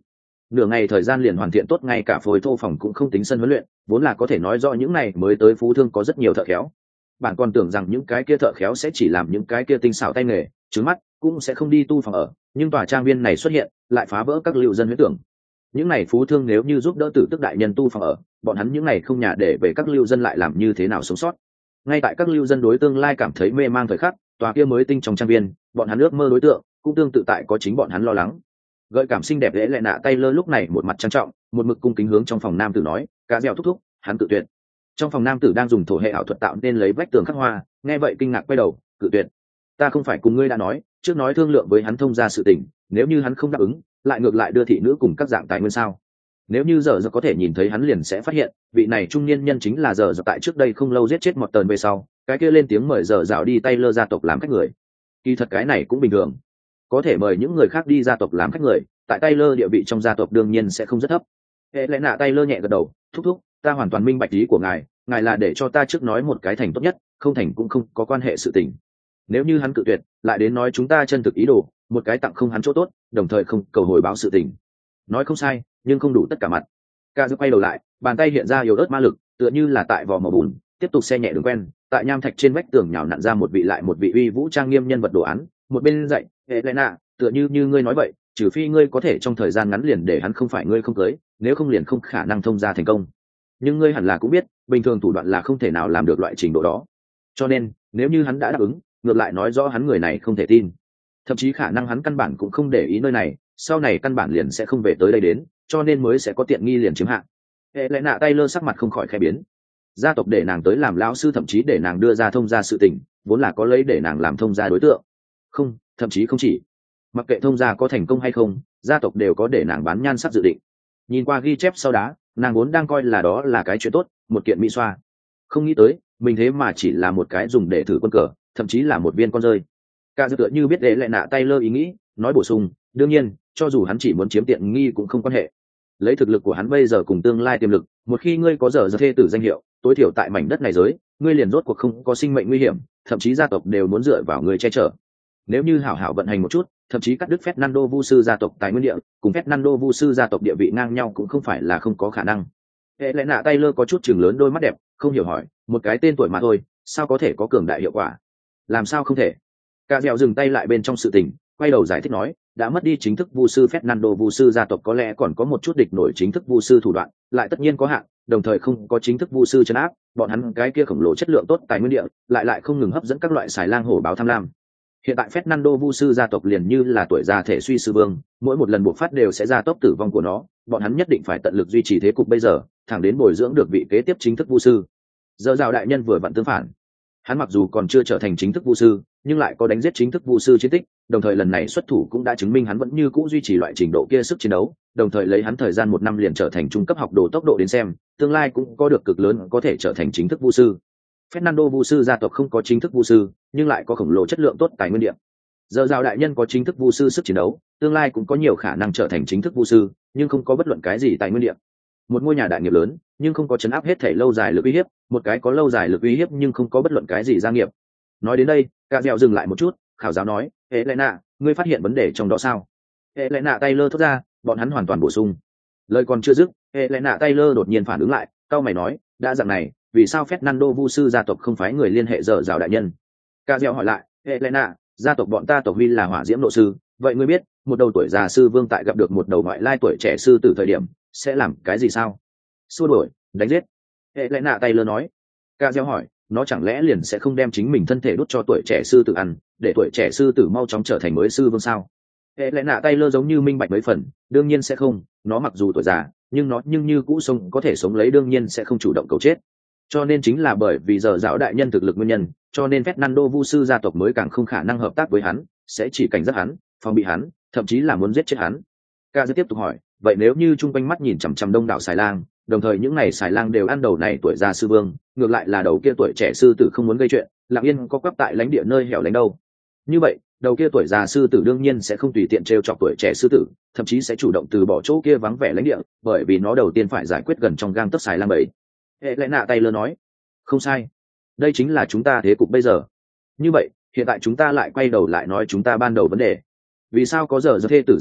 nửa ngày thời gian liền hoàn thiện tốt, ngay cả phối thô phòng cũng không tính sân huấn luyện, vốn là có thể nói rõ những này mới tới phú thương có rất nhiều thợ khéo. Bạn còn tưởng rằng những cái kia thợ khéo sẽ chỉ làm những cái kia tinh xảo tay nghề trứng mắt, cũng sẽ không đi tu phòng ở, nhưng tòa trang viên này xuất hiện lại phá vỡ các lưu dân huyễn tưởng. Những này phú thương nếu như giúp đỡ Tử Tước đại nhân tu phòng ở, bọn hắn những này không nhà để về các lưu dân lại làm như thế nào sống sót. Ngay tại các lưu dân đối tương lai cảm thấy mê mang thời khắc, tòa kia mới tinh trong trang viên, bọn hắn ước mơ đối tượng cũng tương tự tại có chính bọn hắn lo lắng. Gợi cảm xinh đẹp dễ lệ nạ Taylor lúc này một mặt trang trọng, một mực cung kính hướng trong phòng nam tử nói, cá dẻo thúc thúc, hắn tự tuyệt. Trong phòng nam tử đang dùng thổ hệ ảo thuật tạo nên lấy vách tường khắc hoa, nghe vậy kinh ngạc quay đầu, cự tuyệt. Ta không phải cùng ngươi đã nói, trước nói thương lượng với hắn thông ra sự tình, nếu như hắn không đáp ứng, lại ngược lại đưa thị nữ cùng các dạng tài nguyên sao? Nếu như giờ giờ có thể nhìn thấy hắn liền sẽ phát hiện, vị này trung niên nhân chính là giờ giờ tại trước đây không lâu giết chết một tần về sau, cái kia lên tiếng mời giờ dạo đi Taylor gia tộc làm khách người. Kỳ thật cái này cũng bình thường, có thể mời những người khác đi gia tộc làm khách người, tại Taylor địa vị trong gia tộc đương nhiên sẽ không rất thấp. Hệ lẽ nạ Taylor nhẹ gật đầu, thúc thúc, ta hoàn toàn minh bạch ý của ngài, ngài là để cho ta trước nói một cái thành tốt nhất, không thành cũng không có quan hệ sự tình. Nếu như hắn cự tuyệt, lại đến nói chúng ta chân thực ý đồ, một cái tặng không hắn chỗ tốt, đồng thời không cầu hồi báo sự tình. Nói không sai, nhưng không đủ tất cả mặt. Ca giữ quay đầu lại, bàn tay hiện ra yếu ớt ma lực, tựa như là tại vò màu bùn, tiếp tục xe nhẹ đường quen, tại nham thạch trên vách tường nhào nặn ra một vị lại một vị uy vũ trang nghiêm nhân vật đồ án, một bên dạy, Helena, tựa như như ngươi nói vậy, trừ phi ngươi có thể trong thời gian ngắn liền để hắn không phải ngươi không cưới, nếu không liền không khả năng thông ra thành công. Nhưng ngươi hẳn là cũng biết, bình thường thủ đoạn là không thể nào làm được loại trình độ đó. Cho nên, nếu như hắn đã đáp ứng, ngược lại nói rõ hắn người này không thể tin. Thậm chí khả năng hắn căn bản cũng không để ý nơi này, sau này căn bản liền sẽ không về tới đây đến, cho nên mới sẽ có tiện nghi liền chiếm hạng. Hệ lẽ nạ Taylor sắc mặt không khỏi khẽ biến. Gia tộc để nàng tới làm lão sư, thậm chí để nàng đưa ra thông gia sự tình, vốn là có lấy để nàng làm thông gia đối tượng. Không, thậm chí không chỉ. Mặc kệ thông gia có thành công hay không, gia tộc đều có để nàng bán nhan sắc dự định. Nhìn qua ghi chép sau đá, nàng vốn đang coi là đó là cái chuyện tốt, một kiện mỹ xoa. Không nghĩ tới, mình thế mà chỉ là một cái dùng để thử quân cờ, thậm chí là một viên con rơi. Cả dự tựa như biết để lại nạ Taylor ý nghĩ, nói bổ sung, đương nhiên, cho dù hắn chỉ muốn chiếm tiện nghi cũng không quan hệ. Lấy thực lực của hắn bây giờ cùng tương lai tiềm lực, một khi ngươi có giờ giờ thê tử danh hiệu, tối thiểu tại mảnh đất này giới, ngươi liền rốt cuộc không có sinh mệnh nguy hiểm, thậm chí gia tộc đều muốn dựa vào ngươi che chở. Nếu như hảo hảo vận hành một chút, thậm chí cắt đứt Fernando Vu sư gia tộc tài nguyên địa, cùng Fernando Vu sư gia tộc địa vị ngang nhau cũng không phải là không có khả năng. Hệ lẽ nạ Taylor có chút chừng lớn đôi mắt đẹp, không hiểu hỏi, một cái tên tuổi mà thôi, sao có thể có cường đại hiệu quả? Làm sao không thể? Cả dẻo dừng tay lại bên trong sự tình, quay đầu giải thích nói, đã mất đi chính thức vu sư Fernando vu sư gia tộc có lẽ còn có một chút địch nổi chính thức vu sư thủ đoạn, lại tất nhiên có hạn, đồng thời không có chính thức vu sư trấn áp, bọn hắn cái kia khổng lồ chất lượng tốt tài nguyên địa, lại lại không ngừng hấp dẫn các loại xài lang hổ báo tham lam. Hiện tại Fernando vu sư gia tộc liền như là tuổi già thể suy sư vương, mỗi một lần buộc phát đều sẽ ra tốc tử vong của nó, bọn hắn nhất định phải tận lực duy trì thế cục bây giờ, thẳng đến bồi dưỡng được vị kế tiếp chính thức vu sư. Giờ rào đại nhân vừa vặn tương phản, hắn mặc dù còn chưa trở thành chính thức vu sư, nhưng lại có đánh giết chính thức vu sư chiến tích, đồng thời lần này xuất thủ cũng đã chứng minh hắn vẫn như cũ duy trì loại trình độ kia sức chiến đấu, đồng thời lấy hắn thời gian một năm liền trở thành trung cấp học đồ tốc độ đến xem, tương lai cũng có được cực lớn có thể trở thành chính thức vu sư. Fernando vu sư gia tộc không có chính thức vu sư, nhưng lại có khổng lồ chất lượng tốt tài nguyên địa. Giờ rào đại nhân có chính thức vu sư sức chiến đấu, tương lai cũng có nhiều khả năng trở thành chính thức vu sư, nhưng không có bất luận cái gì tài nguyên địa. Một ngôi nhà đại nghiệp lớn, nhưng không có chấn áp hết thể lâu dài lực uy hiếp, một cái có lâu dài lực uy hiếp nhưng không có bất luận cái gì gia nghiệp. Nói đến đây, Cạ Dẻo dừng lại một chút, khảo giáo nói, Helena, ngươi phát hiện vấn đề trong đó sao? Helena Taylor thốt ra, bọn hắn hoàn toàn bổ sung. Lời còn chưa dứt, Helena Taylor đột nhiên phản ứng lại, cau mày nói, đã dạng này, vì sao Fernando vu sư gia tộc không phái người liên hệ dở dào đại nhân? Cạ Dẻo hỏi lại, Helena, gia tộc bọn ta tộc huy là hỏa diễm nộ sư, vậy ngươi biết, một đầu tuổi già sư vương tại gặp được một đầu ngoại lai tuổi trẻ sư tử thời điểm, sẽ làm cái gì sao? Xua đuổi, đánh giết. Helena Taylor nói. Cạ Dẻo hỏi, nó chẳng lẽ liền sẽ không đem chính mình thân thể đút cho tuổi trẻ sư tử ăn, để tuổi trẻ sư tử mau chóng trở thành mới sư vương sao? Hệ lẽ nạ Taylor giống như minh bạch mấy phần, đương nhiên sẽ không, nó mặc dù tuổi già, nhưng nó nhưng như cũ sống có thể sống lấy đương nhiên sẽ không chủ động cầu chết. Cho nên chính là bởi vì giờ dạo đại nhân thực lực nguyên nhân, cho nên Fernando vu sư gia tộc mới càng không khả năng hợp tác với hắn, sẽ chỉ cảnh giác hắn, phòng bị hắn, thậm chí là muốn giết chết hắn. Ca tiếp tục hỏi, vậy nếu như chung quanh mắt nhìn chằm chằm đông đảo xài lang, đồng thời những này xài lang đều ăn đầu này tuổi già sư vương, ngược lại là đầu kia tuổi trẻ sư tử không muốn gây chuyện, lặng yên có quắp tại lãnh địa nơi hẻo lánh đâu. Như vậy, đầu kia tuổi già sư tử đương nhiên sẽ không tùy tiện trêu chọc tuổi trẻ sư tử, thậm chí sẽ chủ động từ bỏ chỗ kia vắng vẻ lãnh địa, bởi vì nó đầu tiên phải giải quyết gần trong gang tấc xài lang bầy. Hệ lẽ nạ Taylor nói, không sai, đây chính là chúng ta thế cục bây giờ. Như vậy, hiện tại chúng ta lại quay đầu lại nói chúng ta ban đầu vấn đề. Vì sao có giờ giờ thê tử danh hiệu,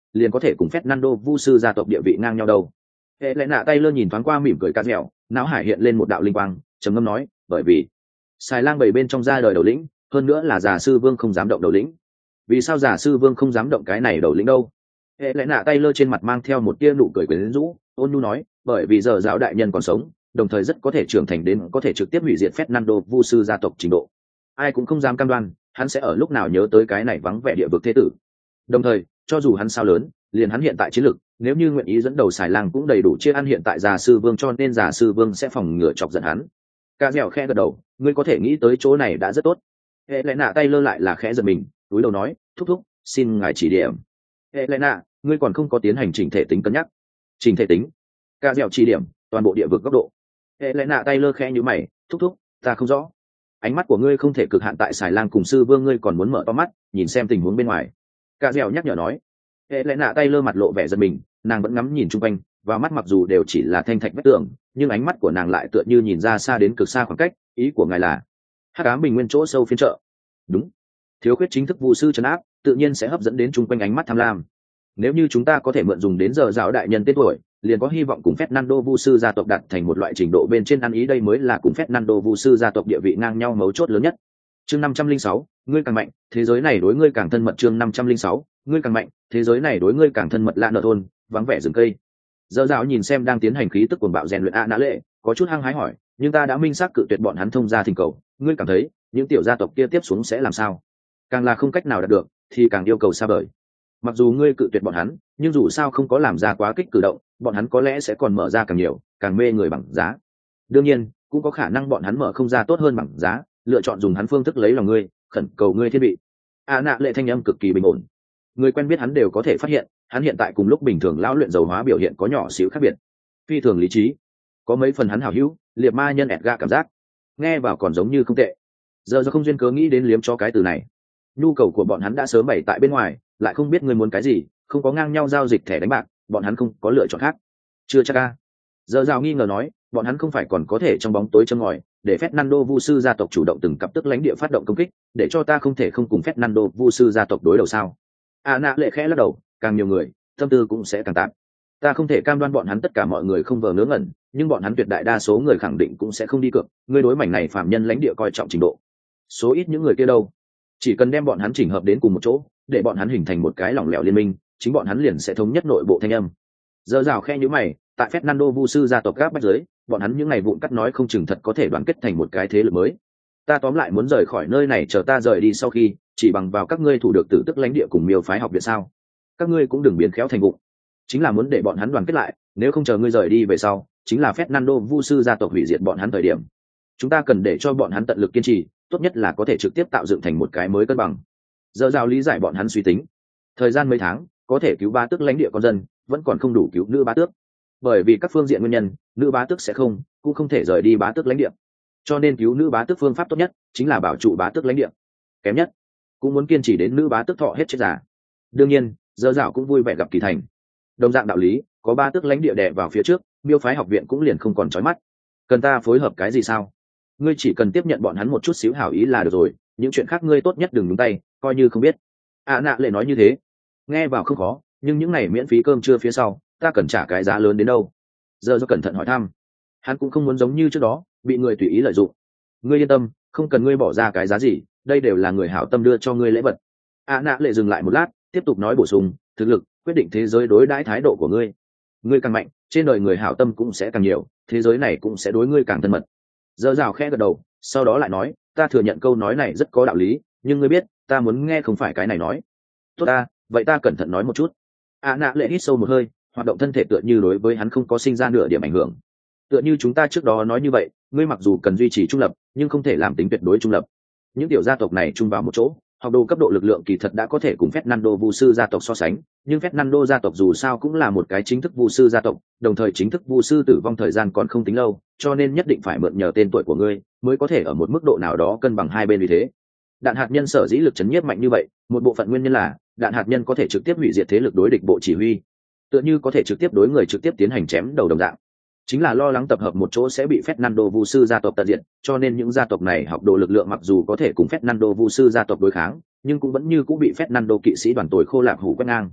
liền có thể cùng Fernando vu sư gia tộc địa vị ngang nhau đâu. Hệ lẽ nạ tay lơ nhìn thoáng qua mỉm cười cà dẻo, não hải hiện lên một đạo linh quang, trầm ngâm nói, bởi vì xài lang bảy bên trong ra đời đầu lĩnh, hơn nữa là giả sư vương không dám động đầu lĩnh. Vì sao giả sư vương không dám động cái này đầu lĩnh đâu? Hệ lẽ nạ tay lơ trên mặt mang theo một tia nụ cười quyến rũ, ôn nhu nói, bởi vì giờ giáo đại nhân còn sống, đồng thời rất có thể trưởng thành đến có thể trực tiếp hủy diệt Fernando vu sư gia tộc trình độ. Ai cũng không dám cam đoan hắn sẽ ở lúc nào nhớ tới cái này vắng vẻ địa vực thế tử. Đồng thời, cho dù hắn sao lớn, liền hắn hiện tại chiến lực, nếu như nguyện ý dẫn đầu xài lang cũng đầy đủ chia ăn hiện tại giả sư vương, cho nên giả sư vương sẽ phòng ngừa chọc giận hắn. Ca dẻo khẽ gật đầu, ngươi có thể nghĩ tới chỗ này đã rất tốt. Hệ lẽ nạ tay lơ lại là khẽ giật mình, túi đầu nói, thúc thúc, xin ngài chỉ điểm. Hệ lẽ nạ, ngươi còn không có tiến hành chỉnh thể tính cân nhắc. Chỉnh thể tính? Ca dẻo chỉ điểm toàn bộ địa vực góc độ. Hệ lẽ nạ tay lơ khẽ như mày, thúc thúc, ta không rõ. Ánh mắt của ngươi không thể cực hạn tại xài lang cùng sư vương, ngươi còn muốn mở to mắt nhìn xem tình huống bên ngoài. Ca dẻo nhắc nhở nói. Hệ lẽ nạ tay lơ mặt lộ vẻ giật mình, nàng vẫn ngắm nhìn chung quanh, và mắt mặc dù đều chỉ là thanh thạch vách tường, nhưng ánh mắt của nàng lại tựa như nhìn ra xa đến cực xa khoảng cách. Ý của ngài là hắc ám bình nguyên chỗ sâu phiên chợ? Đúng, thiếu khuyết chính thức vụ sư trấn áp, tự nhiên sẽ hấp dẫn đến chung quanh ánh mắt tham lam. Nếu như chúng ta có thể mượn dùng đến giờ giáo đại nhân tên tuổi, liền có hy vọng cùng Fernando vu sư gia tộc đạt thành một loại trình độ bên trên ăn ý, đây mới là cùng Fernando vu sư gia tộc địa vị ngang nhau mấu chốt lớn nhất. Chương năm trăm linh sáu, ngươi càng mạnh, thế giới này đối ngươi càng thân mật. Chương năm trăm linh sáu, ngươi càng mạnh, thế giới này đối ngươi càng thân mật. Lạ nợ thôn, vắng vẻ rừng cây. Giờ giáo nhìn xem đang tiến hành khí tức cuồng bạo rèn luyện a nã lệ, có chút hăng hái hỏi, nhưng ta đã minh xác cự tuyệt bọn hắn thông gia thỉnh cầu, ngươi cảm thấy những tiểu gia tộc kia tiếp xuống sẽ làm sao? Càng là không cách nào đạt được thì càng yêu cầu xa vời. Mặc dù ngươi cự tuyệt bọn hắn, nhưng dù sao không có làm ra quá kích cử động, bọn hắn có lẽ sẽ còn mở ra càng nhiều càng mê người bằng giá. Đương nhiên cũng có khả năng bọn hắn mở không ra tốt hơn bằng giá, lựa chọn dùng hắn phương thức lấy lòng ngươi, khẩn cầu ngươi thiết bị. A nạ lệ thanh âm cực kỳ bình ổn, người quen biết hắn đều có thể phát hiện hắn hiện tại cùng lúc bình thường lão luyện dầu hóa biểu hiện có nhỏ xíu khác biệt. Phi thường lý trí, có mấy phần hắn hảo hữu liệt ma nhân ẹt ga cảm giác, nghe vào còn giống như không tệ. Giờ do không duyên cớ nghĩ đến liếm cho cái từ này. Nhu cầu của bọn hắn đã sớm bày tại bên ngoài, lại không biết ngươi muốn cái gì, không có ngang nhau giao dịch thẻ đánh bạc, bọn hắn không có lựa chọn khác. Chưa chắc a. Giờ rào nghi ngờ nói, bọn hắn không phải còn có thể trong bóng tối châm ngòi, để Fernando vu sư gia tộc chủ động từng cặp tức lãnh địa phát động công kích, để cho ta không thể không cùng Fernando vu sư gia tộc đối đầu sao? A nạ lệ khẽ lắc đầu, càng nhiều người, tâm tư cũng sẽ càng tạm. Ta không thể cam đoan bọn hắn tất cả mọi người không vờ ngớ ngẩn, nhưng bọn hắn tuyệt đại đa số người khẳng định cũng sẽ không đi cược. Ngươi đối mảnh này phạm nhân lãnh địa coi trọng trình độ. Số ít những người kia đâu? Chỉ cần đem bọn hắn chỉnh hợp đến cùng một chỗ, để bọn hắn hình thành một cái lỏng lẻo liên minh, chính bọn hắn liền sẽ thống nhất nội bộ thanh âm. Giờ rào khe nhíu mày, tại Fernando vu sư gia tộc gáp bách giới, bọn hắn những ngày vụn cắt nói không chừng thật có thể đoàn kết thành một cái thế lực mới. Ta tóm lại muốn rời khỏi nơi này, chờ ta rời đi sau khi, chỉ bằng vào các ngươi thủ được tử tức lãnh địa cùng miêu phái học viện sao? Các ngươi cũng đừng biến khéo thành vụng, chính là muốn để bọn hắn đoàn kết lại, nếu không chờ ngươi rời đi về sau, chính là Fernando vu sư gia tộc hủy diệt bọn hắn thời điểm. Chúng ta cần để cho bọn hắn tận lực kiên trì, tốt nhất là có thể trực tiếp tạo dựng thành một cái mới cân bằng. Giờ rào lý giải bọn hắn suy tính, thời gian mấy tháng có thể cứu bá tước lãnh địa con dân, vẫn còn không đủ cứu nữ bá tước, bởi vì các phương diện nguyên nhân, nữ bá tước sẽ không cũng không thể rời đi bá tước lãnh địa, cho nên cứu nữ bá tước phương pháp tốt nhất chính là bảo trụ bá tước lãnh địa, kém nhất cũng muốn kiên trì đến nữ bá tước thọ hết chết già. Đương nhiên giờ rào cũng vui vẻ gặp kỳ thành, đồng dạng đạo lý, có bá tước lãnh địa đè vào phía trước, miêu phái học viện cũng liền không còn chói mắt. Cần ta phối hợp cái gì sao? Ngươi chỉ cần tiếp nhận bọn hắn một chút xíu hảo ý là được rồi, những chuyện khác ngươi tốt nhất đừng nhúng tay, coi như không biết. À nạ lệ nói như thế, nghe vào không khó, nhưng những ngày miễn phí cơm trưa phía sau, ta cần trả cái giá lớn đến đâu? Giờ do cẩn thận hỏi thăm, hắn cũng không muốn giống như trước đó bị người tùy ý lợi dụng. Ngươi yên tâm, không cần ngươi bỏ ra cái giá gì, đây đều là người hảo tâm đưa cho ngươi lễ vật. À nạ lệ dừng lại một lát, tiếp tục nói bổ sung, thực lực quyết định thế giới đối đãi thái độ của ngươi. Ngươi càng mạnh, trên đời người hảo tâm cũng sẽ càng nhiều, thế giới này cũng sẽ đối ngươi càng thân mật. Giờ rào khẽ gật đầu, sau đó lại nói, ta thừa nhận câu nói này rất có đạo lý, nhưng ngươi biết ta muốn nghe không phải cái này nói. Tốt ta, vậy ta cẩn thận nói một chút. À nạ lệ hít sâu một hơi, hoạt động thân thể tựa như đối với hắn không có sinh ra nửa điểm ảnh hưởng. Tựa như chúng ta trước đó nói như vậy, ngươi mặc dù cần duy trì trung lập, nhưng không thể làm tính tuyệt đối trung lập. Những tiểu gia tộc này chung vào một chỗ, học đồ cấp độ lực lượng kỳ thật đã có thể cùng Fernando vu sư gia tộc so sánh, nhưng Fernando gia tộc dù sao cũng là một cái chính thức vu sư gia tộc, đồng thời chính thức vu sư tử vong thời gian còn không tính lâu, cho nên nhất định phải mượn nhờ tên tuổi của ngươi, mới có thể ở một mức độ nào đó cân bằng hai bên. Vì thế, đạn hạt nhân sở dĩ lực chấn nhiếp mạnh như vậy, một bộ phận nguyên nhân là đạn hạt nhân có thể trực tiếp hủy diệt thế lực đối địch bộ chỉ huy, tựa như có thể trực tiếp đối người trực tiếp tiến hành chém đầu đồng dạng. Chính là lo lắng tập hợp một chỗ sẽ bị Fernando vu sư gia tộc tận diệt, cho nên những gia tộc này học đồ lực lượng mặc dù có thể cùng Fernando vu sư gia tộc đối kháng, nhưng cũng vẫn như cũng bị Fernando kỵ sĩ đoàn tồi khô lạc hủ quét ngang.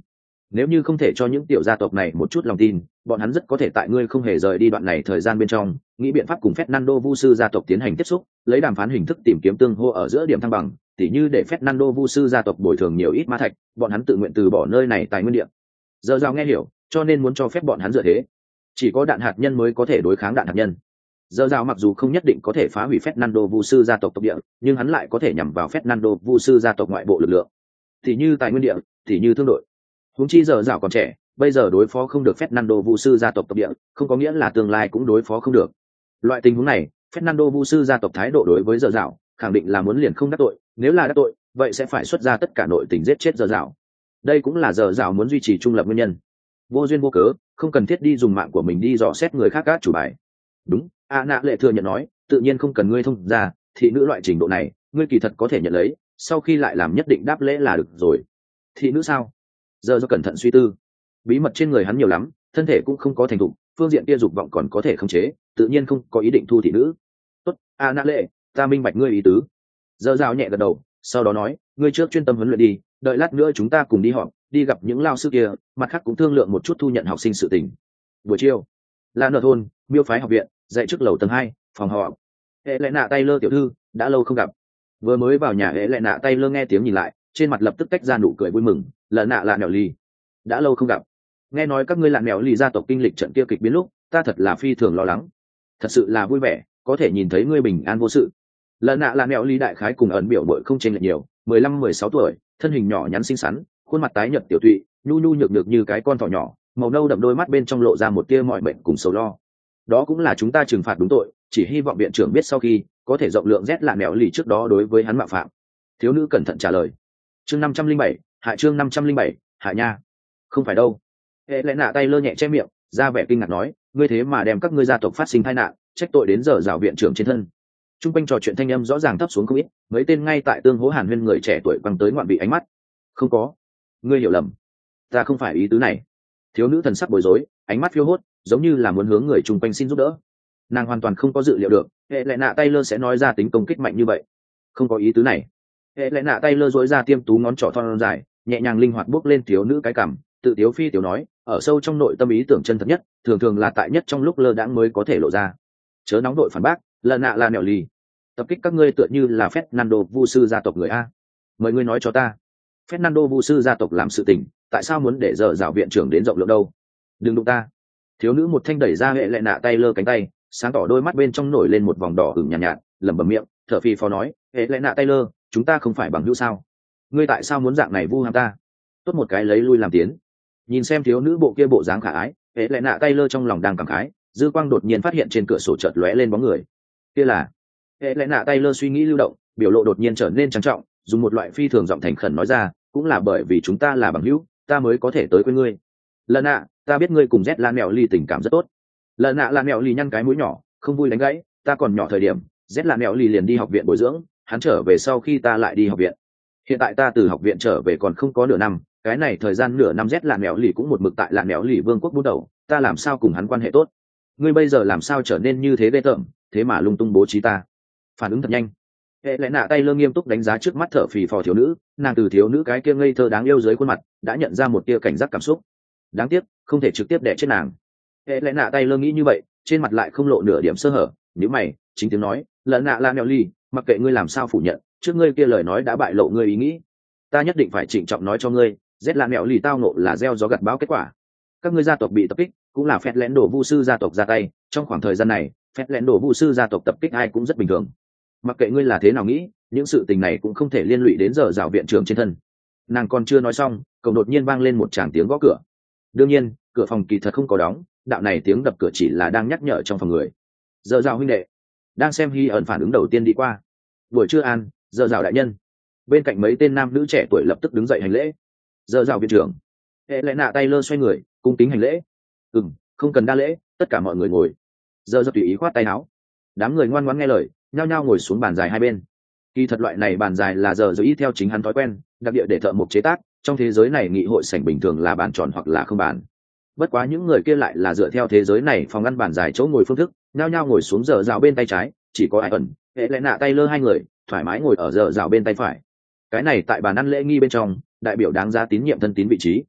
Nếu như không thể cho những tiểu gia tộc này một chút lòng tin, bọn hắn rất có thể tại ngươi không hề rời đi đoạn này thời gian bên trong, nghĩ biện pháp cùng Fernando Vu sư gia tộc tiến hành tiếp xúc, lấy đàm phán hình thức tìm kiếm tương hô ở giữa điểm thăng bằng, tỉ như để Fernando Vu sư gia tộc bồi thường nhiều ít ma thạch, bọn hắn tự nguyện từ bỏ nơi này tại nguyên địa. Giờ Dao nghe hiểu, cho nên muốn cho phép bọn hắn dựa thế. Chỉ có đạn hạt nhân mới có thể đối kháng đạn hạt nhân. Giờ Dao mặc dù không nhất định có thể phá hủy Fernando Vu sư gia tộc tộc địa, nhưng hắn lại có thể nhắm vào Fernando Vu sư gia tộc ngoại bộ lực lượng. Tỉ như tại nguyên địa, tỉ như thương đội. Huống chi giờ Dao còn trẻ, bây giờ đối phó không được Fernando Vu sư gia tộc tộc địa, không có nghĩa là tương lai cũng đối phó không được. Loại tình huống này, Fernando Vu sư gia tộc thái độ đối với giờ Dao, khẳng định là muốn liền không đắc tội, nếu là đắc tội, vậy sẽ phải xuất ra tất cả nội tình giết chết giờ Dao. Đây cũng là giờ Dao muốn duy trì trung lập nguyên nhân. Vô duyên vô cớ, không cần thiết đi dùng mạng của mình đi dò xét người khác gác chủ bài. Đúng, a nạ lệ thừa nhận nói, tự nhiên không cần ngươi thông ra, thị nữ loại trình độ này, ngươi kỳ thật có thể nhận lấy, sau khi lại làm nhất định đáp lễ là được rồi. Thị nữ sao? Giờ do cẩn thận suy tư, bí mật trên người hắn nhiều lắm, thân thể cũng không có thành thục, phương diện kia dục vọng còn có thể khống chế, tự nhiên không có ý định thu thị nữ. Tốt, a nạ lệ, ta minh bạch ngươi ý tứ. Giờ rào nhẹ gật đầu, sau đó nói, ngươi trước chuyên tâm huấn luyện đi, đợi lát nữa chúng ta cùng đi họp, đi gặp những lao sư kia, mặt khác cũng thương lượng một chút thu nhận học sinh sự tình. Buổi chiều, là nợ thôn, miêu phái học viện, dạy trước lầu tầng hai, phòng họp. Hệ lệ nạ tay lơ tiểu thư, đã lâu không gặp. Vừa mới vào nhà hệ lệ nạ tay lơ nghe tiếng nhìn lại, trên mặt lập tức tách ra nụ cười vui mừng. Là nạ lạ nẻo ly, đã lâu không gặp. Nghe nói các ngươi lạ nẻo ly gia tộc kinh lịch trận kia kịch biến lúc, ta thật là phi thường lo lắng. Thật sự là vui vẻ, có thể nhìn thấy ngươi bình an vô sự. Là nạ lạ nẻo ly đại khái cùng ẩn biểu bội không chênh lệch nhiều, mười lăm mười sáu tuổi, thân hình nhỏ nhắn xinh xắn, khuôn mặt tái nhợt tiểu tụy, nhu nhu nhược nhược như cái con thỏ nhỏ, màu nâu đậm đôi mắt bên trong lộ ra một tia mọi bệnh cùng sầu lo. Đó cũng là chúng ta trừng phạt đúng tội, chỉ hy vọng viện trưởng biết sau khi có thể rộng lượng rét lạ nẻo lì trước đó đối với hắn mạo phạm. Thiếu nữ cẩn thận trả lời. Chương năm trăm linh bảy, hại chương năm trăm linh bảy, hại nha. Không phải đâu. Hệ lẽ nạ tay lơ nhẹ che miệng, ra vẻ kinh ngạc nói, ngươi thế mà đem các ngươi gia tộc phát sinh tai nạn, trách tội đến giờ rào viện trưởng trên thân. Trung quanh trò chuyện thanh âm rõ ràng thấp xuống không ít, mấy tên ngay tại tương hố hàn huyên người trẻ tuổi quăng tới ngoạn vị ánh mắt. Không có, ngươi hiểu lầm, ta không phải ý tứ này. Thiếu nữ thần sắc bối rối, ánh mắt phiêu hốt, giống như là muốn hướng người chung quanh xin giúp đỡ. Nàng hoàn toàn không có dự liệu được hệ lệ nạ tay lơ sẽ nói ra tính công kích mạnh như vậy. Không có ý tứ này. Hệ lệ nạ tay lơ dối ra tiêm tú ngón trỏ thon dài, nhẹ nhàng linh hoạt bước lên thiếu nữ cái cằm, tự tiếu phi tiểu nói, ở sâu trong nội tâm ý tưởng chân thật nhất, thường thường là tại nhất trong lúc lơ đãng mới có thể lộ ra. Chớ nóng đội phản bác, lần nạ là nẻo lì, tập kích các ngươi tựa như là Fernando Vu sư gia tộc người a. Mời ngươi nói cho ta, Fernando Vu sư gia tộc làm sự tình, tại sao muốn để giờ rào viện trưởng đến rộng lượng đâu? Đừng đụng ta. Thiếu nữ một thanh đẩy ra hệ lệ nạ tay lơ cánh tay, sáng tỏ đôi mắt bên trong nổi lên một vòng đỏ ửng nhàn nhạt, nhạt, lẩm bẩm miệng, thở phì phò nói, hệ lệ nạ tay lơ, chúng ta không phải bằng hữu sao? Ngươi tại sao muốn dạng này vu ham ta? Tốt một cái lấy lui làm tiến. Nhìn xem thiếu nữ bộ kia bộ dáng khả ái, hệ lệ nạ tay lơ trong lòng đang cảm khái, dư quang đột nhiên phát hiện trên cửa sổ chợt lóe lên bóng người. Kia là hệ lệ nạ tay lơ suy nghĩ lưu động, biểu lộ đột nhiên trở nên trang trọng, dùng một loại phi thường giọng thành khẩn nói ra, cũng là bởi vì chúng ta là bằng hữu, ta mới có thể tới quên ngươi. Lần nạ, ta biết ngươi cùng Z La Mèo Ly tình cảm rất tốt. Lần nạ là Mèo Ly nhăn cái mũi nhỏ, không vui đánh gãy, ta còn nhỏ thời điểm, Z La Mèo Ly liền đi học viện bồi dưỡng, hắn trở về sau khi ta lại đi học viện. Hiện tại ta từ học viện trở về còn không có nửa năm, cái này thời gian nửa năm Z La Mèo Ly cũng một mực tại La Mèo Ly vương quốc bút đầu, ta làm sao cùng hắn quan hệ tốt? Ngươi bây giờ làm sao trở nên như thế ghê tởm, thế mà lung tung bố trí ta? Phản ứng thật nhanh. Hệ lẽ nạ tay lơ nghiêm túc đánh giá trước mắt thở phì phò thiếu nữ, nàng từ thiếu nữ cái kia ngây thơ đáng yêu dưới khuôn mặt đã nhận ra một tia cảnh giác cảm xúc. Đáng tiếc không thể trực tiếp đẻ chết nàng. Hệ lẽ nạ tay lơ nghĩ như vậy, trên mặt lại không lộ nửa điểm sơ hở. Nếu mày chính tiếng nói, lợn nạ là nẹo ly, mặc kệ ngươi làm sao phủ nhận, trước ngươi kia lời nói đã bại lộ ngươi ý nghĩ, ta nhất định phải trịnh trọng nói cho ngươi, rét là nẹo ly tao nộ là gieo gió gặt bão kết quả. Các ngươi gia tộc bị tập kích cũng là phét lén đổ vu sư gia tộc ra tay, trong khoảng thời gian này phét lén đổ vu sư gia tộc tập kích ai cũng rất bình thường. Mặc kệ ngươi là thế nào nghĩ, những sự tình này cũng không thể liên lụy đến giờ rào viện trưởng trên thân. Nàng còn chưa nói xong, cổng đột nhiên vang lên một tràng tiếng gõ cửa. Đương nhiên cửa phòng kỳ thật không có đóng, đạo này tiếng đập cửa chỉ là đang nhắc nhở trong phòng người. Giờ rào huynh đệ đang xem Hy ẩn phản ứng đầu tiên đi qua. Buổi trưa an, giờ rào đại nhân. Bên cạnh mấy tên nam nữ trẻ tuổi lập tức đứng dậy hành lễ. Giờ rào viện trưởng. Hệ lẽ nạ tay lơ xoay người cung kính hành lễ. Ừ, không cần đa lễ, tất cả mọi người ngồi. Giờ rào tùy ý khoát tay áo. Đám người ngoan ngoãn nghe lời, nhao nhao ngồi xuống bàn dài hai bên. Kỳ thật loại này bàn dài là giờ giờ ý theo chính hắn thói quen, đặc địa để thợ mộc chế tác, trong thế giới này nghị hội sảnh bình thường là bàn tròn hoặc là không bàn. Bất quá những người kia lại là dựa theo thế giới này phòng ngăn bàn dài chỗ ngồi phương thức, nhao nhao ngồi xuống giờ rào bên tay trái, chỉ có ai ẩn, hệ lẽ nạ tay lơ hai người, thoải mái ngồi ở giờ rào bên tay phải. Cái này tại bàn ăn lễ nghi bên trong, đại biểu đáng giá tín nhiệm thân tín vị trí.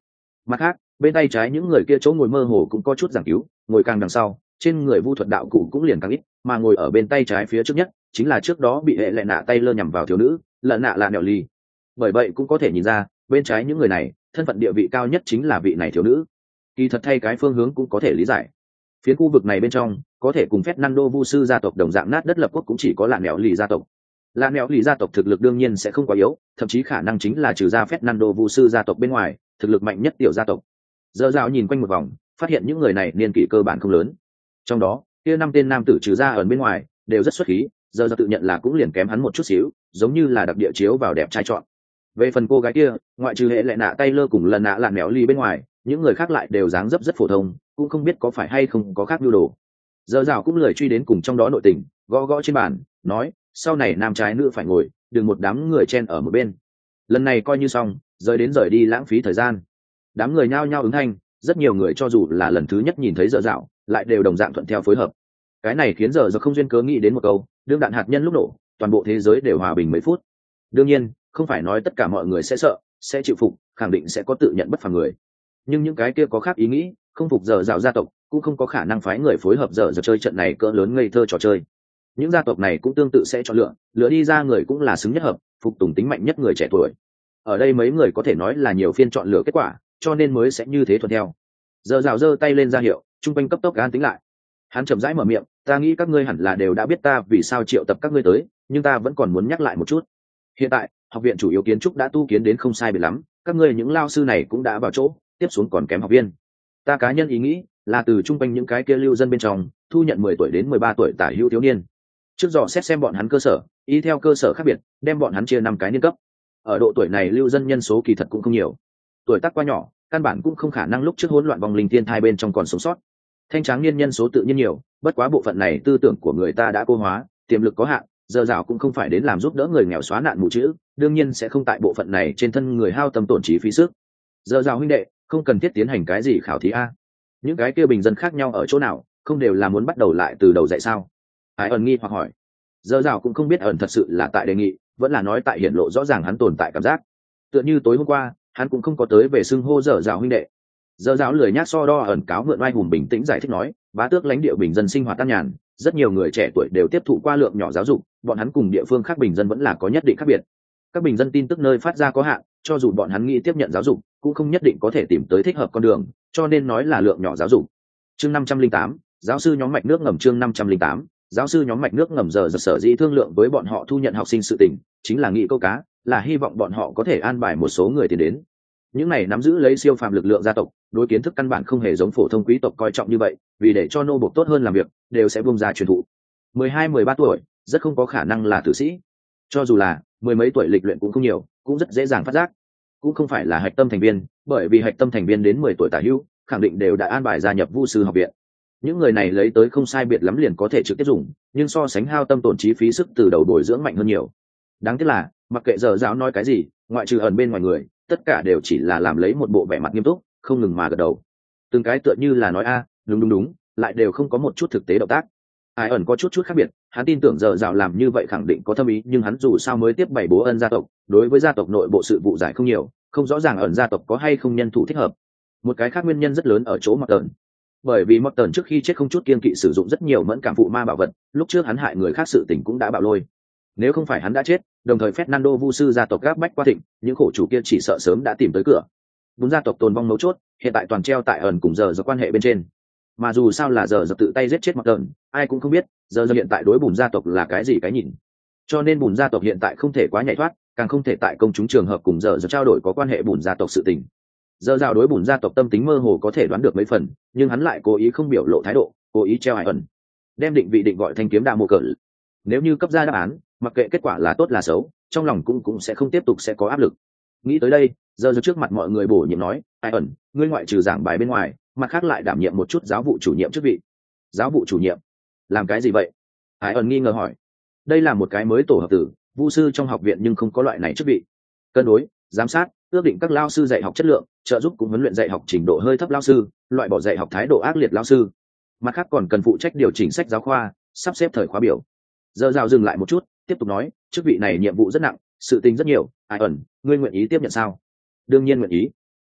Mặt khác, bên tay trái những người kia chỗ ngồi mơ hồ cũng có chút giảng cứu, ngồi càng đằng sau, trên người vu thuật đạo cụ cũng liền càng ít, mà ngồi ở bên tay trái phía trước nhất chính là trước đó bị hệ lệ nạ tay lơ nhằm vào thiếu nữ, lợn nạ là nẹo ly. Bởi vậy cũng có thể nhìn ra, bên trái những người này, thân phận địa vị cao nhất chính là vị này thiếu nữ. Kỳ thật thay cái phương hướng cũng có thể lý giải. Phiến khu vực này bên trong, có thể cùng Fernando Vu sư gia tộc đồng dạng nát đất lập quốc cũng chỉ có lạn nẹo lì gia tộc. Lạn nẹo lì gia tộc thực lực đương nhiên sẽ không quá yếu, thậm chí khả năng chính là trừ ra Fernando Vu sư gia tộc bên ngoài, thực lực mạnh nhất tiểu gia tộc. Dơ dạo nhìn quanh một vòng, phát hiện những người này niên kỷ cơ bản không lớn. Trong đó, kia năm tên nam tử trừ ra ở bên ngoài, đều rất xuất khí, giờ giờ tự nhận là cũng liền kém hắn một chút xíu, giống như là đặc địa chiếu vào đẹp trai chọn. Về phần cô gái kia, ngoại trừ hệ lệ nạ tay lơ cùng lần nạ lạn nẹo ly bên ngoài, những người khác lại đều dáng dấp rất phổ thông, cũng không biết có phải hay không có khác nhu đồ. Giờ rào cũng lười truy đến cùng trong đó nội tình, gõ gõ trên bàn, nói, sau này nam trái nữ phải ngồi, đừng một đám người chen ở một bên. Lần này coi như xong, rời đến rời đi lãng phí thời gian. Đám người nhao nhao ứng thanh, rất nhiều người cho dù là lần thứ nhất nhìn thấy giờ rào, lại đều đồng dạng thuận theo phối hợp. Cái này khiến giờ giờ không duyên cớ nghĩ đến một câu, đương đạn hạt nhân lúc nổ, toàn bộ thế giới đều hòa bình mấy phút. Đương nhiên, không phải nói tất cả mọi người sẽ sợ, sẽ chịu phục, khẳng định sẽ có tự nhận bất phàm người. Nhưng những cái kia có khác ý nghĩ, không phục giờ rào gia tộc, cũng không có khả năng phái người phối hợp giờ giờ chơi trận này cỡ lớn ngây thơ trò chơi. Những gia tộc này cũng tương tự sẽ chọn lựa, lựa đi ra người cũng là xứng nhất hợp, phục tùng tính mạnh nhất người trẻ tuổi. Ở đây mấy người có thể nói là nhiều phiên chọn lựa kết quả, cho nên mới sẽ như thế thuận theo. Giờ rào giơ tay lên ra hiệu, trung quanh cấp tốc an tính lại. Hắn chậm rãi mở miệng, ta nghĩ các ngươi hẳn là đều đã biết ta vì sao triệu tập các ngươi tới, nhưng ta vẫn còn muốn nhắc lại một chút. Hiện tại, học viện chủ yếu kiến trúc đã tu kiến đến không sai biệt lắm, các ngươi những lao sư này cũng đã vào chỗ, tiếp xuống còn kém học viên. Ta cá nhân ý nghĩ là từ trung quanh những cái kia lưu dân bên trong thu nhận mười tuổi đến mười ba tuổi tả hữu thiếu niên, trước dò xét xem bọn hắn cơ sở, y theo cơ sở khác biệt đem bọn hắn chia năm cái niên cấp. Ở độ tuổi này lưu dân nhân số kỳ thật cũng không nhiều, tuổi tác quá nhỏ, căn bản cũng không khả năng lúc trước hỗn loạn vòng linh thiên thai bên trong còn sống sót. Thanh tráng niên nhân số tự nhiên nhiều, bất quá bộ phận này tư tưởng của người ta đã cô hóa, tiềm lực có hạn, giờ rào cũng không phải đến làm giúp đỡ người nghèo xóa nạn mù chữ, đương nhiên sẽ không tại bộ phận này trên thân người hao tâm tổn trí phí sức. Giờ rào huynh đệ, không cần thiết tiến hành cái gì khảo thí a. Những cái kia bình dân khác nhau ở chỗ nào, không đều là muốn bắt đầu lại từ đầu dạy sao? Hải ẩn nghi hoặc hỏi. Giờ rào cũng không biết ẩn thật sự là tại đề nghị, vẫn là nói tại hiển lộ rõ ràng hắn tồn tại cảm giác. Tựa như tối hôm qua, hắn cũng không có tới về xưng hô giờ rào huynh đệ. Giờ rào lười nhác so đo ẩn cáo mượn oai hùng bình tĩnh giải thích nói, bá tước lãnh địa bình dân sinh hoạt an nhàn, rất nhiều người trẻ tuổi đều tiếp thụ qua lượng nhỏ giáo dục, bọn hắn cùng địa phương khác bình dân vẫn là có nhất định khác biệt. Các bình dân tin tức nơi phát ra có hạn, cho dù bọn hắn nghĩ tiếp nhận giáo dục, cũng không nhất định có thể tìm tới thích hợp con đường, cho nên nói là lượng nhỏ giáo dục. Chương năm trăm linh tám, giáo sư nhóm mạch nước ngầm chương năm trăm linh tám, giáo sư nhóm mạch nước ngầm giờ giờ sở dĩ thương lượng với bọn họ thu nhận học sinh sự tình, chính là nghĩ câu cá, là hy vọng bọn họ có thể an bài một số người tiến đến. Những này nắm giữ lấy siêu phàm lực lượng gia tộc, đối kiến thức căn bản không hề giống phổ thông quý tộc coi trọng như vậy, vì để cho nô bộc tốt hơn làm việc, đều sẽ buông ra truyền thụ. mười hai mười ba tuổi, rất không có khả năng là tử sĩ. Cho dù là mười mấy tuổi lịch luyện cũng không nhiều, cũng rất dễ dàng phát giác. Cũng không phải là hạch tâm thành viên, bởi vì hạch tâm thành viên đến mười tuổi tả hữu, khẳng định đều đã an bài gia nhập Vu sư học viện. Những người này lấy tới không sai biệt lắm liền có thể trực tiếp dùng, nhưng so sánh hao tâm tổn trí phí sức từ đầu bồi dưỡng mạnh hơn nhiều. Đáng tiếc là, mặc kệ giờ giáo nói cái gì, ngoại trừ ẩn bên ngoài người, tất cả đều chỉ là làm lấy một bộ vẻ mặt nghiêm túc, không ngừng mà gật đầu. Từng cái tựa như là nói a, đúng đúng đúng, lại đều không có một chút thực tế động tác. Ai ẩn có chút chút khác biệt, hắn tin tưởng giờ dạo làm như vậy khẳng định có thâm ý, nhưng hắn dù sao mới tiếp bảy bố ân gia tộc, đối với gia tộc nội bộ sự vụ giải không nhiều, không rõ ràng ẩn gia tộc có hay không nhân thủ thích hợp. Một cái khác nguyên nhân rất lớn ở chỗ Morton, bởi vì Morton trước khi chết không chút kiên kỵ sử dụng rất nhiều mẫn cảm phụ ma bảo vật, lúc trước hắn hại người khác sự tình cũng đã bạo lôi. Nếu không phải hắn đã chết, đồng thời Fernando Vu sư gia tộc gáp bách qua thịnh, những khổ chủ kia chỉ sợ sớm đã tìm tới cửa. Bốn gia tộc tồn vong mấu chốt, hiện tại toàn treo tại ẩn cùng giờ do quan hệ bên trên. Mà dù sao là giờ giờ tự tay giết chết Morton, ai cũng không biết giờ giờ hiện tại đối bùn gia tộc là cái gì cái nhìn. Cho nên bùn gia tộc hiện tại không thể quá nhảy thoát, càng không thể tại công chúng trường hợp cùng giờ giờ trao đổi có quan hệ bùn gia tộc sự tình. Giờ rào đối bùn gia tộc tâm tính mơ hồ có thể đoán được mấy phần, nhưng hắn lại cố ý không biểu lộ thái độ, cố ý treo Hải ẩn, đem định vị định gọi thanh kiếm đa mô cỡ. Nếu như cấp ra đáp án, mặc kệ kết quả là tốt là xấu, trong lòng cũng cũng sẽ không tiếp tục sẽ có áp lực. Nghĩ tới đây, giờ giờ trước mặt mọi người bổ nhiệm nói, Hải ẩn, ngươi ngoại trừ giảng bài bên ngoài, mặt khác lại đảm nhiệm một chút giáo vụ chủ nhiệm chức vị. Giáo vụ chủ nhiệm? Làm cái gì vậy? Hải ẩn nghi ngờ hỏi. Đây là một cái mới tổ hợp tử, vu sư trong học viện nhưng không có loại này chức vị. Cân đối, giám sát, ước định các lao sư dạy học chất lượng, trợ giúp cùng huấn luyện dạy học trình độ hơi thấp lao sư, loại bỏ dạy học thái độ ác liệt lao sư. Mặt khác còn cần phụ trách điều chỉnh sách giáo khoa, sắp xếp thời khóa biểu. Giờ rào dừng lại một chút, tiếp tục nói, chức vị này nhiệm vụ rất nặng, sự tình rất nhiều. Ai ẩn, ngươi nguyện ý tiếp nhận sao? Đương nhiên nguyện ý.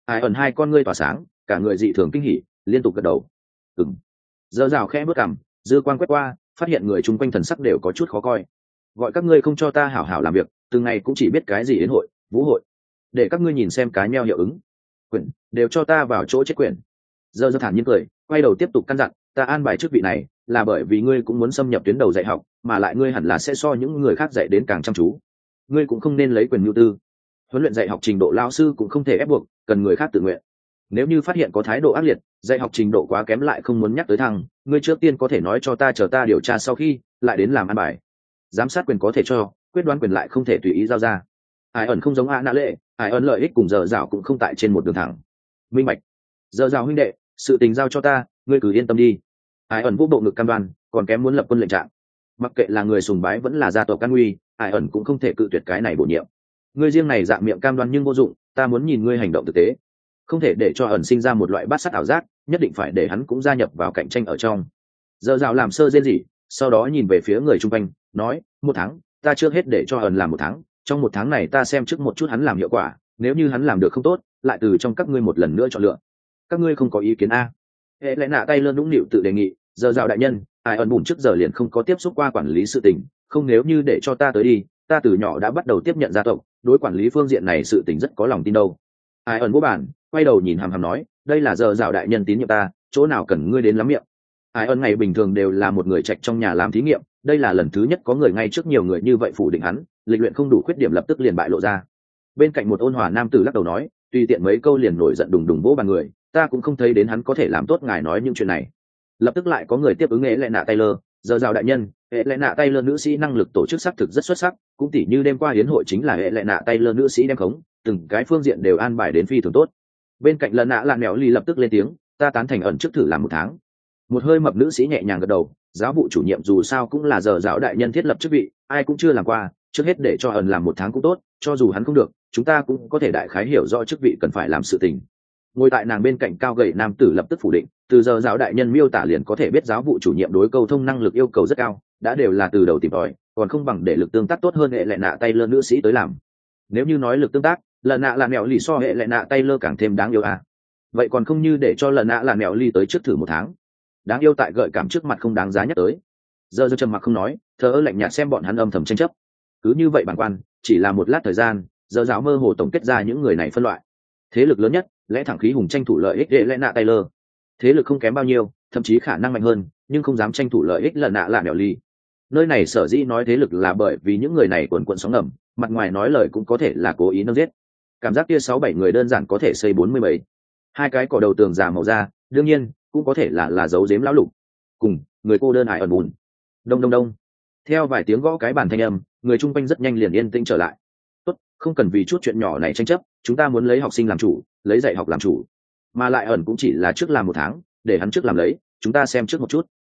ai ẩn hai con ngươi tỏa sáng, cả người dị thường kinh hỉ, liên tục gật đầu. Ừm. Dở dạo khẽ bước cằm, dư quan quét qua, phát hiện người chung quanh thần sắc đều có chút khó coi. Gọi các ngươi không cho ta hảo hảo làm việc, từng ngày cũng chỉ biết cái gì đến hội, vũ hội, để các ngươi nhìn xem cái nheo hiệu ứng. Quyển, đều cho ta vào chỗ chết quyển. Dở dạo thản nhiên cười, quay đầu tiếp tục căn dặn, ta an bài chức vị này là bởi vì ngươi cũng muốn xâm nhập tuyến đầu dạy học, mà lại ngươi hẳn là sẽ so những người khác dạy đến càng chăm chú. Ngươi cũng không nên lấy quyền nhu tư. Huấn luyện dạy học trình độ lao sư cũng không thể ép buộc, cần người khác tự nguyện. Nếu như phát hiện có thái độ ác liệt, dạy học trình độ quá kém lại không muốn nhắc tới thằng, ngươi trước tiên có thể nói cho ta, chờ ta điều tra sau khi lại đến làm ăn bài. Giám sát quyền có thể cho, quyết đoán quyền lại không thể tùy ý giao ra. Ai ẩn không giống a nã lệ, ai ẩn lợi ích cùng dở dạo cũng không tại trên một đường thẳng. Minh bạch. Dở dạo huynh đệ, sự tình giao cho ta, ngươi cứ yên tâm đi. Ai ẩn vũ bộ ngực cam đoan, còn kém muốn lập quân lệnh trạng. Mặc kệ là người sùng bái vẫn là gia tộc can nguy, ai ẩn cũng không thể cự tuyệt cái này bổ nhiệm. Ngươi riêng này dạng miệng cam đoan nhưng vô dụng, ta muốn nhìn ngươi hành động thực tế. Không thể để cho ẩn sinh ra một loại bát sát ảo giác, nhất định phải để hắn cũng gia nhập vào cạnh tranh ở trong. Dở dạo làm sơ rên rỉ, sau đó nhìn về phía người chung quanh, nói, một tháng, ta chưa hết để cho ẩn làm một tháng, trong một tháng này ta xem trước một chút hắn làm hiệu quả, nếu như hắn làm được không tốt, lại từ trong các ngươi một lần nữa chọn lựa. Các ngươi không có ý kiến a? Hệ lẽ nạ tay lơ nũng nịu tự đề nghị, dở dạo đại nhân, ai ẩn bùn trước giờ liền không có tiếp xúc qua quản lý sự tình, không, nếu như để cho ta tới đi, ta từ nhỏ đã bắt đầu tiếp nhận gia tộc, đối quản lý phương diện này sự tình rất có lòng tin đâu. Ai ẩn vô bản, quay đầu nhìn hàm hàm nói, đây là dở dạo đại nhân tín nhiệm ta, chỗ nào cần ngươi đến lắm miệng. Ai ẩn ngày bình thường đều là một người trạch trong nhà làm thí nghiệm, đây là lần thứ nhất có người ngay trước nhiều người như vậy phủ định hắn, lịch luyện không đủ khuyết điểm lập tức liền bại lộ ra. Bên cạnh một ôn hòa nam tử lắc đầu nói, tùy tiện mấy câu liền nổi giận đùng đùng vỗ bàn người, ta cũng không thấy đến hắn có thể làm tốt ngài nói những chuyện này. Lập tức lại có người tiếp ứng Hệ lẽ nạ Taylor, dở dạo đại nhân, Hệ lẽ nạ Taylor nữ sĩ năng lực tổ chức xác thực rất xuất sắc, cũng tỉ như đêm qua hiến hội chính là Hệ lẽ nạ Taylor nữ sĩ đem khống, từng cái phương diện đều an bài đến phi thường tốt. Bên cạnh lần nạ lạn mèo ly lập tức lên tiếng, ta tán thành ẩn trước thử làm một tháng. Một hơi mập nữ sĩ nhẹ nhàng gật đầu, giáo vụ chủ nhiệm dù sao cũng là dở dạo đại nhân thiết lập chức vị, ai cũng chưa làm qua, trước hết để cho ẩn làm một tháng cũng tốt, cho dù hắn không được, chúng ta cũng có thể đại khái hiểu rõ chức vị cần phải làm sự tình. Ngồi tại nàng bên cạnh cao gầy nam tử lập tức phủ định, từ giờ giáo đại nhân miêu tả liền có thể biết giáo vụ chủ nhiệm đối câu thông năng lực yêu cầu rất cao, đã đều là từ đầu tìm tòi, còn không bằng để lực tương tác tốt hơn Hệ lẽ nạ tay lơ nữ sĩ tới làm. Nếu như nói lực tương tác, lần nạ là mèo lì so Hệ lẽ nạ tay lơ càng thêm đáng yêu à. Vậy còn không như để cho lần nạ là mèo lì tới trước thử một tháng. Đáng yêu tại gợi cảm trước mặt không đáng giá nhắc tới. Giờ giờ trầm mặc không nói, thờ ơ lạnh nhạt xem bọn hắn âm thầm tranh chấp. Cứ như vậy bản quan, chỉ là một lát thời gian, giờ giáo mơ hồ tổng kết ra những người này phân loại. Thế lực lớn nhất, lẽ thẳng khí hùng tranh thủ lợi ích Hệ lẽ nạ Taylor. Thế lực không kém bao nhiêu, thậm chí khả năng mạnh hơn, nhưng không dám tranh thủ lợi ích lần nạ là mèo ly. Nơi này sở dĩ nói thế lực là bởi vì những người này quần quần sóng ngầm, mặt ngoài nói lời cũng có thể là cố ý nâng giết. Cảm giác kia sáu bảy người đơn giản có thể xây bốn mươi bảy. Hai cái cỏ đầu tường già màu da, đương nhiên cũng có thể là là dấu giếm lão lục. Cùng người cô đơn hại ẩn bùn. Đông đông đông. Theo vài tiếng gõ cái bàn thanh âm, người chung quanh rất nhanh liền yên tĩnh trở lại. Tốt, không cần vì chút chuyện nhỏ này tranh chấp, chúng ta muốn lấy học sinh làm chủ, lấy dạy học làm chủ. Mà lại ẩn cũng chỉ là trước làm một tháng, để hắn trước làm lấy, chúng ta xem trước một chút.